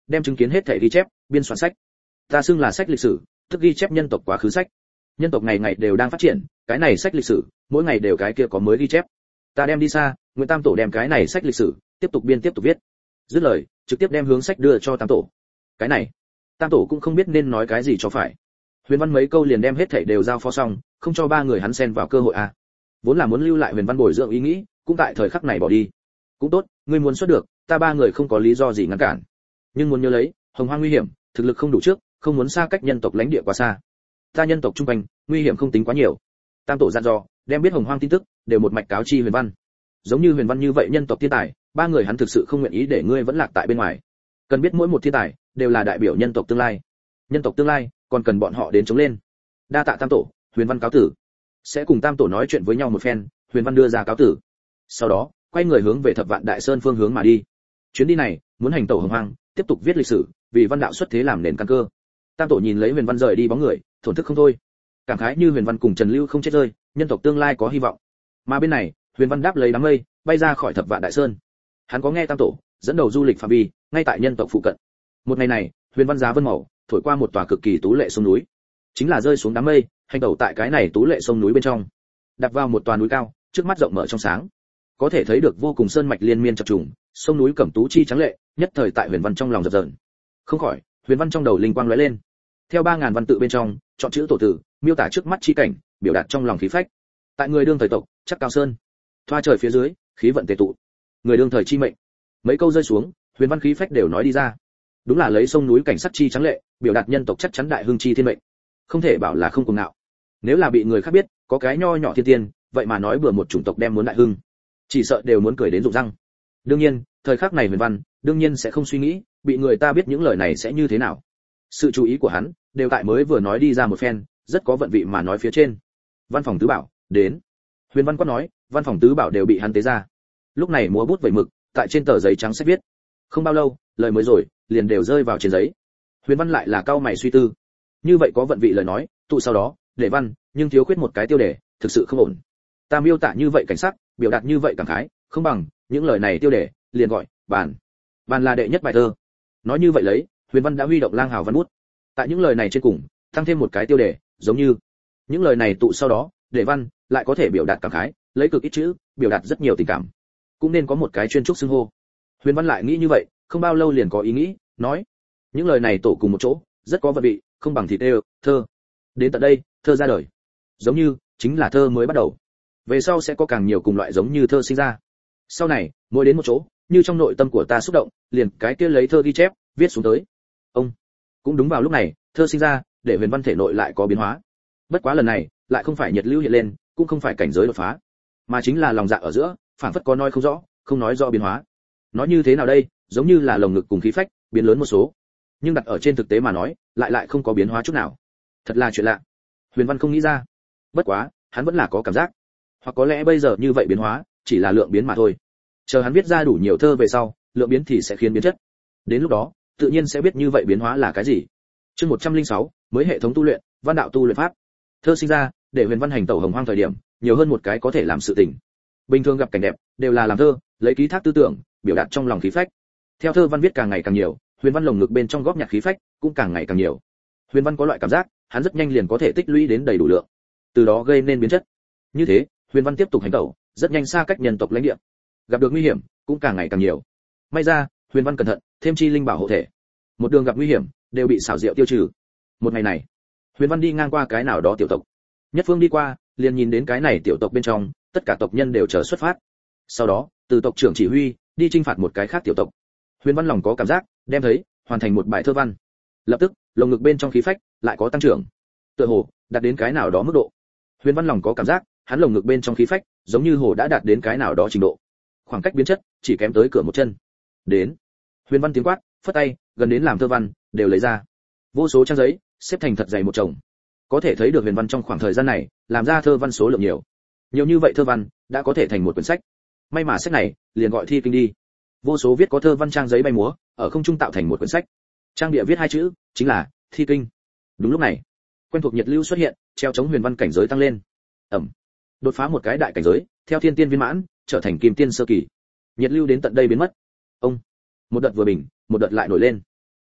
đem chứng kiến hết thể ghi chép biên soạn sách. Ta xưng là sách lịch sử, tức ghi chép nhân tộc quá khứ sách. Nhân tộc ngày ngày đều đang phát triển, cái này sách lịch sử mỗi ngày đều cái kia có mới ghi chép. Ta đem đi xa, Nguyễn Tam tổ đem cái này sách lịch sử tiếp tục biên tiếp tục viết. Dứt lời, trực tiếp đem hướng sách đưa cho Tam tổ. Cái này, Tam tổ cũng không biết nên nói cái gì cho phải. Huyền Văn mấy câu liền đem hết thảy đều giao phó xong, không cho ba người hắn xen vào cơ hội à. Vốn là muốn lưu lại Huyền Văn bồi dưỡng ý nghĩ, cũng tại thời khắc này bỏ đi. Cũng tốt, ngươi muốn xuất được, ta ba người không có lý do gì ngăn cản. Nhưng muốn nhớ lấy, Hồng Hoang nguy hiểm, thực lực không đủ trước, không muốn xa cách nhân tộc lãnh địa quá xa. Ta nhân tộc trung quanh, nguy hiểm không tính quá nhiều. Tam tổ dặn dò, đem biết Hồng Hoang tin tức, đều một mạch cáo chi Huyền Văn. Giống như Huyền Văn như vậy nhân tộc thiên tài, ba người hắn thực sự không nguyện ý để ngươi vẫn lạc tại bên ngoài. Cần biết mỗi một thiên tài đều là đại biểu nhân tộc tương lai. Nhân tộc tương lai, còn cần bọn họ đến chống lên. Đa tạ Tam tổ, Huyền Văn cáo tử. Sẽ cùng Tam tổ nói chuyện với nhau một phen, Huyền Văn đưa ra cáo tử. Sau đó, quay người hướng về Thập Vạn Đại Sơn phương hướng mà đi. Chuyến đi này, muốn hành tẩu Hồng Hoang, tiếp tục viết lịch sử, vì văn đạo xuất thế làm nền căn cơ. Tam tổ nhìn lấy Huyền Văn rời đi bóng người, thổn thức không thôi. Cảm khái như Huyền Văn cùng Trần Lưu không chết rơi, nhân tộc tương lai có hy vọng. Mà bên này, Huyền Văn đáp lấy đám mây, bay ra khỏi Thập Vạn Đại Sơn. Hắn có nghe Tam tổ dẫn đầu du lịch phạm vi, ngay tại nhân tộc phụ cận. Một ngày này, Huyền Văn giá vân màu, thổi qua một tòa cực kỳ tú lệ sông núi. Chính là rơi xuống đám mây, hành tẩu tại cái này tú lệ sông núi bên trong. Đạp vào một tòa núi cao, trước mắt rộng mở trong sáng. Có thể thấy được vô cùng sơn mạch liên miên chập trùng, sông núi cẩm tú chi trắng lệ, nhất thời tại Huyền Văn trong lòng dập dờn. Không khỏi, Huyền Văn trong đầu linh quang lóe lên. Theo ba ngàn văn tự bên trong, chọn chữ tổ tử, miêu tả trước mắt chi cảnh, biểu đạt trong lòng khí phách. Tại người đương thời tộc, chắc cao sơn. Thoa trời phía dưới, khí vận tề tụ. Người đương thời chi mệnh. Mấy câu rơi xuống, Huyền Văn khí phách đều nói đi ra. Đúng là lấy sông núi cảnh sắc chi trắng lệ, biểu đạt nhân tộc chắc chắn đại hưng chi thiên mệnh. Không thể bảo là không cùng nào. Nếu là bị người khác biết, có cái nho nhỏ thiên tiên, vậy mà nói bừa một chủng tộc đem muốn đại hưng, chỉ sợ đều muốn cười đến rụng răng. Đương nhiên, thời khắc này Huyền Văn, đương nhiên sẽ không suy nghĩ, bị người ta biết những lời này sẽ như thế nào. Sự chú ý của hắn đều tại mới vừa nói đi ra một phen, rất có vận vị mà nói phía trên. Văn phòng tứ bảo, đến. Huyền Văn quát nói, văn phòng tứ bảo đều bị hắn tế ra. Lúc này múa bút vẩy mực, tại trên tờ giấy trắng sách viết. Không bao lâu, lời mới rồi, liền đều rơi vào trên giấy. Huyền Văn lại là cao mày suy tư. Như vậy có vận vị lời nói, tụ sau đó, để văn, nhưng thiếu khuyết một cái tiêu đề, thực sự không ổn. Ta miêu tả như vậy cảnh sắc, biểu đạt như vậy cảm khái, không bằng những lời này tiêu đề, liền gọi bàn. Bàn là đệ nhất bài thơ. Nói như vậy lấy, Huyền Văn đã huy động lang hào văn bút. Tại những lời này trên cùng, tăng thêm một cái tiêu đề, giống như những lời này tụ sau đó, để văn, lại có thể biểu đạt cảm khái, lấy cực ít chữ, biểu đạt rất nhiều tình cảm. Cũng nên có một cái chuyên trúc xưng hô. Huyền Văn lại nghĩ như vậy, không bao lâu liền có ý nghĩ, nói những lời này tổ cùng một chỗ, rất có vận vị, không bằng thịt đều, thơ. Đến tận đây, thơ ra đời. Giống như chính là thơ mới bắt đầu. Về sau sẽ có càng nhiều cùng loại giống như thơ sinh ra. Sau này, mỗi đến một chỗ, như trong nội tâm của ta xúc động, liền cái kia lấy thơ ghi chép, viết xuống tới. Ông cũng đúng vào lúc này, thơ sinh ra, để Huyền Văn thể nội lại có biến hóa. Bất quá lần này, lại không phải nhiệt lưu hiện lên, cũng không phải cảnh giới đột phá, mà chính là lòng dạ ở giữa, phản phất có nói không rõ, không nói rõ biến hóa. Nói như thế nào đây, giống như là lồng ngực cùng khí phách biến lớn một số, nhưng đặt ở trên thực tế mà nói, lại lại không có biến hóa chút nào. Thật là chuyện lạ. Huyền Văn không nghĩ ra. Bất quá, hắn vẫn là có cảm giác, hoặc có lẽ bây giờ như vậy biến hóa, chỉ là lượng biến mà thôi. Chờ hắn viết ra đủ nhiều thơ về sau, lượng biến thì sẽ khiến biến chất. Đến lúc đó, tự nhiên sẽ biết như vậy biến hóa là cái gì. Chương một trăm lẻ sáu, mới hệ thống tu luyện, văn đạo tu luyện pháp. Thơ sinh ra, để Huyền Văn hành tẩu Hồng Hoang thời điểm, nhiều hơn một cái có thể làm sự tình. Bình thường gặp cảnh đẹp, đều là làm thơ, lấy ký thác tư tưởng, biểu đạt trong lòng khí phách. Theo thơ văn viết càng ngày càng nhiều, Huyền Văn lồng ngực bên trong góp nhặt khí phách cũng càng ngày càng nhiều. Huyền Văn có loại cảm giác, hắn rất nhanh liền có thể tích lũy đến đầy đủ lượng, từ đó gây nên biến chất. Như thế, Huyền Văn tiếp tục hành tẩu, rất nhanh xa cách nhân tộc lãnh địa. Gặp được nguy hiểm cũng càng ngày càng nhiều. May ra, Huyền Văn cẩn thận, thêm chi linh bảo hộ thể. Một đường gặp nguy hiểm, đều bị xảo diệu tiêu trừ. Một ngày này, Huyền Văn đi ngang qua cái nào đó tiểu tộc. Nhất Phương đi qua, liền nhìn đến cái này tiểu tộc bên trong, tất cả tộc nhân đều chờ xuất phát. Sau đó, từ tộc trưởng chỉ huy, đi chinh phạt một cái khác tiểu tộc. Huyền Văn lòng có cảm giác, đem thấy, hoàn thành một bài thơ văn. Lập tức, lồng ngực bên trong khí phách lại có tăng trưởng. Tựa hồ đạt đến cái nào đó mức độ. Huyền Văn lòng có cảm giác, hắn lồng ngực bên trong khí phách, giống như hồ đã đạt đến cái nào đó trình độ. Khoảng cách biến chất, chỉ kém tới cửa một chân. Đến. Huyền Văn tiếng quát, phất tay, gần đến làm thơ văn, đều lấy ra. Vô số trang giấy, xếp thành thật dày một chồng. Có thể thấy được Huyền Văn trong khoảng thời gian này, làm ra thơ văn số lượng nhiều. Nhiều như vậy thơ văn, đã có thể thành một quyển sách. May mà sách này, liền gọi thi kinh đi. Vô số viết có thơ văn trang giấy bay múa, ở không trung tạo thành một quyển sách. Trang địa viết hai chữ, chính là thi kinh. Đúng lúc này, quen thuộc nhiệt lưu xuất hiện, treo chống Huyền Văn cảnh giới tăng lên. Ẩm. Đột phá một cái đại cảnh giới, theo thiên tiên viên mãn, trở thành kim tiên sơ kỳ. Nhiệt lưu đến tận đây biến mất. Ông. Một đợt vừa bình, một đợt lại nổi lên.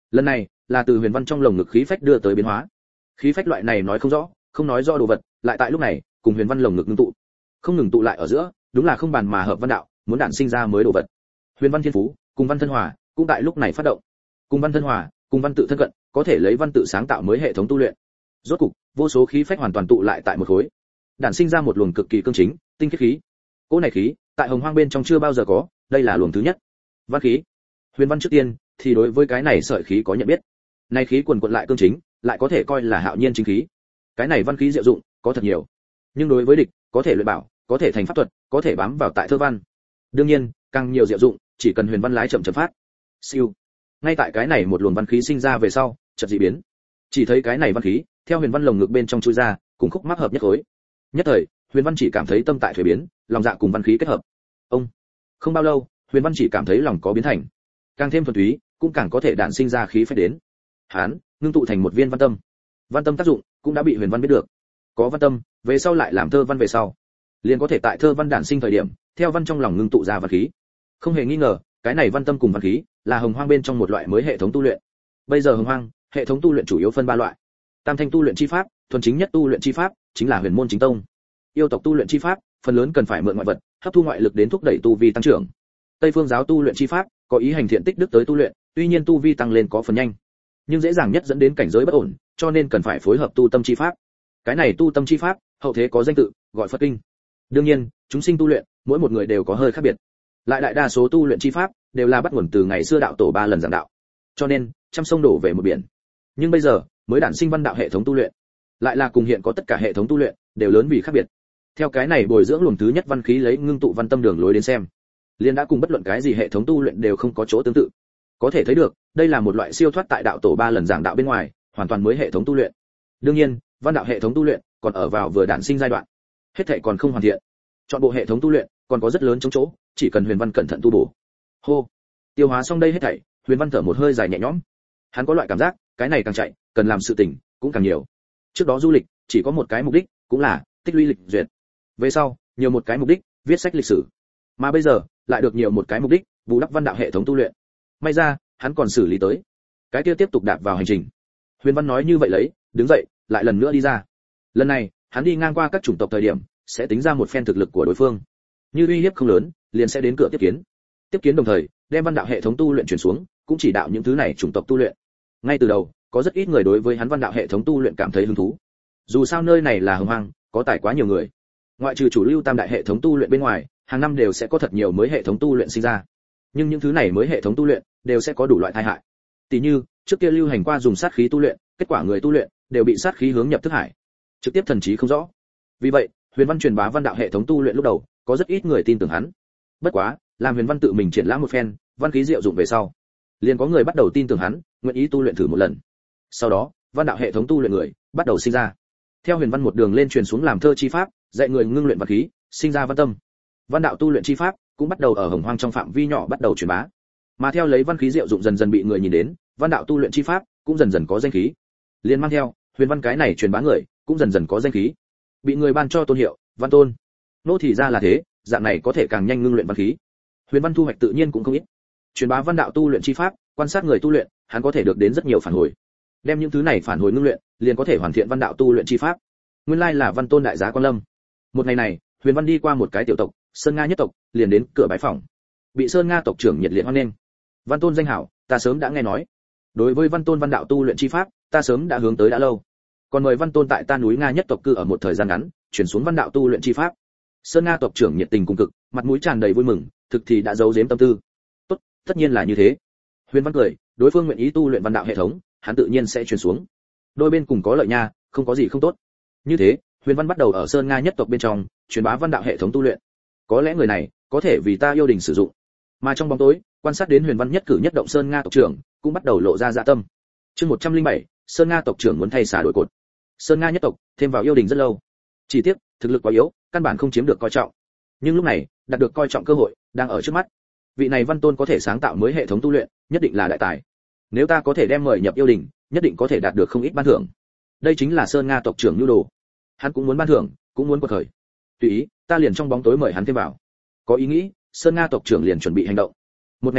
Lần này là từ Huyền Văn trong lồng ngực khí phách đưa tới biến hóa. Khí phách loại này nói không rõ, không nói rõ đồ vật, lại tại lúc này cùng Huyền Văn lồng ngực ngưng tụ, không ngừng tụ lại ở giữa, đúng là không bàn mà hợp văn đạo, muốn đản sinh ra mới đồ vật. Huyền Văn thiên phú, cùng văn thân hòa, cũng tại lúc này phát động. Cùng văn thân hòa, cùng văn tự thân cận, có thể lấy văn tự sáng tạo mới hệ thống tu luyện. Rốt cục, vô số khí phách hoàn toàn tụ lại tại một khối, đản sinh ra một luồng cực kỳ cương chính, tinh khiết khí. Cỗ này khí, tại Hồng Hoang bên trong chưa bao giờ có, đây là luồng thứ nhất. Văn khí. Huyền Văn trước tiên thì đối với cái này sợi khí có nhận biết. Này khí quần quật lại cương chính, lại có thể coi là hạo nhiên chính khí. Cái này văn khí diệu dụng có thật nhiều, nhưng đối với địch, có thể luyện bảo, có thể thành pháp thuật, có thể bám vào tại thơ văn. Đương nhiên, càng nhiều diệu dụng, chỉ cần Huyền Văn lái chậm chậm phát. Siêu. Ngay tại cái này một luồng văn khí sinh ra về sau, chợt dị biến. Chỉ thấy cái này văn khí, theo Huyền Văn lồng ngực bên trong chui ra, cùng khúc mắc hợp nhất khối. Nhất thời, Huyền Văn chỉ cảm thấy tâm tại thuế biến, lòng dạ cùng văn khí kết hợp. Ông. Không bao lâu, Huyền Văn chỉ cảm thấy lòng có biến thành, càng thêm thuần túy, cũng càng có thể đản sinh ra khí phách đến. Hán, ngưng tụ thành một viên văn tâm. Văn tâm tác dụng cũng đã bị Huyền Văn biết được. Có văn tâm, về sau lại làm thơ văn về sau, liền có thể tại thơ văn đản sinh thời điểm, theo văn trong lòng ngưng tụ ra văn khí. Không hề nghi ngờ, cái này văn tâm cùng văn khí là Hồng Hoang bên trong một loại mới hệ thống tu luyện. Bây giờ Hồng Hoang, hệ thống tu luyện chủ yếu phân ba loại. Tam thanh tu luyện chi pháp, thuần chính nhất tu luyện chi pháp, chính là Huyền môn chính tông. Yêu tộc tu luyện chi pháp, phần lớn cần phải mượn ngoại vật, hấp thu ngoại lực đến thúc đẩy tu vi tăng trưởng. Tây phương giáo tu luyện chi pháp, có ý hành thiện tích đức tới tu luyện, tuy nhiên tu vi tăng lên có phần nhanh, nhưng dễ dàng nhất dẫn đến cảnh giới bất ổn, cho nên cần phải phối hợp tu tâm chi pháp. Cái này tu tâm chi pháp, hậu thế có danh tự, gọi Phật kinh. Đương nhiên, chúng sinh tu luyện, mỗi một người đều có hơi khác biệt. Lại đại đa số tu luyện chi pháp đều là bắt nguồn từ ngày xưa đạo tổ ba lần giảng đạo. Cho nên, trăm sông đổ về một biển. Nhưng bây giờ, mới đản sinh văn đạo hệ thống tu luyện, lại là cùng hiện có tất cả hệ thống tu luyện đều lớn vì khác biệt. Theo cái này bồi dưỡng luồng thứ nhất văn khí lấy ngưng tụ văn tâm đường lối đến xem, liền đã cùng bất luận cái gì hệ thống tu luyện đều không có chỗ tương tự. Có thể thấy được, đây là một loại siêu thoát tại đạo tổ ba lần giảng đạo bên ngoài, hoàn toàn mới hệ thống tu luyện. Đương nhiên, văn đạo hệ thống tu luyện còn ở vào vừa đản sinh giai đoạn, hết thảy còn không hoàn thiện. Chọn bộ hệ thống tu luyện còn có rất lớn chống chỗ, chỉ cần Huyền Văn cẩn thận tu bổ. Hô, tiêu hóa xong đây hết thảy, Huyền Văn thở một hơi dài nhẹ nhõm. Hắn có loại cảm giác, cái này càng chạy, cần làm sự tình cũng càng nhiều. Trước đó du lịch chỉ có một cái mục đích, cũng là tích lũy lịch duyệt. Về sau, nhiều một cái mục đích, viết sách lịch sử. Mà bây giờ, lại được nhiều một cái mục đích, bù đắp văn đạo hệ thống tu luyện. May ra, hắn còn xử lý tới. Cái kia tiếp tục đạp vào hành trình. Huyền Văn nói như vậy lấy, đứng dậy, lại lần nữa đi ra. Lần này, hắn đi ngang qua các chủng tộc thời điểm, sẽ tính ra một phen thực lực của đối phương. Như uy hiếp không lớn, liền sẽ đến cửa tiếp kiến. Tiếp kiến đồng thời, đem văn đạo hệ thống tu luyện truyền xuống, cũng chỉ đạo những thứ này chủng tộc tu luyện. Ngay từ đầu, có rất ít người đối với hắn văn đạo hệ thống tu luyện cảm thấy hứng thú. Dù sao nơi này là Hồng Hoang, có tài quá nhiều người. Ngoại trừ chủ lưu tam đại hệ thống tu luyện bên ngoài, hàng năm đều sẽ có thật nhiều mới hệ thống tu luyện sinh ra. Nhưng những thứ này mới hệ thống tu luyện đều sẽ có đủ loại tai hại. Tỷ như, trước kia lưu hành qua dùng sát khí tu luyện, kết quả người tu luyện đều bị sát khí hướng nhập thức hải, trực tiếp thần trí không rõ. Vì vậy, Huyền Văn truyền bá văn đạo hệ thống tu luyện lúc đầu, có rất ít người tin tưởng hắn. Bất quá, làm Huyền Văn tự mình triển lãm một phen, văn khí diệu dụng về sau, liền có người bắt đầu tin tưởng hắn, nguyện ý tu luyện thử một lần. Sau đó, văn đạo hệ thống tu luyện người bắt đầu sinh ra. Theo Huyền Văn một đường lên truyền xuống làm thơ chi pháp, dạy người ngưng luyện văn khí, sinh ra văn tâm. Văn đạo tu luyện chi pháp cũng bắt đầu ở Hồng Hoang trong phạm vi nhỏ bắt đầu truyền bá. Mà theo lấy văn khí diệu dụng dần dần bị người nhìn đến, văn đạo tu luyện chi pháp cũng dần dần có danh khí. Liên mang theo, Huyền Văn cái này truyền bá người, cũng dần dần có danh khí. Bị người ban cho tôn hiệu, Văn Tôn. Nô thì ra là thế, dạng này có thể càng nhanh ngưng luyện văn khí. Huyền Văn thu hoạch tự nhiên cũng không ít. Truyền bá văn đạo tu luyện chi pháp, quan sát người tu luyện, hắn có thể được đến rất nhiều phản hồi. Đem những thứ này phản hồi ngưng luyện, liền có thể hoàn thiện văn đạo tu luyện chi pháp. Nguyên lai là Văn Tôn đại giá quan lâm. Một ngày này, Huyền Văn đi qua một cái tiểu tộc, Sơn Nga nhất tộc, liền đến cửa bái phỏng. Bị Sơn Nga tộc trưởng nhiệt liệt hoan nghênh. Văn Tôn danh hảo, ta sớm đã nghe nói. Đối với Văn Tôn văn đạo tu luyện chi pháp, ta sớm đã hướng tới đã lâu. Còn mời Văn Tôn tại ta núi Nga nhất tộc cư ở một thời gian ngắn, chuyển xuống văn đạo tu luyện chi pháp. Sơn Nga tộc trưởng nhiệt tình cùng cực, mặt mũi tràn đầy vui mừng, thực thì đã giấu giếm tâm tư. Tốt, tất nhiên là như thế. Huyền Văn cười, đối phương nguyện ý tu luyện văn đạo hệ thống, hắn tự nhiên sẽ truyền xuống. Đôi bên cùng có lợi nha, không có gì không tốt. Như thế, Huyền Văn bắt đầu ở Sơn Nga nhất tộc bên trong truyền bá văn đạo hệ thống tu luyện. Có lẽ người này có thể vì ta yêu đình sử dụng. Mà trong bóng tối, quan sát đến Huyền Văn nhất cử nhất động Sơn Nga tộc trưởng, cũng bắt đầu lộ ra dạ tâm. Chương một trăm lẻ bảy, Sơn Nga tộc trưởng muốn thay xả đổi cột. Sơn Nga nhất tộc thêm vào yêu đình rất lâu. Chỉ tiếc, thực lực quá yếu, căn bản không chiếm được coi trọng. Nhưng lúc này, đạt được coi trọng cơ hội đang ở trước mắt. Vị này Văn Tôn có thể sáng tạo mới hệ thống tu luyện, nhất định là đại tài. Nếu ta có thể đem mời nhập yêu đình, nhất định có thể đạt được không ít ban thưởng. Đây chính là Sơn Nga tộc trưởng nhu đồ. Hắn cũng muốn ban thưởng, cũng muốn quật khởi. Tùy ý, ta liền trong bóng tối mời hắn thêm vào. Có ý nghĩ, Sơn Nga tộc trưởng liền chuẩn bị hành động. Một ngày này,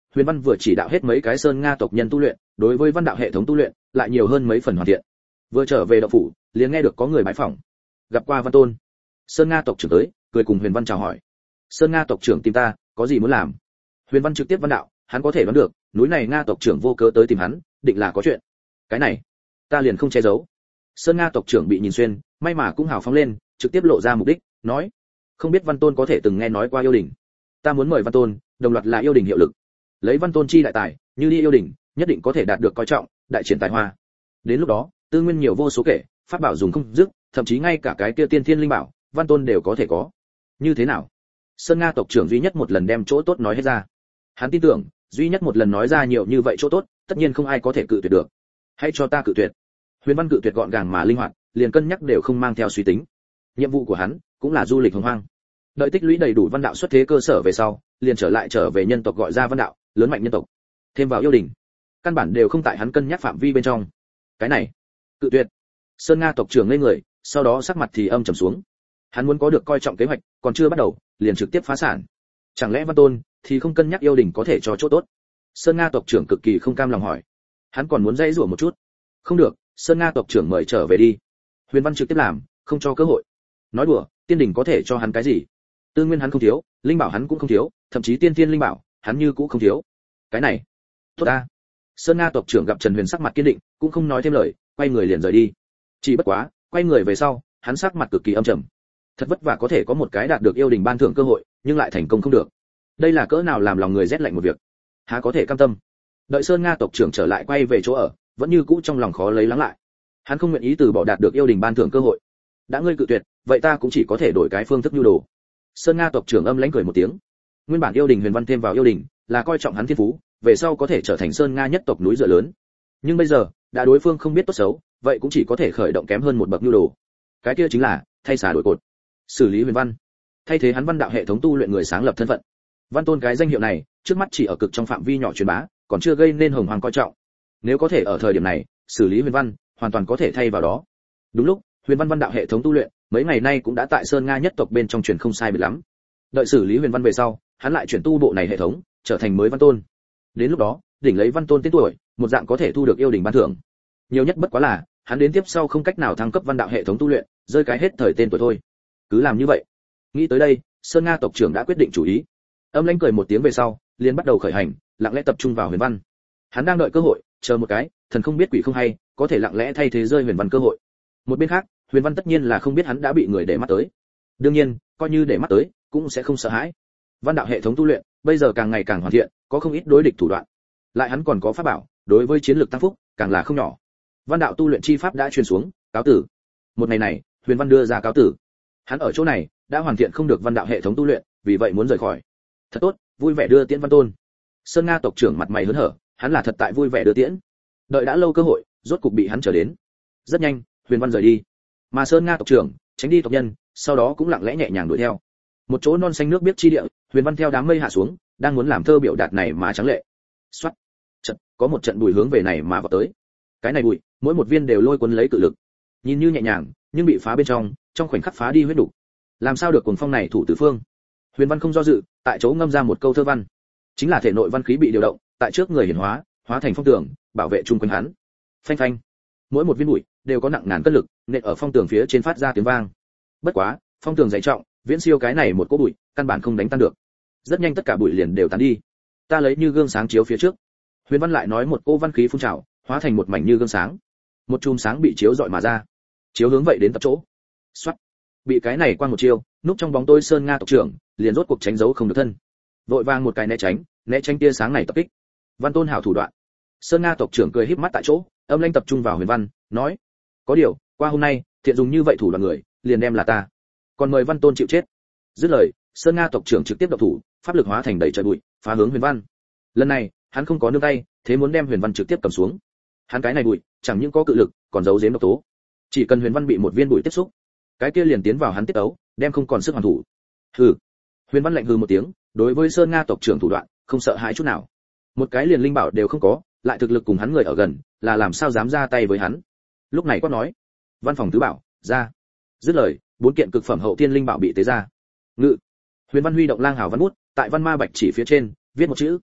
Huyền Văn vừa chỉ đạo hết mấy cái Sơn Nga tộc nhân tu luyện, đối với văn đạo hệ thống tu luyện lại nhiều hơn mấy phần hoàn thiện. Vừa trở về động phủ, liền nghe được có người bái phỏng. Gặp qua Văn Tôn. Sơn Nga tộc trưởng tới, cười cùng Huyền Văn chào hỏi. Sơn Nga tộc trưởng tìm ta, có gì muốn làm? Huyền Văn trực tiếp văn đạo, hắn có thể đoán được, núi này Nga tộc trưởng vô cớ tới tìm hắn, định là có chuyện. Cái này, ta liền không che giấu. Sơn Nga tộc trưởng bị nhìn xuyên, may mà cũng hào phóng lên, trực tiếp lộ ra mục đích, nói: không biết Văn Tôn có thể từng nghe nói qua yêu đình. Ta muốn mời Văn Tôn, đồng loạt là yêu đình hiệu lực. Lấy Văn Tôn chi đại tài, như đi yêu đình, nhất định có thể đạt được coi trọng, đại triển tài hoa. Đến lúc đó, tư nguyên nhiều vô số kể, pháp bảo dùng không dứt, thậm chí ngay cả cái kia tiên thiên linh bảo, Văn Tôn đều có thể có. Như thế nào? Sơn Nga tộc trưởng duy nhất một lần đem chỗ tốt nói hết ra. Hắn tin tưởng, duy nhất một lần nói ra nhiều như vậy chỗ tốt, tất nhiên không ai có thể cự tuyệt được. Hãy cho ta cự tuyệt. Huyền Văn cự tuyệt gọn gàng mà linh hoạt, liền cân nhắc đều không mang theo suy tính. Nhiệm vụ của hắn cũng là du lịch hồng hoang. Đợi tích lũy đầy đủ văn đạo xuất thế cơ sở về sau, liền trở lại trở về nhân tộc gọi ra văn đạo, lớn mạnh nhân tộc. Thêm vào yêu đình, căn bản đều không tại hắn cân nhắc phạm vi bên trong. Cái này, cự tuyệt. Sơn Nga tộc trưởng lên người, sau đó sắc mặt thì âm trầm xuống. Hắn muốn có được coi trọng kế hoạch, còn chưa bắt đầu, liền trực tiếp phá sản. Chẳng lẽ Văn Tôn thì không cân nhắc yêu đình có thể cho chỗ tốt? Sơn Nga tộc trưởng cực kỳ không cam lòng hỏi. Hắn còn muốn dãy rủa một chút. Không được, Sơn Nga tộc trưởng mời trở về đi. Huyền Văn trực tiếp làm, không cho cơ hội. Nói đùa, tiên đình có thể cho hắn cái gì? Tư nguyên hắn không thiếu, linh bảo hắn cũng không thiếu, thậm chí tiên thiên linh bảo, hắn như cũng không thiếu. Cái này, tốt ta. Sơn Nga tộc trưởng gặp Trần Huyền sắc mặt kiên định, cũng không nói thêm lời, quay người liền rời đi. Chỉ bất quá, quay người về sau, hắn sắc mặt cực kỳ âm trầm. Thật vất vả có thể có một cái đạt được yêu đình ban thưởng cơ hội, nhưng lại thành công không được. Đây là cỡ nào làm lòng người rét lạnh một việc. Há có thể cam tâm. Đợi Sơn Nga tộc trưởng trở lại quay về chỗ ở, vẫn như cũ trong lòng khó lấy lắng lại. Hắn không nguyện ý từ bỏ đạt được yêu đình ban thưởng cơ hội. Đã ngươi cự tuyệt, vậy ta cũng chỉ có thể đổi cái phương thức nhu đồ. Sơn Nga tộc trưởng âm lãnh cười một tiếng. Nguyên bản yêu đình Huyền Văn thêm vào yêu đình, là coi trọng hắn thiên phú, về sau có thể trở thành Sơn Nga nhất tộc núi dựa lớn. Nhưng bây giờ, đã đối phương không biết tốt xấu, vậy cũng chỉ có thể khởi động kém hơn một bậc nhu đồ. Cái kia chính là thay xả đổi cột, xử lý Huyền Văn, thay thế hắn văn đạo hệ thống tu luyện người sáng lập thân phận. Văn Tôn cái danh hiệu này, trước mắt chỉ ở cực trong phạm vi nhỏ truyền bá, còn chưa gây nên hồng hoàng coi trọng. Nếu có thể ở thời điểm này xử lý Huyền Văn, hoàn toàn có thể thay vào đó. Đúng lúc, Huyền Văn văn đạo hệ thống tu luyện, mấy ngày nay cũng đã tại Sơn Nga nhất tộc bên trong truyền không sai biệt lắm. Đợi xử lý Huyền Văn về sau, hắn lại chuyển tu bộ này hệ thống, trở thành mới Văn Tôn. Đến lúc đó, đỉnh lấy Văn Tôn tên tuổi, một dạng có thể thu được yêu đình ban thưởng. Nhiều nhất bất quá là, hắn đến tiếp sau không cách nào thăng cấp văn đạo hệ thống tu luyện, rơi cái hết thời tên tuổi thôi. Cứ làm như vậy. Nghĩ tới đây, Sơn Nga tộc trưởng đã quyết định chủ ý. Âm lãnh cười một tiếng về sau, liền bắt đầu khởi hành, lặng lẽ tập trung vào Huyền Văn. Hắn đang đợi cơ hội, chờ một cái, thần không biết quỷ không hay, có thể lặng lẽ thay thế rơi Huyền Văn cơ hội. Một bên khác, Huyền Văn tất nhiên là không biết hắn đã bị người để mắt tới. Đương nhiên, coi như để mắt tới, cũng sẽ không sợ hãi. Văn đạo hệ thống tu luyện, bây giờ càng ngày càng hoàn thiện, có không ít đối địch thủ đoạn. Lại hắn còn có pháp bảo, đối với chiến lược tăng phúc, càng là không nhỏ. Văn đạo tu luyện chi pháp đã truyền xuống, cáo tử. Một ngày này, Huyền Văn đưa ra cáo tử. Hắn ở chỗ này đã hoàn thiện không được văn đạo hệ thống tu luyện, vì vậy muốn rời khỏi. Thật tốt, vui vẻ đưa tiễn Văn Tôn. Sơn Nga tộc trưởng mặt mày hớn hở, hắn là thật tại vui vẻ đưa tiễn. Đợi đã lâu cơ hội, rốt cục bị hắn chờ đến. Rất nhanh, Huyền Văn rời đi. Mà Sơn Nga tộc trưởng tránh đi tộc nhân, sau đó cũng lặng lẽ nhẹ nhàng đuổi theo. Một chỗ non xanh nước biếc chi địa, Huyền Văn theo đám mây hạ xuống, đang muốn làm thơ biểu đạt này mà trắng lệ. Soát. Trận, có một trận bụi hướng về này mà vào tới. Cái này bụi, mỗi một viên đều lôi cuốn lấy cự lực. Nhìn như nhẹ nhàng, nhưng bị phá bên trong, trong khoảnh khắc phá đi huyết đủ. Làm sao được cuồng phong này thủ tứ phương? Huyền Văn không do dự, tại chỗ ngâm ra một câu thơ văn. Chính là thể nội văn khí bị điều động, tại trước người hiển hóa, hóa thành phong tường, bảo vệ chung quanh hắn. Phanh phanh. Mỗi một viên bụi đều có nặng ngàn cân lực, nện ở phong tường phía trên phát ra tiếng vang. Bất quá, phong tường dày trọng, viễn siêu cái này một cỗ bụi, căn bản không đánh tan được. Rất nhanh tất cả bụi liền đều tan đi. Ta lấy như gương sáng chiếu phía trước. Huyền Văn lại nói một cỗ văn khí phun trào, hóa thành một mảnh như gương sáng. Một chùm sáng bị chiếu rọi mà ra, chiếu hướng vậy đến tập chỗ. Soát. Bị cái này quang một chiêu, núp trong bóng tối Sơn Nga tộc trưởng, liền rốt cuộc tránh giấu không được thân. Vội vàng một cái né tránh, né tránh tia sáng này tập kích. Văn Tôn hảo thủ đoạn. Sơn Nga tộc trưởng cười híp mắt tại chỗ, âm lãnh tập trung vào Huyền Văn, nói: "Có điều, qua hôm nay, thiện dùng như vậy thủ đoạn người, liền đem là ta. Còn mời Văn Tôn chịu chết." Dứt lời, Sơn Nga tộc trưởng trực tiếp động thủ, pháp lực hóa thành đầy trời bụi, phá hướng Huyền Văn. Lần này, hắn không có nương tay, thế muốn đem Huyền Văn trực tiếp cầm xuống. Hắn cái này bụi, chẳng những có cự lực, còn giấu giếm độc tố. Chỉ cần Huyền Văn bị một viên bụi tiếp xúc, cái kia liền tiến vào hắn tiết tấu, đem không còn sức hoàn thủ. Hừ. Huyền Văn lạnh hừ một tiếng, đối với Sơn Nga tộc trưởng thủ đoạn, không sợ hãi chút nào. Một cái liền linh bảo đều không có, lại thực lực cùng hắn người ở gần, là làm sao dám ra tay với hắn. Lúc này quát nói: "Văn phòng tứ bảo, ra." Dứt lời, bốn kiện cực phẩm hậu thiên linh bảo bị tế ra. Ngự. Huyền Văn huy động lang hào văn bút, tại văn ma bạch chỉ phía trên, viết một chữ.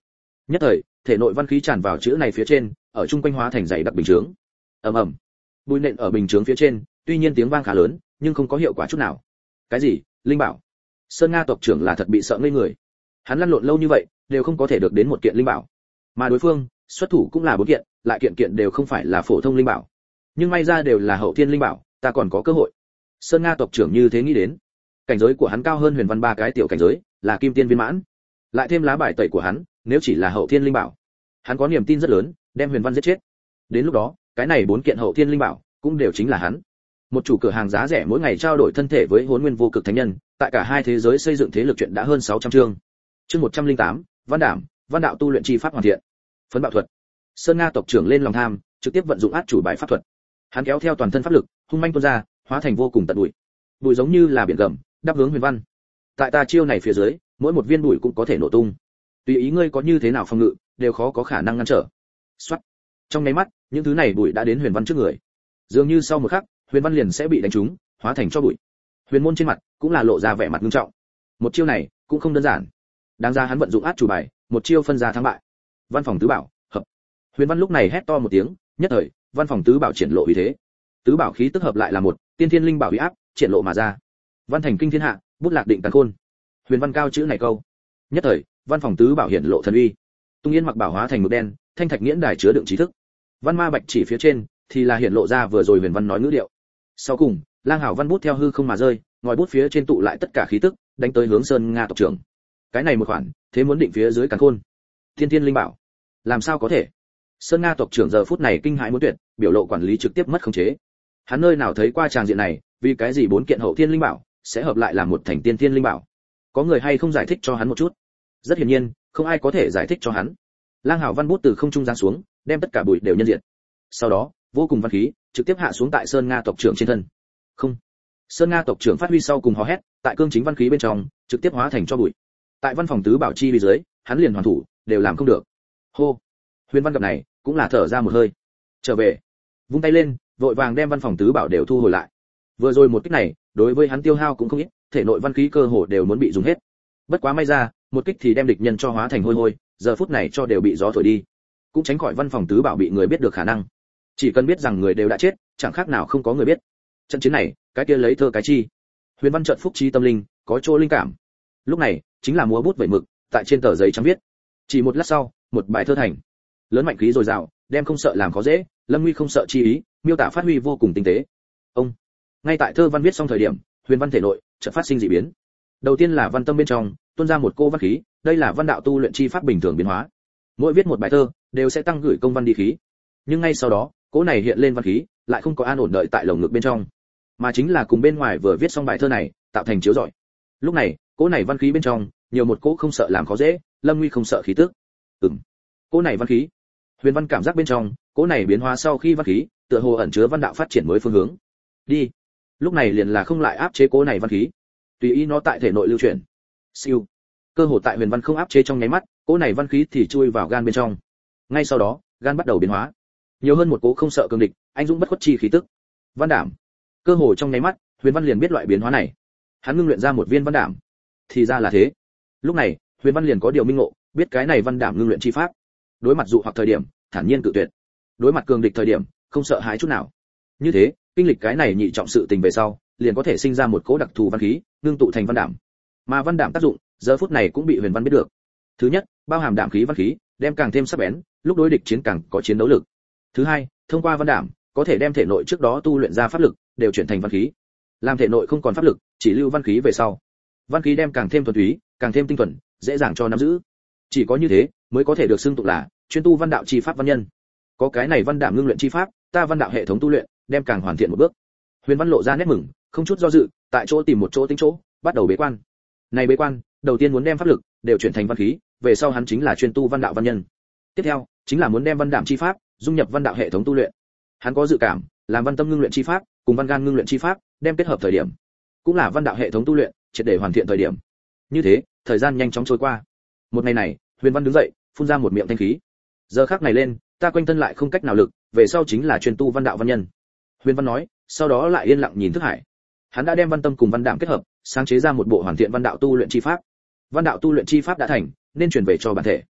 Nhất thời, thể nội văn khí tràn vào chữ này phía trên, ở trung quanh hóa thành dày đặc bình chướng. Ầm ầm. Bụi nện ở bình chướng phía trên, tuy nhiên tiếng vang khá lớn, nhưng không có hiệu quả chút nào. Cái gì? Linh bảo? Sơn Nga tộc trưởng là thật bị sợ ngây người. Hắn lăn lộn lâu như vậy, đều không có thể được đến một kiện linh bảo. Mà đối phương, xuất thủ cũng là bốn kiện, lại kiện kiện đều không phải là phổ thông linh bảo. Nhưng may ra đều là hậu thiên linh bảo, ta còn có cơ hội. Sơn Nga tộc trưởng như thế nghĩ đến. Cảnh giới của hắn cao hơn Huyền Văn ba cái tiểu cảnh giới, là kim tiên viên mãn. Lại thêm lá bài tẩy của hắn, nếu chỉ là hậu thiên linh bảo, hắn có niềm tin rất lớn, đem Huyền Văn giết chết. Đến lúc đó, cái này bốn kiện hậu thiên linh bảo cũng đều chính là hắn. Một chủ cửa hàng giá rẻ mỗi ngày trao đổi thân thể với Hỗn Nguyên Vô Cực Thánh Nhân, tại cả hai thế giới xây dựng thế lực chuyện đã hơn sáu trăm chương. Chương một trăm lẻ tám, Văn Đảm, Văn đạo tu luyện chi pháp hoàn thiện. Phấn bạo thuật. Sơn Nga tộc trưởng lên lòng tham, trực tiếp vận dụng át chủ bài pháp thuật. Hắn kéo theo toàn thân pháp lực, hung manh tuôn ra, hóa thành vô cùng tận bụi. Bụi giống như là biển gầm, đáp hướng Huyền Văn. Tại ta chiêu này phía dưới, mỗi một viên bụi cũng có thể nổ tung. Tùy ý ngươi có như thế nào phòng ngự, đều khó có khả năng ngăn trở. Soát. Trong nháy mắt, những thứ này bụi đã đến Huyền Văn trước người. Dường như sau một khắc, Huyền Văn liền sẽ bị đánh trúng, hóa thành cho bụi. Huyền Môn trên mặt cũng là lộ ra vẻ mặt nghiêm trọng. Một chiêu này cũng không đơn giản. Đáng ra hắn vận dụng át chủ bài, một chiêu phân ra thắng bại. Văn phòng tứ bảo, hợp. Huyền Văn lúc này hét to một tiếng, nhất thời, văn phòng tứ bảo triển lộ uy thế. Tứ bảo khí tức hợp lại là một, tiên thiên linh bảo uy áp, triển lộ mà ra. Văn thành kinh thiên hạ, bút lạc định tàn khôn. Huyền Văn cao chữ này câu. Nhất thời, văn phòng tứ bảo hiển lộ thần uy. Tung Yên mặc bảo hóa thành mực đen, thanh thạch nghiễn đài chứa đựng trí thức. Văn ma bạch chỉ phía trên thì là hiển lộ ra vừa rồi Huyền Văn nói ngữ điệu. Sau cùng, Lang Hảo văn bút theo hư không mà rơi, ngòi bút phía trên tụ lại tất cả khí tức, đánh tới hướng Sơn Nga tộc trưởng. Cái này một khoản, thế muốn định phía dưới càn khôn. Thiên thiên linh bảo, làm sao có thể? Sơn Nga tộc trưởng giờ phút này kinh hãi muốn tuyệt, biểu lộ quản lý trực tiếp mất khống chế. Hắn nơi nào thấy qua tràng diện này, vì cái gì bốn kiện hậu thiên linh bảo sẽ hợp lại làm một thành tiên thiên linh bảo? Có người hay không giải thích cho hắn một chút? Rất hiển nhiên, không ai có thể giải thích cho hắn. Lang Hảo văn bút từ không trung giáng xuống, đem tất cả bụi đều nhân diện. Sau đó, vô cùng văn khí trực tiếp hạ xuống tại Sơn Nga tộc trưởng trên thân. Không. Sơn Nga tộc trưởng phát huy sau cùng hò hét, tại cương chính văn khí bên trong, trực tiếp hóa thành cho bụi. Tại văn phòng tứ bảo chi vì dưới, hắn liền hoàn thủ, đều làm không được. Hô. Huyền Văn gặp này, cũng là thở ra một hơi. Trở về, vung tay lên, vội vàng đem văn phòng tứ bảo đều thu hồi lại. Vừa rồi một kích này, đối với hắn tiêu hao cũng không ít, thể nội văn khí cơ hồ đều muốn bị dùng hết. Bất quá may ra, một kích thì đem địch nhân cho hóa thành hôi hôi, giờ phút này cho đều bị gió thổi đi, cũng tránh khỏi văn phòng tứ bảo bị người biết được khả năng. Chỉ cần biết rằng người đều đã chết, chẳng khác nào không có người biết. Trận chiến này, cái kia lấy thơ cái chi. Huyền Văn chợt phúc trí tâm linh, có chỗ linh cảm. Lúc này, chính là múa bút vẩy mực, tại trên tờ giấy trắng viết. Chỉ một lát sau, một bài thơ thành. Lớn mạnh khí dồi dào, đem không sợ làm khó dễ, lâm nguy không sợ chi ý, miêu tả phát huy vô cùng tinh tế. Ông. Ngay tại thơ văn viết xong thời điểm, Huyền Văn thể nội chợt phát sinh dị biến. Đầu tiên là văn tâm bên trong, tuôn ra một cô văn khí, đây là văn đạo tu luyện chi pháp bình thường biến hóa. Mỗi viết một bài thơ, đều sẽ tăng gửi công văn đi khí. Nhưng ngay sau đó, cỗ này hiện lên văn khí, lại không có an ổn đợi tại lồng ngực bên trong, mà chính là cùng bên ngoài vừa viết xong bài thơ này, tạo thành chiếu rọi. Lúc này, cỗ này văn khí bên trong, nhiều một cỗ không sợ làm khó dễ, lâm nguy không sợ khí tức. Ừm. Cỗ này văn khí. Huyền Văn cảm giác bên trong, cỗ này biến hóa sau khi văn khí, tựa hồ ẩn chứa văn đạo phát triển mới phương hướng. Đi. Lúc này liền là không lại áp chế cỗ này văn khí, tùy ý nó tại thể nội lưu chuyển. Siêu. Cơ hồ tại Huyền Văn không áp chế trong nháy mắt, cỗ này văn khí thì chui vào gan bên trong. Ngay sau đó, gan bắt đầu biến hóa, nhiều hơn một cỗ không sợ cường địch, anh dũng bất khuất chi khí tức. Văn đảm. Cơ hồ trong nháy mắt, Huyền Văn liền biết loại biến hóa này. Hắn ngưng luyện ra một viên văn đảm. Thì ra là thế. Lúc này, Huyền Văn liền có điều minh ngộ, biết cái này văn đảm ngưng luyện chi pháp. Đối mặt dụ hoặc thời điểm, thản nhiên cự tuyệt. Đối mặt cường địch thời điểm, không sợ hãi chút nào. Như thế, kinh lịch cái này nhị trọng sự tình về sau, liền có thể sinh ra một cỗ đặc thù văn khí, ngưng tụ thành văn đảm. Mà văn đảm tác dụng, giờ phút này cũng bị Huyền Văn biết được. Thứ nhất, bao hàm đảm khí văn khí, đem càng thêm sắc bén, lúc đối địch chiến càng có chiến đấu lực. Thứ hai, thông qua văn đảm, có thể đem thể nội trước đó tu luyện ra pháp lực đều chuyển thành văn khí. Làm thể nội không còn pháp lực, chỉ lưu văn khí về sau. Văn khí đem càng thêm thuần túy, càng thêm tinh thuần, dễ dàng cho nắm giữ. Chỉ có như thế, mới có thể được xưng tụng là chuyên tu văn đạo chi pháp văn nhân. Có cái này văn đảm ngưng luyện chi pháp, ta văn đạo hệ thống tu luyện đem càng hoàn thiện một bước. Huyền Văn lộ ra nét mừng, không chút do dự, tại chỗ tìm một chỗ tính chỗ, bắt đầu bế quan. Này bế quan, đầu tiên muốn đem pháp lực đều chuyển thành văn khí, về sau hắn chính là chuyên tu văn đạo văn nhân. Tiếp theo, chính là muốn đem văn đảm chi pháp dung nhập văn đạo hệ thống tu luyện. Hắn có dự cảm, làm văn tâm ngưng luyện chi pháp cùng văn gan ngưng luyện chi pháp đem kết hợp thời điểm, cũng là văn đạo hệ thống tu luyện triệt để hoàn thiện thời điểm. Như thế, thời gian nhanh chóng trôi qua. Một ngày này, Huyền Văn đứng dậy, phun ra một miệng thanh khí. Giờ khắc này lên, ta quanh thân lại không cách nào lực, về sau chính là chuyên tu văn đạo văn nhân. Huyền Văn nói, sau đó lại yên lặng nhìn thức hải. Hắn đã đem văn tâm cùng văn đảm kết hợp, sáng chế ra một bộ hoàn thiện văn đạo tu luyện chi pháp. Văn đạo tu luyện chi pháp đã thành, nên truyền về cho bản thể.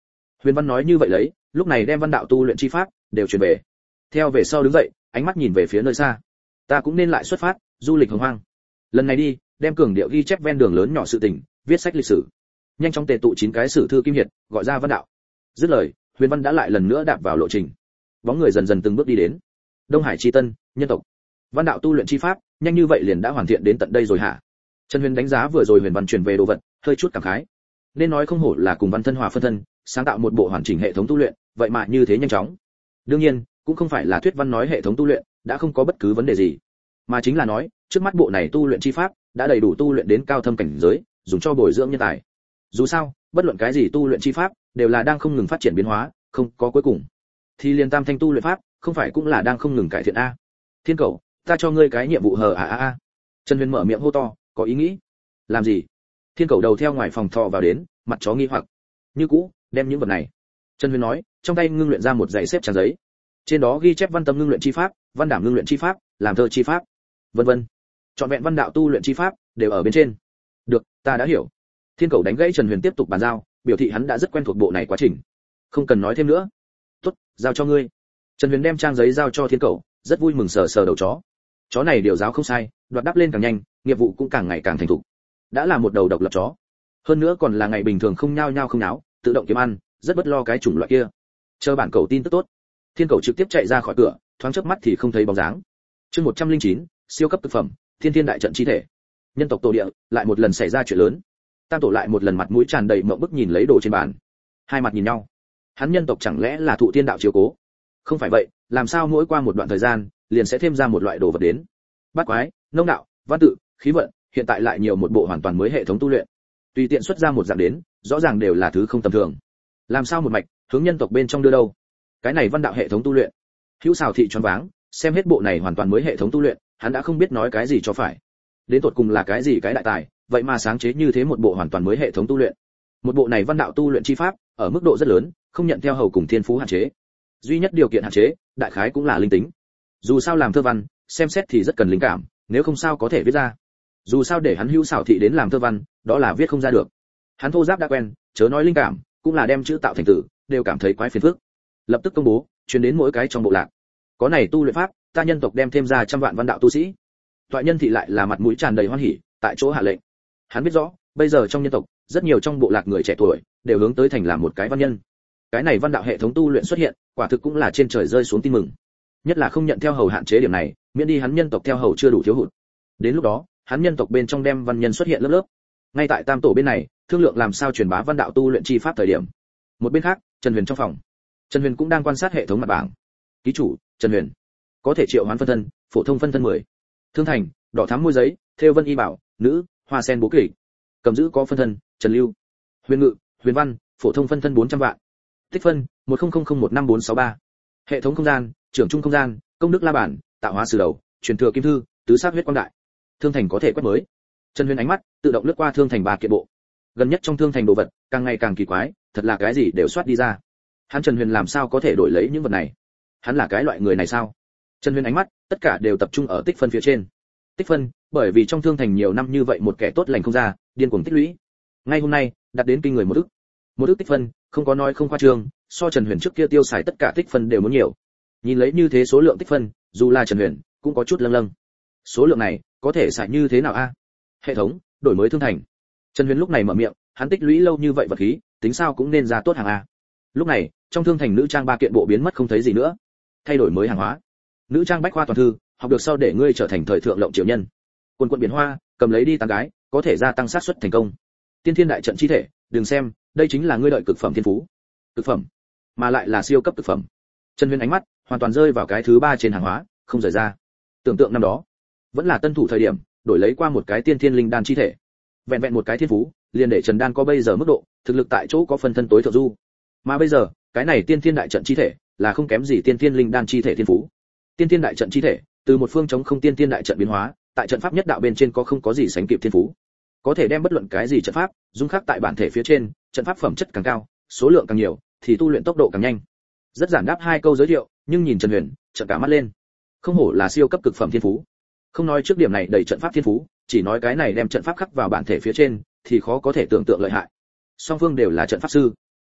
Huyền Văn nói như vậy lấy, lúc này đem văn đạo tu luyện chi pháp đều truyền về. Theo về sau đứng dậy, ánh mắt nhìn về phía nơi xa. Ta cũng nên lại xuất phát, du lịch hồng hoang. Lần này đi, đem cường điệu ghi chép ven đường lớn nhỏ sự tình, viết sách lịch sử. Nhanh chóng tề tụ chín cái sử thư kim hiệt, gọi ra văn đạo. Dứt lời, Huyền Văn đã lại lần nữa đạp vào lộ trình. Bóng người dần dần từng bước đi đến. Đông Hải chi tân, nhân tộc. Văn đạo tu luyện chi pháp, nhanh như vậy liền đã hoàn thiện đến tận đây rồi hả? Trần Huyền đánh giá vừa rồi Huyền Văn truyền về đồ vật, hơi chút cảm khái. Nên nói không hổ là cùng văn thân hòa phân thân, sáng tạo một bộ hoàn chỉnh hệ thống tu luyện, vậy mà như thế nhanh chóng. Đương nhiên, cũng không phải là thuyết văn nói hệ thống tu luyện đã không có bất cứ vấn đề gì, mà chính là nói, trước mắt bộ này tu luyện chi pháp đã đầy đủ tu luyện đến cao thâm cảnh giới, dùng cho bồi dưỡng nhân tài. Dù sao, bất luận cái gì tu luyện chi pháp đều là đang không ngừng phát triển biến hóa, không có cuối cùng. Thì liên tam thanh tu luyện pháp, không phải cũng là đang không ngừng cải thiện a? Thiên Cẩu, ta cho ngươi cái nhiệm vụ hờ à à à. Trần Huyền mở miệng hô to, có ý nghĩ. Làm gì? Thiên Cẩu đầu theo ngoài phòng thò vào đến, mặt chó nghi hoặc. Như cũ, đem những vật này. Trần Huyền nói, trong tay ngưng luyện ra một dãy xếp trang giấy. Trên đó ghi chép văn tâm ngưng luyện chi pháp, văn đảm ngưng luyện chi pháp, làm thơ chi pháp, vân vân. Chọn vẹn văn đạo tu luyện chi pháp đều ở bên trên. Được, ta đã hiểu. Thiên Cẩu đánh gãy Trần Huyền tiếp tục bàn giao, biểu thị hắn đã rất quen thuộc bộ này quá trình, không cần nói thêm nữa. Tốt, giao cho ngươi. Trần Huyền đem trang giấy giao cho Thiên Cẩu, rất vui mừng sờ sờ đầu chó. Chó này điều giáo không sai, đoạt đáp lên càng nhanh, nghiệp vụ cũng càng ngày càng thành thục. Đã là một đầu độc lập chó, hơn nữa còn là ngày bình thường không nhao nhao không náo, tự động kiếm ăn, rất bất lo cái chủng loại kia. Chờ bản cầu tin tức tốt. Thiên Cẩu trực tiếp chạy ra khỏi cửa, thoáng chớp mắt thì không thấy bóng dáng. Chương một trăm lẻ chín, siêu cấp thực phẩm, Thiên Thiên đại trận chi thể. Nhân tộc tổ địa lại một lần xảy ra chuyện lớn. Tam tổ lại một lần mặt mũi tràn đầy mộng bức nhìn lấy đồ trên bàn. Hai mặt nhìn nhau. Hắn nhân tộc chẳng lẽ là thụ tiên đạo chiếu cố? Không phải vậy, làm sao mỗi qua một đoạn thời gian, liền sẽ thêm ra một loại đồ vật đến? Bát quái, nông đạo, văn tự, khí vận, hiện tại lại nhiều một bộ hoàn toàn mới hệ thống tu luyện. Tùy tiện xuất ra một dạng đến, rõ ràng đều là thứ không tầm thường. Làm sao một mạch hướng nhân tộc bên trong đưa đâu? Cái này văn đạo hệ thống tu luyện. Hữu Sào thị choáng váng, xem hết bộ này hoàn toàn mới hệ thống tu luyện, hắn đã không biết nói cái gì cho phải. Đến tột cùng là cái gì cái đại tài, vậy mà sáng chế như thế một bộ hoàn toàn mới hệ thống tu luyện. Một bộ này văn đạo tu luyện chi pháp, ở mức độ rất lớn, không nhận theo hầu cùng thiên phú hạn chế. Duy nhất điều kiện hạn chế, đại khái cũng là linh tính. Dù sao làm thơ văn, xem xét thì rất cần linh cảm, nếu không sao có thể viết ra. Dù sao để hắn Hữu Sào thị đến làm thơ văn, đó là viết không ra được. Hắn thô giáp đã quen, chớ nói linh cảm, cũng là đem chữ tạo thành tử, đều cảm thấy quái phiền phức. Lập tức công bố, truyền đến mỗi cái trong bộ lạc. Có này tu luyện pháp, ta nhân tộc đem thêm ra trăm vạn văn đạo tu sĩ. Toại nhân thị lại là mặt mũi tràn đầy hoan hỉ, tại chỗ hạ lệnh. Hắn biết rõ, bây giờ trong nhân tộc, rất nhiều trong bộ lạc người trẻ tuổi đều hướng tới thành làm một cái văn nhân. Cái này văn đạo hệ thống tu luyện xuất hiện, quả thực cũng là trên trời rơi xuống tin mừng. Nhất là không nhận theo hầu hạn chế điểm này, miễn đi hắn nhân tộc theo hầu chưa đủ thiếu hụt. Đến lúc đó, hắn nhân tộc bên trong đem văn nhân xuất hiện lớp lớp. Ngay tại Tam tổ bên này, thương lượng làm sao truyền bá văn đạo tu luyện chi pháp thời điểm. Một bên khác, Trần Huyền trong phòng. Trần Huyền cũng đang quan sát hệ thống mặt bảng. Ký chủ, Trần Huyền. Có thể triệu hoán phân thân, phổ thông phân thân mười. Thương thành, đỏ thắm môi giấy, thêu vân y bảo, nữ, hoa sen bố kỷ. Cầm giữ có phân thân, Trần Lưu. Huyền ngự, Huyền văn, phổ thông phân thân bốn trăm vạn. Tích phân, một không không không một năm bốn sáu ba. Hệ thống không gian, trưởng trung không gian, công đức la bản, tạo hóa sử đầu, truyền thừa kim thư, tứ sát huyết quang đại. Thương thành có thể quét mới. Trần Huyền ánh mắt tự động lướt qua thương thành ba kiện bộ. Gần nhất trong thương thành đồ vật, càng ngày càng kỳ quái, thật là cái gì đều soát đi ra. Hắn Trần Huyền làm sao có thể đổi lấy những vật này? Hắn là cái loại người này sao? Trần Huyền ánh mắt, tất cả đều tập trung ở tích phân phía trên. Tích phân, bởi vì trong thương thành nhiều năm như vậy một kẻ tốt lành không ra, điên cuồng tích lũy. Ngay hôm nay, đạt đến kinh người một ức. Một ức tích phân, không có nói không khoa trương, so Trần Huyền trước kia tiêu xài tất cả tích phân đều muốn nhiều. Nhìn lấy như thế số lượng tích phân, dù là Trần Huyền, cũng có chút lâng lâng. Số lượng này, có thể xài như thế nào a? Hệ thống, đổi mới thương thành. Trần Huyền lúc này mở miệng, hắn tích lũy lâu như vậy vật khí, tính sao cũng nên ra tốt hàng a. Lúc này, trong thương thành nữ trang ba kiện bộ biến mất không thấy gì nữa. Thay đổi mới hàng hóa. Nữ trang bách khoa toàn thư, học được sau để ngươi trở thành thời thượng lộng triệu nhân. Quần quần biển hoa, cầm lấy đi tán gái, có thể gia tăng xác suất thành công. Tiên Thiên đại trận chi thể, đừng xem, đây chính là ngươi đợi cực phẩm thiên phú. Cực phẩm, mà lại là siêu cấp cực phẩm. Trần Huyền ánh mắt hoàn toàn rơi vào cái thứ ba trên hàng hóa, không rời ra. Tưởng tượng năm đó, vẫn là tân thủ thời điểm, đổi lấy qua một cái tiên thiên linh đan chi thể. Vẹn vẹn một cái thiên phú, liền để Trần Đan có bây giờ mức độ, thực lực tại chỗ có phân thân tối thượng du. Mà bây giờ, cái này tiên thiên đại trận chi thể, là không kém gì tiên thiên linh đan chi thể thiên phú. Tiên thiên đại trận chi thể, từ một phương chống không tiên thiên đại trận biến hóa, tại trận pháp nhất đạo bên trên có không có gì sánh kịp thiên phú. Có thể đem bất luận cái gì trận pháp, dung khắc tại bản thể phía trên, trận pháp phẩm chất càng cao, số lượng càng nhiều, thì tu luyện tốc độ càng nhanh. Rất giản đáp hai câu giới thiệu, nhưng nhìn Trần Huyền, trợn cả mắt lên. Không hổ là siêu cấp cực phẩm thiên phú. Không nói trước điểm này đầy trận pháp thiên phú, chỉ nói cái này đem trận pháp khắc vào bản thể phía trên, thì khó có thể tưởng tượng lợi hại. Song phương đều là trận pháp sư.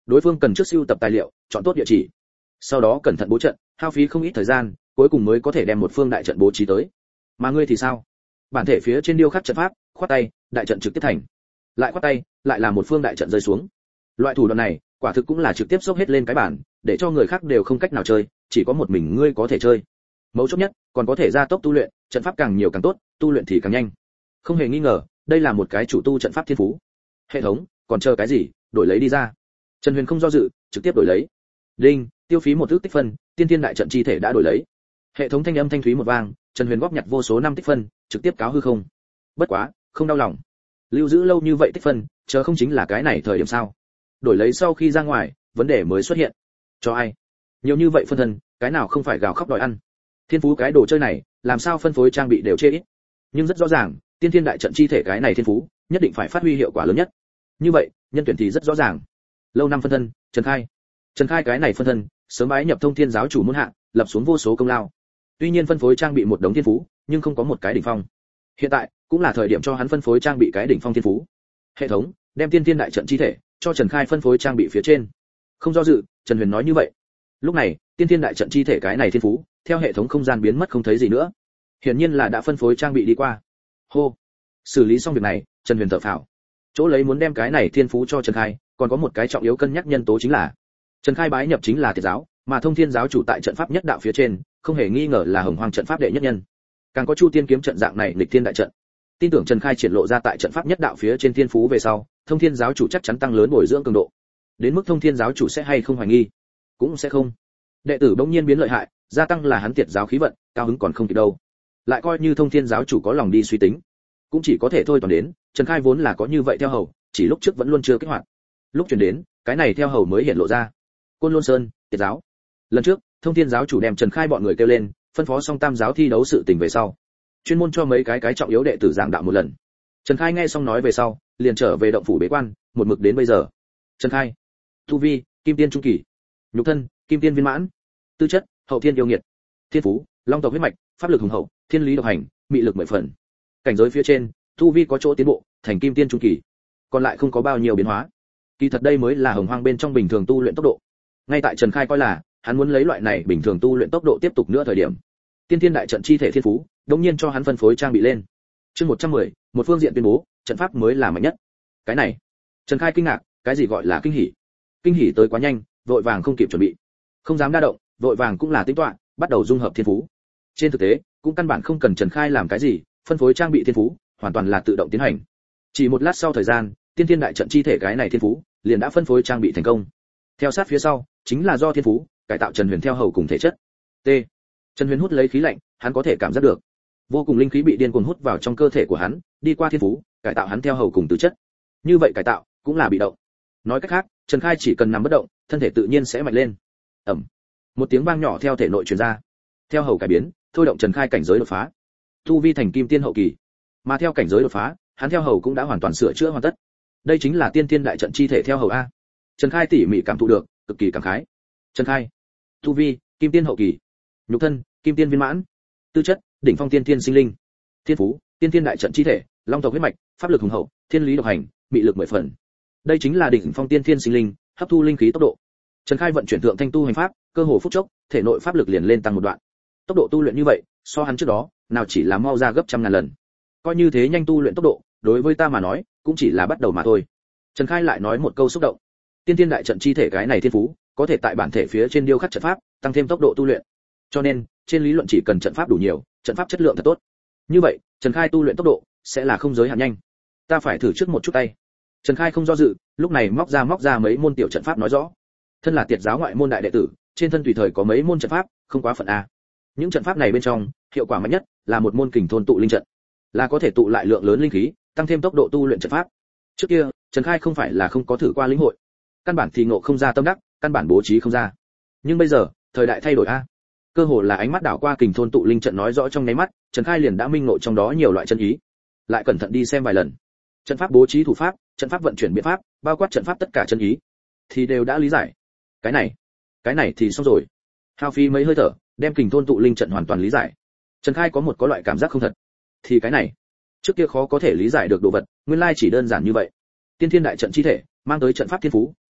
Đối phương cần trước sưu tập tài liệu, chọn tốt địa chỉ, sau đó cẩn thận bố trận, hao phí không ít thời gian, cuối cùng mới có thể đem một phương đại trận bố trí tới. Mà ngươi thì sao? Bản thể phía trên điêu khắc trận pháp, khoát tay, đại trận trực tiếp thành. Lại khoát tay, lại là một phương đại trận rơi xuống. Loại thủ đoạn này, quả thực cũng là trực tiếp xốc hết lên cái bản, để cho người khác đều không cách nào chơi, chỉ có một mình ngươi có thể chơi. Mấu chốt nhất, còn có thể gia tốc tu luyện, trận pháp càng nhiều càng tốt, tu luyện thì càng nhanh. Không hề nghi ngờ, đây là một cái chủ tu trận pháp thiên phú. Hệ thống, còn chờ cái gì, đổi lấy đi ra. Trần Huyền không do dự, trực tiếp đổi lấy. Đinh, tiêu phí một ước tích phân, tiên thiên đại trận chi thể đã đổi lấy. Hệ thống thanh âm thanh thúy một vang, Trần Huyền góp nhặt vô số năm tích phân, trực tiếp cáo hư không. Bất quá, không đau lòng. Lưu giữ lâu như vậy tích phân, chờ không chính là cái này thời điểm sao? Đổi lấy sau khi ra ngoài, vấn đề mới xuất hiện. Cho ai? Nhiều như vậy phân thân, cái nào không phải gào khóc đòi ăn. Thiên phú cái đồ chơi này, làm sao phân phối trang bị đều chê ít. Nhưng rất rõ ràng, tiên thiên đại trận chi thể cái này thiên phú, nhất định phải phát huy hiệu quả lớn nhất. Như vậy, nhân tuyển thì rất rõ ràng. Lâu năm phân thân, Trần Khai. Trần Khai cái này phân thân, sớm bái nhập Thông Thiên giáo chủ môn hạ, lập xuống vô số công lao. Tuy nhiên phân phối trang bị một đống thiên phú, nhưng không có một cái đỉnh phong. Hiện tại, cũng là thời điểm cho hắn phân phối trang bị cái đỉnh phong thiên phú. Hệ thống, đem tiên thiên đại trận chi thể cho Trần Khai phân phối trang bị phía trên. Không do dự, Trần Huyền nói như vậy. Lúc này, tiên thiên đại trận chi thể cái này thiên phú, theo hệ thống không gian biến mất không thấy gì nữa. Hiển nhiên là đã phân phối trang bị đi qua. Hô. Xử lý xong việc này, Trần Huyền thở phào. Chỗ lấy muốn đem cái này thiên phú cho Trần Khai, còn có một cái trọng yếu cân nhắc nhân tố chính là Trần Khai bái nhập chính là Tiệt giáo, mà Thông Thiên giáo chủ tại trận pháp nhất đạo phía trên, không hề nghi ngờ là Hồng Hoang trận pháp đệ nhất nhân. Càng có Chu Tiên kiếm trận dạng này lịch thiên đại trận. Tin tưởng Trần Khai triển lộ ra tại trận pháp nhất đạo phía trên thiên phú về sau, Thông Thiên giáo chủ chắc chắn tăng lớn bồi dưỡng cường độ. Đến mức Thông Thiên giáo chủ sẽ hay không hoài nghi, cũng sẽ không. Đệ tử bỗng nhiên biến lợi hại, gia tăng là hắn Tiệt giáo khí vận, cao hứng còn không kịp đâu. Lại coi như Thông Thiên giáo chủ có lòng đi suy tính, cũng chỉ có thể thôi toàn đến, Trần Khai vốn là có như vậy theo hầu, chỉ lúc trước vẫn luôn chưa kích hoạt. Lúc chuyển đến, cái này theo hầu mới hiện lộ ra. Côn Lôn Sơn, Tiệt giáo. Lần trước, Thông Thiên giáo chủ đem Trần Khai bọn người kêu lên, phân phó xong tam giáo thi đấu sự tình về sau, chuyên môn cho mấy cái cái trọng yếu đệ tử giảng đạo một lần. Trần Khai nghe xong nói về sau, liền trở về động phủ bế quan, một mực đến bây giờ. Trần Khai, tu vi, kim tiên trung kỳ, nhục thân, kim tiên viên mãn, tư chất, hậu thiên yêu nghiệt, thiên phú, long tộc huyết mạch, pháp lực hùng hậu, thiên lý độc hành, mị lực mười phần. Cảnh giới phía trên, tu vi có chỗ tiến bộ, thành kim tiên trung kỳ, còn lại không có bao nhiêu biến hóa. Kỳ thật đây mới là Hồng Hoang bên trong bình thường tu luyện tốc độ. Ngay tại Trần Khai coi là, hắn muốn lấy loại này bình thường tu luyện tốc độ tiếp tục nữa thời điểm. Tiên thiên đại trận chi thể thiên phú, đột nhiên cho hắn phân phối trang bị lên. Chương một trăm mười, một phương diện tuyên bố, trận pháp mới là mạnh nhất. Cái này, Trần Khai kinh ngạc, cái gì gọi là kinh hỉ? Kinh hỉ tới quá nhanh, vội vàng không kịp chuẩn bị. Không dám đa động, vội vàng cũng là tính toán, bắt đầu dung hợp thiên phú. Trên thực tế, cũng căn bản không cần Trần Khai làm cái gì, phân phối trang bị thiên phú, hoàn toàn là tự động tiến hành. Chỉ một lát sau thời gian, tiên thiên đại trận chi thể cái này thiên phú, liền đã phân phối trang bị thành công. Theo sát phía sau, chính là do thiên phú cải tạo Trần Huyền theo hầu cùng thể chất. T. Trần Huyền hút lấy khí lạnh, hắn có thể cảm giác được vô cùng linh khí bị điên cuồng hút vào trong cơ thể của hắn, đi qua thiên phú cải tạo hắn theo hầu cùng tư chất. Như vậy cải tạo cũng là bị động. Nói cách khác, Trần Khai chỉ cần nằm bất động, thân thể tự nhiên sẽ mạnh lên. Ầm. Một tiếng vang nhỏ theo thể nội truyền ra. Theo hầu cải biến, thôi động Trần Khai cảnh giới đột phá. Tu vi thành kim tiên hậu kỳ. Mà theo cảnh giới đột phá, hắn theo hầu cũng đã hoàn toàn sửa chữa hoàn tất. Đây chính là tiên thiên đại trận chi thể theo hầu a. Trần Khai tỉ mỉ cảm thụ được, cực kỳ cảm khái. Trần Khai, tu vi, kim tiên hậu kỳ, nhục thân, kim tiên viên mãn, tư chất, đỉnh phong tiên tiên sinh linh, thiên phú, tiên thiên đại trận chi thể, long tộc huyết mạch, pháp lực hùng hậu, thiên lý độc hành, mị lực mười phần. Đây chính là đỉnh phong tiên thiên sinh linh, hấp thu linh khí tốc độ. Trần Khai vận chuyển thượng thanh tu hành pháp, cơ hồ phút chốc, thể nội pháp lực liền lên tăng một đoạn. Tốc độ tu luyện như vậy, so hắn trước đó, nào chỉ là mau ra gấp trăm ngàn lần. Coi như thế nhanh tu luyện tốc độ, đối với ta mà nói, cũng chỉ là bắt đầu mà thôi. Trần Khai lại nói một câu xúc động. Tiên thiên đại trận chi thể cái này thiên phú, có thể tại bản thể phía trên điêu khắc trận pháp, tăng thêm tốc độ tu luyện. Cho nên, trên lý luận chỉ cần trận pháp đủ nhiều, trận pháp chất lượng thật tốt. Như vậy, Trần Khai tu luyện tốc độ sẽ là không giới hạn nhanh. Ta phải thử trước một chút tay. Trần Khai không do dự, lúc này móc ra móc ra mấy môn tiểu trận pháp nói rõ. Thân là Tiệt giáo ngoại môn đại đệ tử, trên thân tùy thời có mấy môn trận pháp, không quá phận a. Những trận pháp này bên trong, hiệu quả mạnh nhất là một môn kình thôn tụ linh trận, là có thể tụ lại lượng lớn linh khí, tăng thêm tốc độ tu luyện trận pháp. Trước kia, Trần Khai không phải là không có thử qua lĩnh hội, căn bản thì ngộ không ra tâm đắc, căn bản bố trí không ra. Nhưng bây giờ, thời đại thay đổi a. Cơ hồ là ánh mắt đảo qua kình thôn tụ linh trận nói rõ trong nháy mắt, Trần Khai liền đã minh ngộ trong đó nhiều loại chân ý. Lại cẩn thận đi xem vài lần. Trận pháp bố trí thủ pháp, trận pháp vận chuyển biện pháp, bao quát trận pháp tất cả chân ý, thì đều đã lý giải. Cái này, cái này thì xong rồi. Hao phí mấy hơi thở, đem kình thôn tụ linh trận hoàn toàn lý giải. Trần Khai có một có loại cảm giác không thật. Thì cái này, trước kia khó có thể lý giải được đồ vật, nguyên lai chỉ đơn giản như vậy. Tiên thiên đại trận chi thể, mang tới trận pháp thiên phú,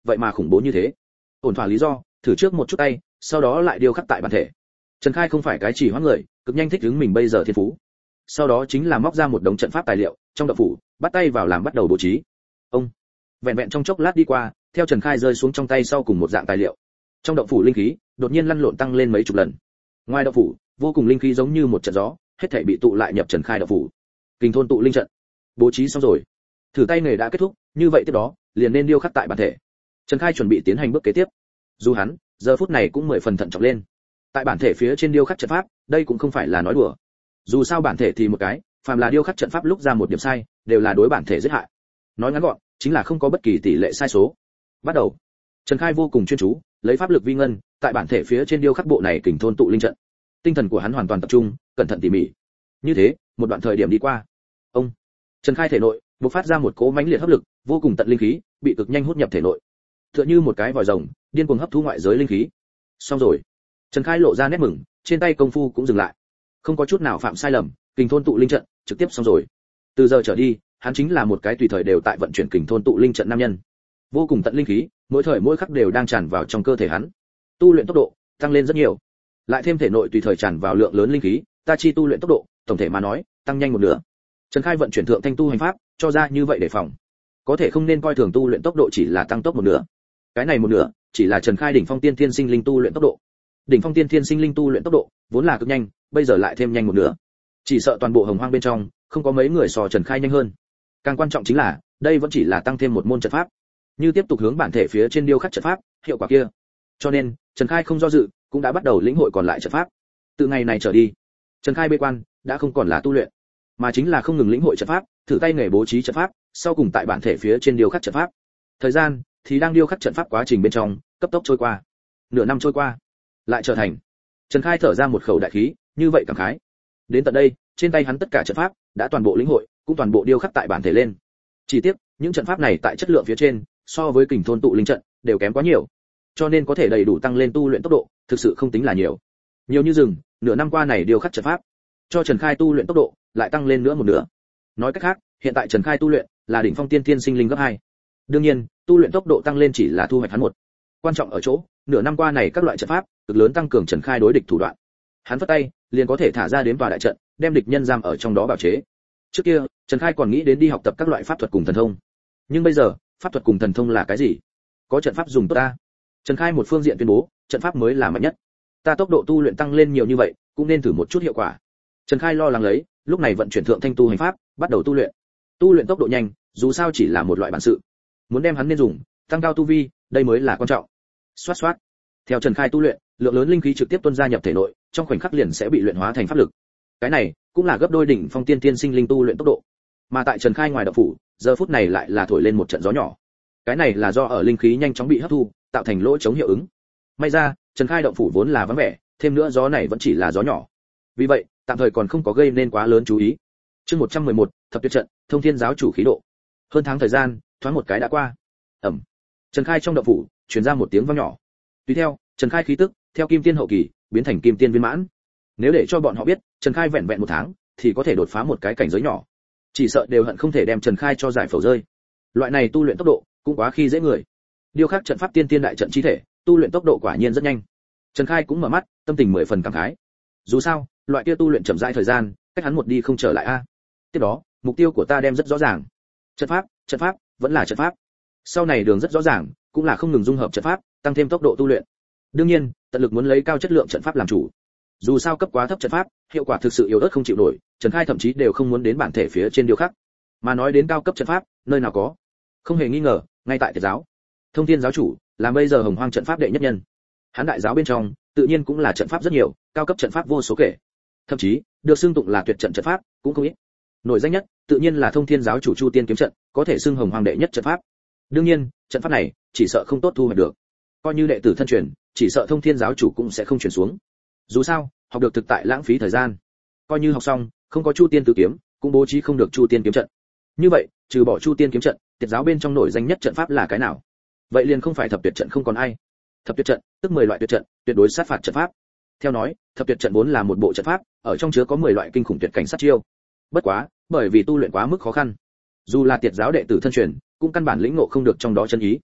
vậy mà khủng bố như thế. Ổn thỏa lý do, thử trước một chút tay, sau đó lại điêu khắc tại bản thể. Trần Khai không phải cái chỉ hoãn người, cực nhanh thích ứng mình bây giờ thiên phú. Sau đó chính là móc ra một đống trận pháp tài liệu, trong động phủ, bắt tay vào làm bắt đầu bố trí. Ông, vẹn vẹn trong chốc lát đi qua, theo Trần Khai rơi xuống trong tay sau cùng một dạng tài liệu. Trong động phủ linh khí đột nhiên lăn lộn tăng lên mấy chục lần. Ngoài động phủ, vô cùng linh khí giống như một trận gió, hết thảy bị tụ lại nhập Trần Khai động phủ. Kình thôn tụ linh trận bố trí xong rồi, thử tay nghề đã kết thúc, như vậy tiếp đó liền nên điêu khắc tại bản thể. Trần Khai chuẩn bị tiến hành bước kế tiếp. Dù hắn giờ phút này cũng mười phần thận trọng lên. Tại bản thể phía trên điêu khắc trận pháp, đây cũng không phải là nói đùa. Dù sao bản thể thì một cái, phàm là điêu khắc trận pháp lúc ra một điểm sai, đều là đối bản thể giết hại. Nói ngắn gọn, chính là không có bất kỳ tỷ lệ sai số. Bắt đầu. Trần Khai vô cùng chuyên chú, lấy pháp lực vi ngân, tại bản thể phía trên điêu khắc bộ này kình thôn tụ linh trận. Tinh thần của hắn hoàn toàn tập trung, cẩn thận tỉ mỉ. Như thế, một đoạn thời điểm đi qua. Ông, Trần Khai thể nội bộc phát ra một cỗ mãnh liệt hấp lực, vô cùng tận linh khí bị cực nhanh hút nhập thể nội. Tựa như một cái vòi rồng, điên cuồng hấp thu ngoại giới linh khí. Xong rồi. Trần Khai lộ ra nét mừng, trên tay công phu cũng dừng lại. Không có chút nào phạm sai lầm, kình thôn tụ linh trận trực tiếp xong rồi. Từ giờ trở đi, hắn chính là một cái tùy thời đều tại vận chuyển kình thôn tụ linh trận nam nhân. Vô cùng tận linh khí, mỗi thời mỗi khắc đều đang tràn vào trong cơ thể hắn. Tu luyện tốc độ tăng lên rất nhiều. Lại thêm thể nội tùy thời tràn vào lượng lớn linh khí, ta chi tu luyện tốc độ, tổng thể mà nói, tăng nhanh một nửa. Trần Khai vận chuyển thượng thanh tu hành pháp, cho ra như vậy để phòng. Có thể không nên coi thường tu luyện tốc độ chỉ là tăng tốc một nửa. Cái này một nửa, chỉ là Trần Khai đỉnh phong tiên thiên sinh linh tu luyện tốc độ. Đỉnh phong tiên thiên sinh linh tu luyện tốc độ vốn là cực nhanh, bây giờ lại thêm nhanh một nửa. Chỉ sợ toàn bộ Hồng Hoang bên trong, không có mấy người so Trần Khai nhanh hơn. Càng quan trọng chính là, đây vẫn chỉ là tăng thêm một môn trận pháp. Như tiếp tục hướng bản thể phía trên điêu khắc trận pháp, hiệu quả kia. Cho nên, Trần Khai không do dự, cũng đã bắt đầu lĩnh hội còn lại trận pháp. Từ ngày này trở đi, Trần Khai bế quan đã không còn là tu luyện, mà chính là không ngừng lĩnh hội trận pháp, thử tay nghề bố trí trận pháp, sau cùng tại bản thể phía trên điêu khắc trận pháp. Thời gian thì đang điêu khắc trận pháp quá trình bên trong, cấp tốc trôi qua. Nửa năm trôi qua, lại trở thành. Trần Khai thở ra một khẩu đại khí, như vậy cảm khái. Đến tận đây, trên tay hắn tất cả trận pháp đã toàn bộ lĩnh hội, cũng toàn bộ điêu khắc tại bản thể lên. Chỉ tiếc, những trận pháp này tại chất lượng phía trên, so với kình thôn tụ linh trận đều kém quá nhiều. Cho nên có thể đầy đủ tăng lên tu luyện tốc độ, thực sự không tính là nhiều. Nhiều như rừng, nửa năm qua này điêu khắc trận pháp, cho Trần Khai tu luyện tốc độ lại tăng lên nữa một nửa. Nói cách khác, hiện tại Trần Khai tu luyện là đỉnh phong tiên thiên sinh linh gấp hai. Đương nhiên, tu luyện tốc độ tăng lên chỉ là thu hoạch hắn một. Quan trọng ở chỗ, nửa năm qua này các loại trận pháp cực lớn tăng cường Trần Khai đối địch thủ đoạn. Hắn phất tay, liền có thể thả ra đến tòa đại trận, đem địch nhân giam ở trong đó bảo chế. Trước kia, Trần Khai còn nghĩ đến đi học tập các loại pháp thuật cùng thần thông. Nhưng bây giờ, pháp thuật cùng thần thông là cái gì? Có trận pháp dùng tốt ta. Trần Khai một phương diện tuyên bố, trận pháp mới là mạnh nhất. Ta tốc độ tu luyện tăng lên nhiều như vậy, cũng nên thử một chút hiệu quả. Trần Khai lo lắng lấy, lúc này vận chuyển thượng thanh tu hành pháp, bắt đầu tu luyện. Tu luyện tốc độ nhanh, dù sao chỉ là một loại bản sự. Muốn đem hắn nên dùng, tăng cao tu vi, đây mới là quan trọng. Xoát xoát. Theo Trần Khai tu luyện, lượng lớn linh khí trực tiếp tuôn ra nhập thể nội, trong khoảnh khắc liền sẽ bị luyện hóa thành pháp lực. Cái này cũng là gấp đôi đỉnh phong tiên tiên sinh linh tu luyện tốc độ. Mà tại Trần Khai ngoài động phủ, giờ phút này lại là thổi lên một trận gió nhỏ. Cái này là do ở linh khí nhanh chóng bị hấp thu, tạo thành lỗ chống hiệu ứng. May ra, Trần Khai động phủ vốn là vắng vẻ, thêm nữa gió này vẫn chỉ là gió nhỏ. Vì vậy, tạm thời còn không có gây nên quá lớn chú ý. Chương một trăm mười một, thập tuyệt trận, Thông Thiên giáo chủ khí độ. Hơn tháng thời gian, thoáng một cái đã qua. Ầm. Trần Khai trong động phủ, truyền ra một tiếng vang nhỏ. Tùy theo, Trần Khai khí tức, theo kim tiên hậu kỳ, biến thành kim tiên viên mãn. Nếu để cho bọn họ biết, Trần Khai vẹn vẹn một tháng, thì có thể đột phá một cái cảnh giới nhỏ. Chỉ sợ đều hận không thể đem Trần Khai cho giải phẫu rơi. Loại này tu luyện tốc độ, cũng quá khi dễ người. Điêu khắc trận pháp tiên tiên đại trận chi thể, tu luyện tốc độ quả nhiên rất nhanh. Trần Khai cũng mở mắt, tâm tình mười phần cảm khái. Dù sao, loại kia tu luyện chậm rãi thời gian, cách hắn một đi không trở lại a. Tiếp đó, mục tiêu của ta đem rất rõ ràng. Trận pháp, trận pháp, vẫn là trận pháp. Sau này đường rất rõ ràng, cũng là không ngừng dung hợp trận pháp, tăng thêm tốc độ tu luyện. Đương nhiên, tận lực muốn lấy cao chất lượng trận pháp làm chủ. Dù sao cấp quá thấp trận pháp, hiệu quả thực sự yếu ớt không chịu nổi, Trần Khai thậm chí đều không muốn đến bản thể phía trên điêu khắc. Mà nói đến cao cấp trận pháp, nơi nào có? Không hề nghi ngờ, ngay tại Tiệt giáo. Thông Thiên giáo chủ là bây giờ Hồng Hoang trận pháp đệ nhất nhân. Hắn đại giáo bên trong, tự nhiên cũng là trận pháp rất nhiều, cao cấp trận pháp vô số kể. Thậm chí, được xưng tụng là tuyệt trận trận pháp, cũng không ít. Nổi danh nhất, tự nhiên là Thông Thiên giáo chủ Chu Tiên kiếm trận, có thể xưng Hồng Hoang đệ nhất trận pháp. Đương nhiên, trận pháp này, chỉ sợ không tốt thu hoạch được. Coi như đệ tử thân truyền, chỉ sợ Thông Thiên giáo chủ cũng sẽ không truyền xuống. Dù sao, học được thực tại lãng phí thời gian. Coi như học xong, không có Chu Tiên tứ kiếm, cũng bố trí không được Chu Tiên kiếm trận. Như vậy, trừ bỏ Chu Tiên kiếm trận, Tiệt giáo bên trong nổi danh nhất trận pháp là cái nào? Vậy liền không phải thập tuyệt trận không còn ai. Thập tuyệt trận, tức mười loại tuyệt trận, tuyệt đối sát phạt trận pháp. Theo nói, thập tuyệt trận vốn là một bộ trận pháp, ở trong chứa có mười loại kinh khủng tuyệt cảnh sát chiêu. Bất quá, bởi vì tu luyện quá mức khó khăn, dù là Tiệt giáo đệ tử thân truyền, cũng căn bản lĩnh ngộ không được trong đó chân ý.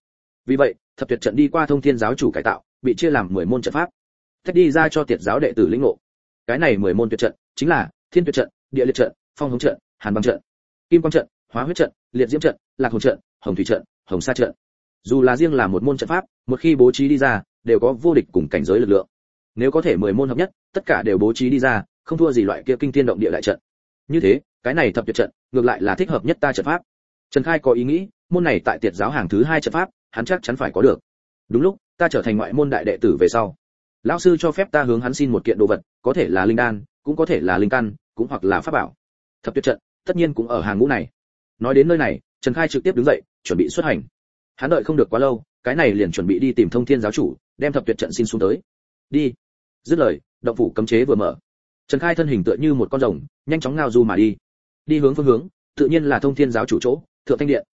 Vì vậy, thập tuyệt trận đi qua thông thiên giáo chủ cải tạo, bị chia làm mười môn trận pháp, tách đi ra cho tiệt giáo đệ tử lĩnh ngộ. Cái này mười môn tuyệt trận chính là thiên tuyệt trận, địa liệt trận, phong hống trận, hàn băng trận, kim quang trận, hóa huyết trận, liệt diễm trận, lạc hồn trận, hồng thủy trận, hồng sa trận. Dù là riêng là một môn trận pháp, một khi bố trí đi ra, đều có vô địch cùng cảnh giới lực lượng. Nếu có thể mười môn hợp nhất, tất cả đều bố trí đi ra, không thua gì loại kia kinh thiên động địa đại trận. Như thế, cái này thập tuyệt trận, ngược lại là thích hợp nhất ta trận pháp. Trần Khai có ý nghĩ, môn này tại tiệt giáo hàng thứ hai trận pháp, hắn chắc chắn phải có được. Đúng lúc, ta trở thành ngoại môn đại đệ tử về sau, lão sư cho phép ta hướng hắn xin một kiện đồ vật, có thể là linh đan, cũng có thể là linh căn, cũng hoặc là pháp bảo. Thập tuyệt trận, tất nhiên cũng ở hàng ngũ này. Nói đến nơi này, Trần Khai trực tiếp đứng dậy, chuẩn bị xuất hành. Hắn đợi không được quá lâu, cái này liền chuẩn bị đi tìm Thông Thiên giáo chủ, đem thập tuyệt trận xin xuống tới. Đi. Dứt lời, động phủ cấm chế vừa mở. Trần Khai thân hình tựa như một con rồng, nhanh chóng ngao du mà đi. Đi hướng phương hướng, tự nhiên là Thông Thiên giáo chủ chỗ, Thượng Thanh điện.